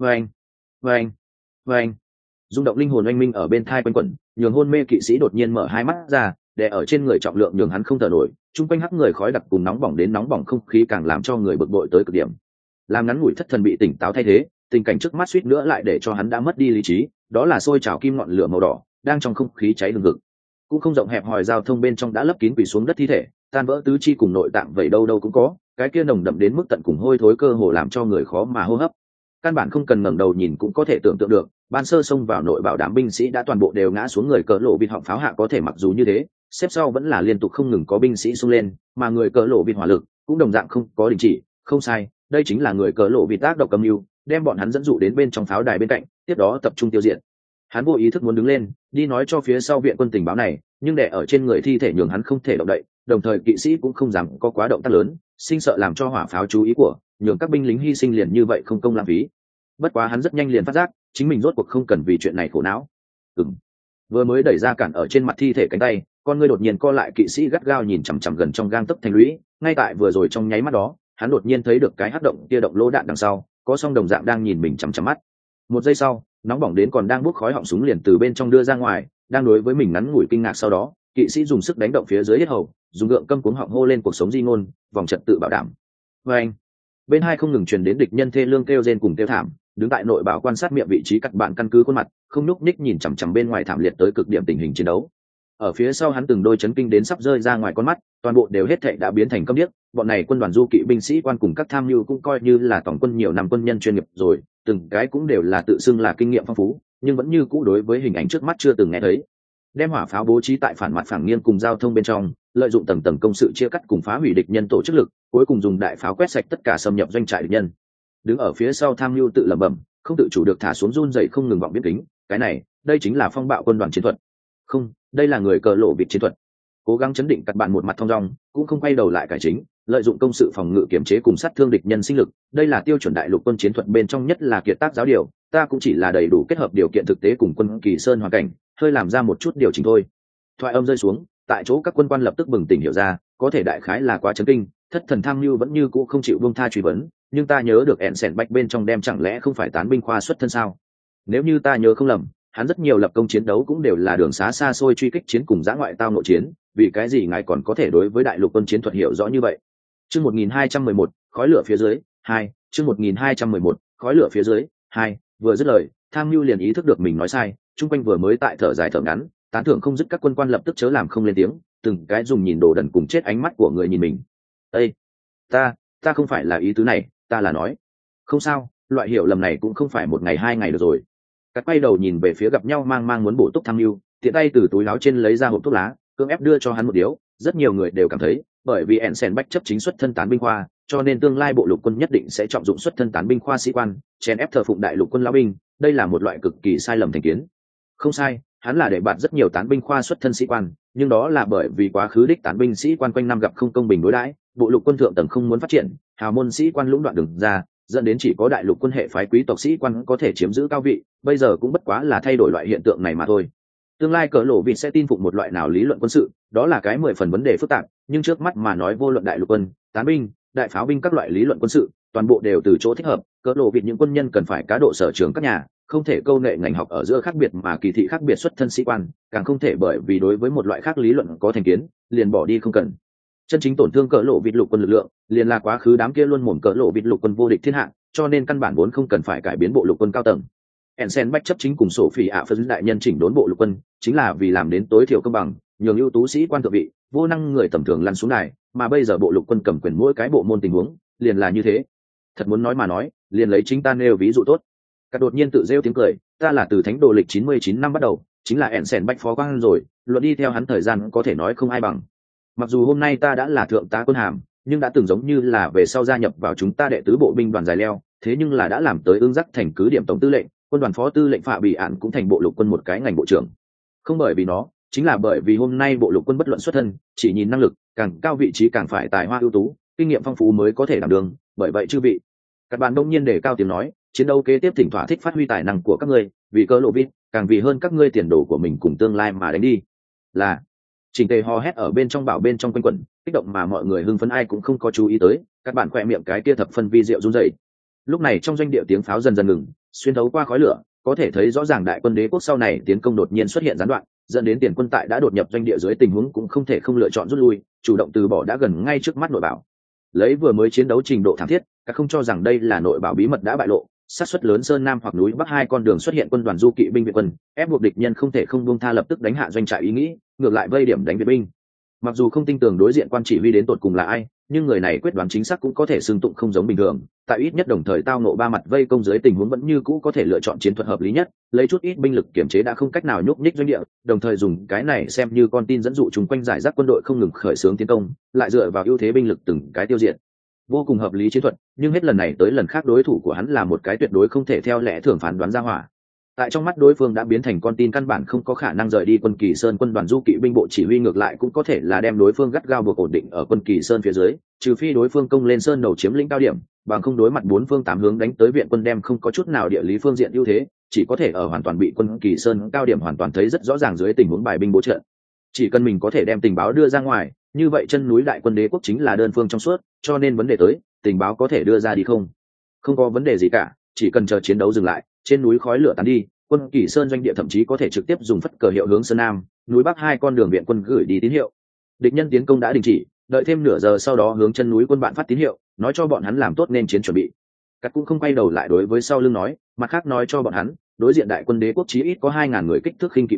Vâng, rung động linh hồn oanh minh ở bên thai quanh quẩn, nhường hôn mê kỵ sĩ đột nhiên mở hai mắt ra, đè ở trên người trọng lượng nhường hắn không thở nổi, chung quanh hắc người khói đặc cùng nóng bỏng đến nóng bỏng không khí càng làm cho người bực bội tới cực điểm. Làm ngắn ngủi thất thần bị tỉnh táo thay thế, tình cảnh trước mắt suýt nữa lại để cho hắn đã mất đi lý trí, đó là sôi trào kim ngọn lửa màu đỏ đang trong không khí cháy hừng hực. Cũng không rộng hẹp hòi giao thông bên trong đã lấp kín quỳ xuống đất thi thể, tan vỡ tứ chi cùng nội tạng vậy đâu đâu cũng có, cái kia nồng đậm đến mức tận cùng hôi thối cơ hồ làm cho người khó mà hô hấp. Căn bản không cần ngẩng đầu nhìn cũng có thể tưởng tượng được, ban sơ xông vào nội bảo đám binh sĩ đã toàn bộ đều ngã xuống, người cỡ lộ vịt họng pháo hạ có thể mặc dù như thế, xếp sau vẫn là liên tục không ngừng có binh sĩ xông lên, mà người cỡ lộ vịt hỏa lực cũng đồng dạng không có đình chỉ. Không sai, đây chính là người cỡ lộ vịt tác động âm mưu, đem bọn hắn dẫn dụ đến bên trong pháo đài bên cạnh, tiếp đó tập trung tiêu diệt. Hắn vô ý thức muốn đứng lên đi nói cho phía sau viện quân tình báo này, nhưng đè ở trên người thi thể nhường hắn không thể động đậy, đồng thời kỵ sĩ cũng không dám có quá động tác lớn, sinh sợ làm cho hỏa pháo chú ý của, nhường các binh lính hy sinh liền như vậy không công lãng phí. Bất quá hắn rất nhanh liền phát giác chính mình rốt cuộc không cần vì chuyện này khổ não. Vừa mới đẩy ra cản ở trên mặt thi thể cánh tay, con ngươi đột nhiên co lại, kỵ sĩ gắt gao nhìn chằm chằm gần trong gang tấc thành lũy. Ngay tại vừa rồi trong nháy mắt đó, hắn đột nhiên thấy được cái hắc động kia động lỗ đạn đằng sau có song đồng dạng đang nhìn mình chằm chằm mắt. Một giây sau, nóng bỏng đến còn đang bốc khói họng súng liền từ bên trong đưa ra ngoài, đang đối với mình ngắn ngủi kinh ngạc. Sau đó kỵ sĩ dùng sức đánh động phía dưới yết hầu, dùng gượng câm cuống họng hô lên cuộc sống di ngôn, vòng trật tự bảo đảm. Anh bên hai không ngừng truyền đến địch nhân thê lương kêu rên cùng kêu thảm. Đứng tại nội bảo quan sát miệng vị trí, các bạn căn cứ khuôn mặt không nhúc nhích nhìn chằm chằm bên ngoài thảm liệt tới cực điểm tình hình chiến đấu. ở phía sau hắn từng đôi chấn kinh đến sắp rơi ra ngoài con mắt, toàn bộ đều hết thảy đã biến thành câm điếc. Bọn này quân đoàn du kỵ binh sĩ quan cùng các tham mưu cũng coi như là tổng quân nhiều năm quân nhân chuyên nghiệp rồi, từng cái cũng đều là tự xưng là kinh nghiệm phong phú, nhưng vẫn như cũ đối với hình ảnh trước mắt chưa từng nghe thấy. Đem hỏa pháo bố trí tại phản mặt phẳng nghiêng cùng giao thông bên trong, lợi dụng tầng tầng công sự chia cắt cùng phá hủy địch nhân tổ chức lực, cuối cùng dùng đại pháo quét sạch tất cả xâm nhập doanh trại địch nhân. Đứng ở phía sau tham mưu tự lẩm bẩm, không tự chủ được thả xuống run dậy không ngừng vọng biến kính, cái này, đây chính là phong bạo quân đoàn chiến thuật. Không, đây là người cờ lộ vịt chiến thuật. Cố gắng chấn định các bạn một mặt thong dong, cũng không quay đầu lại cải chính, lợi dụng công sự phòng ngự kiểm chế cùng sát thương địch nhân sinh lực, đây là tiêu chuẩn đại lục quân chiến thuật bên trong nhất là kiệt tác giáo điều, ta cũng chỉ là đầy đủ kết hợp điều kiện thực tế cùng quân Kỳ Sơn hoàn cảnh, hơi làm ra một chút điều chỉnh thôi. Thoại âm rơi xuống, tại chỗ các quân quan lập tức bừng tỉnh hiểu ra, có thể đại khái là quá chấn kinh, thất thần tham mưu vẫn như cũ không chịu buông tha truy vấn, nhưng ta nhớ được ẹn bách bên trong đem chẳng lẽ không phải tán binh khoa xuất thân sao? Nếu như ta nhớ không lầm, hắn rất nhiều lập công chiến đấu cũng đều là đường xá xa xôi truy kích chiến cùng giã ngoại tao nội chiến, vì cái gì ngài còn có thể đối với đại lục quân chiến thuật hiểu rõ như vậy? Chương 1211, khói lửa phía dưới 2, chương 1211, khói lửa phía dưới 2, vừa dứt lời, tham mưu liền ý thức được mình nói sai, chung quanh vừa mới tại thở dài thở ngắn, tán thưởng không dứt các quân quan lập tức chớ làm không lên tiếng, từng cái dùng nhìn đồ đần cùng chết ánh mắt của người nhìn mình. Ê, ta không phải là ý tứ này, ta là nói. Không sao, loại hiểu lầm này cũng không phải một ngày hai ngày được rồi. Các quay đầu nhìn về phía gặp nhau mang muốn bổ túc tham mưu, tiện tay từ túi áo trên lấy ra hộp thuốc lá, cưỡng ép đưa cho hắn một điếu. Rất nhiều người đều cảm thấy, bởi vì ẹn bách chấp chính xuất thân tán binh khoa, cho nên tương lai bộ lục quân nhất định sẽ trọng dụng xuất thân tán binh khoa sĩ quan, chèn ép thờ phụng đại lục quân lão binh, đây là một loại cực kỳ sai lầm thành kiến. Không sai, hắn là để bạt rất nhiều tán binh khoa xuất thân sĩ quan, nhưng đó là bởi vì quá khứ đích tán binh sĩ quan quanh năm gặp không công bình đối đãi, bộ lục quân thượng tầng không muốn phát triển, hào môn sĩ quan lũng đoạn đường ra, dẫn đến chỉ có đại lục quân hệ phái quý tộc sĩ quan có thể chiếm giữ cao vị, bây giờ cũng bất quá là thay đổi loại hiện tượng này mà thôi. Tương lai cỡ lộ vịt sẽ tin phục một loại nào lý luận quân sự, đó là cái 10 phần vấn đề phức tạp, nhưng trước mắt mà nói vô luận đại lục quân, tán binh, đại pháo binh các loại lý luận quân sự, toàn bộ đều từ chỗ thích hợp, cỡ lộ vịt những quân nhân cần phải cá độ sở trường các nhà, không thể câu nệ ngành học ở giữa khác biệt mà kỳ thị khác biệt xuất thân sĩ quan, càng không thể bởi vì đối với một loại khác lý luận có thành kiến, liền bỏ đi không cần. Chân chính tổn thương cỡ lộ vịt lục quân lực lượng, liền là quá khứ đám kia luôn mồm cỡ lộ vịt lục quân vô địch thiên hạ, cho nên căn bản vốn không cần phải cải biến bộ lục quân cao tầng. Ensen bách chấp chính cùng sổ phỉ ạ phân đại nhân chỉnh đốn bộ lục quân, chính là vì làm đến tối thiểu công bằng, nhường ưu tú sĩ quan thượng vị, vô năng người tầm thường lăn xuống đài, mà bây giờ bộ lục quân cầm quyền mỗi cái bộ môn tình huống, liền là như thế. Thật muốn nói mà nói, liền lấy chính ta nêu ví dụ tốt. Các đột nhiên tự rêu tiếng cười, ta là từ thánh đồ lịch 99 năm bắt đầu, chính là Ensen bách phó quan rồi, luận đi theo hắn thời gian có thể nói không ai bằng. Mặc dù hôm nay ta đã là thượng tá quân hàm, nhưng đã từng giống như là về sau gia nhập vào chúng ta đệ tứ bộ binh đoàn dài leo, thế nhưng là đã làm tới ương dắt thành cứ điểm tổng tư lệnh, quân đoàn phó tư lệnh Phạ Bị Ản cũng thành bộ lục quân một cái ngành bộ trưởng. Không bởi vì nó, chính là bởi vì hôm nay bộ lục quân bất luận xuất thân, chỉ nhìn năng lực, càng cao vị trí càng phải tài hoa ưu tú, kinh nghiệm phong phú mới có thể đảm đương, bởi vậy chư vị, các bạn đông nhiên đề cao tiếng nói, chiến đấu kế tiếp thỉnh thoảng thích phát huy tài năng của các ngươi, vì cớ lộ vít, càng vì hơn các ngươi tiền đồ của mình cùng tương lai mà đánh đi. Là chỉnh tề hò hét ở bên trong bảo bên trong quanh quẩn, kích động mà mọi người hưng phấn ai cũng không có chú ý tới, các bạn khỏe miệng cái kia thập phân vi diệu run rẩy. Lúc này trong doanh địa tiếng pháo dần dần ngừng, xuyên thấu qua khói lửa, có thể thấy rõ ràng đại quân đế quốc sau này tiến công đột nhiên xuất hiện gián đoạn, dẫn đến tiền quân tại đã đột nhập doanh địa dưới tình huống cũng không thể không lựa chọn rút lui, chủ động từ bỏ đã gần ngay trước mắt nội bảo. Lấy vừa mới chiến đấu trình độ thảm thiết, các không cho rằng đây là nội bảo bí mật đã bại lộ, xác suất lớn sơn nam hoặc núi bắc hai con đường xuất hiện quân đoàn du kỵ binh viện quân, ép buộc địch nhân không thể không buông tha lập tức đánh hạ doanh trại ý nghĩ, ngược lại vây điểm đánh viện binh. Mặc dù không tin tưởng đối diện quan chỉ huy đến tột cùng là ai, nhưng người này quyết đoán chính xác cũng có thể xưng tụng không giống bình thường, tại ít nhất đồng thời tao nộ ba mặt vây công dưới tình huống vẫn như cũ có thể lựa chọn chiến thuật hợp lý nhất, lấy chút ít binh lực kiểm chế đã không cách nào nhúc nhích doanh địa, đồng thời dùng cái này xem như con tin dẫn dụ chúng quanh giải rác quân đội không ngừng khởi xướng tiến công, lại dựa vào ưu thế binh lực từng cái tiêu diệt. Vô cùng hợp lý chiến thuật, nhưng hết lần này tới lần khác đối thủ của hắn là một cái tuyệt đối không thể theo lẽ thường phán đoán ra hỏa. Tại trong mắt đối phương đã biến thành con tin căn bản không có khả năng rời đi quân Kỳ Sơn quân đoàn du kỵ binh bộ chỉ huy ngược lại cũng có thể là đem đối phương gắt gao buộc ổn định ở quân Kỳ Sơn phía dưới, trừ phi đối phương công lên sơn đầu chiếm lĩnh cao điểm, bằng không đối mặt bốn phương tám hướng đánh tới viện quân đem không có chút nào địa lý phương diện ưu thế, chỉ có thể ở hoàn toàn bị quân Kỳ Sơn cao điểm hoàn toàn thấy rất rõ ràng dưới tình huống bài binh bố trận. Chỉ cần mình có thể đem tình báo đưa ra ngoài, như vậy chân núi đại quân đế quốc chính là đơn phương trong suốt, cho nên vấn đề tới, tình báo có thể đưa ra đi không? Không có vấn đề gì cả, chỉ cần chờ chiến đấu dừng lại, trên núi khói lửa tán đi, quân Kỳ Sơn doanh địa thậm chí có thể trực tiếp dùng phất cờ hiệu hướng sơn nam, núi bắc hai con đường viện quân gửi đi tín hiệu. Địch nhân tiến công đã đình chỉ, đợi thêm nửa giờ sau đó hướng chân núi quân bạn phát tín hiệu, nói cho bọn hắn làm tốt nên chiến chuẩn bị. Cắt cũng không quay đầu lại đối với sau lưng nói, mặt khác nói cho bọn hắn, đối diện đại quân đế quốc chí ít có 2000 người kích thước khinh kỵ binh,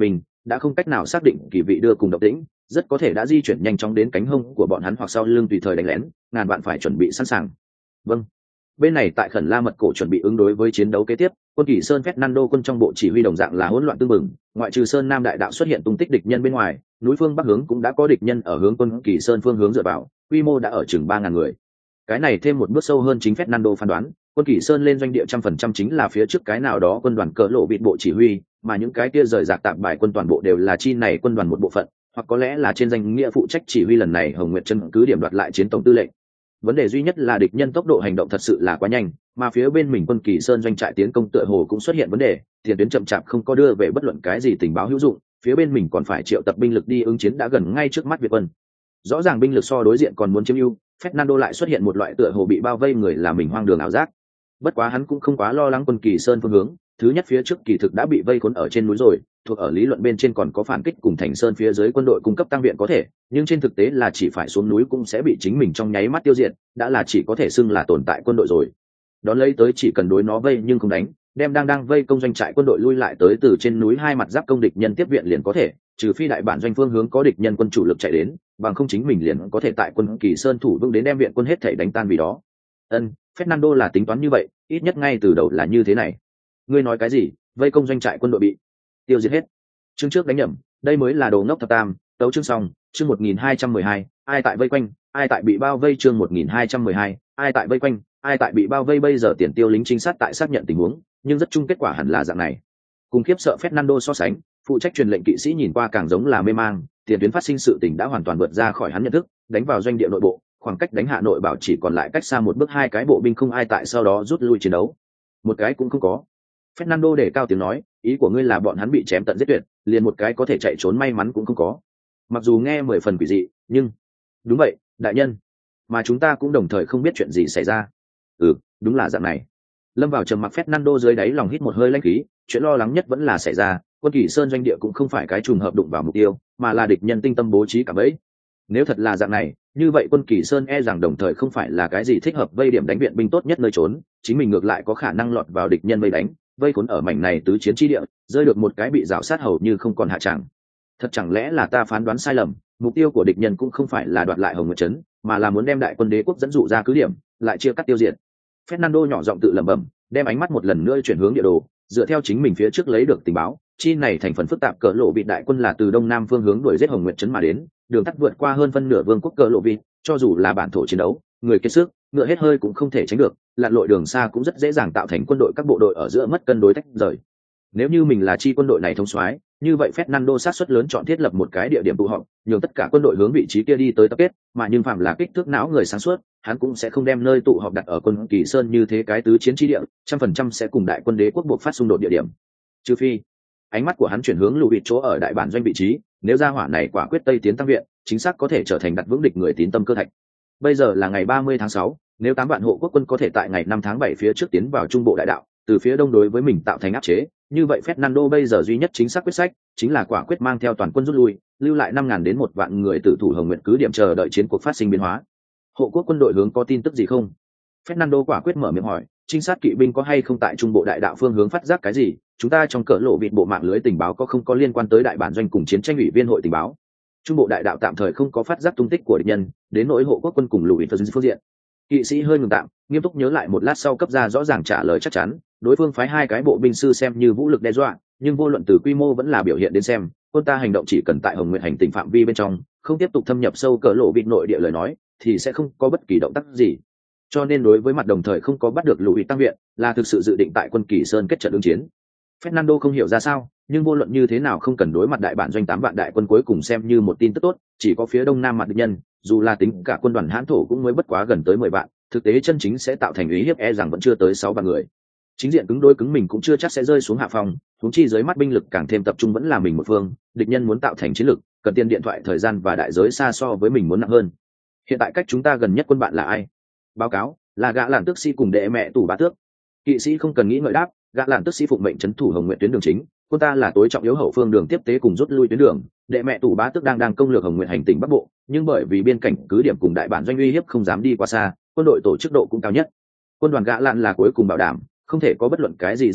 đã không cách nào xác định kỳ vị đưa cùng động tĩnh, rất có thể đã di chuyển nhanh chóng đến cánh hông của bọn hắn hoặc sau lưng tùy thời đánh lén, ngàn vạn phải chuẩn bị sẵn sàng. Vâng. Bên này tại Khẩn La Mật Cổ chuẩn bị ứng đối với chiến đấu kế tiếp, quân Kỳ Sơn Fernando quân trong bộ chỉ huy đồng dạng là hỗn loạn tương mừng, ngoại trừ Sơn Nam đại đạo xuất hiện tung tích địch nhân bên ngoài, núi phương bắc hướng cũng đã có địch nhân ở hướng quân Kỳ Sơn phương hướng dựa vào, quy mô đã ở chừng 3000 người. Cái này thêm một bước sâu hơn chính Fernando phán đoán, quân Kỳ Sơn lên doanh địa 100% chính là phía trước cái nào đó quân đoàn cỡ lộ bịt bộ chỉ huy, mà những cái kia rời rạc tạm bài quân toàn bộ đều là chi này quân đoàn một bộ phận, hoặc có lẽ là trên danh nghĩa phụ trách chỉ huy lần này Hồng Nguyệt chân cứ điểm đoạt lại chiến tổng tư lệnh. Vấn đề duy nhất là địch nhân tốc độ hành động thật sự là quá nhanh, mà phía bên mình quân Kỳ Sơn doanh trại tiến công tựa hồ cũng xuất hiện vấn đề, tiền tuyến chậm chạp không có đưa về bất luận cái gì tình báo hữu dụng, phía bên mình còn phải triệu tập binh lực đi ứng chiến đã gần ngay trước mắt Việt quân. Rõ ràng binh lực so đối diện còn muốn chiếm ưu, Fernando lại xuất hiện một loại tựa hồ bị bao vây người là mình hoang đường ảo giác. Bất quá hắn cũng không quá lo lắng quân Kỳ Sơn phương hướng, thứ nhất phía trước kỳ thực đã bị vây khốn ở trên núi rồi, thuộc ở lý luận bên trên còn có phản kích cùng Thành Sơn phía dưới quân đội cung cấp tăng viện có thể, nhưng trên thực tế là chỉ phải xuống núi cũng sẽ bị chính mình trong nháy mắt tiêu diệt, đã là chỉ có thể xưng là tồn tại quân đội rồi. Đón lấy tới chỉ cần đối nó vây nhưng không đánh, đem đang vây công doanh trại quân đội lui lại tới từ trên núi hai mặt giáp công địch nhân tiếp viện liền có thể, trừ phi đại bản doanh phương hướng có địch nhân quân chủ lực chạy đến, bằng không chính mình liền có thể tại quân Kỳ Sơn thủ vững đến đem viện quân hết thảy đánh tan vì đó. Fernando là tính toán như vậy, ít nhất ngay từ đầu là như thế này. Ngươi nói cái gì? Vây công doanh trại quân đội bị tiêu diệt hết. Chương trước đánh nhầm, đây mới là đồ ngốc thập tam, tấu chương xong, chương 1212, ai tại vây quanh, ai tại bị bao vây chương 1212, ai tại vây quanh, ai tại bị bao vây bây giờ tiền tiêu lính trinh sát tại xác nhận tình huống, nhưng rất chung kết quả hẳn là dạng này. Cùng khiếp sợ Fernando so sánh, phụ trách truyền lệnh kỵ sĩ nhìn qua càng giống là mê mang, tiền tuyến phát sinh sự tình đã hoàn toàn vượt ra khỏi hắn nhận thức, đánh vào doanh địa nội bộ, khoảng cách đánh hạ nội bảo chỉ còn lại cách xa một bước hai cái bộ binh không ai tại sau đó rút lui chiến đấu. Một cái cũng không có. Fernando để cao tiếng nói, ý của ngươi là bọn hắn bị chém tận giết tuyệt, liền một cái có thể chạy trốn may mắn cũng không có. Mặc dù nghe 10 phần quỷ dị, nhưng đúng vậy, đại nhân, mà chúng ta cũng đồng thời không biết chuyện gì xảy ra. Đúng là dạng này. Lâm vào trầm mặc Fernando dưới đáy lòng hít một hơi lãnh khí, chuyện lo lắng nhất vẫn là xảy ra, quân Kỳ Sơn doanh địa cũng không phải cái trùng hợp đụng vào mục tiêu, mà là địch nhân tinh tâm bố trí cả bẫy. Nếu thật là dạng này, như vậy quân Kỳ Sơn e rằng đồng thời không phải là cái gì thích hợp vây điểm đánh viện binh tốt nhất nơi trốn, chính mình ngược lại có khả năng lọt vào địch nhân vây đánh, vây khốn ở mảnh này tứ chiến chi địa, rơi được một cái bị rào sát hầu như không còn hạ tràng. Thật chẳng lẽ là ta phán đoán sai lầm, mục tiêu của địch nhân cũng không phải là đoạt lại Hồng Nguyệt trấn, mà là muốn đem đại quân đế quốc dẫn dụ ra cứ điểm, lại chia cắt tiêu diệt. Fernando nhỏ giọng tự lẩm bẩm, đem ánh mắt một lần nữa chuyển hướng địa đồ, dựa theo chính mình phía trước lấy được tình báo, chi này thành phần phức tạp cỡ lộ vị đại quân là từ đông nam phương hướng đuổi giết Hồng Nguyệt trấn mà đến, đường tắt vượt qua hơn phân nửa vương quốc cỡ lộ vị, cho dù là bản thổ chiến đấu, người kiệt sức, ngựa hết hơi cũng không thể tránh được, lặn lội đường xa cũng rất dễ dàng tạo thành quân đội các bộ đội ở giữa mất cân đối tách rời. Nếu như mình là chi quân đội này thống soái, như vậy Fernando sát suất lớn chọn thiết lập một cái địa điểm tụ họp, nhường tất cả quân đội hướng vị trí kia đi tới tập kết, mà nhưng phạm là kích thước não người sáng suốt, hắn cũng sẽ không đem nơi tụ họp đặt ở quân Kỳ Sơn như thế cái tứ chiến chi địa, 100% sẽ cùng đại quân đế quốc buộc phát xung đột địa điểm. Trừ phi, ánh mắt của hắn chuyển hướng lù vịt chỗ ở đại bản doanh vị trí, nếu ra hỏa này quả quyết tây tiến tăng viện, chính xác có thể trở thành đặt vững địch người tín tâm cơ thạch. Bây giờ là ngày 30 tháng 6, nếu 8 vạn hộ quốc quân có thể tại ngày 5 tháng 7 phía trước tiến vào trung bộ đại đạo, từ phía đông đối với mình tạo thành áp chế, như vậy Fernando bây giờ duy nhất chính xác quyết sách chính là quả quyết mang theo toàn quân rút lui, lưu lại 5000 đến 1 vạn người tử thủ Hồng Nguyệt cứ điểm chờ đợi chiến cuộc phát sinh biến hóa. Hộ quốc quân đội hướng có tin tức gì không? Fernando quả quyết mở miệng hỏi, trinh sát kỵ binh có hay không tại trung bộ đại đạo phương hướng phát giác cái gì? Chúng ta trong cỡ lộ vịt bộ mạng lưới tình báo có không có liên quan tới đại bản doanh cùng chiến tranh ủy viên hội tình báo? Trung bộ đại đạo tạm thời không có phát giác tung tích của địch nhân, đến nỗi hộ quốc quân cùng lùi phương diện. Kỵ sĩ hơi ngừng tạm, nghiêm túc nhớ lại một lát sau cấp ra rõ ràng trả lời chắc chắn, đối phương phái 2 cái bộ binh sư xem như vũ lực đe dọa, nhưng vô luận từ quy mô vẫn là biểu hiện đến xem, quân ta hành động chỉ cần tại Hồng Nguyệt hành tinh phạm vi bên trong, không tiếp tục thâm nhập sâu cỡ lộ vịt nội địa lời nói, thì sẽ không có bất kỳ động tác gì. Cho nên đối với mặt đồng thời không có bắt được lùi tăng viện, là thực sự dự định tại quân Kỳ Sơn kết trận ứng chiến. Fernando không hiểu ra sao, nhưng vô luận như thế nào không cần đối mặt đại bản doanh 8 vạn đại quân cuối cùng xem như một tin tức tốt, chỉ có phía đông nam mặt địch nhân, dù là tính cả quân đoàn Hán thổ cũng mới bất quá gần tới 10 vạn, thực tế chân chính sẽ tạo thành uy hiếp e rằng vẫn chưa tới 6 vạn người. Chính diện cứng đối cứng mình cũng chưa chắc sẽ rơi xuống hạ phòng, huống chi dưới mắt binh lực càng thêm tập trung vẫn là mình một phương, địch nhân muốn tạo thành chiến lực, cần tiền điện thoại thời gian và đại giới xa so với mình muốn nặng hơn. Hiện tại cách chúng ta gần nhất quân bạn là ai? Báo cáo, là gã lạn tước sĩ cùng đệ mẹ tủ bá tước. Kỵ sĩ không cần nghĩ ngợi đáp, gã lạn tước sĩ phụng mệnh trấn thủ Hồng Nguyệt tuyến đường chính, quân ta là tối trọng yếu hậu phương đường tiếp tế cùng rút lui tuyến đường, đệ mẹ tủ bá tước đang công lược Hồng Nguyệt hành tỉnh Bắc Bộ, nhưng bởi vì biên cảnh cứ điểm cùng đại bản doanh uy hiếp không dám đi quá xa, quân đội tổ chức độ cũng cao nhất. Quân đoàn gã lạn là cuối cùng bảo đảm, không thể có bất luận cái gì dao động,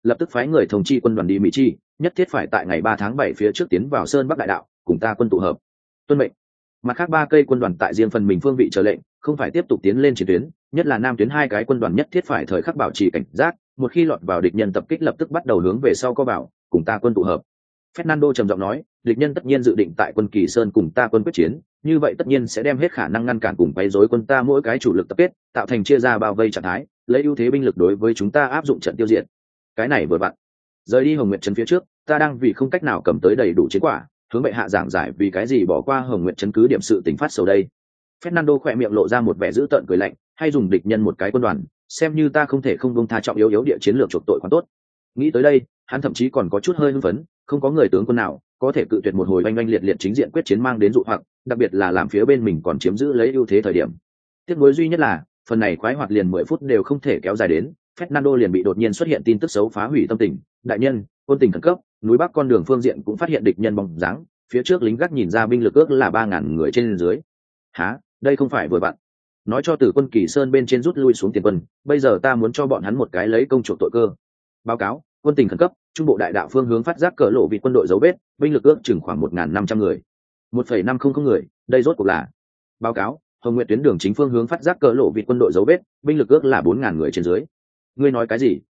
lập tức phái người thông chi quân đoàn đi mỹ chi, nhất thiết phải tại ngày 3 tháng 7 phía trước tiến vào sơn bắc đại đạo, cùng ta quân tụ hợp. Tuân mệnh. Mặt khác 3 cây quân đoàn tại riêng phần mình phương vị chờ lệnh, không phải tiếp tục tiến lên chiến tuyến, nhất là nam tuyến 2 cái quân đoàn nhất thiết phải thời khắc bảo trì cảnh giác, một khi lọt vào địch nhân tập kích lập tức bắt đầu hướng về sau co vào, cùng ta quân tụ hợp. Fernando trầm giọng nói, địch nhân tất nhiên dự định tại quân Kỳ Sơn cùng ta quân quyết chiến, như vậy tất nhiên sẽ đem hết khả năng ngăn cản cùng quấy rối quân ta mỗi cái chủ lực tập kết, tạo thành chia ra bao vây trạng thái, lấy ưu thế binh lực đối với chúng ta áp dụng trận tiêu diệt. Cái này vừa vặn. Rời đi Hồng Nguyệt trấn phía trước, ta đang vì không cách nào cầm tới đầy đủ chiến quả, hướng bệ hạ giảng giải vì cái gì bỏ qua Hồng Nguyệt trấn cứ điểm sự tình phát sầu đây. Fernando khỏe miệng lộ ra một vẻ dữ tợn cười lạnh, hay dùng địch nhân một cái quân đoàn, xem như ta không thể không buông tha trọng yếu địa chiến lược chuộc tội khoản tốt. Nghĩ tới đây, hắn thậm chí còn có chút hơi hưng phấn, không có người tướng quân nào có thể cự tuyệt một hồi oanh oanh liệt liệt chính diện quyết chiến mang đến dụ hoặc, đặc biệt là làm phía bên mình còn chiếm giữ lấy ưu thế thời điểm. Tiếc nuối duy nhất là, phần này khoái hoạt liền 10 phút đều không thể kéo dài đến, Fernando liền bị đột nhiên xuất hiện tin tức xấu phá hủy tâm tình. Đại nhân, quân tình khẩn cấp, núi bắc con đường phương diện cũng phát hiện địch nhân bóng dáng, phía trước lính gác nhìn ra binh lực ước là 3000 người trên dưới. Hả, đây không phải vừa vặn. Nói cho từ quân Kỳ Sơn bên trên rút lui xuống tiền quân, bây giờ ta muốn cho bọn hắn một cái lấy công chuộc tội cơ. Báo cáo, quân tình khẩn cấp, trung bộ đại đạo phương hướng phát giác cỡ lộ vị quân đội dấu vết, binh lực ước chừng khoảng 1500 người. 1,500 người, đây rốt cuộc là. Báo cáo, Hồng Nguyệt tuyến đường chính phương hướng phát giác cỡ lộ vị quân đội dấu vết, binh lực ước là 4000 người trên dưới. Ngươi nói cái gì?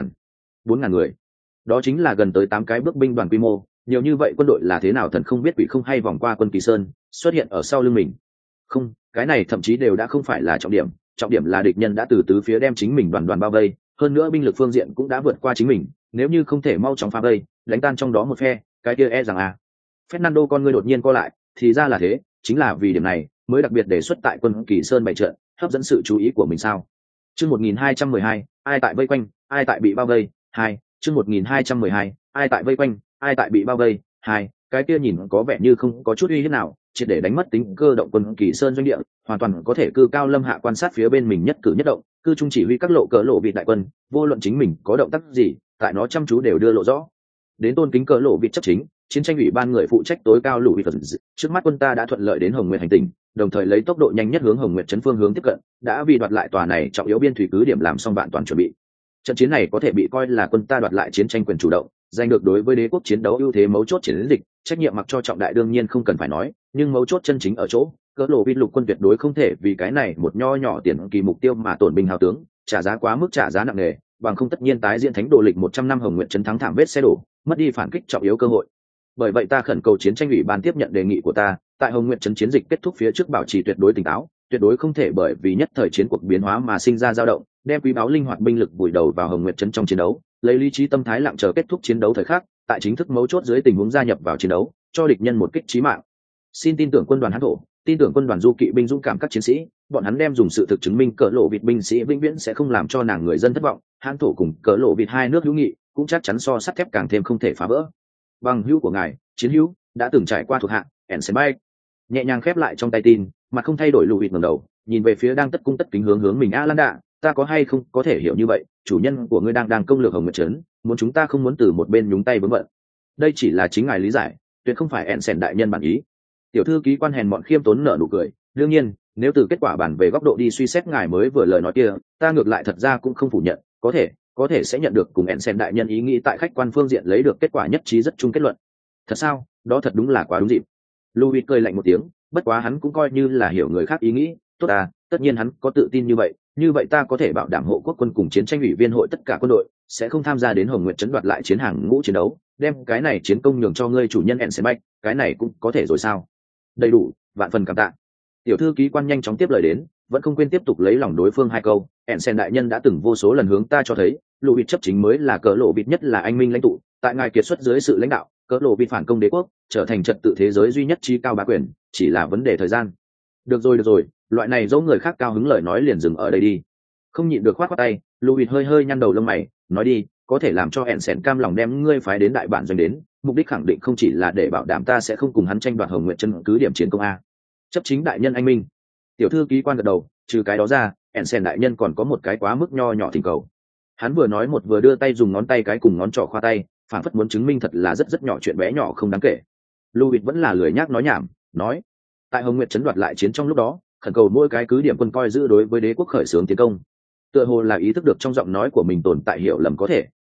4000 người? Đó chính là gần tới 8 cái bước binh đoàn quy mô, nhiều như vậy quân đội là thế nào thần không biết quỷ không hay vòng qua quân Kỳ Sơn, xuất hiện ở sau lưng mình. Không, cái này thậm chí đều đã không phải là trọng điểm là địch nhân đã từ tứ phía đem chính mình đoàn bao vây, hơn nữa binh lực phương diện cũng đã vượt qua chính mình, nếu như không thể mau chóng phá vây, đánh tan trong đó một phe, cái kia e rằng Fernando con ngươi đột nhiên co lại, thì ra là thế, chính là vì điểm này mới đặc biệt đề xuất tại quân Kỳ Sơn bày trận, hấp dẫn sự chú ý của mình sao? Chương 1212, ai tại vây quanh, ai tại bị bao vây, 2, chương 1212, ai tại vây quanh, ai tại bị bao vây, 2, cái kia nhìn có vẻ như không có chút uy hiếp nào, chỉ để đánh mất tính cơ động quân Kỳ Sơn doanh địa, hoàn toàn có thể cư cao lâm hạ quan sát phía bên mình nhất cử nhất động, cư trung chỉ huy các lộ cỡ lộ vị đại quân, vô luận chính mình có động tác gì, tại nó chăm chú đều đưa lộ rõ. Đến tôn kính cỡ lộ vị chấp chính, chiến tranh ủy ban người phụ trách tối cao lũ vị phần, trước mắt quân ta đã thuận lợi đến Hồng Nguyệt hành tinh, đồng thời lấy tốc độ nhanh nhất hướng Hồng Nguyệt trấn phương hướng tiếp cận, đã vì đoạt lại tòa này trọng yếu biên thủy cứ điểm làm xong vạn toàn chuẩn bị. Trận chiến này có thể bị coi là quân ta đoạt lại chiến tranh quyền chủ động, giành được đối với đế quốc chiến đấu ưu thế mấu chốt chiến dịch, trách nhiệm mặc cho trọng đại đương nhiên không cần phải nói, nhưng mấu chốt chân chính ở chỗ, cỡ lộ vị lục quân tuyệt đối không thể vì cái này một nho nhỏ tiền kỳ mục tiêu mà tổn binh hao tướng, trả giá quá mức trả giá nặng nề, bằng không tất nhiên tái diễn thánh đồ lịch 100 năm Hồng Nguyệt trấn thắng thảm vết xe đổ, mất đi phản kích trọng yếu cơ hội. Bởi vậy ta khẩn cầu chiến tranh ủy ban tiếp nhận đề nghị của ta, tại Hồng Nguyệt trấn chiến dịch kết thúc phía trước bảo trì tuyệt đối tỉnh táo, tuyệt đối không thể bởi vì nhất thời chiến cuộc biến hóa mà sinh ra dao động, đem quý báu linh hoạt binh lực vùi đầu vào Hồng Nguyệt trấn trong chiến đấu, lấy lý trí tâm thái lặng chờ kết thúc chiến đấu thời khắc, tại chính thức mấu chốt dưới tình huống gia nhập vào chiến đấu, cho địch nhân một kích chí mạng. Xin tin tưởng quân đoàn Hán thổ, tin tưởng quân đoàn du kỵ binh dũng cảm các chiến sĩ, bọn hắn đem dùng sự thực chứng minh cỡ lộ vịt binh sĩ vĩnh viễn sẽ không làm cho nàng người dân thất vọng. Hán thổ cùng cỡ lộ vịt hai nước hữu nghị cũng chắc chắn so sắt thép càng thêm không thể phá vỡ. Bằng hữu của ngài, chiến hữu đã từng trải qua thuộc hạ Ensenbay. Nhẹ nhàng khép lại trong tay tin, mà không thay đổi lùi ngẩng đầu, nhìn về phía đang tất cung tất kính hướng mình Alanda, ta có hay không có thể hiểu như vậy, chủ nhân của ngươi đang công lược Hồng Nguyệt trấn, muốn chúng ta không muốn từ một bên nhúng tay vướng bận. Đây chỉ là chính ngài lý giải, tuyệt không phải Ensen đại nhân bản ý. Tiểu thư ký quan hèn mọn khiêm tốn nở nụ cười, đương nhiên, nếu từ kết quả bản về góc độ đi suy xét ngài mới vừa lời nói kia, ta ngược lại thật ra cũng không phủ nhận, có thể sẽ nhận được cùng Ensen đại nhân ý nghĩ tại khách quan phương diện lấy được kết quả nhất trí rất chung kết luận. Thật sao? Đó thật đúng là quá đúng dịp. Louis cười lạnh một tiếng, bất quá hắn cũng coi như là hiểu người khác ý nghĩ, tốt à, tất nhiên hắn có tự tin như vậy ta có thể bảo đảm hộ quốc quân cùng chiến tranh ủy viên hội tất cả quân đội sẽ không tham gia đến Hồng Nguyệt trấn đoạt lại chiến hàng ngũ chiến đấu, đem cái này chiến công nhường cho ngươi chủ nhân Ensenbach, cái này cũng có thể rồi sao? Đầy đủ, vạn phần cảm tạ. Tiểu thư ký quan nhanh chóng tiếp lời đến, vẫn không quên tiếp tục lấy lòng đối phương hai câu, Ensen đại nhân đã từng vô số lần hướng ta cho thấy, Louis chấp chính mới là cỡ lộ vịt nhất là anh minh lãnh tụ, tại ngài kiệt xuất dưới sự lãnh đạo, cỡ lộ vịt phản công đế quốc, trở thành trật tự thế giới duy nhất trí cao bá quyền, chỉ là vấn đề thời gian. Được rồi, loại này dẫu người khác cao hứng lời nói liền dừng ở đây đi. Không nhịn được khoát tay, Louis hơi nhăn đầu lông mày, nói đi, có thể làm cho Ensen cam lòng đem ngươi phái đến đại bản doanh đến, mục đích khẳng định không chỉ là để bảo đảm ta sẽ không cùng hắn tranh đoạt Hồng Nguyệt trấn cứ điểm chiến công a. Chấp chính đại nhân anh minh. Tiểu thư ký quan gật đầu, trừ cái đó ra, Ensen đại nhân còn có một cái quá mức nho nhỏ thỉnh cầu. Hắn vừa nói một vừa đưa tay dùng ngón tay cái cùng ngón trỏ khoa tay, phản phất muốn chứng minh thật là rất nhỏ chuyện bé nhỏ không đáng kể. Louis vẫn là lười nhác nói nhảm, nói, tại Hồng Nguyệt trấn đoạt lại chiến trong lúc đó, khẩn cầu mỗi cái cứ điểm quân coi giữ đối với đế quốc khởi xướng tiến công. Tựa hồ là ý thức được trong giọng nói của mình tồn tại hiểu lầm có thể,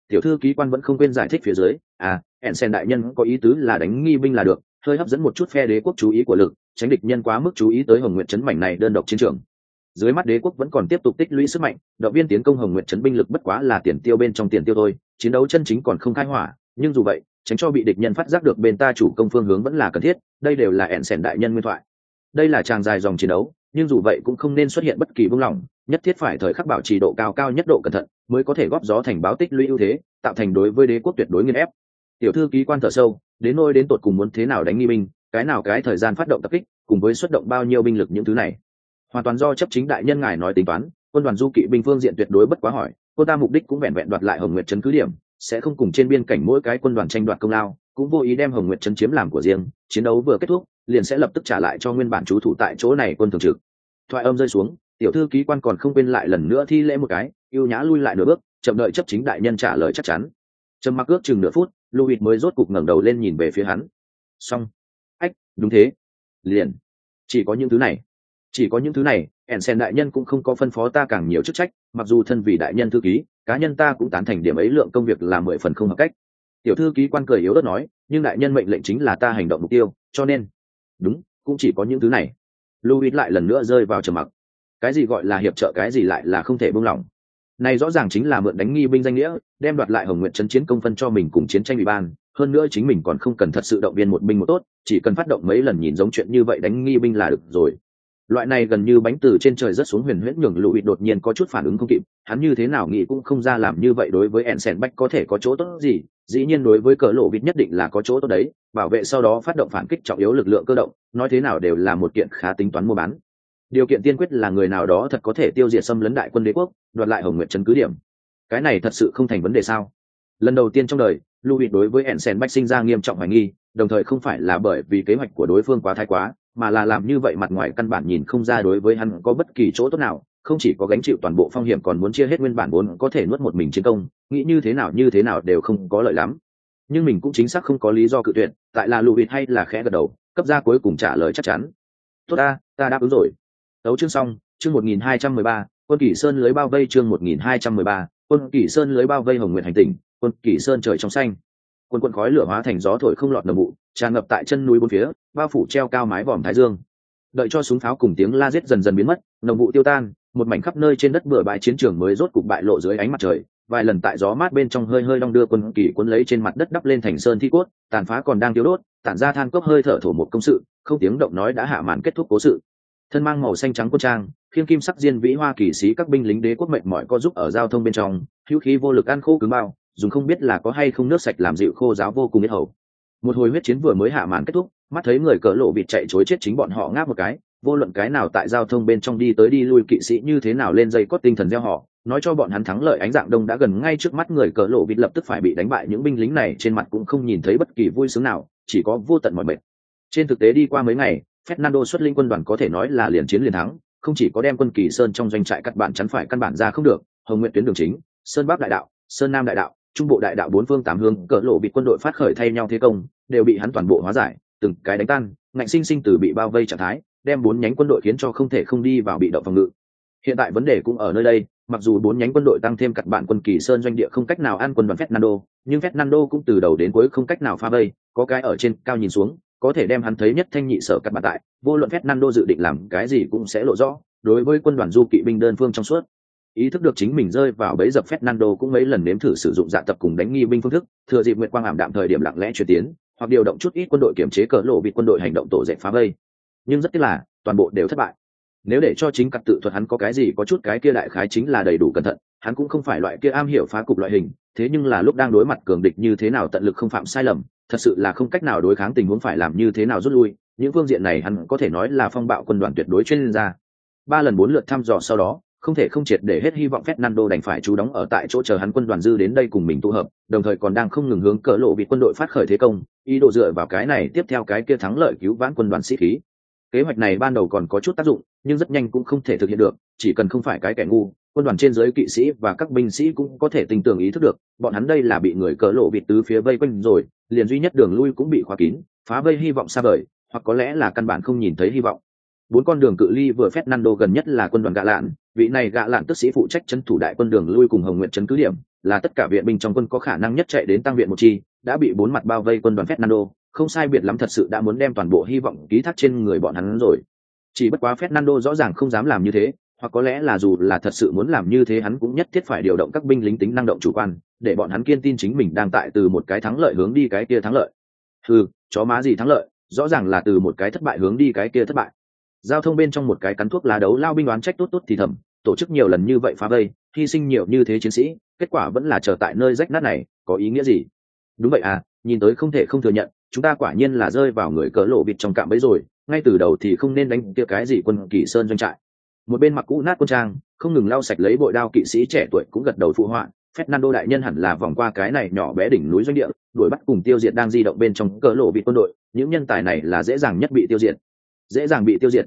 Tiểu thư ký quan vẫn không quên giải thích phía dưới, Ensen đại nhân có ý tứ là đánh nghi binh là được, hơi hấp dẫn một chút phe đế quốc chú ý của lực, tránh địch nhân quá mức chú ý tới Hồng Nguyệt trấn mảnh này đơn độc chiến trường. Dưới mắt đế quốc vẫn còn tiếp tục tích lũy sức mạnh, động viên tiến công Hồng Nguyệt trấn binh lực bất quá là tiền tiêu bên trong tiền tiêu thôi, chiến đấu chân chính còn không khai hỏa, nhưng dù vậy, tránh cho bị địch nhân phát giác được bên ta chủ công phương hướng vẫn là cần thiết, đây đều là Ensen đại nhân nguyên thoại. Đây là tràng dài dòng chiến đấu, nhưng dù vậy cũng không nên xuất hiện bất kỳ buông lỏng, nhất thiết phải thời khắc bảo trì độ cao cao nhất độ cẩn thận, mới có thể góp gió thành báo tích lũy ưu thế, tạo thành đối với đế quốc tuyệt đối nghiền ép. Tiểu thư ký quan thở sâu, đến nôi đến tột cùng muốn thế nào đánh nghi binh, cái nào cái thời gian phát động tập kích, cùng với xuất động bao nhiêu binh lực những thứ này, hoàn toàn do chấp chính đại nhân ngài nói tính toán. Quân đoàn du kỵ binh phương diện tuyệt đối bất quá hỏi, cô ta mục đích cũng vẹn vẹn đoạt lại Hồng Nguyệt trấn cứ điểm, sẽ không cùng trên biên cảnh mỗi cái quân đoàn tranh đoạt công lao, cũng vô ý đem Hồng Nguyệt trấn chiếm làm của riêng. Chiến đấu vừa kết thúc, liền sẽ lập tức trả lại cho nguyên bản trú thủ tại chỗ này quân thường trực. Thoại âm rơi xuống, tiểu thư ký quan còn không quên lại lần nữa thi lễ một cái, ưu nhã lui lại nửa bước, chậm đợi chấp chính đại nhân trả lời chắc chắn. Trầm mặc ước chừng nửa phút, Louis mới rốt cục ngẩng đầu lên nhìn về phía hắn. Xong. Ách, đúng thế. Liền. Chỉ có những thứ này. Chỉ có những thứ này, Ensen đại nhân cũng không có phân phó ta càng nhiều chức trách, mặc dù thân vì đại nhân thư ký, cá nhân ta cũng tán thành điểm ấy lượng công việc là 10 phần không hợp cách. Tiểu thư ký quan cười yếu ớt nói, nhưng đại nhân mệnh lệnh chính là ta hành động mục tiêu, cho nên đúng, cũng chỉ có những thứ này. Louis lại lần nữa rơi vào trầm mặc. Cái gì gọi là hiệp trợ, cái gì lại là không thể buông lỏng. Này rõ ràng chính là mượn đánh nghi binh danh nghĩa, đem đoạt lại Hồng Nguyệt trấn chiến công phân cho mình cùng chiến tranh ủy ban, hơn nữa chính mình còn không cần thật sự động viên một binh một tốt, chỉ cần phát động mấy lần nhìn giống chuyện như vậy đánh nghi binh là được rồi. Loại này gần như bánh từ trên trời rất xuống huyền huyễn nhường Louis đột nhiên có chút phản ứng không kịp, hắn như thế nào nghĩ cũng không ra làm như vậy đối với Ensen Bách có thể có chỗ tốt gì, dĩ nhiên đối với cờ lộ vịt nhất định là có chỗ tốt đấy, bảo vệ sau đó phát động phản kích trọng yếu lực lượng cơ động, nói thế nào đều là một kiện khá tính toán mua bán. Điều kiện tiên quyết là người nào đó thật có thể tiêu diệt xâm lấn đại quân đế quốc, đoạt lại Hồng Nguyệt trấn cứ điểm. Cái này thật sự không thành vấn đề sao? Lần đầu tiên trong đời, Louis đối với Ensen Bách sinh ra nghiêm trọng hoài nghi, đồng thời không phải là bởi vì kế hoạch của đối phương quá thái quá, mà là làm như vậy mặt ngoài căn bản nhìn không ra đối với hắn có bất kỳ chỗ tốt nào, không chỉ có gánh chịu toàn bộ phong hiểm còn muốn chia hết nguyên bản vốn có thể nuốt một mình chiến công, nghĩ như thế nào đều không có lợi lắm. Nhưng mình cũng chính xác không có lý do cự tuyệt, tại là Louis hay là khẽ gật đầu, cấp ra cuối cùng trả lời chắc chắn. Tốt ta đáp ứng rồi. Tấu chương xong, chương 1213, quân Kỷ Sơn lưới bao vây, chương 1213, quân Kỷ Sơn lưới bao vây Hồng Nguyệt hành tỉnh, quân Kỷ Sơn trời trong xanh. Quân khói lửa hóa thành gió thổi không lọt nồng vụ, tràn ngập tại chân núi bốn phía, bao phủ treo cao mái vòm thái dương. Đợi cho súng pháo cùng tiếng la giết dần dần biến mất, nồng vụ tiêu tan, một mảnh khắp nơi trên đất bừa bãi chiến trường mới rốt cục bại lộ dưới ánh mặt trời. Vài lần tại gió mát bên trong hơi hơi đong đưa quân Kỷ cuốn lấy trên mặt đất đắp lên thành sơn thi cốt, tàn phá còn đang tiêu đốt, tản ra than cốc hơi thở thổ một công sự, không tiếng động nói đã hạ màn kết thúc cố sự. Thân mang màu xanh trắng quân trang, khiêng kim sắc diên vĩ hoa kỳ sĩ các binh lính đế quốc mệt mỏi co giúp ở giao thông bên trong, hữu khí vô lực ăn khô cứng bao, dùng không biết là có hay không nước sạch làm dịu khô giáo vô cùng biết hầu. Một hồi huyết chiến vừa mới hạ màn kết thúc, mắt thấy người cỡ lộ vịt chạy chối chết chính bọn họ ngáp một cái, vô luận cái nào tại giao thông bên trong đi tới đi lui kỵ sĩ như thế nào lên dây cót tinh thần gieo họ, nói cho bọn hắn thắng lợi ánh dạng đông đã gần ngay trước mắt người cỡ lộ vịt lập tức phải bị đánh bại, những binh lính này trên mặt cũng không nhìn thấy bất kỳ vui sướng nào, chỉ có vô tận mỏi mệt. Trên thực tế đi qua mấy ngày, Fernando xuất lĩnh quân đoàn có thể nói là liền chiến liền thắng, không chỉ có đem quân Kỳ Sơn trong doanh trại cắt bạn chắn phải căn bản ra không được, Hồng Nguyệt tuyến đường chính, Sơn Bắc đại đạo, Sơn Nam đại đạo, Trung bộ đại đạo bốn phương tám hướng cỡ lộ bị quân đội phát khởi thay nhau thế công, đều bị hắn toàn bộ hóa giải, từng cái đánh tan, ngạnh sinh sinh từ bị bao vây trạng thái, đem bốn nhánh quân đội khiến cho không thể không đi vào bị động phòng ngự. Hiện tại vấn đề cũng ở nơi đây, mặc dù bốn nhánh quân đội tăng thêm cắt bạn quân Kỳ Sơn doanh địa không cách nào ăn quân đoàn Fernando, nhưng Fernando cũng từ đầu đến cuối không cách nào phá vây, có cái ở trên cao nhìn xuống, có thể đem hắn thấy nhất thanh nhị sở cắt bạn tại, vô luận Fernando dự định làm cái gì cũng sẽ lộ rõ. Đối với quân đoàn du kỵ binh đơn phương trong suốt, ý thức được chính mình rơi vào bẫy dập, Fernando cũng mấy lần nếm thử sử dụng dạ tập cùng đánh nghi binh phương thức, thừa dịp nguyệt quang ảm đạm thời điểm lặng lẽ chuyển tiến, hoặc điều động chút ít quân đội kiểm chế cỡ lộ bị quân đội hành động tổ dệt phá vây. Nhưng rất tiếc là toàn bộ đều thất bại. Nếu để cho chính cắt tự thuật hắn có cái gì có chút cái kia đại khái chính là đầy đủ cẩn thận, hắn cũng không phải loại kia am hiểu phá cục loại hình, thế nhưng là lúc đang đối mặt cường địch như thế nào tận lực không phạm sai lầm, thật sự là không cách nào đối kháng tình huống phải làm như thế nào rút lui, những phương diện này hắn có thể nói là phong bạo quân đoàn tuyệt đối chuyên gia. 3 lần 4 lượt thăm dò sau đó, không thể không triệt để hết hy vọng, Fernando đành phải trú đóng ở tại chỗ chờ hắn quân đoàn dư đến đây cùng mình tụ hợp, đồng thời còn đang không ngừng hướng cỡ lộ bị quân đội phát khởi thế công, ý đồ dựa vào cái này tiếp theo cái kia thắng lợi cứu vãn quân đoàn sĩ khí. Kế hoạch này ban đầu còn có chút tác dụng, nhưng rất nhanh cũng không thể thực hiện được, chỉ cần không phải cái kẻ ngu, quân đoàn trên dưới kỵ sĩ và các binh sĩ cũng có thể tinh tường ý thức được, bọn hắn đây là bị người cỡ lộ bị tứ phía vây quanh rồi, liền duy nhất đường lui cũng bị khóa kín, phá vây hy vọng xa vời, hoặc có lẽ là căn bản không nhìn thấy hy vọng. 4 con đường cự ly vừa Fernando gần nhất là quân đoàn Gạ Lạn, vị này Gạ Lạn tức sĩ phụ trách trấn thủ đại quân đường lui cùng Hồng Nguyệt trấn cứ điểm, là tất cả viện binh trong quân có khả năng nhất chạy đến tăng viện một chi, đã bị bốn mặt bao vây quân đoàn Fernando, không sai biệt lắm thật sự đã muốn đem toàn bộ hy vọng ký thác trên người bọn hắn rồi. Chỉ bất quá Fernando rõ ràng không dám làm như thế, hoặc có lẽ là dù là thật sự muốn làm như thế hắn cũng nhất thiết phải điều động các binh lính tính năng động chủ quan, để bọn hắn kiên tin chính mình đang tại từ một cái thắng lợi hướng đi cái kia thắng lợi. Chó má gì thắng lợi, rõ ràng là từ một cái thất bại hướng đi cái kia thất bại. Giao thông bên trong một cái cắn thuốc lá đấu lao binh đoán trách tốt thì thầm, tổ chức nhiều lần như vậy phá vây, hy sinh nhiều như thế chiến sĩ, kết quả vẫn là chờ tại nơi rách nát này, có ý nghĩa gì? Đúng vậy à, nhìn tới không thể không thừa nhận, chúng ta quả nhiên là rơi vào người cỡ lộ vịt trong cạm bẫy rồi, ngay từ đầu thì không nên đánh kia cái gì quân Kỳ Sơn doanh trại. Một bên mặc cũ nát quân trang, không ngừng lau sạch lấy bội đao kỵ sĩ trẻ tuổi cũng gật đầu phụ họa, Fernando đại nhân hẳn là vòng qua cái này nhỏ bé đỉnh núi doanh địa, đuổi bắt cùng tiêu diệt đang di động bên trong cỡ lộ vịt quân đội, những nhân tài này là dễ dàng nhất bị tiêu diệt. Dễ dàng bị tiêu diệt?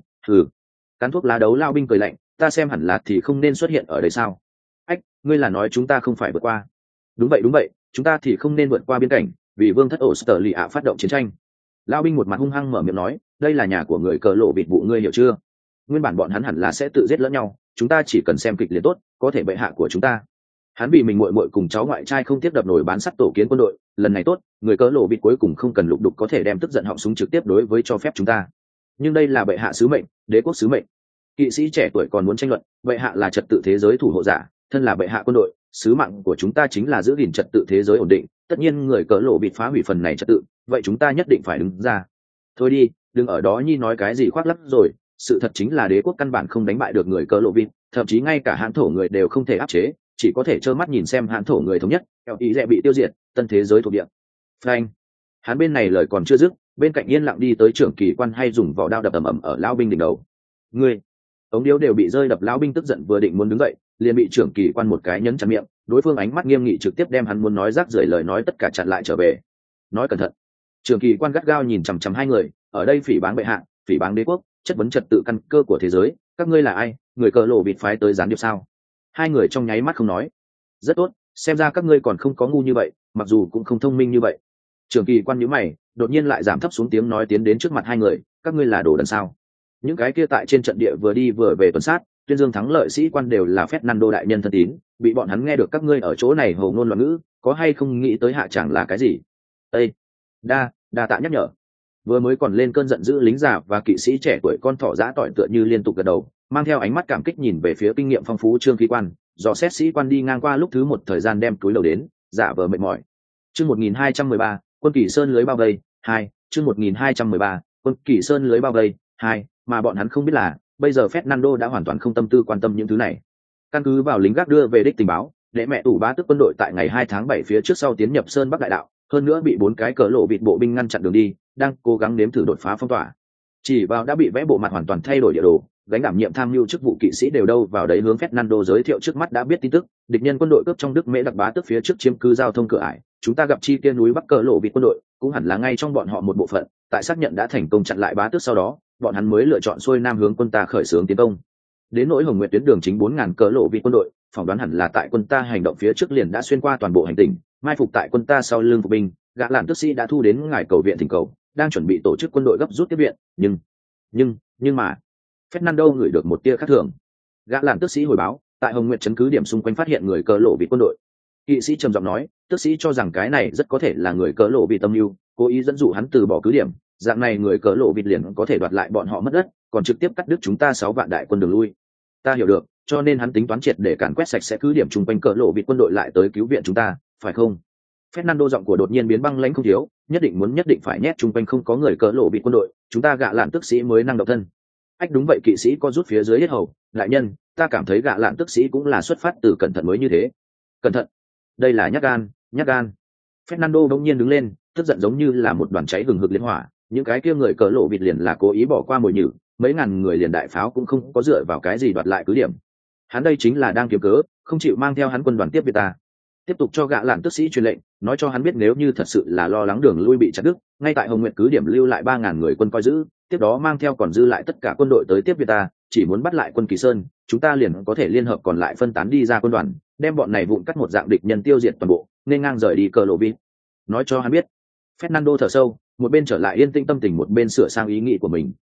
Cắn thuốc lá đấu lao binh cười lạnh, ta xem hẳn là thì không nên xuất hiện ở đây sao? Ách, ngươi là nói chúng ta không phải vượt qua? Đúng vậy, chúng ta thì không nên vượt qua biên cảnh, vì vương thất Australia phát động chiến tranh. Lao binh một mặt hung hăng mở miệng nói, đây là nhà của người cờ lộ vịt vụ, ngươi hiểu chưa? Nguyên bản bọn hắn hẳn là sẽ tự giết lẫn nhau, chúng ta chỉ cần xem kịch liền tốt, có thể bệ hạ của chúng ta. Hắn vì mình muội muội cùng cháu ngoại trai không tiếp đập nổi bán sắt tổ kiến quân đội, lần này tốt, người cờ lộ vịt cuối cùng không cần lục đục có thể đem tức giận họng súng trực tiếp đối với cho phép chúng ta. Nhưng đây là bệ hạ sứ mệnh, đế quốc sứ mệnh. Kỵ sĩ trẻ tuổi còn muốn tranh luận, bệ hạ là trật tự thế giới thủ hộ giả, thân là bệ hạ quân đội, sứ mạng của chúng ta chính là giữ gìn trật tự thế giới ổn định, tất nhiên người cỡ lộ vịt phá hủy phần này trật tự, vậy chúng ta nhất định phải đứng ra. Thôi đi, đừng ở đó nhi nói cái gì khoác lác rồi, sự thật chính là đế quốc căn bản không đánh bại được người cỡ lộ vịt, thậm chí ngay cả hãn thổ người đều không thể áp chế, chỉ có thể trơ mắt nhìn xem hãn thổ người thống nhất, eo ý rẽ bị tiêu diệt, tân thế giới thuộc địa. Frank, hắn bên này lời còn chưa dứt, bên cạnh yên lặng đi tới trưởng kỳ quan hay dùng vỏ đao đập ầm ầm ở lao binh đỉnh đầu. Ngươi, ống điếu đều bị rơi đập, lão binh tức giận vừa định muốn đứng dậy, liền bị trưởng kỳ quan một cái nhấn chặt miệng, đối phương ánh mắt nghiêm nghị trực tiếp đem hắn muốn nói rác rưởi lời nói tất cả chặn lại trở về. Nói cẩn thận. Trưởng kỳ quan gắt gao nhìn chằm chằm hai người, ở đây phỉ báng bệ hạ, phỉ báng đế quốc, chất vấn trật tự căn cơ của thế giới, các ngươi là ai, người cờ lộ vịt phái tới gián điệp sao? Hai người trong nháy mắt không nói. Rất tốt, xem ra các ngươi còn không có ngu như vậy, mặc dù cũng không thông minh như vậy. Trưởng kỳ quan nhíu mày, đột nhiên lại giảm thấp xuống tiếng nói tiến đến trước mặt hai người, các ngươi là đồ đần sao? Những cái kia tại trên trận địa vừa đi vừa về tuần sát, tuyên dương thắng lợi sĩ quan đều là Fernando đại nhân thân tín, bị bọn hắn nghe được các ngươi ở chỗ này hồ ngôn loạn ngữ, có hay không nghĩ tới hạ chẳng là cái gì? Ê, đa tạ nhắc nhở. Vừa mới còn lên cơn giận dữ lính già và kỵ sĩ trẻ tuổi con thỏ dã tỏi tựa như liên tục gật đầu, mang theo ánh mắt cảm kích nhìn về phía kinh nghiệm phong phú Trương Khí Quan, dò xét sĩ quan đi ngang qua lúc thứ một thời gian đem túi đầu đến, giả vờ mệt mỏi. Chương 1213, quân Kỳ Sơn lưới bao vây 2, chương 1213, quân Kỳ Sơn lưới bao vây 2, mà bọn hắn không biết là bây giờ Fernando đã hoàn toàn không tâm tư quan tâm những thứ này. Căn cứ vào lính gác đưa về đích tình báo, đệ mẹ tủ bá tức quân đội tại ngày 2 tháng 7 phía trước sau tiến nhập Sơn Bắc đại đạo, hơn nữa bị 4 cái cờ lộ vịt bộ binh ngăn chặn đường đi, đang cố gắng nếm thử đột phá phong tỏa. Chỉ vào đã bị vẽ bộ mặt hoàn toàn thay đổi địa đồ, gánh đảm nhiệm tham mưu chức vụ kỵ sĩ đều đâu vào đấy hướng Fernando giới thiệu trước mắt đã biết tin tức, địch nhân quân đội cướp trong Đức Mễ đặc bá tức phía trước chiếm cứ giao thông cửa ải, chúng ta gặp chi kia núi Bắc cờ lộ vịt quân đội, cũng hẳn là ngay trong bọn họ một bộ phận, tại xác nhận đã thành công chặn lại bá tước sau đó, bọn hắn mới lựa chọn xuôi nam hướng quân ta khởi xướng tiến công. Đến nỗi Hồng Nguyệt tuyến đường chính 4000 cờ lộ vịt quân đội, phỏng đoán hẳn là tại quân ta hành động phía trước liền đã xuyên qua toàn bộ hành tinh, mai phục tại quân ta sau lưng phục binh, gã lạn tước sĩ đã thu đến ngài cầu viện thỉnh cầu, đang chuẩn bị tổ chức quân đội gấp rút tiếp viện, nhưng mà Fernando ngửi được một tia khác thường. Gã lạn tước sĩ hồi báo, tại Hồng Nguyệt trấn cứ điểm xung quanh phát hiện người cờ lộ vịt quân đội. Kỵ sĩ trầm giọng nói, tước sĩ cho rằng cái này rất có thể là người cờ lộ vịt tâm mưu, cố ý dẫn dụ hắn từ bỏ cứ điểm, dạng này người cờ lộ vịt liền có thể đoạt lại bọn họ mất đất, còn trực tiếp cắt đứt chúng ta 6 vạn đại quân đường lui. Ta hiểu được, cho nên hắn tính toán triệt để càn quét sạch sẽ cứ điểm chung quanh cờ lộ vịt quân đội lại tới cứu viện chúng ta, phải không? Fernando giọng của đột nhiên biến băng lãnh không thiếu, nhất định phải nhét chung quanh không có người cờ lộ vịt quân đội, chúng ta gạ lạn tước sĩ mới năng động thân. Ách đúng vậy, kỵ sĩ có rút phía dưới hết hầu, đại nhân, ta cảm thấy gạ lạn tước sĩ cũng là xuất phát từ cẩn thận mới như thế. Cẩn thận? Đây là nhát gan. Fernando đột nhiên đứng lên, tức giận giống như là một đoàn cháy hừng hực liên hỏa, những cái kia người cờ lộ vịt liền là cố ý bỏ qua mồi nhử, mấy ngàn người liền đại pháo cũng không có dựa vào cái gì đoạt lại cứ điểm. Hắn đây chính là đang kiếm cớ, không chịu mang theo hắn quân đoàn tiếp viện ta. Tiếp tục cho gạ lạn tước sĩ truyền lệnh, nói cho hắn biết nếu như thật sự là lo lắng đường lui bị chặt đứt, ngay tại Hồng Nguyệt cứ điểm lưu lại 3000 người quân coi giữ, tiếp đó mang theo còn dư lại tất cả quân đội tới tiếp viện ta, chỉ muốn bắt lại quân Kỳ Sơn, chúng ta liền có thể liên hợp còn lại phân tán đi ra quân đoàn, đem bọn này vụn cắt một dạng địch nhân tiêu diệt toàn bộ, nên ngang rời đi cờ lộ vịt. Nói cho hắn biết. Fernando thở sâu, một bên trở lại yên tĩnh tâm tình một bên sửa sang ý nghĩ của mình,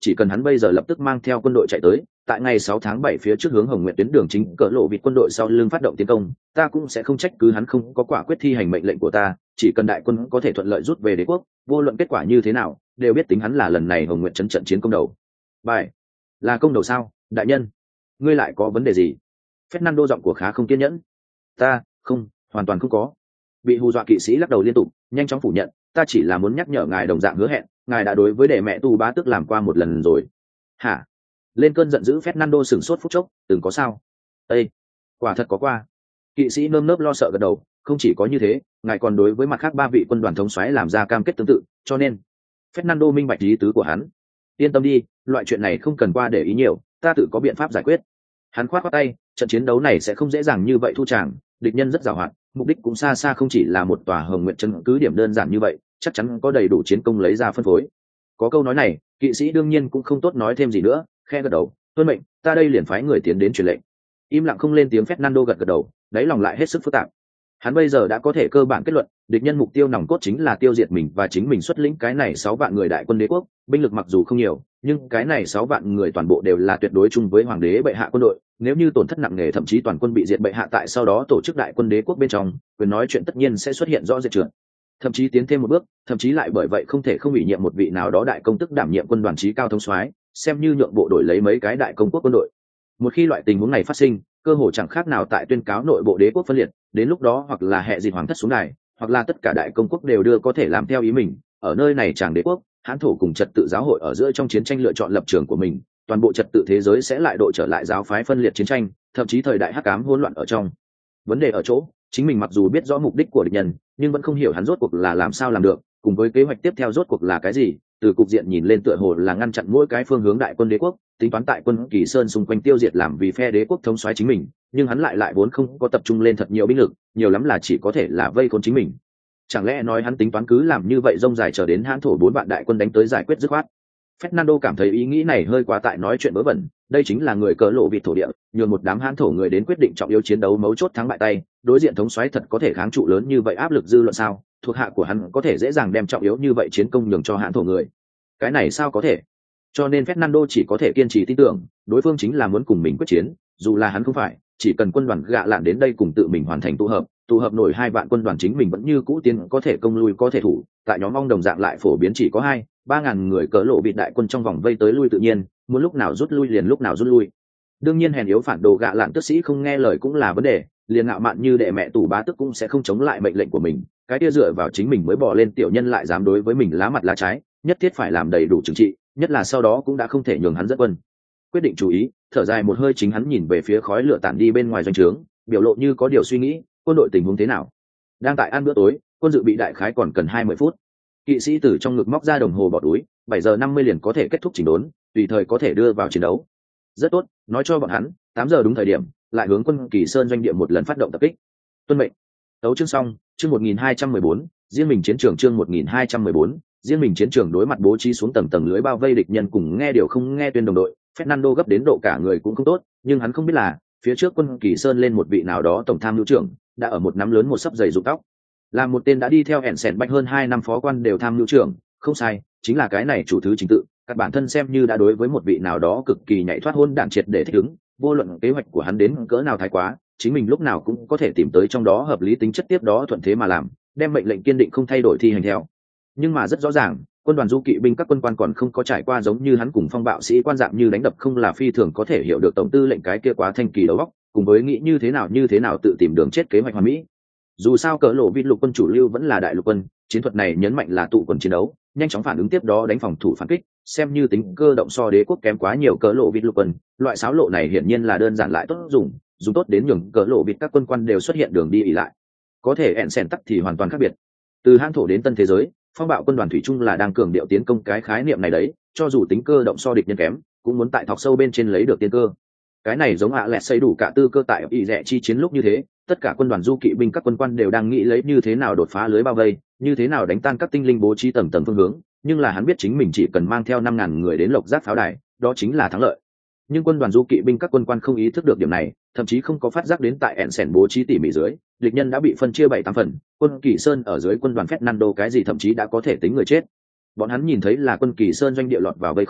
chỉ cần hắn bây giờ lập tức mang theo quân đội chạy tới, tại ngày 6 tháng 7 phía trước hướng Hồng Nguyện tuyến đường chính cỡ lộ vịt quân đội sau lưng phát động tiến công, ta cũng sẽ không trách cứ hắn không có quả quyết thi hành mệnh lệnh của ta, chỉ cần đại quân có thể thuận lợi rút về đế quốc, vô luận kết quả như thế nào, đều biết tính hắn là lần này Hồng Nguyện trấn trận chiến công đầu. Bài, là công đầu sao, đại nhân? Ngươi lại có vấn đề gì? Fernando giọng của khá không kiên nhẫn. Ta, không, hoàn toàn không có. Bị hù dọa kỵ sĩ lắc đầu liên tục, nhanh chóng phủ nhận, ta chỉ là muốn nhắc nhở ngài đồng dạng hứa hẹn, ngài đã đối với đệ mẹ tu bá tước làm qua một lần rồi. Hả? Lên cơn giận dữ Fernando sửng sốt phút chốc, từng có sao? Ê, quả thật có qua. Kỵ sĩ nơm nớp lo sợ gật đầu, không chỉ có như thế, ngài còn đối với mặt khác 3 vị quân đoàn thống soái làm ra cam kết tương tự, cho nên Fernando minh bạch ý tứ của hắn. Yên tâm đi, loại chuyện này không cần qua để ý nhiều, ta tự có biện pháp giải quyết. Hắn khoát khoát tay, trận chiến đấu này sẽ không dễ dàng như vậy thu tràng, địch nhân rất giàu hoạt, mục đích cũng xa xa không chỉ là một tòa Hồng Nguyện chân cứ điểm đơn giản như vậy, chắc chắn có đầy đủ chiến công lấy ra phân phối. Có câu nói này, kỵ sĩ đương nhiên cũng không tốt nói thêm gì nữa, khe gật đầu, tuân mệnh, ta đây liền phái người tiến đến truyền lệnh. Im lặng không lên tiếng Fernando gật gật đầu, đáy lòng lại hết sức phức tạp. Hắn bây giờ đã có thể cơ bản kết luận, địch nhân mục tiêu nòng cốt chính là tiêu diệt mình và chính mình xuất lĩnh cái này 6 vạn người đại quân đế quốc, binh lực mặc dù không nhiều, nhưng cái này 6 vạn người toàn bộ đều là tuyệt đối chung với hoàng đế bệ hạ quân đội, nếu như tổn thất nặng nề thậm chí toàn quân bị diệt bệ hạ tại sau đó tổ chức đại quân đế quốc bên trong, quyền nói chuyện tất nhiên sẽ xuất hiện rõ rệt trượt. Thậm chí tiến thêm một bước, thậm chí lại bởi vậy không thể không ủy nhiệm một vị nào đó đại công tức đảm nhiệm quân đoàn trí cao thống soái, xem như nhượng bộ đổi lấy mấy cái đại công quốc quân đội. Một khi loại tình huống này phát sinh, cơ hội chẳng khác nào tại tuyên cáo nội bộ đế quốc phân liệt, đến lúc đó hoặc là hệ dịp hoàng thất xuống đài, hoặc là tất cả đại công quốc đều đưa có thể làm theo ý mình, ở nơi này chàng đế quốc, hán thổ cùng trật tự giáo hội ở giữa trong chiến tranh lựa chọn lập trường của mình, toàn bộ trật tự thế giới sẽ lại độ trở lại giáo phái phân liệt chiến tranh, thậm chí thời đại hắc ám hỗn loạn ở trong. Vấn đề ở chỗ, chính mình mặc dù biết rõ mục đích của địch nhân, nhưng vẫn không hiểu hắn rốt cuộc là làm sao làm được, cùng với kế hoạch tiếp theo rốt cuộc là cái gì. Từ cục diện nhìn lên tựa hồ là ngăn chặn mỗi cái phương hướng đại quân đế quốc, tính toán tại quân Kỳ Sơn xung quanh tiêu diệt làm vì phe đế quốc thống soái chính mình, nhưng hắn lại vốn không có tập trung lên thật nhiều binh lực, nhiều lắm là chỉ có thể là vây khốn chính mình. Chẳng lẽ nói hắn tính toán cứ làm như vậy rông dài chờ đến hãn thổ 4 vạn đại quân đánh tới giải quyết dứt khoát? Fernando cảm thấy ý nghĩ này hơi quá tại nói chuyện vớ vẩn, đây chính là người cỡ lộ vịt thổ địa, nhường một đám hãn thổ người đến quyết định trọng yếu chiến đấu mấu chốt thắng bại tay, đối diện thống soái thật có thể kháng trụ lớn như vậy áp lực dư luận sao? Thuộc hạ của hắn có thể dễ dàng đem trọng yếu như vậy chiến công nhường cho hãn thổ người. Cái này sao có thể? Cho nên Fernando chỉ có thể kiên trì tin tưởng, đối phương chính là muốn cùng mình quyết chiến, dù là hắn không phải, chỉ cần quân đoàn gạ lạn đến đây cùng tự mình hoàn thành tụ hợp nổi 2 vạn quân đoàn chính mình vẫn như cũ tiến có thể công lui có thể thủ, tại nhóm ong đồng dạng lại phổ biến chỉ có 2-3 ngàn người cỡ lộ bịt đại quân trong vòng vây tới lui tự nhiên, muốn lúc nào rút lui liền lúc nào rút lui. Đương nhiên hèn yếu phản đồ gạ lạn tước sĩ không nghe lời cũng là vấn đề, liền ngạo mạn như đệ mẹ tù bá tức cũng sẽ không chống lại mệnh lệnh của mình, cái kia dựa vào chính mình mới bỏ lên tiểu nhân lại dám đối với mình lá mặt lá trái, nhất thiết phải làm đầy đủ trừng trị, nhất là sau đó cũng đã không thể nhường hắn dẫn quân. Quyết định chú ý, thở dài một hơi chính hắn nhìn về phía khói lửa tản đi bên ngoài doanh trướng, biểu lộ như có điều suy nghĩ, quân đội tình huống thế nào? Đang tại ăn bữa tối, quân dự bị đại khái còn cần 20 phút. Kỵ sĩ từ trong ngực móc ra đồng hồ bỏ túi, 7 giờ 50 liền có thể kết thúc chỉnh đốn, tùy thời có thể đưa vào chiến đấu. Rất tốt, nói cho bọn hắn, 8 giờ đúng thời điểm, lại hướng quân Kỳ Sơn doanh địa một lần phát động tập kích. Tuân mệnh. Tấu chương xong, chương 1214, riêng mình chiến trường chương 1214, riêng mình chiến trường đối mặt bố trí xuống tầng tầng lưới bao vây địch nhân cùng nghe điều không nghe tuyên đồng đội, Fernando gấp đến độ cả người cũng không tốt, nhưng hắn không biết là, phía trước quân Kỳ Sơn lên một vị nào đó tổng tham mưu trưởng, đã ở một nắm lớn một sấp dày rụng tóc. Là một tên đã đi theo hẹn sẻn bạch hơn 2 năm phó quan đều tham mưu trưởng, không sai, chính là cái này chủ thứ chính tự, các bản thân xem như đã đối với một vị nào đó cực kỳ nhạy thoát hôn đạn triệt để thích ứng, vô luận kế hoạch của hắn đến cỡ nào thái quá, chính mình lúc nào cũng có thể tìm tới trong đó hợp lý tính chất tiếp đó thuận thế mà làm, đem mệnh lệnh kiên định không thay đổi thi hành theo. Nhưng mà rất rõ ràng, quân đoàn du kỵ binh các quân quan còn không có trải qua giống như hắn cùng phong bạo sĩ quan dạng như đánh đập không là phi thường có thể hiểu được tổng tư lệnh cái kia quá thanh kỳ đầu óc, cùng với nghĩ như thế nào tự tìm đường chết kế hoạch hoàn mỹ. Dù sao cỡ lộ vịt lục quân chủ lưu vẫn là đại lục quân, chiến thuật này nhấn mạnh là tụ quân chiến đấu, nhanh chóng phản ứng tiếp đó đánh phòng thủ phản kích, xem như tính cơ động so đế quốc kém quá nhiều cỡ lộ vịt lục quân, loại xáo lộ này hiển nhiên là đơn giản lại tốt dùng tốt đến nhường cỡ lộ vịt các quân quan đều xuất hiện đường đi ỉ lại. Có thể ẹn sèn tắc thì hoàn toàn khác biệt. Từ hãn thổ đến tân thế giới, phong bạo quân đoàn thủy chung là đang cường điệu tiến công cái khái niệm này đấy, cho dù tính cơ động so địch nhân kém, cũng muốn tại thọc sâu bên trên lấy được tiên cơ. Cái này giống lẹt xây đủ cả tư cơ tại ỷ rẻ chi chiến lúc như thế, tất cả quân đoàn du kỵ binh các quân quan đều đang nghĩ lấy như thế nào đột phá lưới bao vây, như thế nào đánh tan các tinh linh bố trí tầng tầng phương hướng, nhưng là hắn biết chính mình chỉ cần mang theo 5.000 người đến lộc giác pháo đài, đó chính là thắng lợi. Nhưng quân đoàn du kỵ binh các quân quan không ý thức được điểm này, thậm chí không có phát giác đến tại ẹn sẻn bố trí tỉ mỉ dưới, địch nhân đã bị phân chia 7-8 phần, quân Kỳ Sơn ở dưới quân đoàn Fernando cái gì thậm chí đã có thể tính người chết. Bọn hắn nhìn thấy là quân Kỳ Sơn doanh địa lọt vào vây khốn,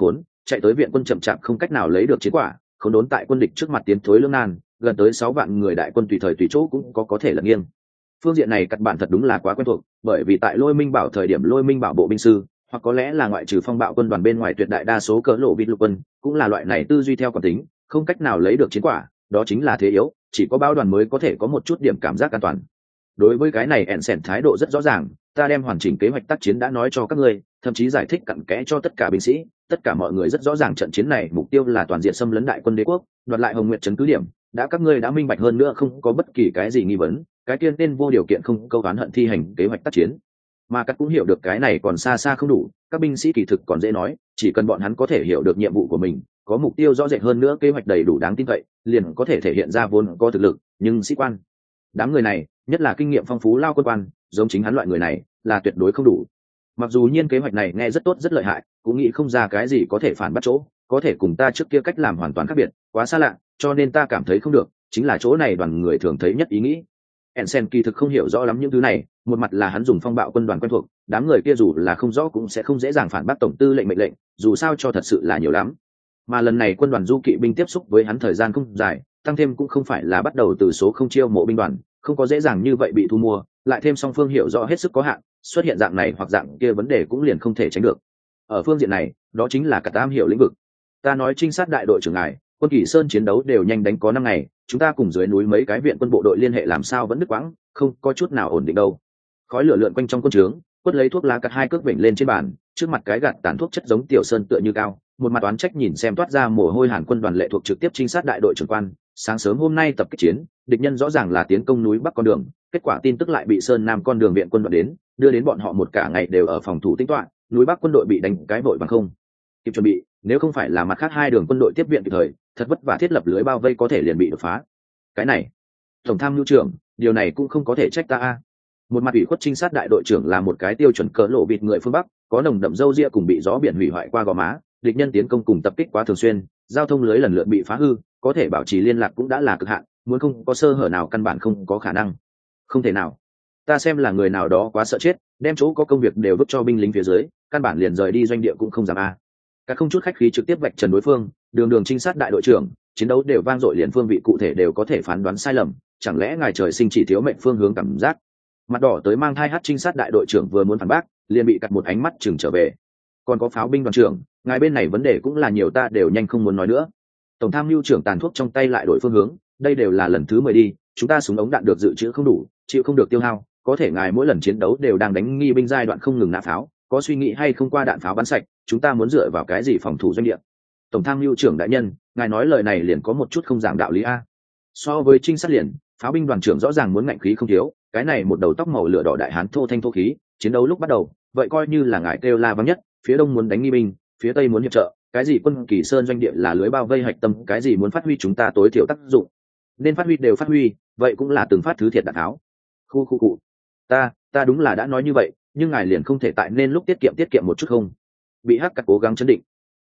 chạy tới viện quân chậm chạp không cách nào lấy được chiến quả, khốn đốn tại quân địch trước mặt tiến thối lưỡng nan, gần tới 6 vạn người đại quân tùy thời tùy chỗ cũng có thể lật nghiêng. Phương diện này các bạn thật đúng là quá quen thuộc, bởi vì tại Lôi Minh Bảo thời điểm Lôi Minh Bảo bộ binh sư, hoặc có lẽ là ngoại trừ Phong Bạo quân đoàn bên ngoài tuyệt đại đa số cỡ lộ vịt lục quân, cũng là loại này tư duy theo cảm tính, không cách nào lấy được chiến quả, đó chính là thế yếu, chỉ có bao đoàn mới có thể có một chút điểm cảm giác an toàn. Đối với cái này Ensign thái độ rất rõ ràng, ta đem hoàn chỉnh kế hoạch tác chiến đã nói cho các ngươi, thậm chí giải thích cặn kẽ cho tất cả binh sĩ, tất cả mọi người rất rõ ràng trận chiến này mục tiêu là toàn diện xâm lấn đại quân đế quốc, đoạt lại Hồng Nguyệt trấn cứ điểm, đã các ngươi đã minh bạch hơn nữa không có bất kỳ cái gì nghi vấn, cái tiên tên vô điều kiện không câu oán hận thi hành kế hoạch tác chiến. Mà các cũng hiểu được cái này còn xa xa không đủ, các binh sĩ kỳ thực còn dễ nói, chỉ cần bọn hắn có thể hiểu được nhiệm vụ của mình, có mục tiêu rõ rệt hơn nữa, kế hoạch đầy đủ đáng tin cậy, liền có thể thể hiện ra vốn có thực lực, nhưng sĩ quan, đám người này, nhất là kinh nghiệm phong phú lao quân quan, giống chính hắn loại người này, là tuyệt đối không đủ. Mặc dù nhiên kế hoạch này nghe rất tốt rất lợi hại, cũng nghĩ không ra cái gì có thể phản bắt chỗ, có thể cùng ta trước kia cách làm hoàn toàn khác biệt, quá xa lạ, cho nên ta cảm thấy không được, chính là chỗ này đoàn người thường thấy nhất ý nghĩ. Ensign kỳ thực không hiểu rõ lắm những thứ này, một mặt là hắn dùng Phong Bạo quân đoàn quen thuộc, đám người kia dù là không rõ cũng sẽ không dễ dàng phản bác tổng tư lệnh mệnh lệnh, dù sao cho thật sự là nhiều lắm. Mà lần này quân đoàn du kỵ binh tiếp xúc với hắn thời gian không dài, tăng thêm cũng không phải là bắt đầu từ số không chiêu mộ binh đoàn, không có dễ dàng như vậy bị thu mua, lại thêm song phương hiểu rõ hết sức có hạn, xuất hiện dạng này hoặc dạng kia vấn đề cũng liền không thể tránh được. Ở phương diện này, đó chính là cả tam hiểu lĩnh vực. Ta nói trinh sát đại đội trưởng ngài, quân Kỳ Sơn chiến đấu đều nhanh đánh có 5 ngày, chúng ta cùng dưới núi mấy cái viện quân bộ đội liên hệ làm sao vẫn đứt quãng, không có chút nào ổn định đâu. Khói lửa lượn quanh trong quân trướng, quất lấy thuốc lá cắt 2 cước vểnh lên trên bàn, trước mặt cái gạt tàn thuốc chất giống tiểu sơn tựa như cao, một mặt oán trách nhìn xem toát ra mồ hôi hàn quân đoàn lệ thuộc trực tiếp trinh sát đại đội trưởng quan. Sáng sớm hôm nay tập kích chiến, địch nhân rõ ràng là tiến công núi Bắc con đường, kết quả tin tức lại bị Sơn Nam con đường viện quân đoạn đến, đưa đến bọn họ một cả ngày đều ở phòng thủ tĩnh tọa, núi Bắc quân đội bị đánh cái vội bằng không kịp chuẩn bị, nếu không phải là mặt khác 2 đường quân đội tiếp viện kịp thời, thật vất vả thiết lập lưới bao vây có thể liền bị đột phá. Cái này, tổng tham mưu trưởng, điều này cũng không có thể trách ta a. Một mặt ủy khuất trinh sát đại đội trưởng là một cái tiêu chuẩn cỡ lộ vịt người phương Bắc, có nồng đậm râu ria cùng bị gió biển hủy hoại qua gò má, địch nhân tiến công cùng tập kích quá thường xuyên, giao thông lưới lần lượt bị phá hư, có thể bảo trì liên lạc cũng đã là cực hạn, muốn không có sơ hở nào căn bản không có khả năng. Không thể nào. Ta xem là người nào đó quá sợ chết, đem chỗ có công việc đều vứt cho binh lính phía dưới, căn bản liền rời đi doanh địa cũng không dám a. Các không chút khách khí trực tiếp vạch trần đối phương, đường trinh sát đại đội trưởng, chiến đấu đều vang dội liền phương vị cụ thể đều có thể phán đoán sai lầm, chẳng lẽ ngài trời sinh chỉ thiếu mệnh phương hướng cảm giác. Mặt đỏ tới mang thai hát trinh sát đại đội trưởng vừa muốn phản bác, liền bị cắt một ánh mắt chừng trở về. Còn có pháo binh đoàn trưởng, ngài bên này vấn đề cũng là nhiều, ta đều nhanh không muốn nói nữa. Tổng tham mưu trưởng tàn thuốc trong tay lại đổi phương hướng, đây đều là lần thứ 10 đi, chúng ta súng ống đạn được dự trữ không đủ, chịu không được tiêu hao, có thể ngài mỗi lần chiến đấu đều đang đánh nghi binh giai đoạn không ngừng nã pháo, có suy nghĩ hay không qua đạn pháo bắn sạch, chúng ta muốn dựa vào cái gì phòng thủ doanh địa? Tổng tham mưu trưởng đại nhân, ngài nói lời này liền có một chút không giảng đạo lý a. So với trinh sát liền, pháo binh đoàn trưởng rõ ràng muốn ngạnh khí không thiếu, cái này một đầu tóc màu lửa đỏ đại hán thô thanh thô khí, chiến đấu lúc bắt đầu, vậy coi như là ngài kêu la vắng nhất, phía đông muốn đánh nghi binh, phía tây muốn hiệp trợ, cái gì quân Kỳ Sơn doanh địa là lưới bao vây hạch tâm, cái gì muốn phát huy chúng ta tối thiểu tác dụng, nên phát huy đều phát huy, vậy cũng là từng phát thứ thiệt đạn tháo. Khu. Ta đúng là đã nói như vậy, nhưng ngài liền không thể tại nên lúc tiết kiệm một chút không? Bị hắc cắt cố gắng chấn định,